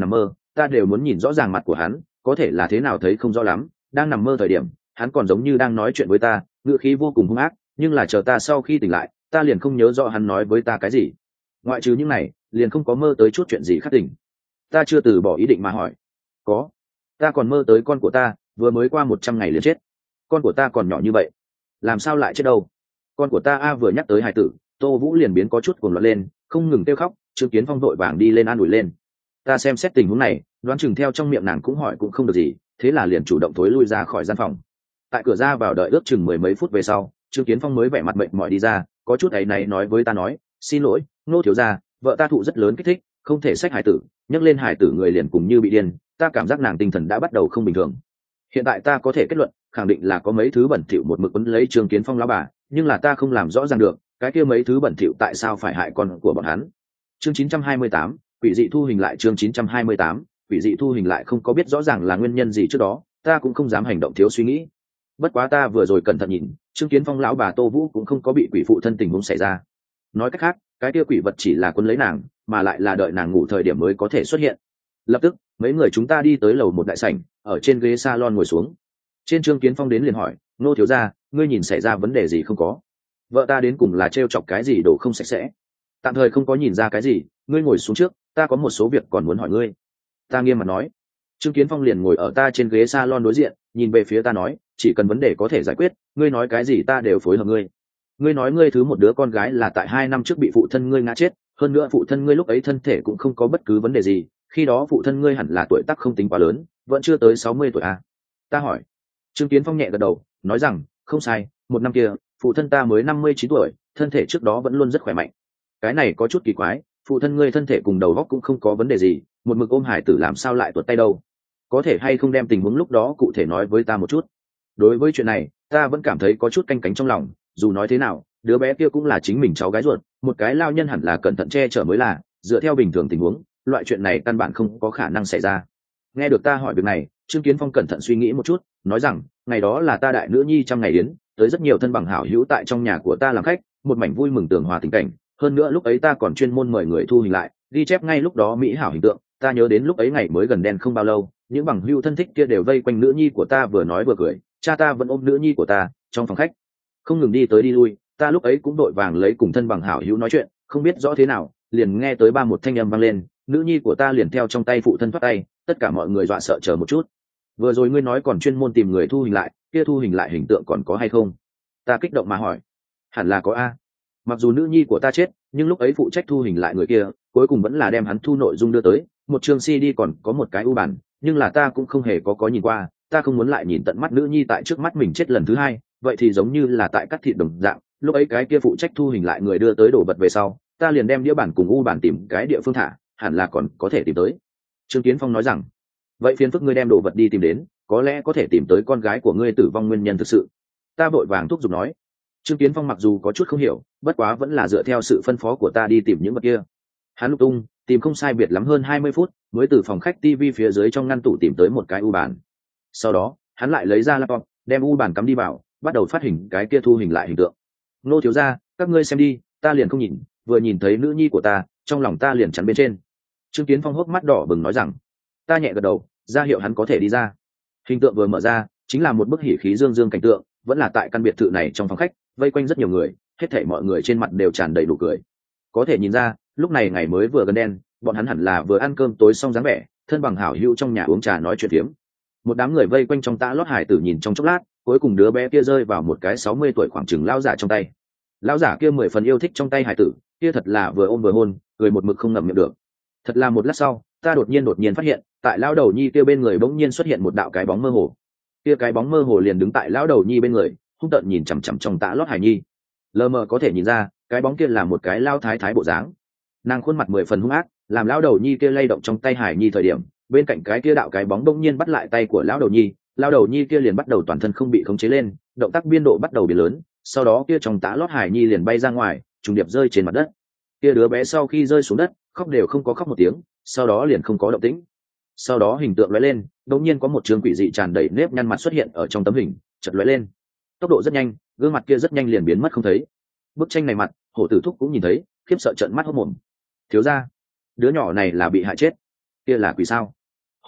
ta đều muốn nhìn rõ ràng mặt của hắn, có thể là thế nào thấy không rõ lắm. Đang nằm mơ thời điểm hắn còn giống như đang nói chuyện với ta, ngữ khí vô cùng hung ác, nhưng là chờ ta sau khi tỉnh lại ta liền không nhớ rõ hắn nói với ta cái gì. Ngoại trừ những này liền không có mơ tới chút chuyện gì khác tỉnh. Ta chưa từ bỏ ý định mà hỏi. Có, ta còn mơ tới con của ta vừa mới qua 100 ngày liền chết. Con của ta còn nhỏ như vậy làm sao lại chết đâu? Con của ta vừa nhắc tới hài tử, Tô Vũ liền biến có chút cuồng loạn lên, không ngừng kêu khóc. Trương Kiến Phong vội vàng đi lên an ủi lên. Ta xem xét tình huống này, đoán chừng theo trong miệng nàng cũng hỏi cũng không được gì, thế là liền chủ động thối lui ra khỏi gian phòng. Tại cửa ra vào đợi ước chừng mười mấy phút về sau, Trương Kiến Phong mới vẻ mặt mệt mỏi đi ra, có chút áy náy nói với ta nói, xin lỗi Ngô thiếu gia, vợ ta thụ rất lớn kích thích, không thể xách hải tử, nhấc lên hải tử người liền cùng như bị điên, ta cảm giác nàng tinh thần đã bắt đầu không bình thường. Hiện tại ta có thể kết luận khẳng định là có mấy thứ bẩn thỉu một mực quấn lấy Trương Kiến Phong lão bà, nhưng là ta không làm rõ ràng được cái kia mấy thứ bẩn thỉu tại sao phải hại con của bọn hắn. Chương 928, quỷ dị thu hình lại. Chương 928, quỷ dị thu hình lại. Không có biết rõ ràng là nguyên nhân gì trước đó, ta cũng không dám hành động thiếu suy nghĩ. Bất quá ta vừa rồi cẩn thận nhìn, Trương Kiến Phong lão bà Tô Vũ cũng không có bị quỷ phụ thân tình huống xảy ra. Nói cách khác, cái kia quỷ vật chỉ là quấn lấy nàng, mà lại là đợi nàng ngủ thời điểm mới có thể xuất hiện. Lập tức mấy người chúng ta đi tới lầu một đại sảnh, ở trên ghế salon ngồi xuống. Trên Trương Kiến Phong đến liền hỏi, Nô thiếu gia, ngươi nhìn xảy ra vấn đề gì không có? Vợ ta đến cùng là trêu chọc cái gì đồ không sạch sẽ? Tạm thời không có nhìn ra cái gì, ngươi ngồi xuống trước, ta có một số việc còn muốn hỏi ngươi. Ta nghiêm mặt nói. Trương Kiến Phong liền ngồi ở ta trên ghế salon đối diện, nhìn về phía ta nói, chỉ cần vấn đề có thể giải quyết, ngươi nói cái gì ta đều phối hợp ngươi. Ngươi nói ngươi thứ một đứa con gái là tại 2 năm trước bị phụ thân ngươi ngã chết, hơn nữa phụ thân ngươi lúc ấy thân thể cũng không có bất cứ vấn đề gì, khi đó phụ thân ngươi hẳn là tuổi tác không tính quá lớn, vẫn chưa tới 60 tuổi à? Ta hỏi. Trương Kiến Phong nhẹ gật đầu, nói rằng, không sai, một năm kia, phụ thân ta mới 59 tuổi, thân thể trước đó vẫn luôn rất khỏe mạnh. Cái này có chút kỳ quái, phụ thân ngươi thân thể cùng đầu óc cũng không có vấn đề gì, một mực ôm hải tử làm sao lại tuột tay đâu? Có thể hay không đem tình huống lúc đó cụ thể nói với ta một chút? Đối với chuyện này, ta vẫn cảm thấy có chút canh cánh trong lòng, dù nói thế nào, đứa bé kia cũng là chính mình cháu gái ruột, một cái lao nhân hẳn là cẩn thận che chở mới là, dựa theo bình thường tình huống, loại chuyện này căn bản không có khả năng xảy ra. Nghe được ta hỏi việc này, Trương Kiến Phong cẩn thận suy nghĩ một chút, nói rằng, ngày đó là ta đại nữ nhi trăm ngày yến, tới rất nhiều thân bằng hảo hữu tại trong nhà của ta làm khách, một mảnh vui mừng tường hòa tình cảnh, hơn nữa lúc ấy ta còn chuyên môn mời người thu hình lại, ghi chép ngay lúc đó mỹ hảo hình tượng, ta nhớ đến lúc ấy ngày mới gần đen không bao lâu, những bằng hữu thân thích kia đều vây quanh nữ nhi của ta vừa nói vừa cười, cha ta vẫn ôm nữ nhi của ta trong phòng khách không ngừng đi tới đi lui, ta lúc ấy cũng đội vàng lấy cùng thân bằng hảo hữu nói chuyện, không biết rõ thế nào liền nghe tới một thanh âm vang lên, nữ nhi của ta liền theo trong tay phụ thân thoát tay, tất cả mọi người dọa sợ chờ một chút. Vừa rồi ngươi nói còn chuyên môn tìm người thu hình lại, kia thu hình lại hình tượng còn có hay không? Ta kích động mà hỏi. Hẳn là có a. Mặc dù nữ nhi của ta chết, nhưng lúc ấy phụ trách thu hình lại người kia cuối cùng vẫn là đem hắn thu nội dung đưa tới, một chương CD còn có một cái ưu bản, nhưng là ta cũng không hề có nhìn qua, ta không muốn lại nhìn tận mắt nữ nhi tại trước mắt mình chết lần thứ hai, vậy thì giống như là tại cắt thịt đồng dạng. Lúc ấy cái kia phụ trách thu hình lại người đưa tới đồ vật về sau, ta liền đem đĩa bản cùng ưu bản tìm cái địa phương thả, hẳn là còn có thể tìm tới. Trương Kiến Phong nói rằng, vậy phiền phức ngươi đem đồ vật đi tìm đến, có lẽ có thể tìm tới con gái của ngươi tử vong nguyên nhân thực sự. Ta vội vàng thúc giục nói. Trương Kiến Phong mặc dù có chút không hiểu, bất quá vẫn là dựa theo sự phân phó của ta đi tìm những vật kia. Hắn lục tung tìm không sai biệt lắm hơn 20 phút mới từ phòng khách TV phía dưới trong ngăn tủ tìm tới một cái u bản. Sau đó hắn lại lấy ra laptop, đem u bản cắm đi vào, bắt đầu phát hình cái kia thu hình lại hình tượng. Nô thiếu gia, các ngươi xem đi, ta liền không nhìn, vừa nhìn thấy nữ nhi của ta, trong lòng ta liền chắn bên trên. Trương Kiến Phong hốc mắt đỏ bừng nói rằng. Ta nhẹ gật đầu, ra hiệu hắn có thể đi ra. Hình tượng vừa mở ra, chính là một bức hỉ khí dương dương cảnh tượng, vẫn là tại căn biệt thự này trong phòng khách, vây quanh rất nhiều người, hết thảy mọi người trên mặt đều tràn đầy nụ cười. Có thể nhìn ra, lúc này ngày mới vừa gần đen, bọn hắn hẳn là vừa ăn cơm tối xong dáng vẻ, thân bằng hảo hữu trong nhà uống trà nói chuyện phiếm. Một đám người vây quanh trong tã lót hải tử nhìn trong chốc lát, cuối cùng đứa bé kia rơi vào một cái 60 tuổi khoảng chừng lão giả trong tay. Lão giả kia 10 phần yêu thích trong tay hải tử, kia thật là vừa ôm vừa hôn, cười một mực không ngậm miệng được. Thật là một lát sau, ta đột nhiên phát hiện, tại lão đầu nhi kia bên người bỗng nhiên xuất hiện một đạo cái bóng mơ hồ. Kia cái bóng mơ hồ liền đứng tại lão đầu nhi bên người, hung tợn nhìn chằm chằm trong tã lót hải nhi. Lờ mờ có thể nhìn ra, cái bóng kia là một cái lao thái thái bộ dáng. Nàng khuôn mặt 10 phần hung ác, làm lão đầu nhi kia lay động trong tay hải nhi thời điểm, bên cạnh cái kia đạo cái bóng bỗng nhiên bắt lại tay của lão đầu nhi, lão đầu nhi kia liền bắt đầu toàn thân không bị khống chế lên, động tác biên độ bắt đầu biến lớn, sau đó kia trong tã lót hải nhi liền bay ra ngoài, trùng điệp rơi trên mặt đất. Kia đứa bé sau khi rơi xuống đất, khóc đều không có khóc một tiếng, sau đó liền không có động tĩnh. Sau đó hình tượng lóe lên, đột nhiên có một trường quỷ dị tràn đầy nếp nhăn mặt xuất hiện ở trong tấm hình, chợt lóe lên, tốc độ rất nhanh, gương mặt kia rất nhanh liền biến mất không thấy. Bức tranh này mặt, Hổ Tử Thúc cũng nhìn thấy, khiếp sợ trợn mắt hốt mồm. Thiếu gia, đứa nhỏ này là bị hại chết, kia là quỷ sao?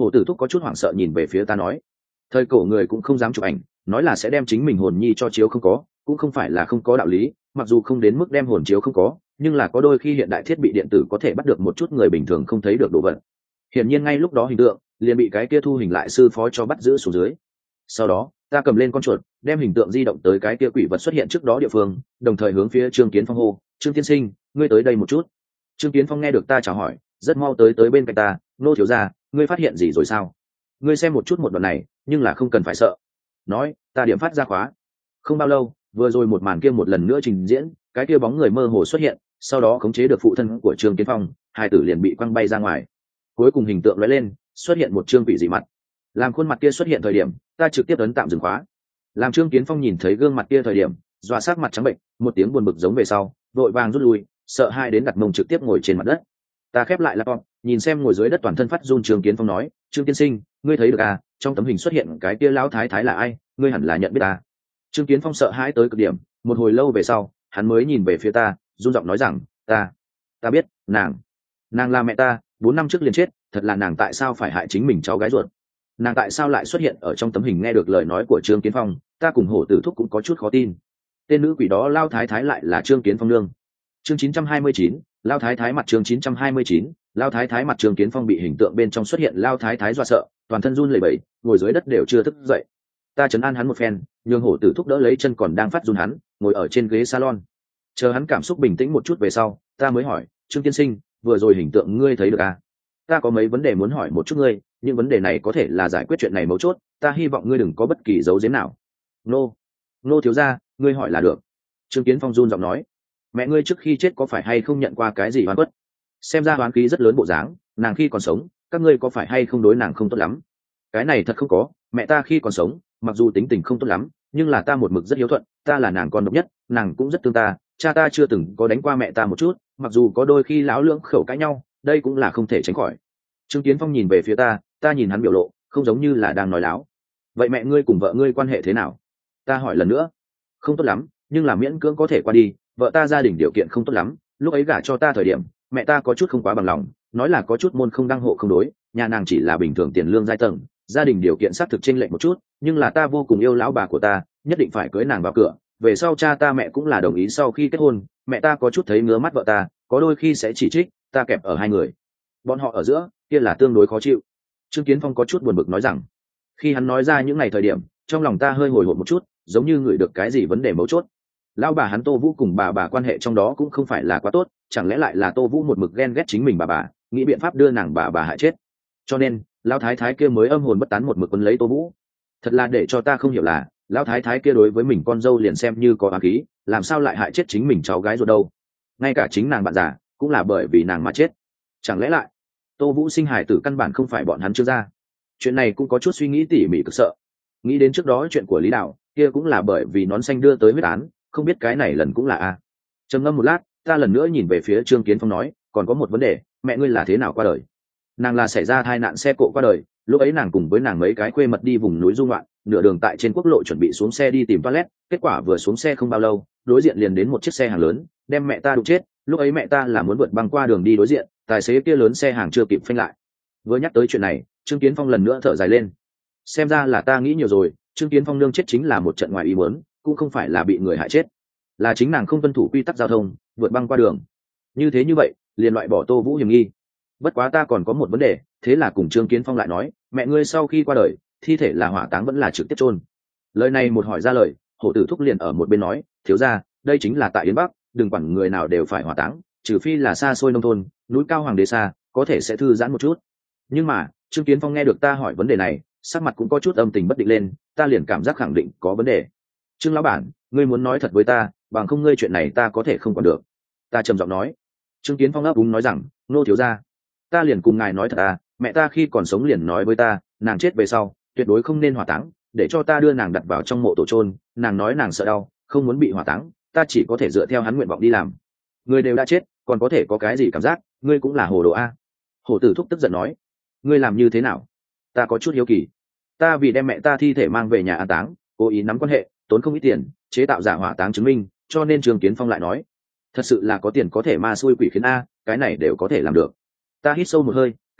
Hổ tử thúc có chút hoảng sợ nhìn về phía ta nói, thời cổ người cũng không dám chụp ảnh, nói là sẽ đem chính mình hồn nhi cho chiếu không có, cũng không phải là không có đạo lý, mặc dù không đến mức đem hồn chiếu không có, nhưng là có đôi khi hiện đại thiết bị điện tử có thể bắt được một chút người bình thường không thấy được đồ vật. Hiển nhiên ngay lúc đó hình tượng liền bị cái kia thu hình lại sư phó cho bắt giữ xuống dưới. Sau đó ta cầm lên con chuột, đem hình tượng di động tới cái kia quỷ vật xuất hiện trước đó địa phương, đồng thời hướng phía Trương Kiến Phong hô, Trương tiên sinh, ngươi tới đây một chút. Trương Kiến Phong nghe được ta chào hỏi, rất mau tới bên cạnh ta, nô thiếu gia, ngươi phát hiện gì rồi sao? Ngươi xem một chút một đoạn này, nhưng là không cần phải sợ. Nói, ta điểm phát ra khóa. Không bao lâu, vừa rồi một màn kia một lần nữa trình diễn, cái kia bóng người mơ hồ xuất hiện, sau đó khống chế được phụ thân của Trương Kiến Phong, hai tử liền bị quăng bay ra ngoài. Cuối cùng hình tượng lóe lên, xuất hiện một trương quỷ dị mặt. Làm khuôn mặt kia xuất hiện thời điểm, ta trực tiếp ấn tạm dừng khóa. Làm Trương Kiến Phong nhìn thấy gương mặt kia thời điểm, dọa sắc mặt trắng bệnh, một tiếng buồn bực giống về sau, vội vàng rút lui, sợ hai đến đặt mông trực tiếp ngồi trên mặt đất. Ta khép lại laptop, nhìn xem ngồi dưới đất toàn thân phát run Trương Kiến Phong nói, Trương tiên sinh, ngươi thấy được à, trong tấm hình xuất hiện cái kia lão thái thái là ai, ngươi hẳn là nhận biết ta. Trương Kiến Phong sợ hãi tới cực điểm, một hồi lâu về sau, hắn mới nhìn về phía ta, run giọng nói rằng, ta biết, nàng là mẹ ta, 4 năm trước liền chết, thật là nàng tại sao phải hại chính mình cháu gái ruột, nàng tại sao lại xuất hiện ở trong tấm hình. Nghe được lời nói của Trương Kiến Phong, ta cùng Hổ Tử Thúc cũng có chút khó tin, tên nữ quỷ đó lao thái thái lại là Trương Kiến Phong nương. Chương 929, lao thái thái mặt. Chương 929, lao thái thái mặt. Trương Kiến Phong bị hình tượng bên trong xuất hiện lao thái thái dọa sợ, toàn thân run lẩy bẩy, ngồi dưới đất đều chưa thức dậy. Ta trấn an hắn một phen, nhường Hổ Tử Thúc đỡ lấy chân còn đang phát run hắn, ngồi ở trên ghế salon. Chờ hắn cảm xúc bình tĩnh một chút về sau, ta mới hỏi, Trương tiên sinh, vừa rồi hình tượng ngươi thấy được à? Ta có mấy vấn đề muốn hỏi một chút ngươi, những vấn đề này có thể là giải quyết chuyện này mấu chốt, ta hy vọng ngươi đừng có bất kỳ dấu giếm nào. Nô thiếu gia, ngươi hỏi là được. Trương Kiến Phong run giọng nói, mẹ ngươi trước khi chết có phải hay không nhận qua cái gì oán khuất? Xem ra oán khí rất lớn bộ dáng, nàng khi còn sống, các ngươi có phải hay không đối nàng không tốt lắm? Cái này thật không có, mẹ ta khi còn sống, mặc dù tính tình không tốt lắm, nhưng là ta một mực rất hiếu thuận, ta là nàng con độc nhất, nàng cũng rất thương ta, cha ta chưa từng có đánh qua mẹ ta một chút, mặc dù có đôi khi láo lưỡng khẩu cãi nhau, đây cũng là không thể tránh khỏi. Trương Kiến Phong nhìn về phía ta nhìn hắn biểu lộ, không giống như là đang nói láo. Vậy mẹ ngươi cùng vợ ngươi quan hệ thế nào? Ta hỏi lần nữa. Không tốt lắm, nhưng là miễn cưỡng có thể qua đi, vợ ta gia đình điều kiện không tốt lắm, lúc ấy gả cho ta thời điểm, mẹ ta có chút không quá bằng lòng, nói là có chút môn không đăng hộ không đối, nhà nàng chỉ là bình thường tiền lương giai tầng, gia đình điều kiện xác thực chênh lệch một chút, nhưng là ta vô cùng yêu lão bà của ta, nhất định phải cưới nàng vào cửa. Về sau cha ta mẹ cũng là đồng ý. Sau khi kết hôn, mẹ ta có chút thấy ngứa mắt vợ ta, có đôi khi sẽ chỉ trích ta kẹp ở hai người, bọn họ ở giữa kia là tương đối khó chịu. Trương Kiến Phong có chút buồn bực nói rằng, khi hắn nói ra những ngày thời điểm, trong lòng ta hơi hồi hộp một chút, giống như ngửi được cái gì vấn đề mấu chốt. Lão bà hắn Tô Vũ cùng bà quan hệ trong đó cũng không phải là quá tốt, chẳng lẽ lại là Tô Vũ một mực ghen ghét chính mình bà, nghĩ biện pháp đưa nàng bà hại chết, cho nên lão thái thái kia mới âm hồn bất tán một mực quấn lấy Tô Vũ. Thật là để cho ta không hiểu là lão thái thái kia đối với mình con dâu liền xem như có ác khí, làm sao lại hại chết chính mình cháu gái rồi đâu? Ngay cả chính nàng bạn già cũng là bởi vì nàng mà chết. Chẳng lẽ lại Tô Vũ sinh hài tử căn bản không phải bọn hắn Trương gia? Chuyện này cũng có chút suy nghĩ tỉ mỉ cực sợ. Nghĩ đến trước đó chuyện của Lý Đạo, kia cũng là bởi vì nón xanh đưa tới huyết án, không biết cái này lần cũng là a. Trầm ngâm một lát, ta lần nữa nhìn về phía Trương Kiến Phong nói, còn có một vấn đề, mẹ ngươi là thế nào qua đời? Nàng là xảy ra tai nạn xe cộ qua đời, lúc ấy nàng cùng với nàng mấy cái khuê mật đi vùng núi du ngoạn, nửa đường tại trên quốc lộ chuẩn bị xuống xe đi tìm toilet, kết quả vừa xuống xe không bao lâu, đối diện liền đến một chiếc xe hàng lớn, đem mẹ ta đụng chết. Lúc ấy mẹ ta là muốn vượt băng qua đường đi đối diện, tài xế kia lớn xe hàng chưa kịp phanh lại. Vừa nhắc tới chuyện này, Trương Kiến Phong lần nữa thở dài lên. Xem ra là ta nghĩ nhiều rồi, Trương Kiến Phong nương chết chính là một trận ngoài ý muốn, cũng không phải là bị người hại chết, là chính nàng không tuân thủ quy tắc giao thông, vượt băng qua đường. Như vậy liền loại bỏ Tô Vũ hiểm nghi. Bất quá ta còn có một vấn đề, thế là cùng Trương Kiến Phong lại nói, mẹ ngươi sau khi qua đời, thi thể là hỏa táng vẫn là trực tiếp chôn? Lời này một hỏi ra lời, Hổ Tử Thúc liền ở một bên nói, thiếu gia, đây chính là tại Yến Bắc, đừng quản người nào đều phải hỏa táng, trừ phi là xa xôi nông thôn, núi cao hoàng đế xa, có thể sẽ thư giãn một chút. Nhưng mà Trương Kiến Phong nghe được ta hỏi vấn đề này, sắc mặt cũng có chút âm tình bất định lên, ta liền cảm giác khẳng định có vấn đề. Trương lão bản, ngươi muốn nói thật với ta, bằng không ngươi chuyện này ta có thể không còn được. Ta trầm giọng nói. Trương Kiến Phong ấp úng nói rằng, nô thiếu gia, ta liền cùng ngài nói thật à, mẹ ta khi còn sống liền nói với ta, nàng chết về sau tuyệt đối không nên hỏa táng, để cho ta đưa nàng đặt vào trong mộ tổ chôn. Nàng nói nàng sợ đau, không muốn bị hỏa táng, ta chỉ có thể dựa theo hắn nguyện vọng đi làm. Người đều đã chết, còn có thể có cái gì cảm giác? Ngươi cũng là hồ đồ a. Hổ Tử Thúc tức giận nói, ngươi làm như thế nào? Ta có chút hiếu kỳ. Ta vì đem mẹ ta thi thể mang về nhà an táng, cố ý nắm quan hệ, tốn không ít tiền, chế tạo giả hỏa táng chứng minh, cho nên Trương Kiến Phong lại nói, thật sự là có tiền có thể ma xui quỷ khiến a, cái này đều có thể làm được. Ta hít sâu một hơi,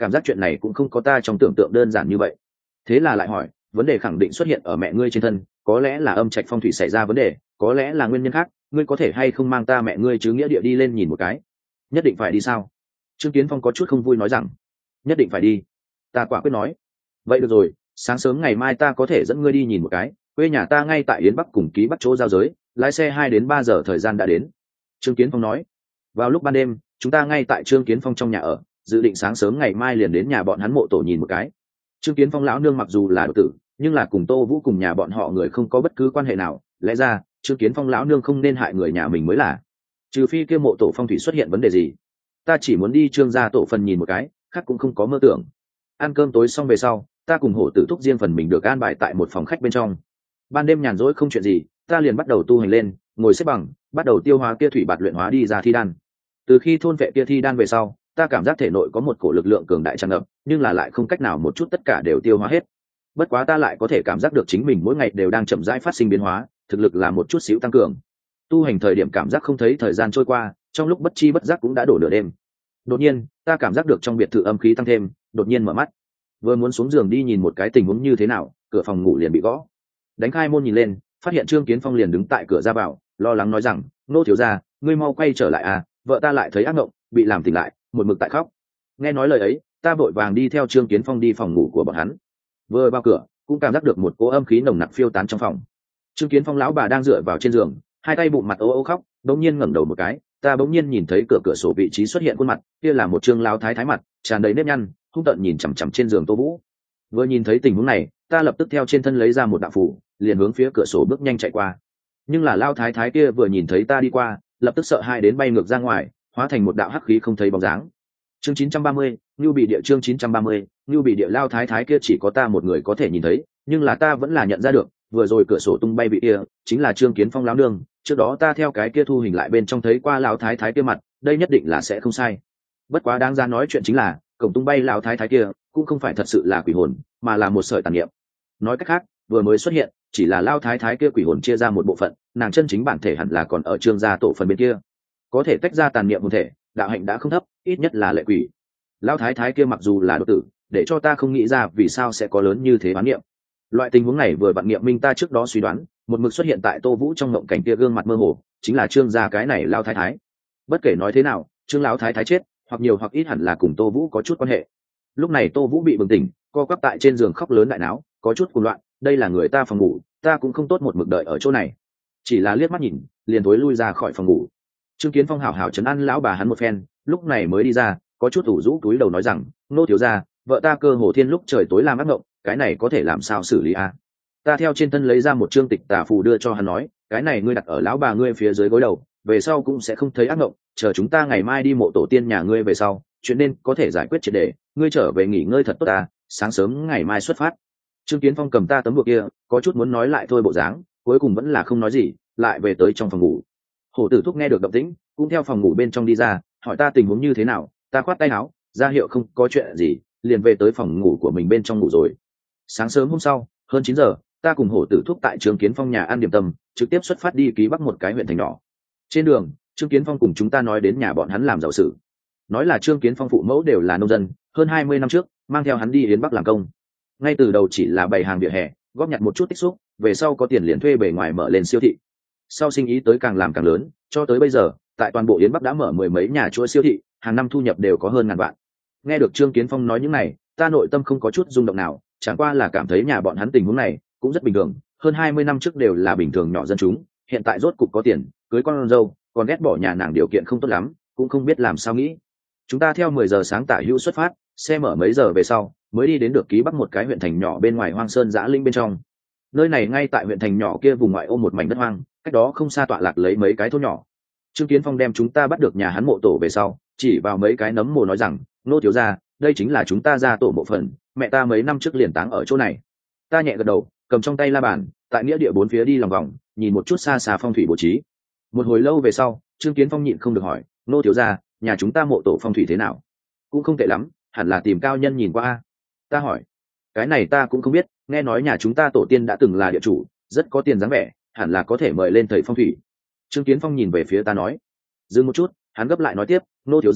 cảm giác chuyện này cũng không có ta trong tưởng tượng đơn giản như vậy. Thế là lại hỏi, vấn đề khẳng định xuất hiện ở mẹ ngươi trên thân, có lẽ là âm trạch phong thủy xảy ra vấn đề, có lẽ là nguyên nhân khác, ngươi có thể hay không mang ta mẹ ngươi chứ nghĩa địa đi lên nhìn một cái? Nhất định phải đi sao? Trương Kiến Phong có chút không vui nói rằng, nhất định phải đi. Ta quả quyết nói, vậy được rồi, sáng sớm ngày mai ta có thể dẫn ngươi đi nhìn một cái, quê nhà ta ngay tại Yến Bắc cùng Ký Bắc chỗ giao giới, lái xe 2 đến 3 giờ thời gian đã đến. Trương Kiến Phong nói. Vào lúc ban đêm, chúng ta ngay tại Trương Kiến Phong trong nhà ở, dự định sáng sớm ngày mai liền đến nhà bọn hắn mộ tổ nhìn một cái. Trương Kiến Phong lão nương mặc dù là độc tử, nhưng là cùng Tô Vũ cùng nhà bọn họ người không có bất cứ quan hệ nào, lẽ ra Trương Kiến Phong lão nương không nên hại người nhà mình mới là. Trừ phi kia mộ tổ phong thủy xuất hiện vấn đề gì. Ta chỉ muốn đi Trương gia tổ phần nhìn một cái, khác cũng không có mơ tưởng. Ăn cơm tối xong về sau, ta cùng Hổ Tử Thúc riêng phần mình được an bài tại một phòng khách bên trong. Ban đêm nhàn rỗi không chuyện gì, ta liền bắt đầu tu hành lên, ngồi xếp bằng, bắt đầu tiêu hóa kia thủy bạt luyện hóa đi ra thi đan. Từ khi thôn vệ kia thi đan về sau, ta cảm giác thể nội có một cổ lực lượng cường đại tràn ngập, nhưng là lại không cách nào một chút tất cả đều tiêu hóa hết. Bất quá ta lại có thể cảm giác được chính mình mỗi ngày đều đang chậm rãi phát sinh biến hóa, thực lực là một chút xíu tăng cường. Tu hành thời điểm cảm giác không thấy thời gian trôi qua, trong lúc bất chi bất giác cũng đã đổ nửa đêm. Đột nhiên, ta cảm giác được trong biệt thự âm khí tăng thêm, đột nhiên mở mắt. Vừa muốn xuống giường đi nhìn một cái tình huống như thế nào, cửa phòng ngủ liền bị gõ. Đánh khai môn nhìn lên, phát hiện Trương Kiến Phong liền đứng tại cửa ra vào, lo lắng nói rằng, nô thiếu gia, ngươi mau quay trở lại à, vợ ta lại thấy ác mộng, bị làm tỉnh lại, một mực tại khóc. Nghe nói lời ấy, ta vội vàng đi theo Trương Kiến Phong đi phòng ngủ của bọn hắn. Vừa vào cửa, cũng cảm giác được một cỗ âm khí nồng nặc phiêu tán trong phòng. Trương Kiến Phong lão bà đang dựa vào trên giường, hai tay bụng mặt ố ố khóc, bỗng nhiên ngẩng đầu một cái, ta bỗng nhiên nhìn thấy cửa sổ vị trí xuất hiện khuôn mặt, kia là một trương lão thái thái mặt, tràn đầy nếp nhăn, hung tợn nhìn chằm chằm trên giường Tô Vũ. Vừa nhìn thấy tình huống này, ta lập tức theo trên thân lấy ra một đạo phù, liền hướng phía cửa sổ bước nhanh chạy qua. Nhưng là lão thái thái kia vừa nhìn thấy ta đi qua, lập tức sợ hãi đến bay ngược ra ngoài, hóa thành một đạo hắc khí không thấy bóng dáng. Chương 930, Nưu Bị Địa chương 930, Nưu Bị Địa lao thái thái kia chỉ có ta một người có thể nhìn thấy, nhưng là ta vẫn là nhận ra được, vừa rồi cửa sổ tung bay bị kia, chính là Trương Kiến Phong lão nương, trước đó ta theo cái kia thu hình lại bên trong thấy qua lão thái thái kia mặt, đây nhất định là sẽ không sai. Bất quá đáng ra nói chuyện chính là, cổng tung bay lão thái thái kia, cũng không phải thật sự là quỷ hồn, mà là một sợi tàn niệm. Nói cách khác, vừa mới xuất hiện, chỉ là lão thái thái kia quỷ hồn chia ra một bộ phận, nàng chân chính bản thể hẳn là còn ở Trương gia tổ phần bên kia. Có thể tách ra tàn niệm hồn thể, đạo hạnh đã không thấp, ít nhất là lệ quỷ. Lão thái thái kia mặc dù là đột tử, để cho ta không nghĩ ra vì sao sẽ có lớn như thế bán niệm. Loại tình huống này vừa vặn nghiệm minh ta trước đó suy đoán, một mực xuất hiện tại Tô Vũ trong mộng cảnh kia gương mặt mơ hồ, chính là Trương gia cái này lão thái thái. Bất kể nói thế nào, Trương lão thái thái chết, hoặc nhiều hoặc ít hẳn là cùng Tô Vũ có chút quan hệ. Lúc này Tô Vũ bị bừng tỉnh, co quắp tại trên giường khóc lớn đại náo, có chút cuồng loạn, đây là người ta phòng ngủ, ta cũng không tốt một mực đợi ở chỗ này. Chỉ là liếc mắt nhìn, liền thối lui ra khỏi phòng ngủ. Trương Kiến Phong hảo hảo trấn an lão bà hắn một phen, lúc này mới đi ra, có chút ủ rũ túi đầu nói rằng, nô thiếu gia, vợ ta cơ hồ thiên lúc trời tối làm ác mộng, cái này có thể làm sao xử lý a? Ta theo trên thân lấy ra một chương tịch tà phù đưa cho hắn nói, cái này ngươi đặt ở lão bà ngươi phía dưới gối đầu, về sau cũng sẽ không thấy ác mộng, chờ chúng ta ngày mai đi mộ tổ tiên nhà ngươi về sau, chuyện nên có thể giải quyết triệt để, ngươi trở về nghỉ ngơi thật tốt ta, sáng sớm ngày mai xuất phát. Trương Kiến Phong cầm ta tấm bùa kia, có chút muốn nói lại thôi bộ dáng, cuối cùng vẫn là không nói gì, lại về tới trong phòng ngủ. Hổ Tử Thúc nghe được động tĩnh, cũng theo phòng ngủ bên trong đi ra, hỏi ta tình huống như thế nào, ta khoát tay áo, ra hiệu không có chuyện gì, liền về tới phòng ngủ của mình bên trong ngủ rồi. Sáng sớm hôm sau, hơn 9 giờ, ta cùng Hổ Tử Thúc tại Trương Kiến Phong nhà ăn điểm tâm, trực tiếp xuất phát đi Ký Bắc một cái huyện thành nhỏ. Trên đường, Trương Kiến Phong cùng chúng ta nói đến nhà bọn hắn làm giàu sự. Nói là Trương Kiến Phong phụ mẫu đều là nông dân, hơn 20 năm trước, mang theo hắn đi Yến Bắc làm công. Ngay từ đầu chỉ là bày hàng vỉa hè, góp nhặt một chút tích xúc, về sau có tiền liền thuê bề ngoài mở lên siêu thị. Sau sinh ý tới càng làm càng lớn, cho tới bây giờ, tại toàn bộ Yến Bắc đã mở 10 mấy nhà chuỗi siêu thị, hàng năm thu nhập đều có hơn ngàn vạn. Nghe được Trương Kiến Phong nói những này, ta nội tâm không có chút rung động nào, chẳng qua là cảm thấy nhà bọn hắn tình huống này cũng rất bình thường, hơn 20 năm trước đều là bình thường nhỏ dân chúng, hiện tại rốt cục có tiền, cưới con dâu, còn ghét bỏ nhà nàng điều kiện không tốt lắm, cũng không biết làm sao nghĩ. Chúng ta theo 10 giờ sáng tả hữu xuất phát, xe mở mấy giờ về sau, mới đi đến được Ký Bắc một cái huyện thành nhỏ bên ngoài hoang sơn dã linh bên trong. Nơi này ngay tại huyện thành nhỏ kia vùng ngoại ô một mảnh đất hoang, cách đó không xa tọa lạc lấy mấy cái thôn nhỏ. Trương Kiến Phong đem chúng ta bắt được nhà hắn mộ tổ về sau, chỉ vào mấy cái nấm mồ nói rằng, nô thiếu gia, đây chính là chúng ta ra tổ mộ phần, mẹ ta mấy năm trước liền táng ở chỗ này. Ta nhẹ gật đầu, cầm trong tay la bàn, tại nghĩa địa bốn phía đi lòng vòng, nhìn một chút xa xa phong thủy bố trí. Một hồi lâu về sau, Trương Kiến Phong nhịn không được hỏi, nô thiếu gia, nhà chúng ta mộ tổ phong thủy thế nào? Cũng không tệ lắm, hẳn là tìm cao nhân nhìn qua. Ta hỏi, cái này ta cũng không biết, nghe nói nhà chúng ta tổ tiên đã từng là địa chủ, rất có tiền dáng vẻ, hẳn là có thể mời lên thầy phong thủy. Trương Kiến Phong nhìn về phía ta nói. Dừng một chút, hắn gấp lại nói tiếp, nô thiếu gia,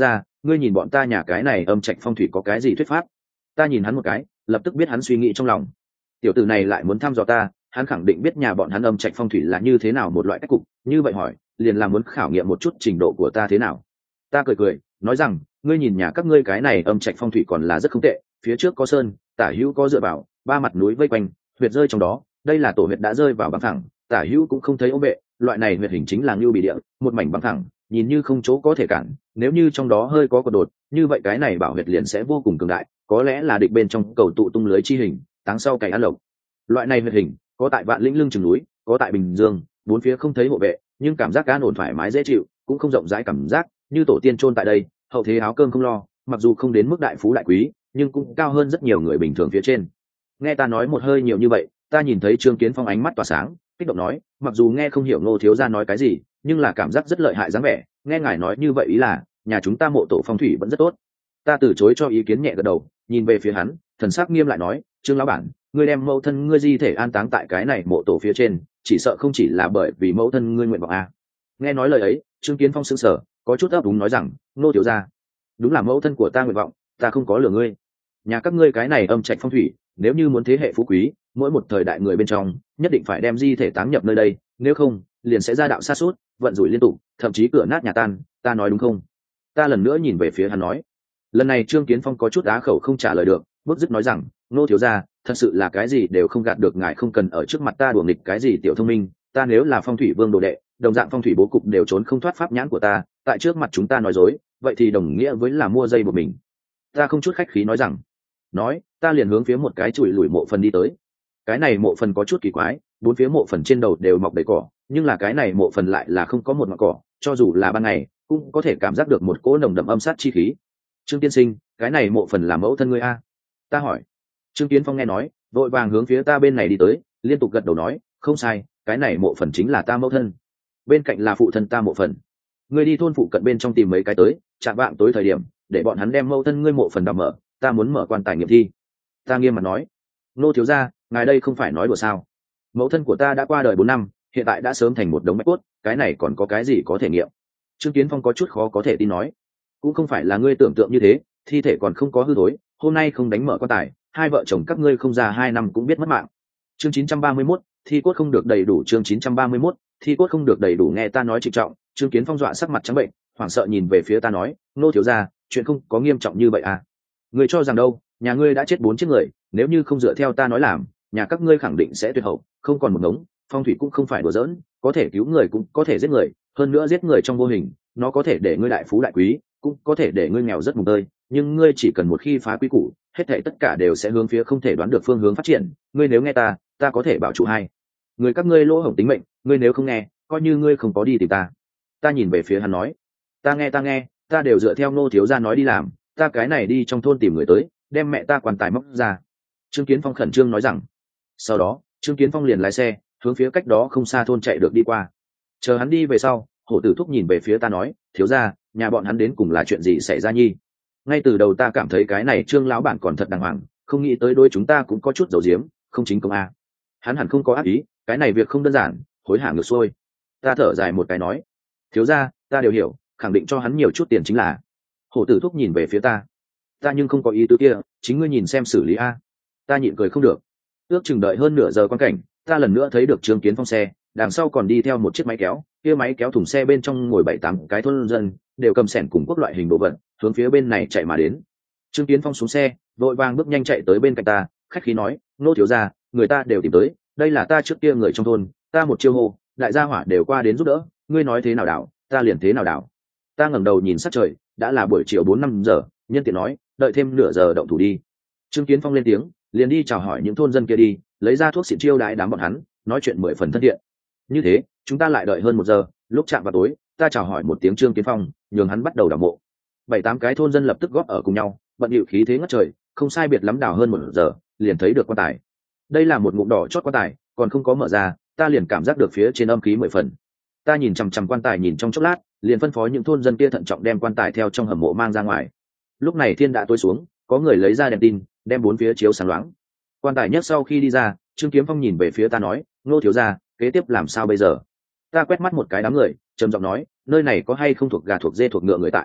ngươi nhìn bọn ta nhà cái này âm trạch phong thủy có cái gì thuyết pháp? Ta nhìn hắn một cái, lập tức biết hắn suy nghĩ trong lòng. Tiểu tử này lại muốn thăm dò ta, hắn khẳng định biết nhà bọn hắn âm trạch phong thủy là như thế nào một loại cách cục, như vậy hỏi liền là muốn khảo nghiệm một chút trình độ của ta thế nào. Ta cười cười nói rằng, ngươi nhìn nhà các ngươi cái này âm trạch phong thủy còn là rất không tệ, phía trước có sơn, tả hữu có dựa vào, ba mặt núi vây quanh, huyệt rơi trong đó, đây là tổ huyệt đã rơi vào bằng thẳng, tả hữu cũng không thấy ố vệ, loại này huyệt hình chính là ngưu bị địa, một mảnh bằng thẳng, nhìn như không chỗ có thể cản, nếu như trong đó hơi có cột đột, như vậy cái này bảo huyệt liền sẽ vô cùng cường đại, có lẽ là địch bên trong cầu tụ tung lưới chi hình, táng sau cày ăn lộc. Loại này huyệt hình có tại Vạn Lĩnh lưng chừng núi, có tại Bình Dương, bốn phía không thấy hộ vệ, nhưng cảm giác an ổn thoải mái dễ chịu, cũng không rộng rãi cảm giác, như tổ tiên chôn tại đây, hậu thế áo cơm không lo, mặc dù không đến mức đại phú đại quý, nhưng cũng cao hơn rất nhiều người bình thường phía trên. Nghe ta nói một hơi nhiều như vậy, ta nhìn thấy Trương Kiến Phong ánh mắt tỏa sáng, kích động nói, mặc dù nghe không hiểu Ngô thiếu gia nói cái gì, nhưng là cảm giác rất lợi hại dáng vẻ, nghe ngài nói như vậy ý là nhà chúng ta mộ tổ phong thủy vẫn rất tốt. Ta từ chối cho ý kiến nhẹ gật đầu, nhìn về phía hắn, thần sắc nghiêm lại nói, Trương lão bản, ngươi đem mẫu thân ngươi di thể an táng tại cái này mộ tổ phía trên, chỉ sợ không chỉ là bởi vì mẫu thân ngươi nguyện vọng à? Nghe nói lời ấy, Trương Kiến Phong sững sờ, có chút ấp úng nói rằng, Ngô thiếu gia, đúng là mẫu thân của ta nguyện vọng, ta không có lừa ngươi. Nhà các ngươi cái này âm trạch phong thủy, nếu như muốn thế hệ phú quý, mỗi một thời đại người bên trong nhất định phải đem di thể táng nhập nơi đây, nếu không liền sẽ ra đạo sa sút, vận rủi liên tục, thậm chí cửa nát nhà tan, ta nói đúng không? Ta lần nữa nhìn về phía hắn nói. Lần này Trương Kiến Phong có chút á khẩu không trả lời được, bức dứt nói rằng, Nô thiếu gia, thật sự là cái gì đều không gạt được ngài, không cần ở trước mặt ta đùa nghịch cái gì tiểu thông minh, ta nếu là phong thủy vương đồ đệ, đồng dạng phong thủy bố cục đều trốn không thoát pháp nhãn của ta, tại trước mặt chúng ta nói dối, vậy thì đồng nghĩa với là mua dây của mình. Ta không chút khách khí nói rằng, nói, ta liền hướng phía một cái chùi lủi mộ phần đi tới. Cái này mộ phần có chút kỳ quái, bốn phía mộ phần trên đầu đều mọc đầy cỏ, nhưng là cái này mộ phần lại là không có một ngọn cỏ, cho dù là ban ngày cũng có thể cảm giác được một cỗ nồng đậm âm sát chi khí. Trương tiên sinh, cái này mộ phần là mẫu thân ngươi a? Ta hỏi. Trương Kiến Phong nghe nói, vội vàng hướng phía ta bên này đi tới, liên tục gật đầu nói, không sai, cái này mộ phần chính là ta mẫu thân, bên cạnh là phụ thân ta mộ phần. Ngươi đi thôn phụ cận bên trong tìm mấy cái tới, chạm vạng tối thời điểm, để bọn hắn đem mẫu thân ngươi mộ phần đào mở, ta muốn mở quan tài nghiệm thi. Ta nghiêm mặt nói, Nô thiếu gia, ngài đây không phải nói đùa sao? Mẫu thân của ta đã qua đời 4 năm, hiện tại đã sớm thành một đống bạch cốt, cái này còn có cái gì có thể nghiệm? Trương Kiến Phong có chút khó có thể tin nói, cũng không phải là ngươi tưởng tượng như thế, thi thể còn không có hư thối, hôm nay không đánh mở quan tài, hai vợ chồng các ngươi không già 2 năm cũng biết mất mạng. Chương 931, thi cốt không được đầy đủ. Chương 931, thi cốt không được đầy đủ. Nghe ta nói trịnh trọng, Trương Kiến Phong dọa sắc mặt trắng bệnh, hoảng sợ nhìn về phía ta nói, Nô thiếu gia, chuyện không có nghiêm trọng như vậy à? Ngươi cho rằng đâu, nhà ngươi đã chết 4 chiếc người, nếu như không dựa theo ta nói làm, nhà các ngươi khẳng định sẽ tuyệt hậu, không còn một ngống. Phong thủy cũng không phải đùa giỡn, có thể cứu người cũng có thể giết người, hơn nữa giết người trong vô hình, nó có thể để ngươi đại phú đại quý, cũng có thể để ngươi nghèo rất mùng tơi, nhưng ngươi chỉ cần một khi phá quy củ, hết thảy tất cả đều sẽ hướng phía không thể đoán được phương hướng phát triển. Ngươi nếu nghe ta, ta có thể bảo chủ hai người các ngươi lỗ hổng tính mệnh, ngươi nếu không nghe, coi như ngươi không có đi tìm ta. Ta nhìn về phía hắn nói, ta nghe, ta đều dựa theo Nô thiếu gia nói đi làm, ta cái này đi trong thôn tìm người tới, đem mẹ ta quan tài móc ra. Trương Kiến Phong khẩn trương nói rằng. Sau đó Trương Kiến Phong liền lái xe hướng phía cách đó không xa thôn chạy được đi qua. Chờ hắn đi về sau, Hổ Tử Thúc nhìn về phía ta nói, thiếu gia, nhà bọn hắn đến cùng là chuyện gì xảy ra nhi? Ngay từ đầu ta cảm thấy cái này Trương lão bản còn thật đàng hoàng, không nghĩ tới đôi chúng ta cũng có chút dầu diếm, không chính công a. Hắn hẳn không có ác ý, cái này việc không đơn giản, hối hả ngược xuôi. Ta thở dài một cái nói, thiếu gia, ta đều hiểu, khẳng định cho hắn nhiều chút tiền chính là. Hổ Tử Thúc nhìn về phía ta nhưng không có ý tứ kia, chính ngươi nhìn xem xử lý a. Ta nhịn cười không được. Ước chừng đợi hơn nửa giờ quan cảnh, ta lần nữa thấy được Trương Kiến Phong xe, đằng sau còn đi theo một chiếc máy kéo, kia máy kéo thùng xe bên trong ngồi 7-8 cái thôn dân, đều cầm sẻn cùng quốc loại hình đồ vật, hướng phía bên này chạy mà đến. Trương Kiến Phong xuống xe, vội vàng bước nhanh chạy tới bên cạnh ta, khách khí nói, Nô thiếu gia, người ta đều tìm tới, đây là ta trước kia người trong thôn, ta một chiêu hô, đại gia hỏa đều qua đến giúp đỡ, ngươi nói thế nào đảo, ta liền thế nào đảo. Ta ngẩng đầu nhìn sát trời, đã là buổi chiều 4-5 giờ, nhân tiện nói, đợi thêm nửa giờ động thủ đi. Trương Kiến Phong lên tiếng, liền đi chào hỏi những thôn dân kia đi, lấy ra thuốc xịn chiêu đãi đám bọn hắn, nói chuyện 10 phần thân thiện. Như thế chúng ta lại đợi hơn 1 giờ, lúc chạm vào tối, ta chào hỏi một tiếng Trương Kiến Phong, nhường hắn bắt đầu đào mộ. 7-8 cái thôn dân lập tức góp ở cùng nhau, bận bịu khí thế ngất trời, không sai biệt lắm đào hơn 1 giờ, liền thấy được quan tài. Đây là một ngụm đỏ chót quan tài, còn không có mở ra, ta liền cảm giác được phía trên âm khí 10 phần. Ta nhìn chằm chằm quan tài nhìn trong chốc lát, liền phân phó những thôn dân kia thận trọng đem quan tài theo trong hầm mộ mang ra ngoài. Lúc này thiên đã tối xuống, có người lấy ra đèn tin, đem bốn phía chiếu sáng loáng. Quan tài nhất sau khi đi ra, Trương Kiếm Phong nhìn về phía ta nói, Nô thiếu gia, kế tiếp làm sao bây giờ? Ta quét mắt một cái đám người, trầm giọng nói, nơi này có hay không thuộc gà thuộc dê thuộc ngựa người tại?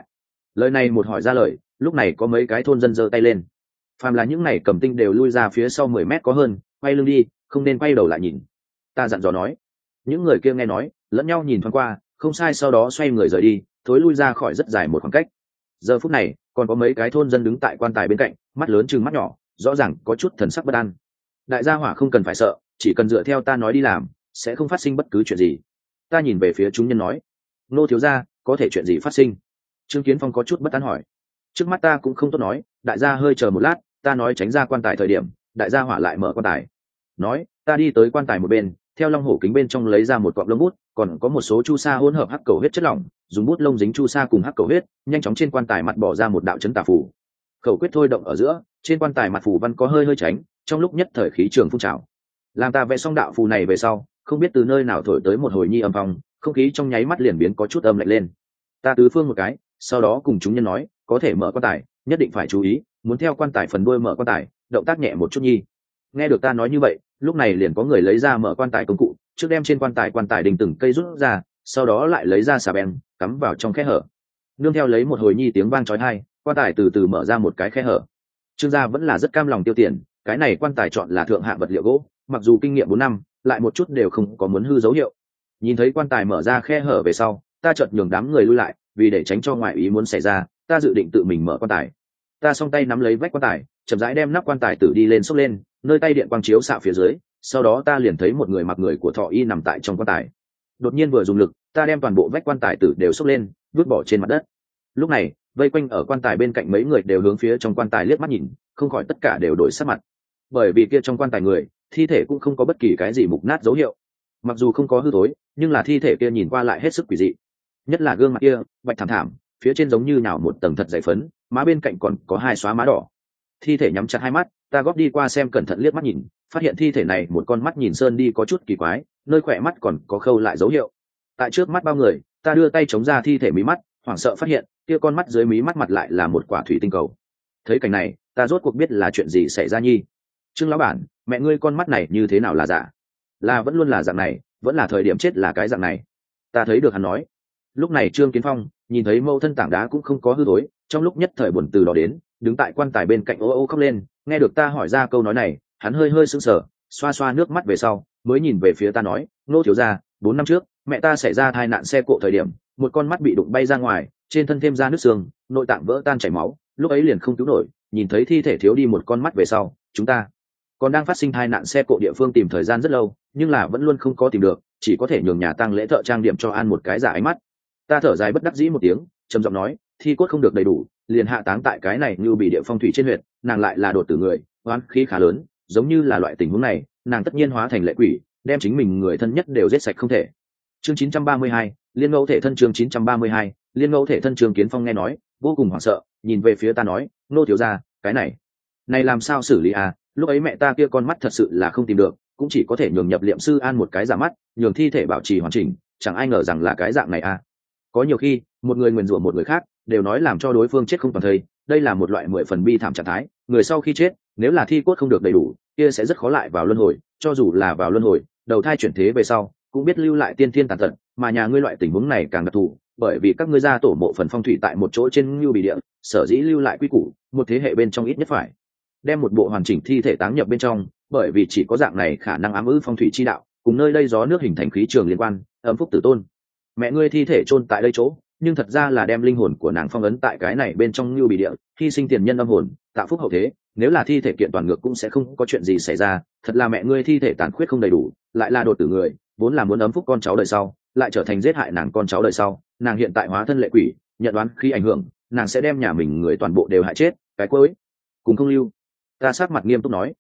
Lời này một hỏi ra lời, lúc này có mấy cái thôn dân giơ tay lên. Phàm là những này cầm tinh đều lui ra phía sau 10 mét có hơn, quay lưng đi, không nên quay đầu lại nhìn. Ta dặn dò nói. Những người kia nghe nói, lẫn nhau nhìn thoáng qua, không sai, sau đó xoay người rời đi, thối lui ra khỏi rất dài một khoảng cách. Giờ phút này, còn có mấy cái thôn dân đứng tại quan tài bên cạnh, mắt lớn trừng mắt nhỏ, rõ ràng có chút thần sắc bất an. Đại gia hỏa không cần phải sợ, chỉ cần dựa theo ta nói đi làm, sẽ không phát sinh bất cứ chuyện gì. Ta nhìn về phía chúng nhân nói, nô thiếu gia, có thể chuyện gì phát sinh? Trương Kiến Phong có chút bất an hỏi. Trước mắt ta cũng không tốt nói, đại gia hơi chờ một lát, ta nói tránh ra quan tài thời điểm, đại gia hỏa lại mở quan tài. Nói, ta đi tới quan tài một bên, theo long hổ kính bên trong lấy ra một cọng lông bút, còn có một số chu sa hỗn hợp hắc cầu huyết chất lỏng, dùng bút lông dính chu sa cùng hắc cầu huyết, nhanh chóng trên quan tài mặt bỏ ra một đạo chấn tà phù. Khẩu quyết thôi động ở giữa, trên quan tài mặt phù văn có hơi tránh, trong lúc nhất thời khí trường phun trào. Làm ta vẽ xong đạo phù này về sau, không biết từ nơi nào thổi tới một hồi nhi âm phong, không khí trong nháy mắt liền biến có chút âm lạnh lên. Ta tứ phương một cái, sau đó cùng chúng nhân nói, có thể mở quan tài, nhất định phải chú ý, muốn theo quan tài phần đuôi mở quan tài, động tác nhẹ một chút nhi. Nghe được ta nói như vậy, lúc này liền có người lấy ra mở quan tài công cụ, trước đem trên quan tài đình từng cây rút ra, sau đó lại lấy ra xà beng cắm vào trong khe hở. Nương theo lấy một hồi nhi tiếng vang chói tai, quan tài từ từ mở ra một cái khe hở. Trương gia vẫn là rất cam lòng tiêu tiền, cái này quan tài chọn là thượng hạng vật liệu gỗ, mặc dù kinh nghiệm 4 năm, lại một chút đều không có muốn hư dấu hiệu. Nhìn thấy quan tài mở ra khe hở về sau, ta chợt nhường đám người lui lại, vì để tránh cho ngoại ý muốn xảy ra, ta dự định tự mình mở quan tài. Ta song tay nắm lấy vách quan tài, chậm rãi đem nắp quan tài tử đi lên xốc lên, nơi tay điện quang chiếu xạ phía dưới, sau đó ta liền thấy một người mặc người của thọ y nằm tại trong quan tài. Đột nhiên vừa dùng lực, ta đem toàn bộ vách quan tài tử đều xốc lên, vứt bỏ trên mặt đất. Lúc này, vây quanh ở quan tài bên cạnh mấy người đều hướng phía trong quan tài liếc mắt nhìn, không khỏi tất cả đều đổi sắc mặt. Bởi vì kia trong quan tài người, thi thể cũng không có bất kỳ cái gì mục nát dấu hiệu. Mặc dù không có hư thối, nhưng là thi thể kia nhìn qua lại hết sức quỷ dị. Nhất là gương mặt kia, bạch thảm thảm, phía trên giống như nhào một tầng thật dày phấn, má bên cạnh còn có 2 xóa má đỏ. Thi thể nhắm chặt 2 mắt, ta góp đi qua xem cẩn thận liếc mắt nhìn, phát hiện thi thể này một con mắt nhìn sơn đi có chút kỳ quái, nơi khỏe mắt còn có khâu lại dấu hiệu. Tại trước mắt bao người, ta đưa tay chống ra thi thể mí mắt, hoảng sợ phát hiện kia con mắt dưới mí mắt mặt lại là một quả thủy tinh cầu. Thấy cảnh này, ta rốt cuộc biết là chuyện gì xảy ra nhi. Trương lão bản, mẹ ngươi con mắt này như thế nào là giả? Là vẫn luôn là dạng này, vẫn là thời điểm chết là cái dạng này? Ta thấy được hắn nói. Lúc này Trương Kiến Phong nhìn thấy mâu thân tảng đá cũng không có hư thối, trong lúc nhất thời buồn từ đó đến, đứng tại quan tài bên cạnh ô ô khóc lên. Nghe được ta hỏi ra câu nói này, hắn hơi sững sờ, xoa xoa nước mắt về sau mới nhìn về phía ta nói, nô thiếu gia, 4 năm trước mẹ ta xảy ra tai nạn xe cộ thời điểm, một con mắt bị đụng bay ra ngoài, trên thân thêm ra nước xương, nội tạng vỡ tan chảy máu, lúc ấy liền không cứu nổi, nhìn thấy thi thể thiếu đi một con mắt về sau, chúng ta còn đang phát sinh tai nạn xe cộ địa phương tìm thời gian rất lâu, nhưng là vẫn luôn không có tìm được, chỉ có thể nhường nhà tang lễ thợ trang điểm cho an một cái giả ánh mắt. Ta thở dài bất đắc dĩ một tiếng, trầm giọng nói, thi cốt không được đầy đủ, liền hạ táng tại cái này như bị địa phong thủy trên huyệt, nàng lại là đột tử người, oán khí khá lớn, giống như là loại tình huống này, nàng tất nhiên hóa thành lệ quỷ, đem chính mình người thân nhất đều giết sạch không thể. Chương 932, liên ngẫu thể thân. Chương 932, liên ngẫu thể thân. Trương Kiến Phong nghe nói, vô cùng hoảng sợ, nhìn về phía ta nói, nô thiếu gia, cái này làm sao xử lý à? Lúc ấy mẹ ta kia con mắt thật sự là không tìm được, cũng chỉ có thể nhường nhập liệm sư an một cái giả mắt, nhường thi thể bảo trì hoàn chỉnh, chẳng ai ngờ rằng là cái dạng này à. Có nhiều khi, một người nguyền rủa một người khác, đều nói làm cho đối phương chết không toàn thây, đây là một loại 10 phần bi thảm trạng thái, người sau khi chết, nếu là thi cốt không được đầy đủ, kia sẽ rất khó lại vào luân hồi, cho dù là vào luân hồi, đầu thai chuyển thế về sau, cũng biết lưu lại tiên thiên tàn tật, mà nhà ngươi loại tình huống này càng đặc thù, bởi vì các ngươi gia tổ mộ phần phong thủy tại một chỗ trên Ngưu Bì địa, sở dĩ lưu lại quy củ, một thế hệ bên trong ít nhất phải đem một bộ hoàn chỉnh thi thể táng nhập bên trong, bởi vì chỉ có dạng này khả năng ám ư phong thủy chi đạo, cùng nơi đây gió nước hình thành khí trường liên quan, ấm phúc tử tôn. Mẹ ngươi thi thể chôn tại đây chỗ, nhưng thật ra là đem linh hồn của nàng phong ấn tại cái này bên trong Ngưu Bì địa, hy sinh tiền nhân âm hồn, tạo phúc hậu thế, nếu là thi thể kiện toàn ngược cũng sẽ không có chuyện gì xảy ra, thật là mẹ ngươi thi thể tàn khuyết không đầy đủ, lại là đột tử người, vốn là muốn ấm phúc con cháu đời sau, lại trở thành giết hại nàng con cháu đời sau, nàng hiện tại hóa thân lệ quỷ, nhận đoán khi ảnh hưởng, nàng sẽ đem nhà mình người toàn bộ đều hại chết, cái cuối cùng không lưu. Ta sát mặt nghiêm túc nói,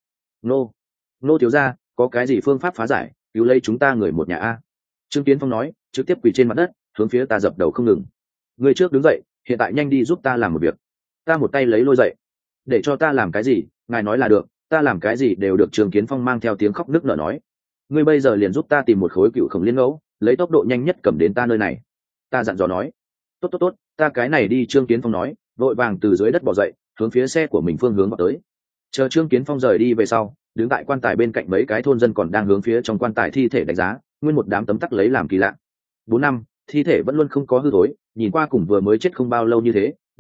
nô thiếu gia, có cái gì phương pháp phá giải, cứu lấy chúng ta người một nhà a? Trương Kiến Phong nói, trực tiếp quỳ trên mặt đất, hướng phía ta dập đầu không ngừng. Người trước đứng dậy, hiện tại nhanh đi giúp ta làm một việc. Ta một tay lấy lôi dậy. Để cho ta làm cái gì, ngài nói là được, ta làm cái gì đều được. Trương Kiến Phong mang theo tiếng khóc nức nở nói, ngươi bây giờ liền giúp ta tìm một khối cựu khổng liên ngẫu, lấy tốc độ nhanh nhất cầm đến ta nơi này. Ta dặn dò nói, tốt, ta cái này đi. Trương Kiến Phong nói, vội vàng từ dưới đất bò dậy, hướng phía xe của mình phương hướng vào tới. Chờ Trương Kiến Phong rời đi về sau, đứng tại quan tài bên cạnh mấy cái thôn dân còn đang hướng phía trong quan tài thi thể đánh giá, nguyên một đám tấm tắc lấy làm kỳ lạ. 4 năm, thi thể vẫn luôn không có hư thối, nhìn qua cùng vừa mới chết không bao lâu như thế,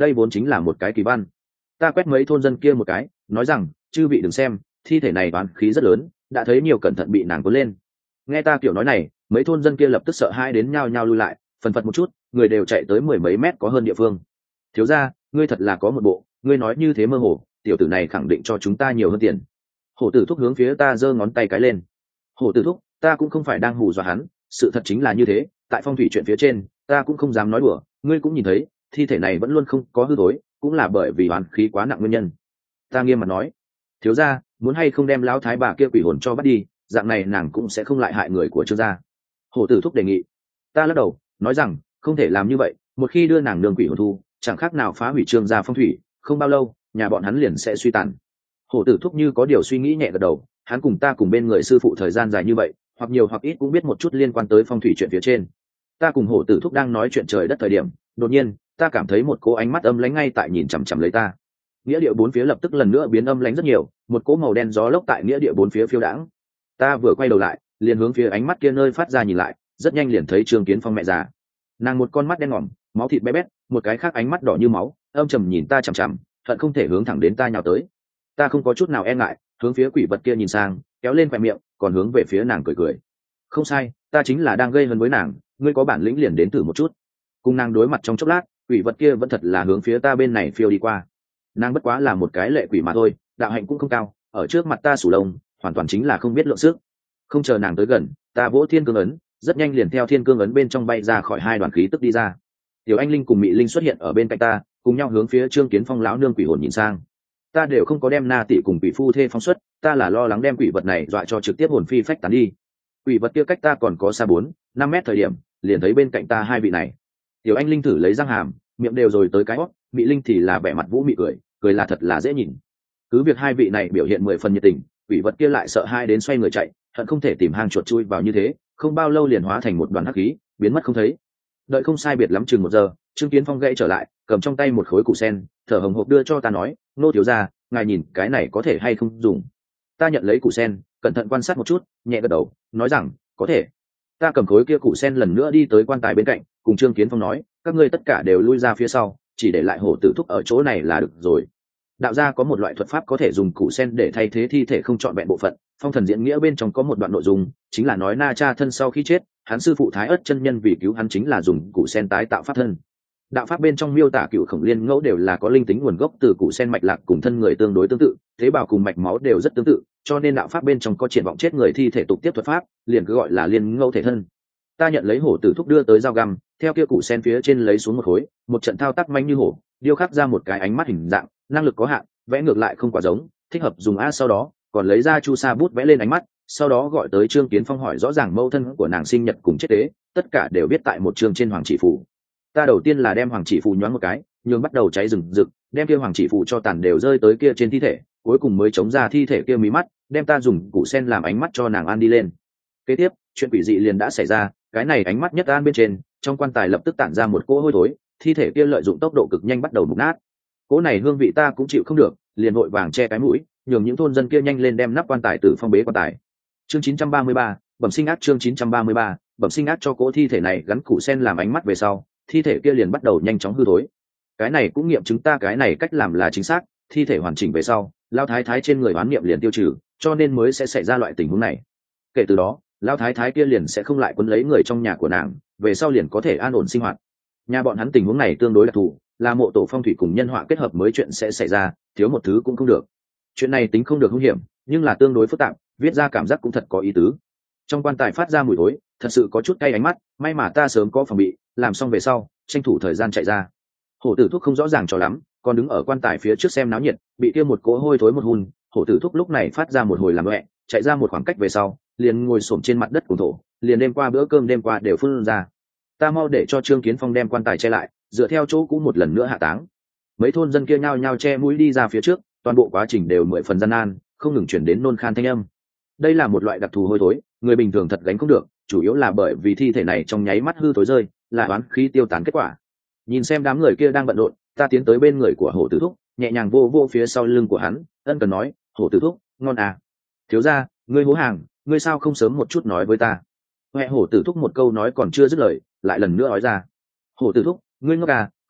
đây vốn chính là một cái kỳ văn. Ta quét mấy thôn dân kia một cái, nói rằng chư vị đừng xem, thi thể này toán khí rất lớn, đã thấy nhiều cẩn thận bị nàng cuốn lên. Nghe ta kiểu nói này, mấy thôn dân kia lập tức sợ hãi đến nhao nhao lui lại, phần phật một chút, người đều chạy tới mười mấy mét có hơn địa phương. Thiếu gia, ngươi thật là có một bộ, ngươi nói như thế mơ hồ, tiểu tử này khẳng định cho chúng ta nhiều hơn tiền. Hổ tử thúc hướng phía ta giơ ngón tay cái lên. Hổ tử thúc, ta cũng không phải đang hù dọa hắn, sự thật chính là như thế, tại phong thủy chuyện phía trên, ta cũng không dám nói đùa, ngươi cũng nhìn thấy, thi thể này vẫn luôn không có hư tối, cũng là bởi vì oán khí quá nặng nguyên nhân. Ta nghiêm mặt nói, thiếu gia, muốn hay không đem lão thái bà kia quỷ hồn cho bắt đi, dạng này nàng cũng sẽ không lại hại người của Trương gia. Hổ tử thúc đề nghị. Ta lắc đầu, nói rằng không thể làm như vậy, một khi đưa nàng nương quỷ hồn thu, chẳng khác nào phá hủy Trương gia phong thủy, không bao lâu, nhà bọn hắn liền sẽ suy tàn. Hổ tử thúc như có điều suy nghĩ nhẹ gật đầu, hắn cùng ta cùng bên người sư phụ thời gian dài như vậy, hoặc nhiều hoặc ít cũng biết một chút liên quan tới phong thủy chuyện phía trên. Ta cùng hổ tử thúc đang nói chuyện trời đất thời điểm, đột nhiên ta cảm thấy một cỗ ánh mắt âm lãnh ngay tại nhìn chằm chằm lấy ta. Nghĩa địa bốn phía lập tức lần nữa biến âm lãnh rất nhiều, một cỗ màu đen gió lốc tại nghĩa địa bốn phía phiêu đãng. Ta vừa quay đầu lại, liền hướng phía ánh mắt kia nơi phát ra nhìn lại, rất nhanh liền thấy Trương Kiến Phong mẹ già. Nàng một con mắt đen ngòm, máu thịt bé bét, một cái khác ánh mắt đỏ như máu, âm trầm nhìn ta chằm chằm, hận không thể hướng thẳng đến ta nhào tới. Ta không có chút nào e ngại, hướng phía quỷ vật kia nhìn sang, kéo lên khóe miệng, còn hướng về phía nàng cười cười. Không sai, ta chính là đang gây hấn với nàng, ngươi có bản lĩnh liền đến thử một chút. Cùng nàng đối mặt trong chốc lát, quỷ vật kia vẫn thật là hướng phía ta bên này phiêu đi qua. Nàng bất quá là một cái lệ quỷ mà thôi, đạo hạnh cũng không cao, ở trước mặt ta sủ lông, hoàn toàn chính là không biết lượng sức. Không chờ nàng tới gần, ta vỗ thiên cương ấn, rất nhanh liền theo thiên cương ấn bên trong bay ra khỏi hai đoàn khí tức đi ra. Tiểu Anh Linh cùng Mị Linh xuất hiện ở bên cạnh ta, cùng nhau hướng phía Trương Kiến Phong lão nương quỷ hồn nhìn sang. Ta đều không có đem na tỷ cùng quỷ phu thê phóng xuất, ta là lo lắng đem quỷ vật này dọa cho trực tiếp hồn phi phách tán đi. Quỷ vật kia cách ta còn có xa 4-5 mét thời điểm, liền thấy bên cạnh ta hai vị này. Tiểu Anh Linh thử lấy răng hàm, miệng đều rồi tới cái hót, Mị Linh thì là vẻ mặt vũ mị cười, cười là thật là dễ nhìn. Cứ việc hai vị này biểu hiện 10 phần nhiệt tình, quỷ vật kia lại sợ hai đến xoay người chạy, hận không thể tìm hang chuột chui vào như thế, không bao lâu liền hóa thành một đoàn hắc khí, biến mất không thấy. Đợi không sai biệt lắm chừng 1 giờ, Trương Kiến Phong gãy trở lại, cầm trong tay một khối củ sen, thở hồng hộc đưa cho ta nói, nô thiếu gia, ngài nhìn cái này có thể hay không dùng. Ta nhận lấy củ sen, cẩn thận quan sát một chút, nhẹ gật đầu, nói rằng có thể. Ta cầm khối kia củ sen lần nữa đi tới quan tài bên cạnh, cùng Trương Kiến Phong nói, các ngươi tất cả đều lui ra phía sau, chỉ để lại hổ tử thúc ở chỗ này là được rồi. Đạo gia có một loại thuật pháp có thể dùng củ sen để thay thế thi thể không trọn vẹn bộ phận, phong thần diễn nghĩa bên trong có một đoạn nội dung, chính là nói Na Cha thân sau khi chết, hắn sư phụ Thái Ất chân nhân vì cứu hắn chính là dùng củ sen tái tạo pháp thân. Đạo pháp bên trong miêu tả cựu khổng liên ngẫu đều là có linh tính nguồn gốc từ củ sen mạch lạc cùng thân người tương đối tương tự, tế bào cùng mạch máu đều rất tương tự, cho nên đạo pháp bên trong có triển vọng chết người thi thể tục tiếp thuật pháp, liền cứ gọi là liên ngẫu thể thân. Ta nhận lấy hổ tử thúc đưa tới dao găm, theo kia củ sen phía trên lấy xuống một khối, một trận thao tác manh như hổ, điêu khắc ra một cái ánh mắt hình dạng, năng lực có hạn, vẽ ngược lại không quá giống, thích hợp dùng a. Sau đó còn lấy ra chu sa bút vẽ lên ánh mắt, sau đó gọi tới Trương Kiến Phong hỏi rõ ràng mâu thân của nàng sinh nhật cùng chết tế, tất cả đều viết tại một chương trên hoàng chỉ phù. Ta đầu tiên là đem hoàng chỉ phù nhoáng một cái, nhưng bắt đầu cháy rừng rực, đem kia hoàng chỉ phù cho tàn đều rơi tới kia trên thi thể, cuối cùng mới chống ra thi thể kia mí mắt, đem ta dùng củ sen làm ánh mắt cho nàng an đi lên. Kế tiếp, chuyện quỷ dị liền đã xảy ra, cái này ánh mắt nhất an bên trên, trong quan tài lập tức tản ra một cỗ hôi thối, thi thể kia lợi dụng tốc độ cực nhanh bắt đầu mục nát. Cỗ này hương vị ta cũng chịu không được, liền vội vàng che cái mũi, nhường những thôn dân kia nhanh lên đem nắp quan tài từ phong bế quan tài. Chương 933, bẩm sinh ác. Chương 933, bẩm sinh ác. Cho cỗ thi thể này gắn củ sen làm ánh mắt về sau, thi thể kia liền bắt đầu nhanh chóng hư thối. Cái này cũng nghiệm chứng ta cái này cách làm là chính xác, thi thể hoàn chỉnh về sau, lao thái thái trên người oán niệm liền tiêu trừ, cho nên mới sẽ xảy ra loại tình huống này. Kể từ đó, lao thái thái kia liền sẽ không lại quấn lấy người trong nhà của nàng, về sau liền có thể an ổn sinh hoạt. Nhà bọn hắn tình huống này tương đối đặc thù, là mộ tổ phong thủy cùng nhân họa kết hợp mới chuyện sẽ xảy ra, thiếu một thứ cũng không được. Chuyện này tính không được hung hiểm, nhưng là tương đối phức tạp, viết ra cảm giác cũng thật có ý tứ. Trong quan tài phát ra mùi thối, thật sự có chút cay ánh mắt, may mà ta sớm có phòng bị, làm xong về sau, tranh thủ thời gian chạy ra. Hổ tử thúc không rõ ràng cho lắm, còn đứng ở quan tài phía trước xem náo nhiệt, bị kia một cỗ hôi thối một hun, hổ tử thúc lúc này phát ra một hồi làm mẹ, chạy ra một khoảng cách về sau, liền ngồi xổm trên mặt đất cùng thổ, liền đêm qua bữa cơm đêm qua đều phun ra. Ta mau để cho Trương Kiến Phong đem quan tài che lại, dựa theo chỗ cũ một lần nữa hạ táng. Mấy thôn dân kia nhao nhao che mũi đi ra phía trước, toàn bộ quá trình đều 10 phần gian nan, không ngừng chuyển đến nôn khan thanh âm. Đây là một loại đặc thù hôi thối, người bình thường thật gánh không được, chủ yếu là bởi vì thi thể này trong nháy mắt hư thối rơi, là oán khí tiêu tán kết quả. Nhìn xem đám người kia đang bận rộn, ta tiến tới bên người của hổ tử thúc, nhẹ nhàng vô vô phía sau lưng của hắn, ân cần nói, hổ tử thúc, ngon à. Thiếu gia, ngươi hố hàng, ngươi sao không sớm một chút nói với ta. Huệ hổ tử thúc một câu nói còn chưa dứt lời, lại lần nữa nói ra, hổ tử thúc, ngươi ngốc à,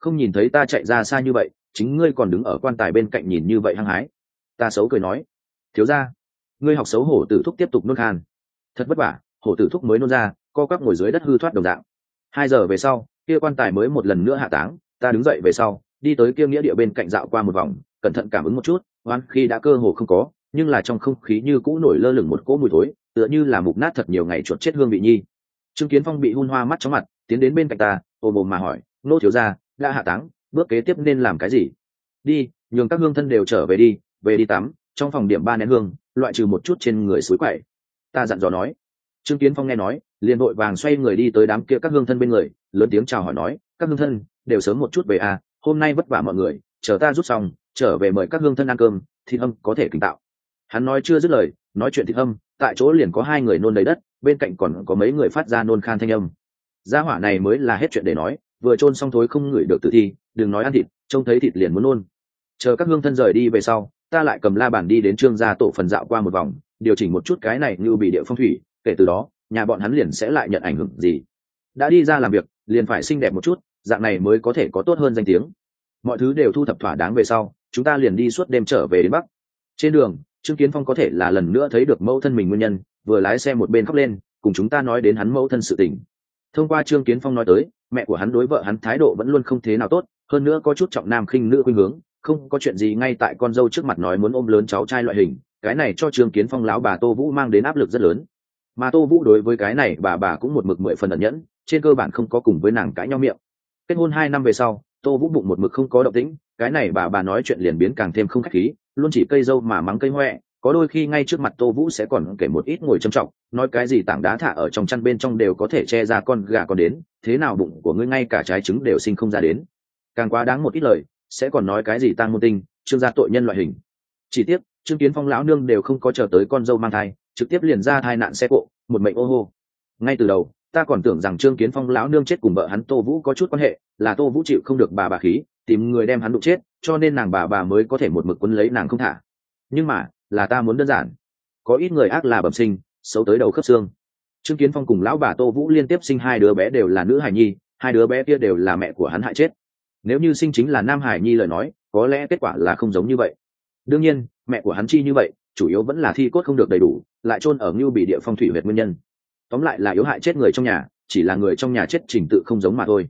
không nhìn thấy ta chạy ra xa như vậy, chính ngươi còn đứng ở quan tài bên cạnh nhìn như vậy hăng hái. Ta xấu cười nói, thiếu gia, ngươi học xấu hổ tử thúc tiếp tục nôn khan. Thật vất vả, hổ tử thúc mới nôn ra, co quắp ngồi dưới đất hư thoát đồng dạng. 2 giờ về sau, kia quan tài mới một lần nữa hạ táng. Ta đứng dậy về sau, đi tới kia nghĩa địa bên cạnh dạo qua một vòng, cẩn thận cảm ứng một chút, oan khi đã cơ hồ không có, nhưng là trong không khí như cũ nổi lơ lửng một cỗ mùi thối, tựa như là mục nát thật nhiều ngày chuột chết hương vị nhi. Trương Kiến Phong bị hun hoa mắt chóng mặt, tiến đến bên cạnh ta, ôm ôm mà hỏi, nô thiếu gia, đã hạ táng, bước kế tiếp nên làm cái gì? Đi, nhường các hương thân đều trở về đi, về đi tắm, trong phòng điểm 3 nén hương, loại trừ một chút trên người suối quậy. Ta dặn dò nói. Trương Kiến Phong nghe nói, liền vội vàng xoay người đi tới đám kia các hương thân bên người, lớn tiếng chào hỏi nói, các hương thân đều sớm một chút về à, hôm nay vất vả mọi người, chờ ta rút xong, trở về mời các hương thân ăn cơm, thịt âm có thể kính tạo. Hắn nói chưa dứt lời, nói chuyện thịt âm, tại chỗ liền có 2 người nôn đầy đất, bên cạnh còn có mấy người phát ra nôn khan thanh âm. Gia hỏa này mới là hết chuyện để nói, vừa chôn xong thối không ngửi được tử thi, đừng nói ăn thịt, trông thấy thịt liền muốn nôn. Chờ các hương thân rời đi về sau, ta lại cầm la bàn đi đến Trương gia tổ phần dạo qua một vòng, điều chỉnh một chút cái này như bị địa phong thủy, kể từ đó, nhà bọn hắn liền sẽ lại nhận ảnh hưởng gì. Đã đi ra làm việc, liền phải xinh đẹp một chút, dạng này mới có thể có tốt hơn danh tiếng. Mọi thứ đều thu thập thỏa đáng về sau, chúng ta liền đi suốt đêm trở về đến Bắc. Trên đường, Trương Kiến Phong có thể là lần nữa thấy được mẫu thân mình nguyên nhân, vừa lái xe một bên khóc lên, cùng chúng ta nói đến hắn mẫu thân sự tình. Thông qua Trương Kiến Phong nói tới, mẹ của hắn đối vợ hắn thái độ vẫn luôn không thế nào tốt, hơn nữa có chút trọng nam khinh nữ khuynh hướng, không có chuyện gì ngay tại con dâu trước mặt nói muốn ôm lớn cháu trai loại hình, cái này cho Trương Kiến Phong lão bà Tô Vũ mang đến áp lực rất lớn. Mà Tô Vũ đối với cái này bà cũng một mực 10 phần ẩn nhẫn, trên cơ bản không có cùng với nàng cãi nhau miệng. Kết hôn 2 năm về sau, Tô Vũ bụng một mực không có động tĩnh, cái này bà nói chuyện liền biến càng thêm không khách khí, luôn chỉ cây dâu mà mắng cây hoẹ, có đôi khi ngay trước mặt Tô Vũ sẽ còn kể một ít ngồi châm trọng, nói cái gì tảng đá thả ở trong chăn bên trong đều có thể che ra con gà còn đến, thế nào bụng của ngươi ngay cả trái trứng đều sinh không ra đến. Càng quá đáng một ít lời, sẽ còn nói cái gì tang môn tinh, Trương gia tội nhân loại hình. Chỉ tiếc, Trương Kiến Phong lão nương đều không có chờ tới con dâu mang thai, trực tiếp liền ra thai nạn xe cộ, một mệnh ô hô. Ngay từ đầu, ta còn tưởng rằng Trương Kiến Phong lão nương chết cùng vợ hắn Tô Vũ có chút quan hệ, là Tô Vũ chịu không được bà khí, tìm người đem hắn đụng chết, cho nên nàng bà mới có thể một mực quấn lấy nàng không thả. Nhưng mà, là ta muốn đơn giản. Có ít người ác là bẩm sinh, xấu tới đầu khớp xương. Trương Kiến Phong cùng lão bà Tô Vũ liên tiếp sinh 2 đứa bé đều là nữ hài nhi, 2 đứa bé kia đều là mẹ của hắn hại chết. Nếu như sinh chính là nam hài nhi lời nói, có lẽ kết quả là không giống như vậy. Đương nhiên, mẹ của hắn chi như vậy, chủ yếu vẫn là thi cốt không được đầy đủ, lại chôn ở Ngưu Bị địa phong thủy huyệt nguyên nhân. Tóm lại là yếu hại chết người trong nhà, chỉ là người trong nhà chết trình tự không giống mà thôi.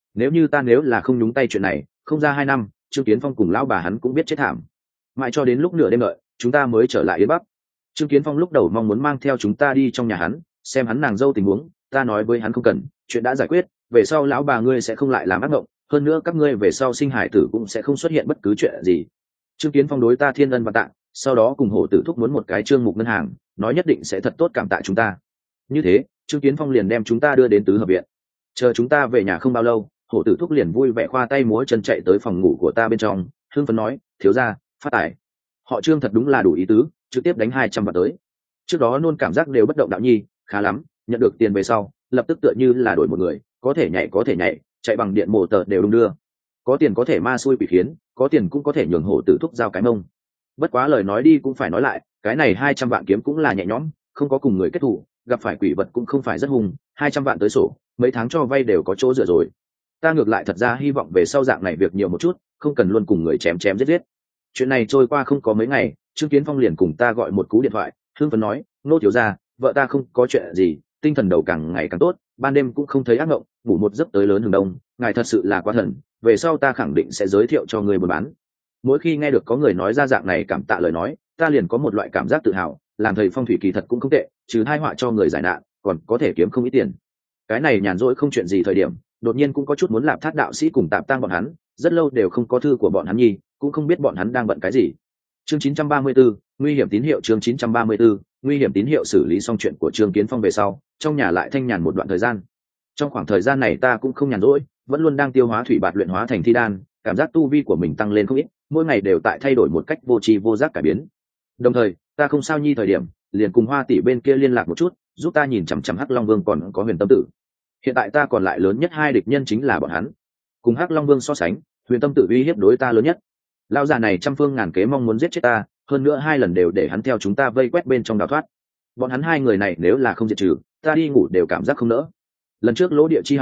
Nếu là không nhúng tay chuyện này, không ra 2 năm, Trương Kiến Phong cùng lão bà hắn cũng biết chết thảm. Mãi cho đến lúc nửa đêm đợi, chúng ta mới trở lại Yến Bắc. Trương Kiến Phong lúc đầu mong muốn mang theo chúng ta đi trong nhà hắn, xem hắn nàng dâu tình huống, ta nói với hắn không cần, chuyện đã giải quyết, về sau lão bà ngươi sẽ không lại làm ác mộng, hơn nữa các ngươi về sau sinh hải tử cũng sẽ không xuất hiện bất cứ chuyện gì. Trương Kiến Phong đối ta thiên ân và tạ, sau đó cùng hổ tử thúc muốn một cái trương mục ngân hàng, nói nhất định sẽ thật tốt cảm tạ chúng ta. Như thế, Trương Kiến Phong liền đem chúng ta đưa đến tứ hợp viện. Chờ chúng ta về nhà không bao lâu, hổ tử thúc liền vui vẻ khoa tay múa chân chạy tới phòng ngủ của ta bên trong, hưng phấn nói, thiếu gia, phát tài. Họ Trương thật đúng là đủ ý tứ, trực tiếp đánh 200 vào tới. Trước đó nôn cảm giác đều bất động đạo nhi, khá lắm, nhận được tiền về sau, lập tức tựa như là đổi một người, có thể nhảy, chạy bằng điện mổ tờ đều đung đưa. Có tiền có thể ma xui quỷ khiến, có tiền cũng có thể nhường hổ tử thúc giao cái mông. Bất quá lời nói đi cũng phải nói lại, cái này 200 vạn kiếm cũng là nhẹ nhõm, không có cùng người kết thù, gặp phải quỷ vật cũng không phải rất hung, 200 vạn tới sổ, mấy tháng cho vay đều có chỗ dựa rồi. Ta ngược lại thật ra hy vọng về sau dạng này việc nhiều một chút, không cần luôn cùng người chém giết. Chuyện này trôi qua không có mấy ngày, Trương Kiến Phong liền cùng ta gọi một cú điện thoại, hưng phấn nói, nô thiếu gia, vợ ta không có chuyện gì, tinh thần đầu càng ngày càng tốt, ban đêm cũng không thấy ác mộng, ngủ một giấc tới lớn hừng đông, ngài thật sự là quá thần, về sau ta khẳng định sẽ giới thiệu cho người buôn bán. Mỗi khi nghe được có người nói ra dạng này cảm tạ lời nói, ta liền có một loại cảm giác tự hào, làm thầy phong thủy kỳ thật cũng không tệ, trừ tai họa cho người giải nạn, còn có thể kiếm không ít tiền. Cái này nhàn rỗi không chuyện gì thời điểm, đột nhiên cũng có chút muốn làm Thác đạo sĩ cùng tạp tang bọn hắn, rất lâu đều không có thư của bọn hắn nhi, cũng không biết bọn hắn đang bận cái gì. Chương 934, nguy hiểm tín hiệu. Chương 934, nguy hiểm tín hiệu. Xử lý xong chuyện của Trương Kiến Phong về sau, trong nhà lại thanh nhàn một đoạn thời gian. Trong khoảng thời gian này ta cũng không nhàn rỗi, vẫn luôn đang tiêu hóa thủy bạt luyện hóa thành thi đan, cảm giác tu vi của mình tăng lên không ít, mỗi ngày đều tại thay đổi một cách vô tri vô giác cải biến. Đồng thời, ta không sao nhi thời điểm, liền cùng Hoa tỷ bên kia liên lạc một chút, giúp ta nhìn chằm chằm Hắc Long Vương còn có Huyền Tâm Tử. Hiện tại ta còn lại lớn nhất 2 địch nhân chính là bọn hắn. Cùng Hắc Long Vương so sánh, Huyền Tâm Tử uy hiếp đối ta lớn nhất. Lão già này trăm phương ngàn kế mong muốn giết chết ta, hơn nữa 2 lần đều để hắn theo chúng ta vây quét bên trong đào thoát. Bọn hắn 2 người này nếu là không diệt trừ, ta đi ngủ đều cảm giác không nỡ. Lần trước lỗ địa chi hành,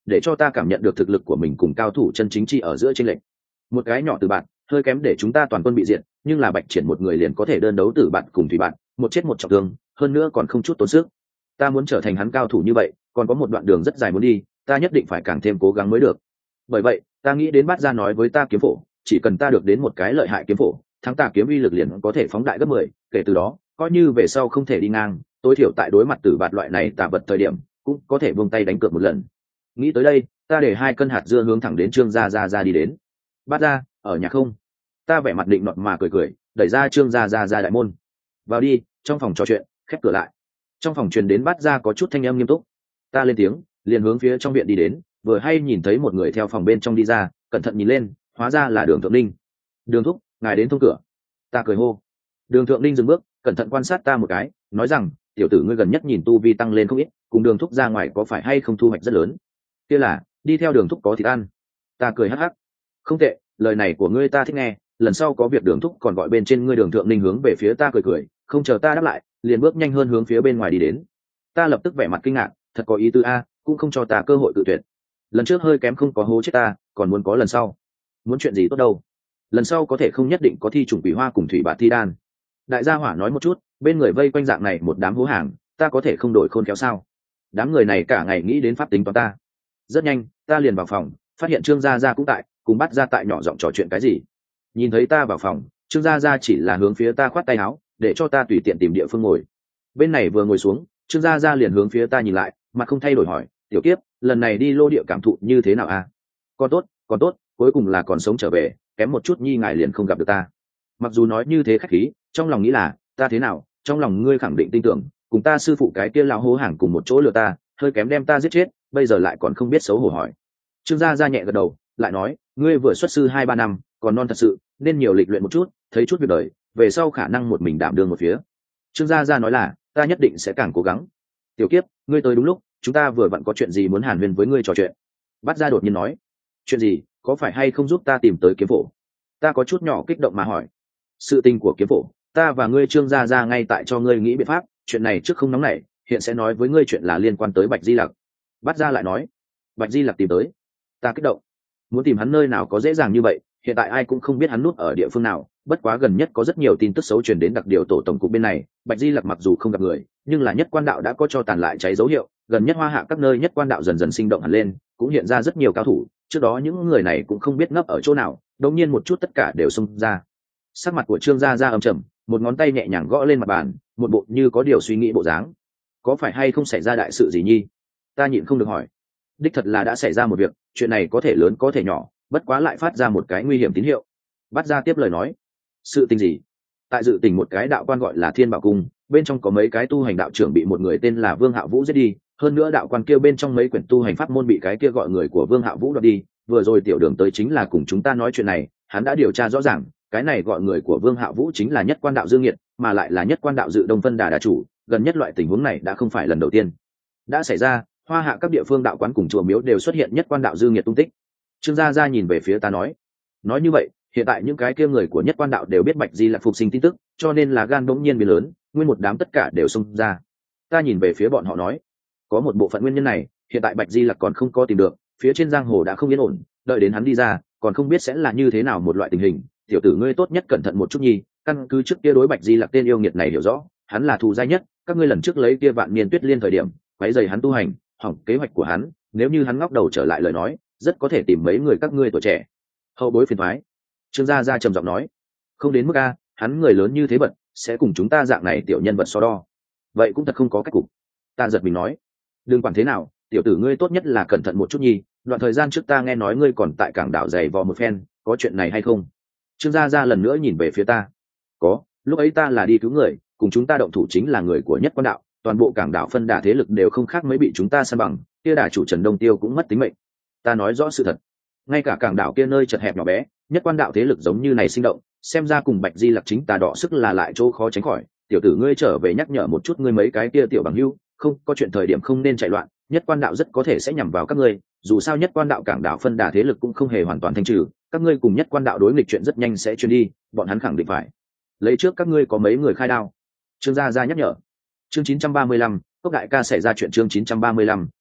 để cho ta cảm nhận được thực lực của mình cùng cao thủ chân chính chi ở giữa chênh lệch. Một cái nhỏ từ bạn hơi kém để chúng ta toàn quân bị diệt, nhưng là Bạch Triển một người liền có thể đơn đấu tử bạn cùng thủy bạn, một chết một trọng thương, hơn nữa còn không chút tốn sức. Ta muốn trở thành hắn cao thủ như vậy, còn có một đoạn đường rất dài muốn đi, ta nhất định phải càng thêm cố gắng mới được. Bởi vậy, ta nghĩ đến Bát Gia nói với ta kiếm phổ, chỉ cần ta được đến một cái lợi hại kiếm phổ, thắng Tà kiếm uy lực liền có thể phóng đại gấp 10, kể từ đó, coi như về sau không thể đi ngang, tối thiểu tại đối mặt tử bạt loại này tà vật thời điểm, cũng có thể buông tay đánh cược một lần. Nghĩ tới đây, ta để 2 cân hạt dưa hướng thẳng đến Trương Gia Gia đi đến. Bát Gia, ở nhà không? Ta vẻ mặt định nọt mà cười, đẩy ra Trương Gia Gia đại môn. Vào đi, trong phòng trò chuyện, khép cửa lại. Trong phòng truyền đến Bát Gia có chút thanh âm nghiêm túc. Ta lên tiếng, liền hướng phía trong viện đi đến, vừa hay nhìn thấy một người theo phòng bên trong đi ra, cẩn thận nhìn lên, hóa ra là Đường Thượng Ninh. Đường thúc, ngài đến thông cửa. Ta cười hô. Đường Thượng Ninh dừng bước, cẩn thận quan sát ta một cái, nói rằng, tiểu tử ngươi gần nhất nhìn tu vi tăng lên không ít, cùng Đường thúc ra ngoài có phải hay không thu hoạch rất lớn? Kia là, đi theo Đường thúc có thịt ăn. Ta cười hắc hắc. Không tệ, lời này của ngươi ta thích nghe, lần sau có việc Đường thúc còn gọi bên trên ngươi. Đường Thượng Ninh hướng về phía ta cười, không chờ ta đáp lại, liền bước nhanh hơn hướng phía bên ngoài đi đến. Ta lập tức vẻ mặt kinh ngạc, thật có ý tứ a, cũng không cho ta cơ hội tự tuyệt. Lần trước hơi kém không có hố chết ta, còn muốn có lần sau. Muốn chuyện gì tốt đâu? Lần sau có thể không nhất định có thi trùng quỷ hoa cùng thủy bạt thi đan. Đại gia hỏa nói một chút, bên người vây quanh dạng này một đám hố hàng, ta có thể không đổi khôn khéo sao? Đám người này cả ngày nghĩ đến pháp tính toán ta. Rất nhanh, ta liền vào phòng, phát hiện Trương Gia Gia cũng tại, cùng Bắt Gia tại nhỏ giọng trò chuyện cái gì. Nhìn thấy ta vào phòng, Trương Gia Gia chỉ là hướng phía ta khoát tay áo, để cho ta tùy tiện tìm địa phương ngồi. Bên này vừa ngồi xuống, Trương Gia Gia liền hướng phía ta nhìn lại, mặt không thay đổi hỏi, tiểu kiếp, lần này đi lô địa cảm thụ như thế nào a? Còn tốt, cuối cùng là còn sống trở về, kém một chút nhi ngài liền không gặp được ta. Mặc dù nói như thế khách khí, trong lòng nghĩ là, ta thế nào, trong lòng ngươi khẳng định tin tưởng, cùng ta sư phụ cái kia lão hố hàng cùng một chỗ lừa ta, hơi kém đem ta giết chết, bây giờ lại còn không biết xấu hổ hỏi. Trương Gia Gia nhẹ gật đầu, lại nói, ngươi vừa xuất sư 2-3 năm, còn non thật sự, nên nhiều lịch luyện một chút, thấy chút việc đời, về sau khả năng một mình đảm đương một phía. Trương Gia Gia nói là, ta nhất định sẽ càng cố gắng. Tiểu kiếp, ngươi tới đúng lúc, chúng ta vừa vặn có chuyện gì muốn hàn huyên với ngươi trò chuyện. Bắt Gia đột nhiên nói, chuyện gì, có phải hay không giúp ta tìm tới kiếm phổ? Ta có chút nhỏ kích động mà hỏi. Sự tình của kiếm phổ, ta và ngươi Trương Gia Gia ngay tại cho ngươi nghĩ biện pháp, chuyện này trước không nóng nảy, hiện sẽ nói với ngươi chuyện là liên quan tới Bạch Di Lặc. Bắt Gia lại nói, Bạch Di Lặc tìm tới. Ta kích động, muốn tìm hắn nơi nào có dễ dàng như vậy, hiện tại ai cũng không biết hắn núp ở địa phương nào, bất quá gần nhất có rất nhiều tin tức xấu truyền đến đặc điều tổ tổng cục bên này, Bạch Di Lặc mặc dù không gặp người, nhưng là nhất quan đạo đã có cho tàn lại cháy dấu hiệu, gần nhất Hoa Hạ các nơi nhất quan đạo dần dần sinh động hẳn lên, cũng hiện ra rất nhiều cao thủ, trước đó những người này cũng không biết nấp ở chỗ nào, đột nhiên một chút tất cả đều xông ra. Sắc mặt của Trương Gia Gia âm trầm, một ngón tay nhẹ nhàng gõ lên mặt bàn, một bộ như có điều suy nghĩ bộ dáng. Có phải hay không xảy ra đại sự gì nhi? Ta nhịn không được hỏi. Đích thật là đã xảy ra một việc, chuyện này có thể lớn có thể nhỏ, bất quá lại phát ra một cái nguy hiểm tín hiệu. Bắt Ra tiếp lời nói. Sự tình gì? Tại dự tình một cái đạo quan gọi là Thiên Bảo Cung, bên trong có mấy cái tu hành đạo trưởng bị một người tên là Vương Hạ Vũ giết đi, hơn nữa đạo quan kia bên trong mấy quyển tu hành pháp môn bị cái kia gọi người của Vương Hạ Vũ đoạt đi. Vừa rồi tiểu đường tới chính là cùng chúng ta nói chuyện này, hắn đã điều tra rõ ràng, cái này gọi người của Vương Hạ Vũ chính là nhất quan đạo Dương Nghiệt, mà lại là nhất quan đạo Dự Đông Phân Đà chủ, gần nhất loại tình huống này đã không phải lần đầu tiên. Đã xảy ra, Hoa Hạ các địa phương đạo quán cùng chùa miếu đều xuất hiện nhất quan đạo Dương Nghiệt tung tích. Trương Gia Gia nhìn về phía ta nói như vậy, hiện tại những cái kia người của nhất quan đạo đều biết Bạch Di Lặc phục sinh tin tức, cho nên là gan bỗng nhiên biến lớn, nguyên một đám tất cả đều xông ra. Ta nhìn về phía bọn họ nói, có một bộ phận nguyên nhân này, hiện tại Bạch Di Lặc còn không có tìm được, phía trên giang hồ đã không yên ổn, đợi đến hắn đi ra, còn không biết sẽ là như thế nào một loại tình hình. Tiểu tử ngươi tốt nhất cẩn thận một chút nhi, căn cứ trước kia đối Bạch Di Lặc tên yêu nghiệt này hiểu rõ, hắn là thù dai nhất, các ngươi lần trước lấy kia Vạn Niên Tuyết Liên thời điểm, quấy rầy hắn tu hành, hỏng kế hoạch của hắn, nếu như hắn ngóc đầu trở lại lời nói, rất có thể tìm mấy người các ngươi tuổi trẻ hậu bối phiền thoái. Trương Gia Gia trầm giọng nói, không đến mức a, hắn người lớn như thế bận, sẽ cùng chúng ta dạng này tiểu nhân vật so đo, vậy cũng thật không có cách cục. Ta giật mình nói, đừng quản thế nào, tiểu tử ngươi tốt nhất là cẩn thận một chút nhi, đoạn thời gian trước ta nghe nói ngươi còn tại cảng đảo giày vò một phen, có chuyện này hay không? Trương Gia Gia lần nữa nhìn về phía ta, có, lúc ấy ta là đi cứu người, cùng chúng ta động thủ chính là người của nhất quan đạo, toàn bộ cảng đảo phân đà thế lực đều không khác mấy bị chúng ta san bằng, kia đà chủ Trần Đông Tiêu cũng mất tính mệnh. Ta nói rõ sự thật, ngay cả cảng đảo kia nơi chật hẹp nhỏ bé, nhất quan đạo thế lực giống như này sinh động, xem ra cùng Bạch Di Lặc chính tà đỏ sức là lại chỗ khó tránh khỏi. Tiểu tử ngươi trở về nhắc nhở một chút ngươi mấy cái kia tiểu bằng hữu, không có chuyện thời điểm không nên chạy loạn, nhất quan đạo rất có thể sẽ nhằm vào các ngươi, dù sao nhất quan đạo cảng đảo phân đà thế lực cũng không hề hoàn toàn thanh trừ, các ngươi cùng nhất quan đạo đối nghịch chuyện rất nhanh sẽ truyền đi, bọn hắn khẳng định phải lấy trước các ngươi có mấy người khai đao. Trương Gia Gia nhắc nhở. Chương 935, Cốc đại ca xảy ra chuyện. Chương 935,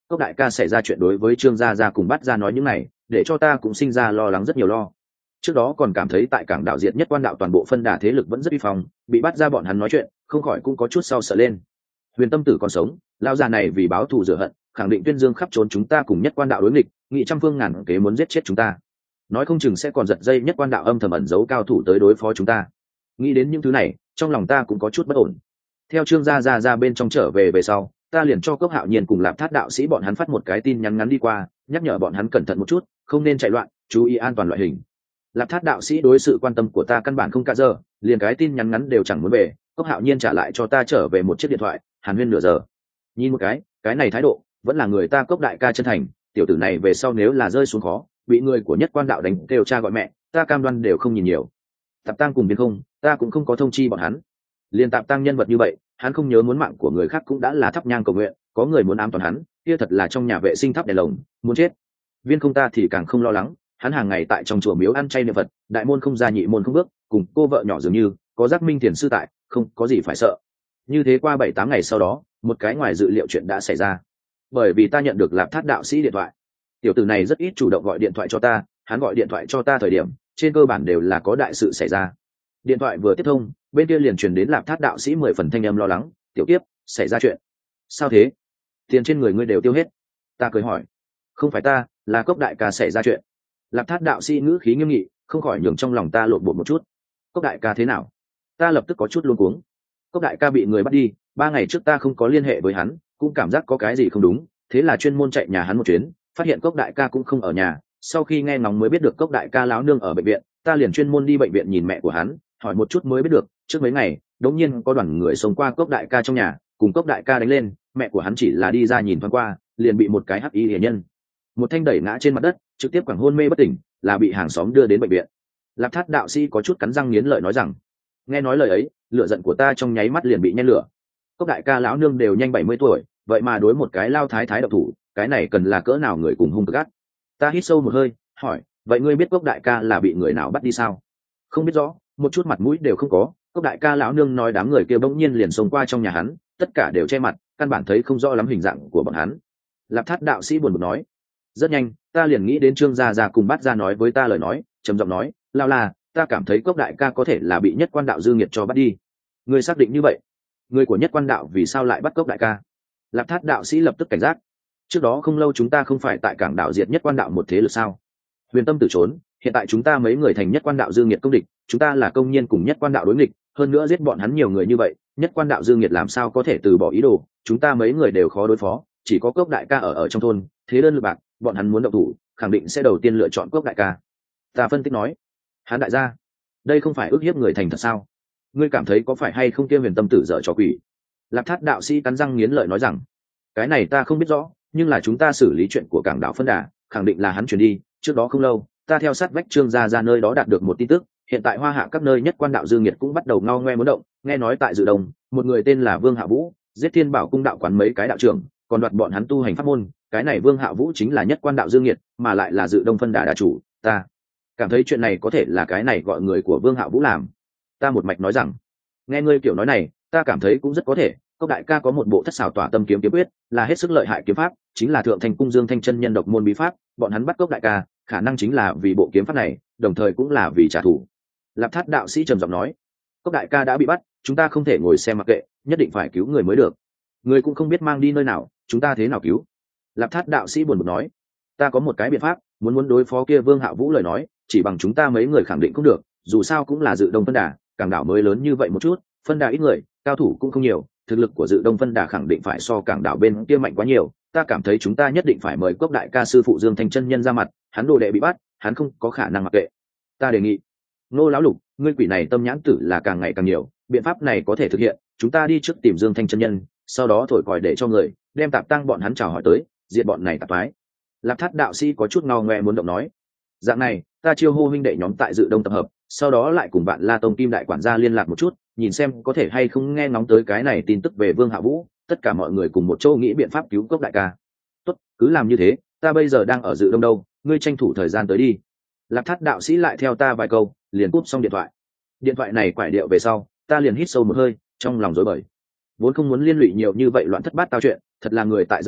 cốc đại ca xảy ra chuyện đối với Trương gia gia cùng Bát gia nói những này, để cho ta cũng sinh ra lo lắng rất nhiều lo. Trước đó còn cảm thấy tại cảng đảo diệt nhất quan đạo toàn bộ phân đà thế lực vẫn rất uy phong, bị Bát gia bọn hắn nói chuyện không khỏi cũng có chút sau sợ lên. Huyền Tâm Tử còn sống, lão già này vì báo thù rửa hận khẳng định tuyên dương khắp trốn chúng ta cùng nhất quan đạo đối nghịch, nghị trăm phương ngàn kế muốn giết chết chúng ta, nói không chừng sẽ còn giật dây nhất quan đạo âm thầm ẩn giấu cao thủ tới đối phó chúng ta. Nghĩ đến những thứ này, trong lòng ta cũng có chút bất ổn. Theo Trương gia ra bên trong trở về sau, ta liền cho Cốc Hạo Nhiên cùng Lạp Thát đạo sĩ bọn hắn phát một cái tin nhắn ngắn đi qua, nhắc nhở bọn hắn cẩn thận một chút, không nên chạy loạn, chú ý an toàn loại hình. Lạp Thát đạo sĩ đối sự quan tâm của ta căn bản không cả giờ, liền cái tin nhắn ngắn đều chẳng muốn về. Cốc Hạo Nhiên trả lại cho ta trở về một chiếc điện thoại, hàn huyên nửa giờ. Nhìn một cái này thái độ vẫn là người ta Cốc đại ca chân thành. Tiểu tử này về sau nếu là rơi xuống khó, bị người của nhất quan đạo đánh kêu cha gọi mẹ, ta cam đoan đều không nhìn nhiều. Tạp Tăng cùng Biên Không, ta cũng không có thông chi bọn hắn. Liên Tạp Tăng nhân vật như vậy, hắn không nhớ muốn mạng của người khác cũng đã là thắp nhang cầu nguyện, có người muốn ám toán hắn, kia thật là trong nhà vệ sinh thắp đèn lồng, muốn chết. Viên Không ta thì càng không lo lắng, hắn hàng ngày tại trong chùa miếu ăn chay niệm Phật, đại môn không ra nhị môn không bước, cùng cô vợ nhỏ dường như, có giác minh thiền sư tại, không có gì phải sợ. Như thế qua 7-8 ngày sau đó, một cái ngoài dự liệu chuyện đã xảy ra. Bởi vì ta nhận được Lạp Thát đạo sĩ điện thoại. Tiểu tử này rất ít chủ động gọi điện thoại cho ta, hắn gọi điện thoại cho ta thời điểm, trên cơ bản đều là có đại sự xảy ra. Điện thoại vừa tiếp thông, bên kia liền truyền đến Lạp Thát đạo sĩ 10 phần thanh âm lo lắng, "Tiểu Kiếp, xảy ra chuyện." "Sao thế? Tiền trên người ngươi đều tiêu hết?" Ta cười hỏi. "Không phải ta, là Cốc đại ca xảy ra chuyện." Lạp Thát đạo sĩ ngữ khí nghiêm nghị, không khỏi nhường trong lòng ta lộn bột một chút. "Cốc đại ca thế nào?" Ta lập tức có chút luống cuống. "Cốc đại ca bị người bắt đi, 3 ngày trước ta không có liên hệ với hắn, cũng cảm giác có cái gì không đúng, thế là chuyên môn chạy nhà hắn một chuyến, phát hiện Cốc đại ca cũng không ở nhà. Sau khi nghe ngóng mới biết được Cốc đại ca láo nương ở bệnh viện, ta liền chuyên môn đi bệnh viện nhìn mẹ của hắn, hỏi một chút mới biết được, trước mấy ngày đống nhiên có đoàn người xông qua Cốc đại ca trong nhà, cùng Cốc đại ca đánh lên, mẹ của hắn chỉ là đi ra nhìn thoáng qua, liền bị một cái hắc y hiển nhân một thanh đẩy ngã trên mặt đất, trực tiếp quẳng hôn mê bất tỉnh, là bị hàng xóm đưa đến bệnh viện." Lạp Thát đạo sĩ có chút cắn răng nghiến lợi nói rằng. Nghe nói lời ấy, lửa giận của ta trong nháy mắt liền bị nhen lửa. Cốc đại ca lão nương đều nhanh 70 tuổi, vậy mà đối một cái lao thái thái độc thủ, cái này cần là cỡ nào người cùng hung gắt. Ta hít sâu một hơi, hỏi, "Vậy ngươi biết Cốc đại ca là bị người nào bắt đi sao?" "Không biết rõ, một chút mặt mũi đều không có." Cốc đại ca lão nương nói đám người kia bỗng nhiên liền xông qua trong nhà hắn, tất cả đều che mặt, căn bản thấy không rõ lắm hình dạng của bọn hắn. Lạp Thát đạo sĩ buồn bực nói. Rất nhanh, ta liền nghĩ đến Trương gia gia cùng Bát gia nói với ta lời nói, trầm giọng nói, "Lao là, ta cảm thấy Cốc đại ca có thể là bị nhất quan đạo dư nghiệt cho bắt đi." "Ngươi xác định như vậy? Người của nhất quan đạo vì sao lại bắt Cốc đại ca?" Lạp Thát đạo sĩ lập tức cảnh giác. "Trước đó không lâu chúng ta không phải tại cảng đảo diệt nhất quan đạo một thế lực sao? Huyền Tâm Tử trốn, hiện tại chúng ta mấy người thành nhất quan đạo dư nghiệt công địch, chúng ta là công nhân cùng nhất quan đạo đối nghịch, hơn nữa giết bọn hắn nhiều người như vậy, nhất quan đạo dư nghiệt làm sao có thể từ bỏ ý đồ, chúng ta mấy người đều khó đối phó, chỉ có Cốc đại ca ở trong thôn, thế đơn lực bạc, bọn hắn muốn động thủ, khẳng định sẽ đầu tiên lựa chọn Cốc đại ca." Ta phân tích nói. "Hắn đại gia, đây không phải ức hiếp người thành thật sao? Ngươi cảm thấy có phải hay không kia Huyền Tâm Tử dở trò quỷ?" Lạp Thát đạo sĩ cắn răng nghiến lợi nói rằng, "Cái này ta không biết rõ, nhưng là chúng ta xử lý chuyện của cảng đảo phân đà, khẳng định là hắn chuyển đi. Trước đó không lâu, ta theo sát vách Trương gia ra nơi đó đạt được một tin tức, hiện tại Hoa Hạ các nơi nhất quan đạo dư nghiệt cũng bắt đầu ngao ngoe muốn động, nghe nói tại Dự Đông, một người tên là Vương Hạ Vũ, giết Thiên Bảo cung đạo quán mấy cái đạo trưởng, còn đoạt bọn hắn tu hành pháp môn, cái này Vương Hạ Vũ chính là nhất quan đạo dư nghiệt, mà lại là Dự Đông phân đà đà chủ, ta cảm thấy chuyện này có thể là cái này gọi người của Vương Hạ Vũ làm." Ta một mạch nói rằng, "Nghe ngươi kiểu nói này, ta cảm thấy cũng rất có thể, Cốc đại ca có một bộ Thất Xảo Tỏa Tâm kiếm kiếm quyết, là hết sức lợi hại kiếm pháp, chính là Thượng Thành Cung Dương Thanh chân nhân độc môn bí pháp, bọn hắn bắt Cốc đại ca, khả năng chính là vì bộ kiếm pháp này, đồng thời cũng là vì trả thù." Lạp Thát đạo sĩ trầm giọng nói, "Cốc đại ca đã bị bắt, chúng ta không thể ngồi xem mặc kệ, nhất định phải cứu người mới được. Người cũng không biết mang đi nơi nào, chúng ta thế nào cứu?" Lạp Thát đạo sĩ buồn bực nói, "Ta có một cái biện pháp, muốn đối phó kia Vương Hạ Vũ lời nói, chỉ bằng chúng ta mấy người khẳng định không được, dù sao cũng là Dự Đông phân đà, cảng đảo mới lớn như vậy một chút, phân đà ít người, cao thủ cũng không nhiều, thực lực của Dự Đông phân đà khẳng định phải so cảng đảo bên kia mạnh quá nhiều. Ta cảm thấy chúng ta nhất định phải mời Cốc đại ca sư phụ Dương Thanh chân nhân ra mặt, hắn đồ đệ bị bắt, hắn không có khả năng mặc kệ. Ta đề nghị, Ngô lão lục, ngươi quỷ này tâm nhãn tử là càng ngày càng nhiều, biện pháp này có thể thực hiện, chúng ta đi trước tìm Dương Thanh chân nhân, sau đó thổi còi để cho người đem Tạp Tăng bọn hắn chào hỏi tới, diệt bọn này tạp phái." Lạp Thát đạo sĩ có chút ngao ngoe muốn động nói, "Dạng này, ta chiêu hô huynh đệ nhóm tại Dự Đông tập hợp, sau đó lại cùng Vạn La Tông Kim đại quản gia liên lạc một chút, nhìn xem có thể hay không nghe ngóng tới cái này tin tức về Vương Hạ Vũ, tất cả mọi người cùng một chỗ nghĩ biện pháp cứu Cốc đại ca." "Tốt, cứ làm như thế, ta bây giờ đang ở Dự Đông đâu, ngươi tranh thủ thời gian tới đi." Lạp Thát đạo sĩ lại theo ta vài câu, liền cúp xong điện thoại. Điện thoại này quải điệu về sau, ta liền hít sâu một hơi, trong lòng rối bời. Vốn không muốn liên lụy nhiều như vậy loạn thất bát tao chuyện, thật là người tại giang hồ,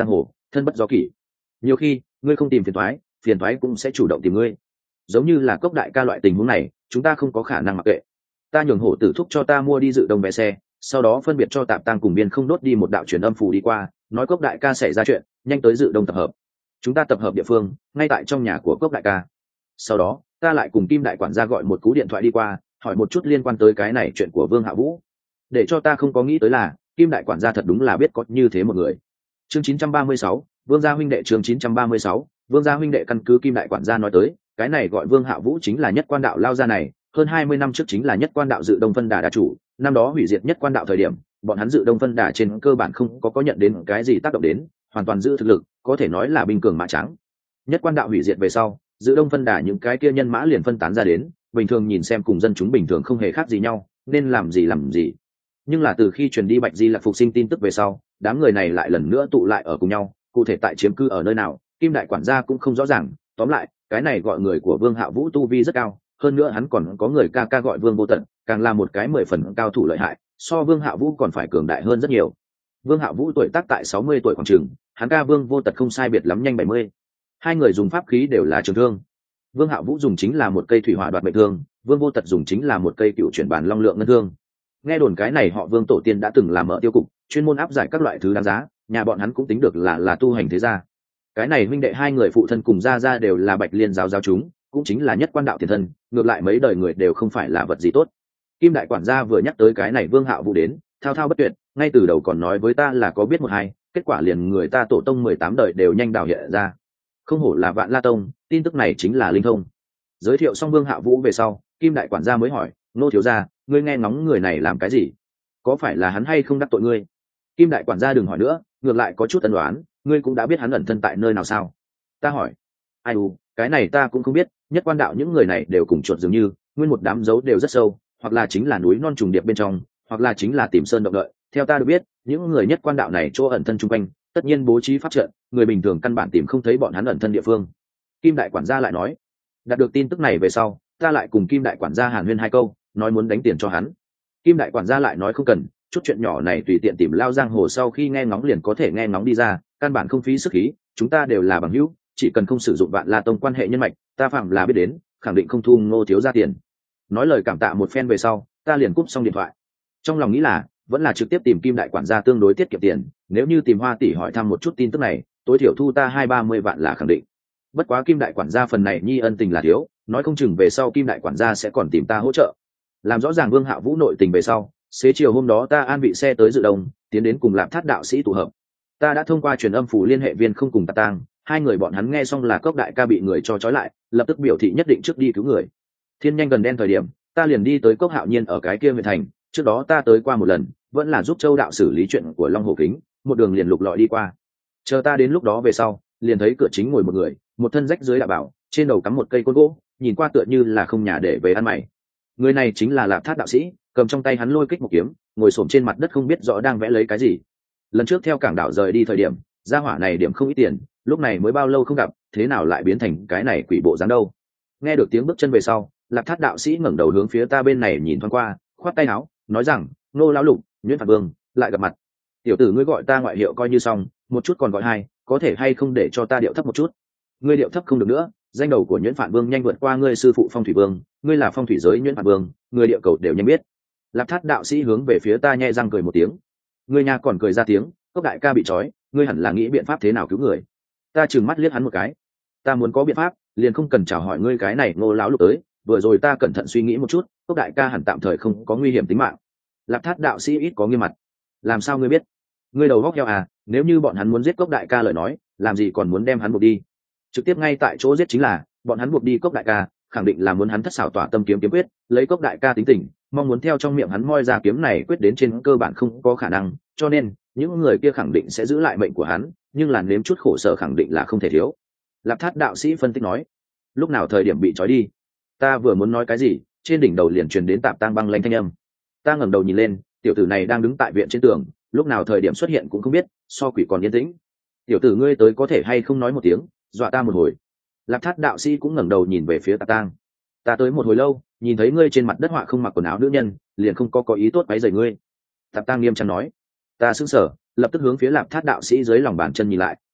thân bất do kỷ. Nhiều khi ngươi không tìm phiền thoái cũng sẽ chủ động tìm ngươi. Giống như là Cốc đại ca loại tình huống này, chúng ta không có khả năng mặc kệ. Ta nhường hổ tử thúc cho ta mua đi dự đông vé xe, sau đó phân biệt cho Tạp Tăng cùng Biên Không đốt đi một đạo truyền âm phù đi qua, nói Cốc đại ca xảy ra chuyện, nhanh tới dự đông tập hợp. Chúng ta tập hợp địa phương ngay tại trong nhà của Cốc đại ca. Sau đó ta lại cùng Kim đại quản gia gọi một cú điện thoại đi qua, hỏi một chút liên quan tới cái này chuyện của Vương Hạ Vũ. Để cho ta không có nghĩ tới là Kim đại quản gia thật đúng là biết có như thế một người. Chương 936, Vương gia huynh đệ. Chương 936, Vương gia huynh đệ. Căn cứ Kim đại quản gia nói tới, cái này gọi Vương Hạ Vũ chính là Nhất Quan đạo lao gia này, hơn 20 năm trước chính là Nhất Quan đạo dự đông phân đà đà chủ, năm đó hủy diệt Nhất Quan đạo thời điểm, bọn hắn dự đông phân đà trên cơ bản không có nhận đến cái gì tác động đến, hoàn toàn giữ thực lực, có thể nói là binh cường mã trắng. Nhất Quan đạo hủy diệt về sau, dự đông phân đà những cái kia nhân mã liền phân tán ra đến, bình thường nhìn xem cùng dân chúng bình thường không hề khác gì nhau, nên làm gì. Nhưng là từ khi truyền đi Bạch Di Lặc phục sinh tin tức về sau, đám người này lại lần nữa tụ lại ở cùng nhau, cụ thể tại chiếm cư ở nơi nào, Kim đại quản gia cũng không rõ ràng. Tóm lại, cái này gọi người của Vương Hạ Vũ tu vi rất cao, hơn nữa hắn còn có người ca ca gọi Vương Vô Tận, càng là một cái 10 phần cao thủ lợi hại, so Vương Hạ Vũ còn phải cường đại hơn rất nhiều. Vương Hạ Vũ tuổi tác tại 60 tuổi khoảng chừng, hắn ca Vương Vô Tận không sai biệt lắm nhanh 70. Hai người dùng pháp khí đều là trường thương. Vương Hạ Vũ dùng chính là một cây thủy hỏa đoạt mệnh thương, Vương Vô Tận dùng chính là một cây cựu chuyển bản long lượng ngân thương. Nghe đồn cái này họ Vương tổ tiên đã từng làm mở tiêu cục, chuyên môn áp giải các loại thứ đáng giá, nhà bọn hắn cũng tính được là tu hành thế gia. Cái này huynh đệ hai người phụ thân cùng gia đều là Bạch Liên giáo giáo chúng, cũng chính là Nhất Quan đạo tiền thân, ngược lại mấy đời người đều không phải là vật gì tốt. Kim đại quản gia vừa nhắc tới cái này Vương Hạ Vũ đến, thao thao bất tuyệt, ngay từ đầu còn nói với ta là có biết một hai, kết quả liền người ta tổ tông 18 đời đều nhanh đào hiện ra. Không hổ là Vạn La tông, tin tức này chính là linh thông. Giới thiệu xong Vương Hạ Vũ về sau, Kim đại quản gia mới hỏi, Nô thiếu gia, ngươi nghe ngóng người này làm cái gì? Có phải là hắn hay không đắc tội ngươi? Kim đại quản gia đừng hỏi nữa, ngược lại có chút ân đoán, ngươi cũng đã biết hắn ẩn thân tại nơi nào sao? Ta hỏi. Ai cái này ta cũng không biết, Nhất Quan đạo những người này đều cùng chuột dường như, nguyên một đám dấu đều rất sâu, hoặc là chính là núi non trùng điệp bên trong, hoặc là chính là tìm sơn động đợi. Theo ta được biết, những người Nhất Quan đạo này chỗ ẩn thân chung quanh, tất nhiên bố trí pháp trận, người bình thường căn bản tìm không thấy bọn hắn ẩn thân địa phương. Kim đại quản gia lại nói. Đạt được tin tức này về sau, ta lại cùng Kim đại quản gia hàn huyên hai câu, nói muốn đánh tiền cho hắn. Kim đại quản gia lại nói không cần, chút chuyện nhỏ này tùy tiện tìm lao giang hồ sau khi nghe ngóng liền có thể nghe ngóng đi ra, căn bản không phí sức khí, chúng ta đều là bằng hữu, chỉ cần không sử dụng Vạn La tông quan hệ nhân mạch, ta phạm là biết đến, khẳng định không thu Ngô thiếu gia tiền. Nói lời cảm tạ một phen về sau, ta liền cúp xong điện thoại. Trong lòng nghĩ là, vẫn là trực tiếp tìm Kim đại quản gia tương đối tiết kiệm tiền, nếu như tìm Hoa tỷ hỏi thăm một chút tin tức này, tối thiểu thu ta 20-30 vạn là khẳng định. Bất quá Kim đại quản gia phần này nhi ân tình là thiếu, nói không chừng về sau Kim đại quản gia sẽ còn tìm ta hỗ trợ. Làm rõ ràng Vương Hạ Vũ nội tình về sau, xế chiều hôm đó ta an vị xe tới Dự Đông, tiến đến cùng Lạp Thát đạo sĩ tụ hợp. Ta đã thông qua truyền âm phủ liên hệ Viên Không cùng Tạp Tang, hai người bọn hắn nghe xong là Cốc đại ca bị người cho trói lại, lập tức biểu thị nhất định trước đi cứu người. Thiên nhanh gần đen thời điểm, ta liền đi tới Cốc Hạo Nhiên ở cái kia huyện thành, trước đó ta tới qua một lần, vẫn là giúp Châu đạo xử lý chuyện của Long Hổ Kính, một đường liền lục lọi đi qua. Chờ ta đến lúc đó về sau, liền thấy cửa chính ngồi một người, một thân rách dưới đạo bảo, trên đầu cắm một cây côn gỗ, nhìn qua tựa như là không nhà để về ăn mày. Người này chính là Lạp Thát đạo sĩ, cầm trong tay hắn lôi kích một kiếm, ngồi xổm trên mặt đất không biết rõ đang vẽ lấy cái gì. Lần trước theo cảng đảo rời đi thời điểm, gia hỏa này điểm không ít tiền, lúc này mới bao lâu không gặp, thế nào lại biến thành cái này quỷ bộ dáng đâu? Nghe được tiếng bước chân về sau, Lạp Thát đạo sĩ ngẩng đầu hướng phía ta bên này nhìn thoáng qua, khoát tay áo, nói rằng, Nô lão lục, Nhuyễn Phạt Vương, lại gặp mặt. Tiểu tử ngươi gọi ta ngoại hiệu coi như xong, một chút còn gọi hai, có thể hay không để cho ta điệu thấp một chút? Ngươi điệu thấp không được nữa, danh đầu của Nhuyễn Phạt Vương nhanh vượt qua ngươi sư phụ Phong Thủy Vương, ngươi là phong thủy giới Nhuyễn Phạt Vương, người địa cầu đều nhanh biết. Lạp Thát đạo sĩ hướng về phía ta nhẹ răng cười một tiếng. Ngươi nhà còn cười ra tiếng, Cốc đại ca bị trói, ngươi hẳn là nghĩ biện pháp thế nào cứu người. Ta trừng mắt liếc hắn một cái. Ta muốn có biện pháp, liền không cần chào hỏi ngươi cái này Ngô lão lục tới, vừa rồi ta cẩn thận suy nghĩ một chút, Cốc đại ca hẳn tạm thời không có nguy hiểm tính mạng. Lạp Thát đạo sĩ ít có nghiêm mặt. Làm sao ngươi biết? Ngươi đầu góc heo à, nếu như bọn hắn muốn giết Cốc đại ca lời nói, làm gì còn muốn đem hắn buộc đi? Trực tiếp ngay tại chỗ giết chính là, bọn hắn buộc đi Cốc đại ca, khẳng định là muốn hắn thất xảo tỏa tâm kiếm quyết, lấy Cốc đại ca tính tình, mong muốn theo trong miệng hắn moi ra kiếm này quyết đến trên cơ bản không có khả năng, cho nên những người kia khẳng định sẽ giữ lại mệnh của hắn, nhưng là nếm chút khổ sở khẳng định là không thể thiếu. Lạp Thát đạo sĩ phân tích nói. Lúc nào thời điểm bị trói đi? Ta vừa muốn nói cái gì, trên đỉnh đầu liền truyền đến Tạp Tang băng lanh thanh âm. Ta ngẩng đầu nhìn lên, tiểu tử này đang đứng tại viện trên tường, lúc nào thời điểm xuất hiện cũng không biết, so quỷ còn yên tĩnh. Tiểu tử ngươi tới có thể hay không nói một tiếng, dọa ta một hồi. Lạp Thát đạo sĩ cũng ngẩng đầu nhìn về phía Tạp Tang. Ta tới một hồi lâu, nhìn thấy ngươi trên mặt đất họa không mặc quần áo nữ nhân, liền không có ý tốt váy rời ngươi. Tạp Tang nghiêm trang nói. Ta sững sờ, lập tức hướng phía Lạp Thát đạo sĩ dưới lòng bàn chân nhìn lại,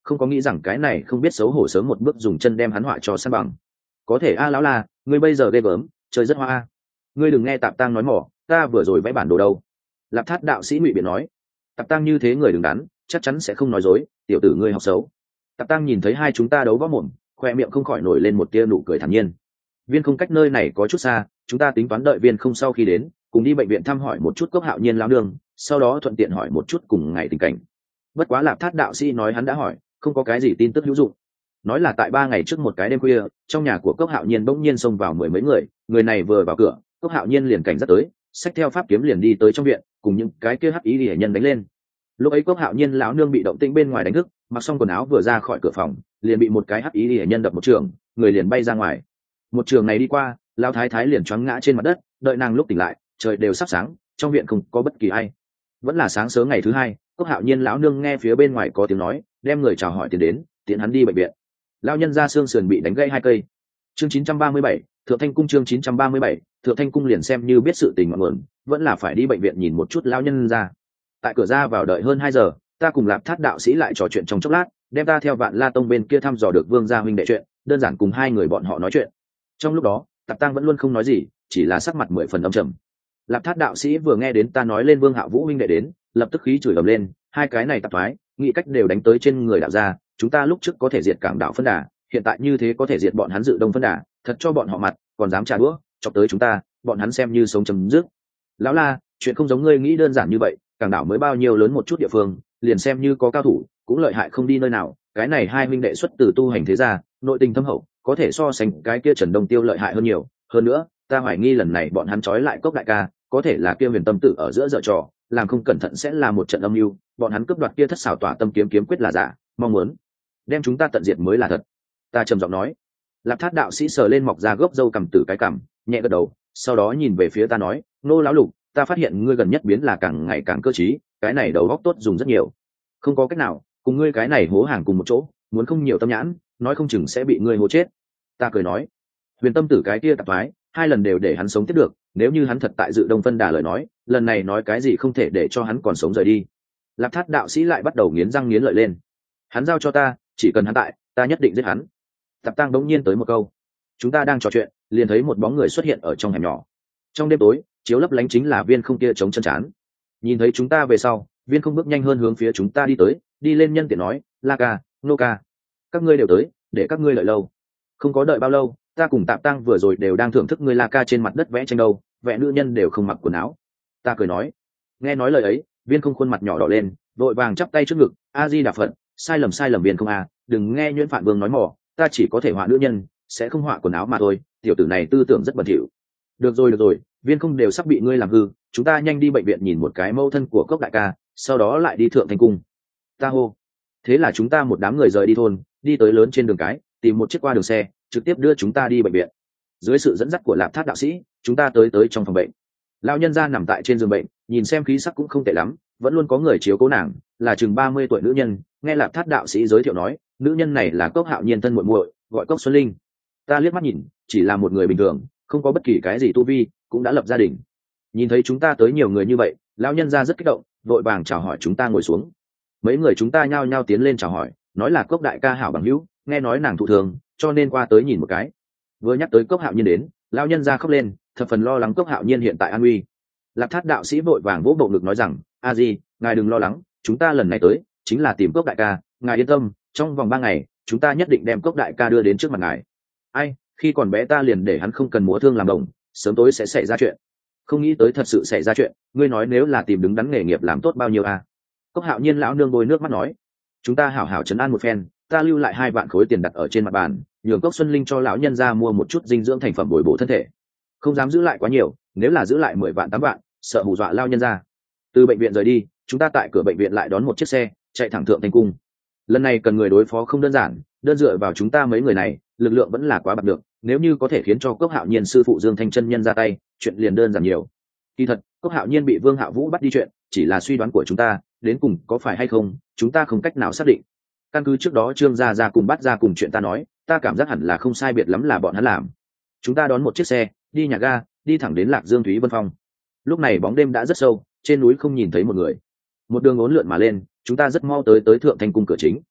không có nghĩ rằng cái này không biết xấu hổ sớm một bước dùng chân đem hắn họa cho san bằng. Có thể a lão la, ngươi bây giờ ghê gớm, chơi rất hoa a. Ngươi đừng nghe Tạp Tăng nói mỏ, ta vừa rồi vẽ bản đồ đâu. Lạp Thát đạo sĩ ngụy biện nói. Tạp Tăng như thế người đứng đắn, chắc chắn sẽ không nói dối, tiểu tử ngươi học xấu. Tạp Tăng nhìn thấy hai chúng ta đấu võ mồm, khoe miệng không khỏi nổi lên một tia nụ cười thản nhiên. Viên không cách nơi này có chút xa, chúng ta tính toán đợi Viên không sau khi đến, cùng đi bệnh viện thăm hỏi một chút Cốc Hạo Nhiên lão nương, sau đó thuận tiện hỏi một chút cùng ngày tình cảnh. Bất quá Lạp Thát đạo sĩ nói hắn đã hỏi, không có cái gì tin tức hữu dụng. Nói là tại 3 ngày trước một cái đêm khuya, trong nhà của Cốc Hạo Nhiên bỗng nhiên xông vào 10 mấy người, người này vừa vào cửa, Cốc Hạo Nhiên liền cảnh giác tới, xách theo pháp kiếm liền đi tới trong viện, cùng những cái kia hắc ý liễu nhân đánh lên. Lúc ấy Cốc Hạo Nhiên lão nương bị động tĩnh bên ngoài đánh thức, mặc xong quần áo vừa ra khỏi cửa phòng, liền bị một cái hắc ý liễu nhân đập một trường, người liền bay ra ngoài. Một trường này đi qua, lão thái thái liền choáng ngã trên mặt đất, đợi nàng lúc tỉnh lại, trời đều sắp sáng, trong viện không có bất kỳ ai. Vẫn là sáng sớm ngày thứ hai, Cốc Hạo Nhiên lão nương nghe phía bên ngoài có tiếng nói, đem người chào hỏi tiến đến, tiện hắn đi bệnh viện. Lão nhân ra xương sườn bị đánh gãy 2 cây. Chương 937, Thượng Thanh cung. Chương 937, Thượng Thanh cung liền xem như biết sự tình ngọn nguồn, vẫn là phải đi bệnh viện nhìn một chút lão nhân ra. Tại cửa ra vào đợi hơn 2 giờ, ta cùng Lạp Thát đạo sĩ lại trò chuyện trong chốc lát, đem ta theo Vạn La tông bên kia thăm dò được Vương gia huynh đệ chuyện, đơn giản cùng 2 người bọn họ nói chuyện. Trong lúc đó, Tạp Tăng vẫn luôn không nói gì, chỉ là sắc mặt 10 phần âm trầm. Lạp Thát đạo sĩ vừa nghe đến ta nói lên Vương Hạ Vũ huynh đệ đến, lập tức khí chửi ầm lên, hai cái này tạp thoái, nghĩ cách đều đánh tới trên người đạo gia, chúng ta lúc trước có thể diệt Cảng Đạo phân đà, hiện tại như thế có thể diệt bọn hắn Dự Đông phân đà, thật cho bọn họ mặt, còn dám trả đũa, chọc tới chúng ta, bọn hắn xem như sống chấm dứt. Lão La, chuyện không giống ngươi nghĩ đơn giản như vậy, Cảng Đảo mới bao nhiêu lớn một chút địa phương, liền xem như có cao thủ, cũng lợi hại không đi nơi nào, cái này hai huynh đệ xuất từ tu hành thế gia, nội tình thâm hậu, có thể so sánh cái kia Trần Đông Tiêu lợi hại hơn nhiều, hơn nữa, ta hoài nghi lần này bọn hắn trói lại Cốc đại ca, có thể là kia Huyền Tâm Tự ở giữa dở trò, làm không cẩn thận sẽ là một trận âm mưu, bọn hắn cướp đoạt kia Thất Xảo Tỏa Tâm kiếm kiếm quyết là giả, mong muốn đem chúng ta tận diệt mới là thật. Ta trầm giọng nói. Lạp Thát đạo sĩ sờ lên mọc ra gốc râu cằm từ cái cằm, nhẹ gật đầu, sau đó nhìn về phía ta nói, nô lão lục, ta phát hiện ngươi gần nhất biến là càng ngày càng cơ trí, cái này đầu óc tốt dùng rất nhiều. Không có cách nào, cùng ngươi cái này hố hàng cùng một chỗ, muốn không nhiều tâm nhãn, nói không chừng sẽ bị ngươi hố chết. Ta cười nói, Huyền Tâm Tử cái kia tạp thoái, 2 lần đều để hắn sống tiếp được, nếu như hắn thật tại Dự Đông phân đà lời nói, lần này nói cái gì không thể để cho hắn còn sống rời đi. Lạp Thát đạo sĩ lại bắt đầu nghiến răng nghiến lợi lên. Hắn giao cho ta, chỉ cần hắn tại, ta nhất định giết hắn. Tạp Tăng đống nhiên tới một câu. Chúng ta đang trò chuyện, liền thấy một bóng người xuất hiện ở trong hẻm nhỏ. Trong đêm tối, chiếu lấp lánh chính là Viên Không kia chống chân chán. Nhìn thấy chúng ta về sau, Viên Không bước nhanh hơn hướng phía chúng ta đi tới, đi lên nhân tiện nói, La ca, Nô ca, các ngươi đều tới, để các ngươi đợi lâu. Không có đợi bao lâu, ta cùng Tạp Tăng vừa rồi đều đang thưởng thức ngươi La ca trên mặt đất vẽ tranh đâu, vẽ nữ nhân đều không mặc quần áo. Ta cười nói. Nghe nói lời ấy, Viên Không khuôn mặt nhỏ đỏ lên, vội vàng chắp tay trước ngực, A Di Đà Phật, sai lầm Viên Không à, đừng nghe Nhuyễn Phạn Vương nói mỏ, ta chỉ có thể họa nữ nhân, sẽ không họa quần áo mà thôi, tiểu tử này tư tưởng rất bẩn thỉu. Được rồi, Viên Không đều sắp bị ngươi làm hư, chúng ta nhanh đi bệnh viện nhìn một cái mẫu thân của Cốc đại ca, sau đó lại đi Thượng Thanh cung. Ta hô. Thế là chúng ta một đám người rời đi thôn, đi tới lớn trên đường cái, tìm một chiếc qua đường xe, trực tiếp đưa chúng ta đi bệnh viện. Dưới sự dẫn dắt của Lạp Thát đạo sĩ, chúng ta tới trong phòng bệnh. Lão nhân gia nằm tại trên giường bệnh, nhìn xem khí sắc cũng không tệ lắm, vẫn luôn có người chiếu cố nàng, là chừng 30 tuổi nữ nhân. Nghe Lạp Thát đạo sĩ giới thiệu nói, nữ nhân này là Cốc Hạo Nhiên thân muội muội, gọi Cốc Xuân Linh. Ta liếc mắt nhìn, chỉ là một người bình thường, không có bất kỳ cái gì tu vi, cũng đã lập gia đình. Nhìn thấy chúng ta tới nhiều người như vậy, lão nhân gia rất kích động, vội vàng chào hỏi chúng ta ngồi xuống. Mấy người chúng ta nhao nhao tiến lên chào hỏi, nói là Cốc đại ca hảo bằng hữu, nghe nói nàng thụ thường, cho nên qua tới nhìn một cái. Vừa nhắc tới Cốc Hạo Nhiên đến, lão nhân gia khóc lên, thập phần lo lắng Cốc Hạo Nhiên hiện tại an nguy. Lạp Thát đạo sĩ vội vàng vỗ bộ ngực nói rằng, A Di, ngài đừng lo lắng, chúng ta lần này tới chính là tìm Cốc đại ca, ngài yên tâm, trong vòng 3 ngày chúng ta nhất định đem Cốc đại ca đưa đến trước mặt ngài. Ai, khi còn bé ta liền để hắn không cần múa thương làm đồng, sớm tối sẽ xảy ra chuyện. Không nghĩ tới thật sự xảy ra chuyện, ngươi nói nếu là tìm đứng đắn nghề nghiệp làm tốt bao nhiêu à? Cốc Hạo Nhiên lão nương bôi nước mắt nói, chúng ta hảo hảo trấn an một phen, ta lưu lại 2 vạn khối tiền đặt ở trên mặt bàn, nhường Cốc Xuân Linh cho lão nhân ra mua một chút dinh dưỡng thành phẩm bồi bổ thân thể. Không dám giữ lại quá nhiều, nếu là giữ lại 10 vạn 8 vạn, sợ hù dọa lao nhân ra. Từ bệnh viện rời đi, chúng ta tại cửa bệnh viện lại đón một chiếc xe, chạy thẳng Thượng Thanh cung. Lần này cần người đối phó không đơn giản, đơn dựa vào chúng ta mấy người này, lực lượng vẫn là quá bạc được, nếu như có thể khiến cho Cốc Hạo Nhiên sư phụ Dương Thanh chân nhân ra tay, chuyện liền đơn giản nhiều. Kỳ thật, Cốc Hạo Nhiên bị Vương Hạ Vũ bắt đi chuyện, chỉ là suy đoán của chúng ta, đến cùng có phải hay không, chúng ta không cách nào xác định. Căn cứ trước đó Trương gia ra cùng bắt ra cùng chuyện ta nói, ta cảm giác hẳn là không sai biệt lắm là bọn hắn làm. Chúng ta đón một chiếc xe, đi nhà ga, đi thẳng đến Lạc Dương Thúy Vân Phong. Lúc này bóng đêm đã rất sâu, trên núi không nhìn thấy một người. Một đường uốn lượn mà lên, chúng ta rất mau tới Thượng Thanh cung cửa chính.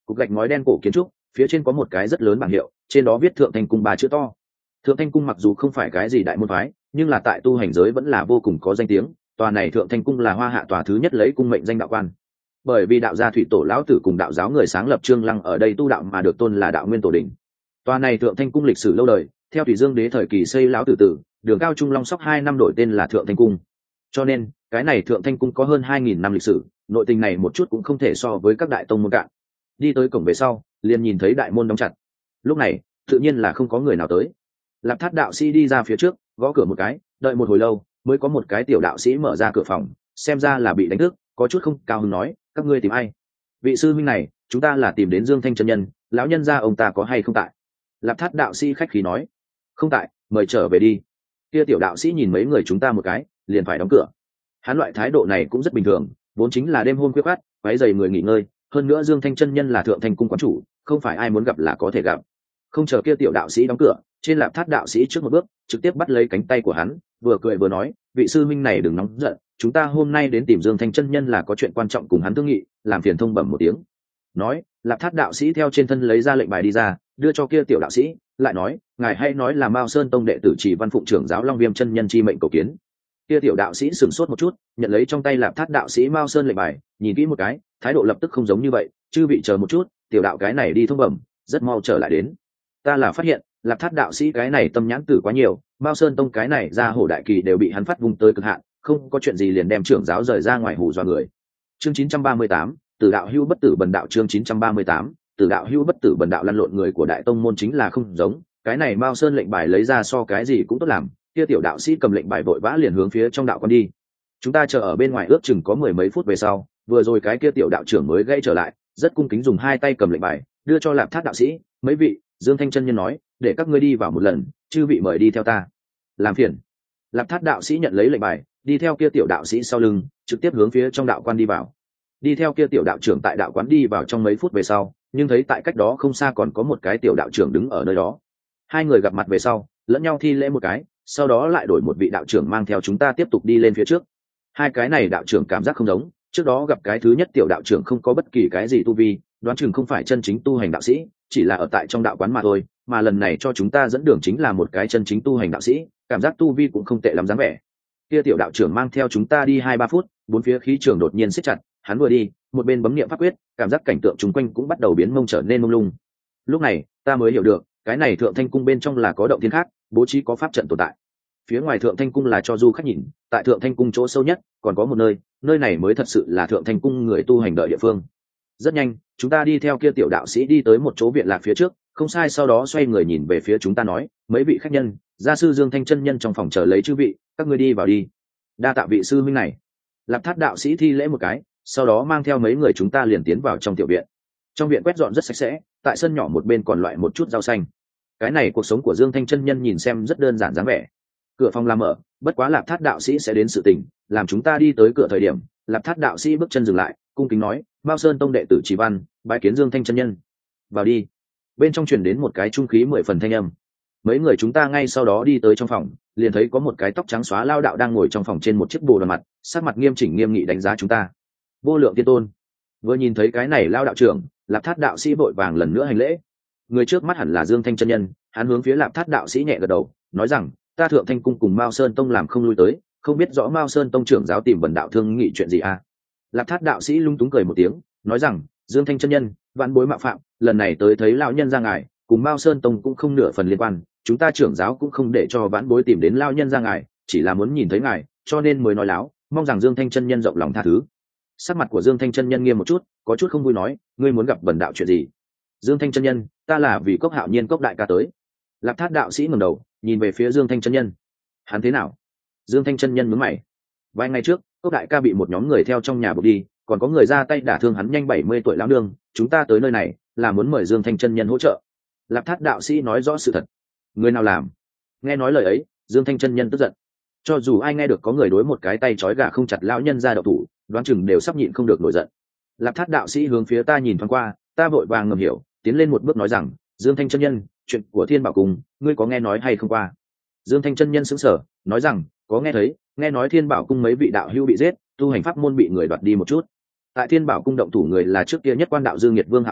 cục gạch ngói đen cổ kiến trúc, phía trên có một cái rất lớn bảng hiệu, trên đó viết Thượng Thanh Cung 3 chữ to. Thượng Thanh Cung mặc dù không phải cái gì đại môn phái, nhưng là tại tu hành giới vẫn là vô cùng có danh tiếng. Tòa này Thượng Thanh Cung là Hoa Hạ tòa thứ nhất lấy cung mệnh danh đạo quan. Bởi vì đạo gia thủy tổ lão tử cùng đạo giáo người sáng lập Trương Lăng ở đây tu đạo mà được tôn là đạo nguyên tổ đỉnh. Tòa này Thượng Thanh Cung lịch sử lâu đời, theo Thủy Dương Đế thời kỳ xây lão tử, đường cao trung long sóc 2 năm đổi tên là Thượng Thanh Cung. Cho nên, cái này Thượng Thanh Cung có hơn 2000 năm lịch sử, nội tình này một chút cũng không thể so với các đại tông môn cạn. Đi tới cổng về sau, liền nhìn thấy đại môn đóng chặt. Lúc này, tự nhiên là không có người nào tới. Lạp Thát đạo sĩ đi ra phía trước, gõ cửa một cái, đợi một hồi lâu, mới có một cái tiểu đạo sĩ mở ra cửa phòng, xem ra là bị đánh thức, có chút không cao hứng nói, các ngươi tìm ai? Vị sư huynh này, chúng ta là tìm đến Dương Thanh chân nhân, lão nhân gia ông ta có hay không tại? Lạp Thát đạo sĩ khách khí nói, không tại, mời trở về đi. Kia tiểu đạo sĩ nhìn mấy người chúng ta một cái, liền phải đóng cửa. Hắn loại thái độ này cũng rất bình thường, vốn chính là đêm hôm khuya khoắt, quấy rầy người nghỉ ngơi, hơn nữa Dương Thanh chân nhân là Thượng Thanh Cung quán chủ, không phải ai muốn gặp là có thể gặp. Không chờ kia tiểu đạo sĩ đóng cửa, trên Lạp Thát đạo sĩ trước một bước, trực tiếp bắt lấy cánh tay của hắn, vừa cười vừa nói, vị sư huynh này đừng nóng giận, chúng ta hôm nay đến tìm Dương Thanh chân nhân là có chuyện quan trọng cùng hắn thương nghị, làm phiền thông bẩm một tiếng. Nói, Lạp Thát đạo sĩ theo trên thân lấy ra lệnh bài đi ra, đưa cho kia tiểu đạo sĩ, lại nói, ngài hãy nói là Mao Sơn tông đệ tử Chỉ Văn Phụng trưởng giáo Long Viêm chân nhân chi mệnh cầu kiến. Kia tiểu đạo sĩ sửng sốt một chút, nhận lấy trong tay Lạp Thát đạo sĩ Mao Sơn lệnh bài, nhìn kỹ một cái, thái độ lập tức không giống như vậy, chư vị chờ một chút, tiểu đạo cái này đi thông bẩm, rất mau trở lại đến. Ta là phát hiện, Lạp Thát đạo sĩ cái này tâm nhãn tử quá nhiều, Mao Sơn tông cái này ra hổ đại kỳ đều bị hắn phát vung tới cực hạn, không có chuyện gì liền đem trưởng giáo rời ra ngoài hù dọa người. Chương 938, Tử đạo hưu bất tử bần đạo. Chương 938, Tử đạo hưu bất tử bần đạo. Lăn lộn người của đại tông môn chính là không giống, cái này Mao Sơn lệnh bài lấy ra so cái gì cũng tốt làm. Kia tiểu đạo sĩ cầm lệnh bài vội vã liền hướng phía trong đạo quan đi. Chúng ta chờ ở bên ngoài ước chừng có mười mấy phút về sau, vừa rồi cái kia tiểu đạo trưởng mới gây trở lại, rất cung kính dùng hai tay cầm lệnh bài đưa cho Lạp Thát đạo sĩ, mấy vị, Dương Thanh chân nhân nói để các ngươi đi vào một lần, chư vị mời đi theo ta. Làm phiền. Lạp Thát đạo sĩ nhận lấy lệnh bài, đi theo kia tiểu đạo sĩ sau lưng, trực tiếp hướng phía trong đạo quan đi vào. Đi theo kia tiểu đạo trưởng tại đạo quán đi vào trong mấy phút về sau, nhưng thấy tại cách đó không xa còn có một cái tiểu đạo trưởng đứng ở nơi đó. Hai người gặp mặt về sau, lẫn nhau thi lễ một cái, sau đó lại đổi một vị đạo trưởng mang theo chúng ta tiếp tục đi lên phía trước. Hai cái này đạo trưởng cảm giác không giống, trước đó gặp cái thứ nhất tiểu đạo trưởng không có bất kỳ cái gì tu vi, đoán chừng không phải chân chính tu hành đạo sĩ, chỉ là ở tại trong đạo quán mà thôi, mà lần này cho chúng ta dẫn đường chính là một cái chân chính tu hành đạo sĩ, cảm giác tu vi cũng không tệ lắm dáng vẻ. Kia tiểu đạo trưởng mang theo chúng ta đi 2-3 phút, bốn phía khí trường đột nhiên siết chặt, hắn vừa đi, một bên bấm niệm pháp quyết, cảm giác cảnh tượng chung quanh cũng bắt đầu biến mông trở nên mông lung. Lúc này, ta mới hiểu được, cái này Thượng Thanh Cung bên trong là có động thiên khác, bố trí có pháp trận tồn tại. Phía ngoài Thượng Thanh Cung là cho du khách nhìn, tại Thượng Thanh Cung chỗ sâu nhất, còn có một nơi, nơi này mới thật sự là Thượng Thanh Cung người tu hành đợi địa phương. Rất nhanh, chúng ta đi theo kia tiểu đạo sĩ đi tới một chỗ viện lạc phía trước, không sai, sau đó xoay người nhìn về phía chúng ta nói, mấy vị khách nhân, gia sư Dương Thanh chân nhân trong phòng chờ lấy chư vị, các ngươi đi vào đi. Đa tạ vị sư huynh này. Lạp Thát đạo sĩ thi lễ một cái, sau đó mang theo mấy người chúng ta liền tiến vào trong tiểu viện. Trong viện quét dọn rất sạch sẽ, tại sân nhỏ một bên còn loại một chút rau xanh. Cái này cuộc sống của Dương Thanh chân nhân nhìn xem rất đơn giản dáng vẻ. Cửa phòng làm mở, bất quá Lạp Thát đạo sĩ sẽ đến sự tình, làm chúng ta đi tới cửa thời điểm, Lạp Thát đạo sĩ bước chân dừng lại, cung kính nói, Mao Sơn tông đệ tử Chỉ Văn, bái kiến Dương Thanh chân nhân. Vào đi. Bên trong truyền đến một cái trung khí 10 phần thanh âm. Mấy người chúng ta ngay sau đó đi tới trong phòng, liền thấy có một cái tóc trắng xóa lao đạo đang ngồi trong phòng trên một chiếc bồ đoàn mặt, sắc mặt nghiêm chỉnh nghiêm nghị đánh giá chúng ta. Vô lượng tiên tôn. Vừa nhìn thấy cái này lao đạo trưởng, Lạp Thát đạo sĩ vội vàng lần nữa hành lễ. Người trước mắt hẳn là Dương Thanh chân nhân, hắn hướng phía Lạp Thát đạo sĩ nhẹ gật đầu, nói rằng, ta Thượng Thanh Cung cùng Mao Sơn tông làm không lui tới, không biết rõ Mao Sơn tông trưởng giáo tìm bần đạo thương nghị chuyện gì à? Lạp Thát đạo sĩ lung túng cười một tiếng, nói rằng, Dương Thanh chân nhân, vạn bối mạo phạm, lần này tới thấy lão nhân ra ngài, cùng Mao Sơn tông cũng không nửa phần liên quan, chúng ta trưởng giáo cũng không để cho vãn bối tìm đến lão nhân ra ngài, chỉ là muốn nhìn thấy ngài, cho nên mới nói láo, mong rằng Dương Thanh chân nhân rộng lòng tha thứ. Sắc mặt của Dương Thanh chân nhân nghiêm một chút, có chút không vui nói, ngươi muốn gặp bần đạo chuyện gì? Dương Thanh chân nhân, ta là vì Cốc Hạo Nhiên Cốc đại ca tới. Lạp Thát đạo sĩ ngẩng đầu, nhìn về phía Dương Thanh chân nhân. Hắn thế nào? Dương Thanh chân nhân nhướng mày. Vài ngày trước, Cốc đại ca bị một nhóm người theo trong nhà buộc đi, còn có người ra tay đả thương hắn nhanh 70 tuổi lão nương, chúng ta tới nơi này là muốn mời Dương Thanh chân nhân hỗ trợ. Lạp Thát đạo sĩ nói rõ sự thật. Người nào làm? Nghe nói lời ấy, Dương Thanh chân nhân tức giận. Cho dù ai nghe được có người đối một cái tay trói gà không chặt lão nhân ra đậu thủ, đoán chừng đều sắp nhịn không được nổi giận. Lạp Thát đạo sĩ hướng phía ta nhìn thoáng qua, ta vội vàng ngầm hiểu, tiến lên một bước nói rằng, Dương Thanh chân nhân, chuyện của Thiên Bảo Cung, ngươi có nghe nói hay không qua? Dương Thanh chân nhân sững sờ, nói rằng, có nghe thấy, nghe nói Thiên Bảo Cung mấy vị đạo hữu bị giết, tu hành pháp môn bị người đoạt đi một chút. Tại Thiên Bảo Cung động thủ người là trước kia nhất quan đạo Dương Nhiệt Vương Hạ Vũ,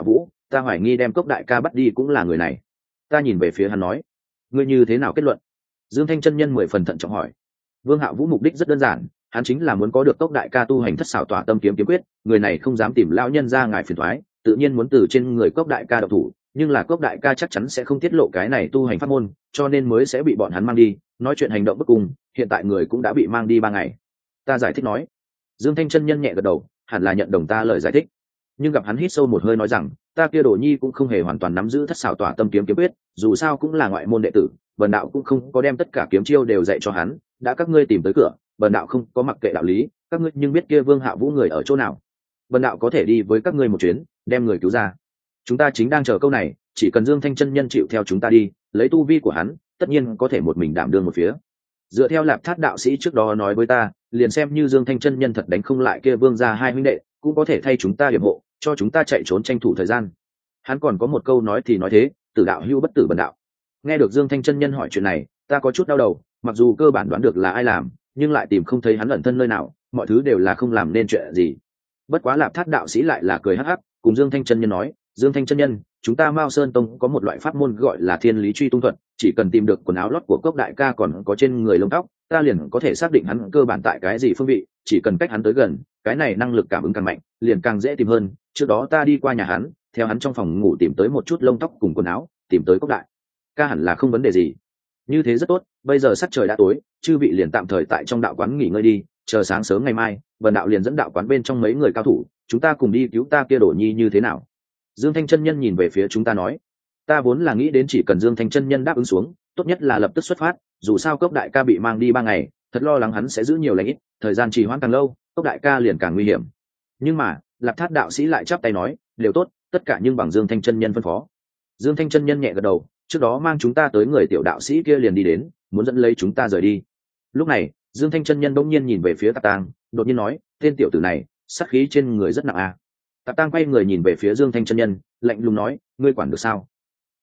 ta hoài nghi đem cốc đại ca bắt đi cũng là người này. Ta nhìn về phía hắn nói, ngươi như thế nào kết luận? Dương Thanh chân nhân 10 phần thận trọng hỏi. Vương Hạ Vũ mục đích rất đơn giản, hắn chính là muốn có được cốc đại ca tu hành thất xảo tỏa tâm kiếm kiếm quyết, người này không dám tìm lão nhân ra ngài phiền toái, tự nhiên muốn từ trên người cốc đại ca độc thủ, nhưng là cốc đại ca chắc chắn sẽ không tiết lộ cái này tu hành pháp môn, cho nên mới sẽ bị bọn hắn mang đi, nói chuyện hành động bất cùng, hiện tại người cũng đã bị mang đi 3 ngày. Ta giải thích nói. Dương Thanh chân nhân nhẹ gật đầu, hẳn là nhận đồng ta lời giải thích, nhưng gặp hắn hít sâu một hơi nói rằng, ta kia Đồ Nhi cũng không hề hoàn toàn nắm giữ thất xảo tỏa tâm kiếm kiếm quyết, dù sao cũng là ngoại môn đệ tử, bần đạo cũng không có đem tất cả kiếm chiêu đều dạy cho hắn, đã các ngươi tìm tới cửa, bần đạo không có mặc kệ đạo lý, các ngươi nhưng biết kia Vương Hạ Vũ người ở chỗ nào, bần đạo có thể đi với các ngươi một chuyến, đem người cứu ra. Chúng ta chính đang chờ câu này, chỉ cần Dương Thanh chân nhân chịu theo chúng ta đi, lấy tu vi của hắn, tất nhiên có thể một mình đảm đương một phía. Dựa theo Lạp Thát đạo sĩ trước đó nói với ta, liền xem như Dương Thanh chân nhân thật đánh không lại kia Vương gia hai huynh đệ, cũng có thể thay chúng ta điểm hộ, cho chúng ta chạy trốn tranh thủ thời gian. Hắn còn có một câu nói thì nói thế, tử đạo hưu bất tử bần đạo. Nghe được Dương Thanh chân nhân hỏi chuyện này, ta có chút đau đầu, mặc dù cơ bản đoán được là ai làm, nhưng lại tìm không thấy hắn ẩn thân nơi nào, mọi thứ đều là không làm nên chuyện gì. Bất quá Lạp Thát đạo sĩ lại là cười hắc hắc, cùng Dương Thanh chân nhân nói, Dương Thanh chân nhân, chúng ta Mao Sơn Tông có một loại pháp môn gọi là Thiên Lý Truy Tung Thuật, chỉ cần tìm được quần áo lót của cốc đại ca còn có trên người lông tóc, ta liền có thể xác định hắn cơ bản tại cái gì phương vị, chỉ cần cách hắn tới gần, cái này năng lực cảm ứng càng mạnh, liền càng dễ tìm hơn. Trước đó ta đi qua nhà hắn, theo hắn trong phòng ngủ tìm tới một chút lông tóc cùng quần áo, tìm tới cốc đại ca hẳn là không vấn đề gì. Như thế rất tốt, bây giờ sắc trời đã tối, chư vị liền tạm thời tại trong đạo quán nghỉ ngơi đi, chờ sáng sớm ngày mai, bần đạo liền dẫn đạo quán bên trong mấy người cao thủ, chúng ta cùng đi cứu ta kia Đồ Nhi như thế nào? Dương Thanh chân nhân nhìn về phía chúng ta nói, ta vốn là nghĩ đến chỉ cần Dương Thanh chân nhân đáp ứng xuống, tốt nhất là lập tức xuất phát, dù sao cốc đại ca bị mang đi 3 ngày, thật lo lắng hắn sẽ giữ nhiều lãnh ít, thời gian trì hoãn càng lâu, cốc đại ca liền càng nguy hiểm. Nhưng mà Lạp Thát đạo sĩ lại chắp tay nói, đều tốt, tất cả nhưng bằng Dương Thanh chân nhân phân phó. Dương Thanh chân nhân nhẹ gật đầu, trước đó mang chúng ta tới người tiểu đạo sĩ kia liền đi đến, muốn dẫn lấy chúng ta rời đi. Lúc này Dương Thanh chân nhân bỗng nhiên nhìn về phía Tạp Tang, đột nhiên nói, tên tiểu tử này sát khí trên người rất nặng à. Tạp Tang quay người nhìn về phía Dương Thanh chân nhân, lạnh lùng nói, ngươi quản được sao?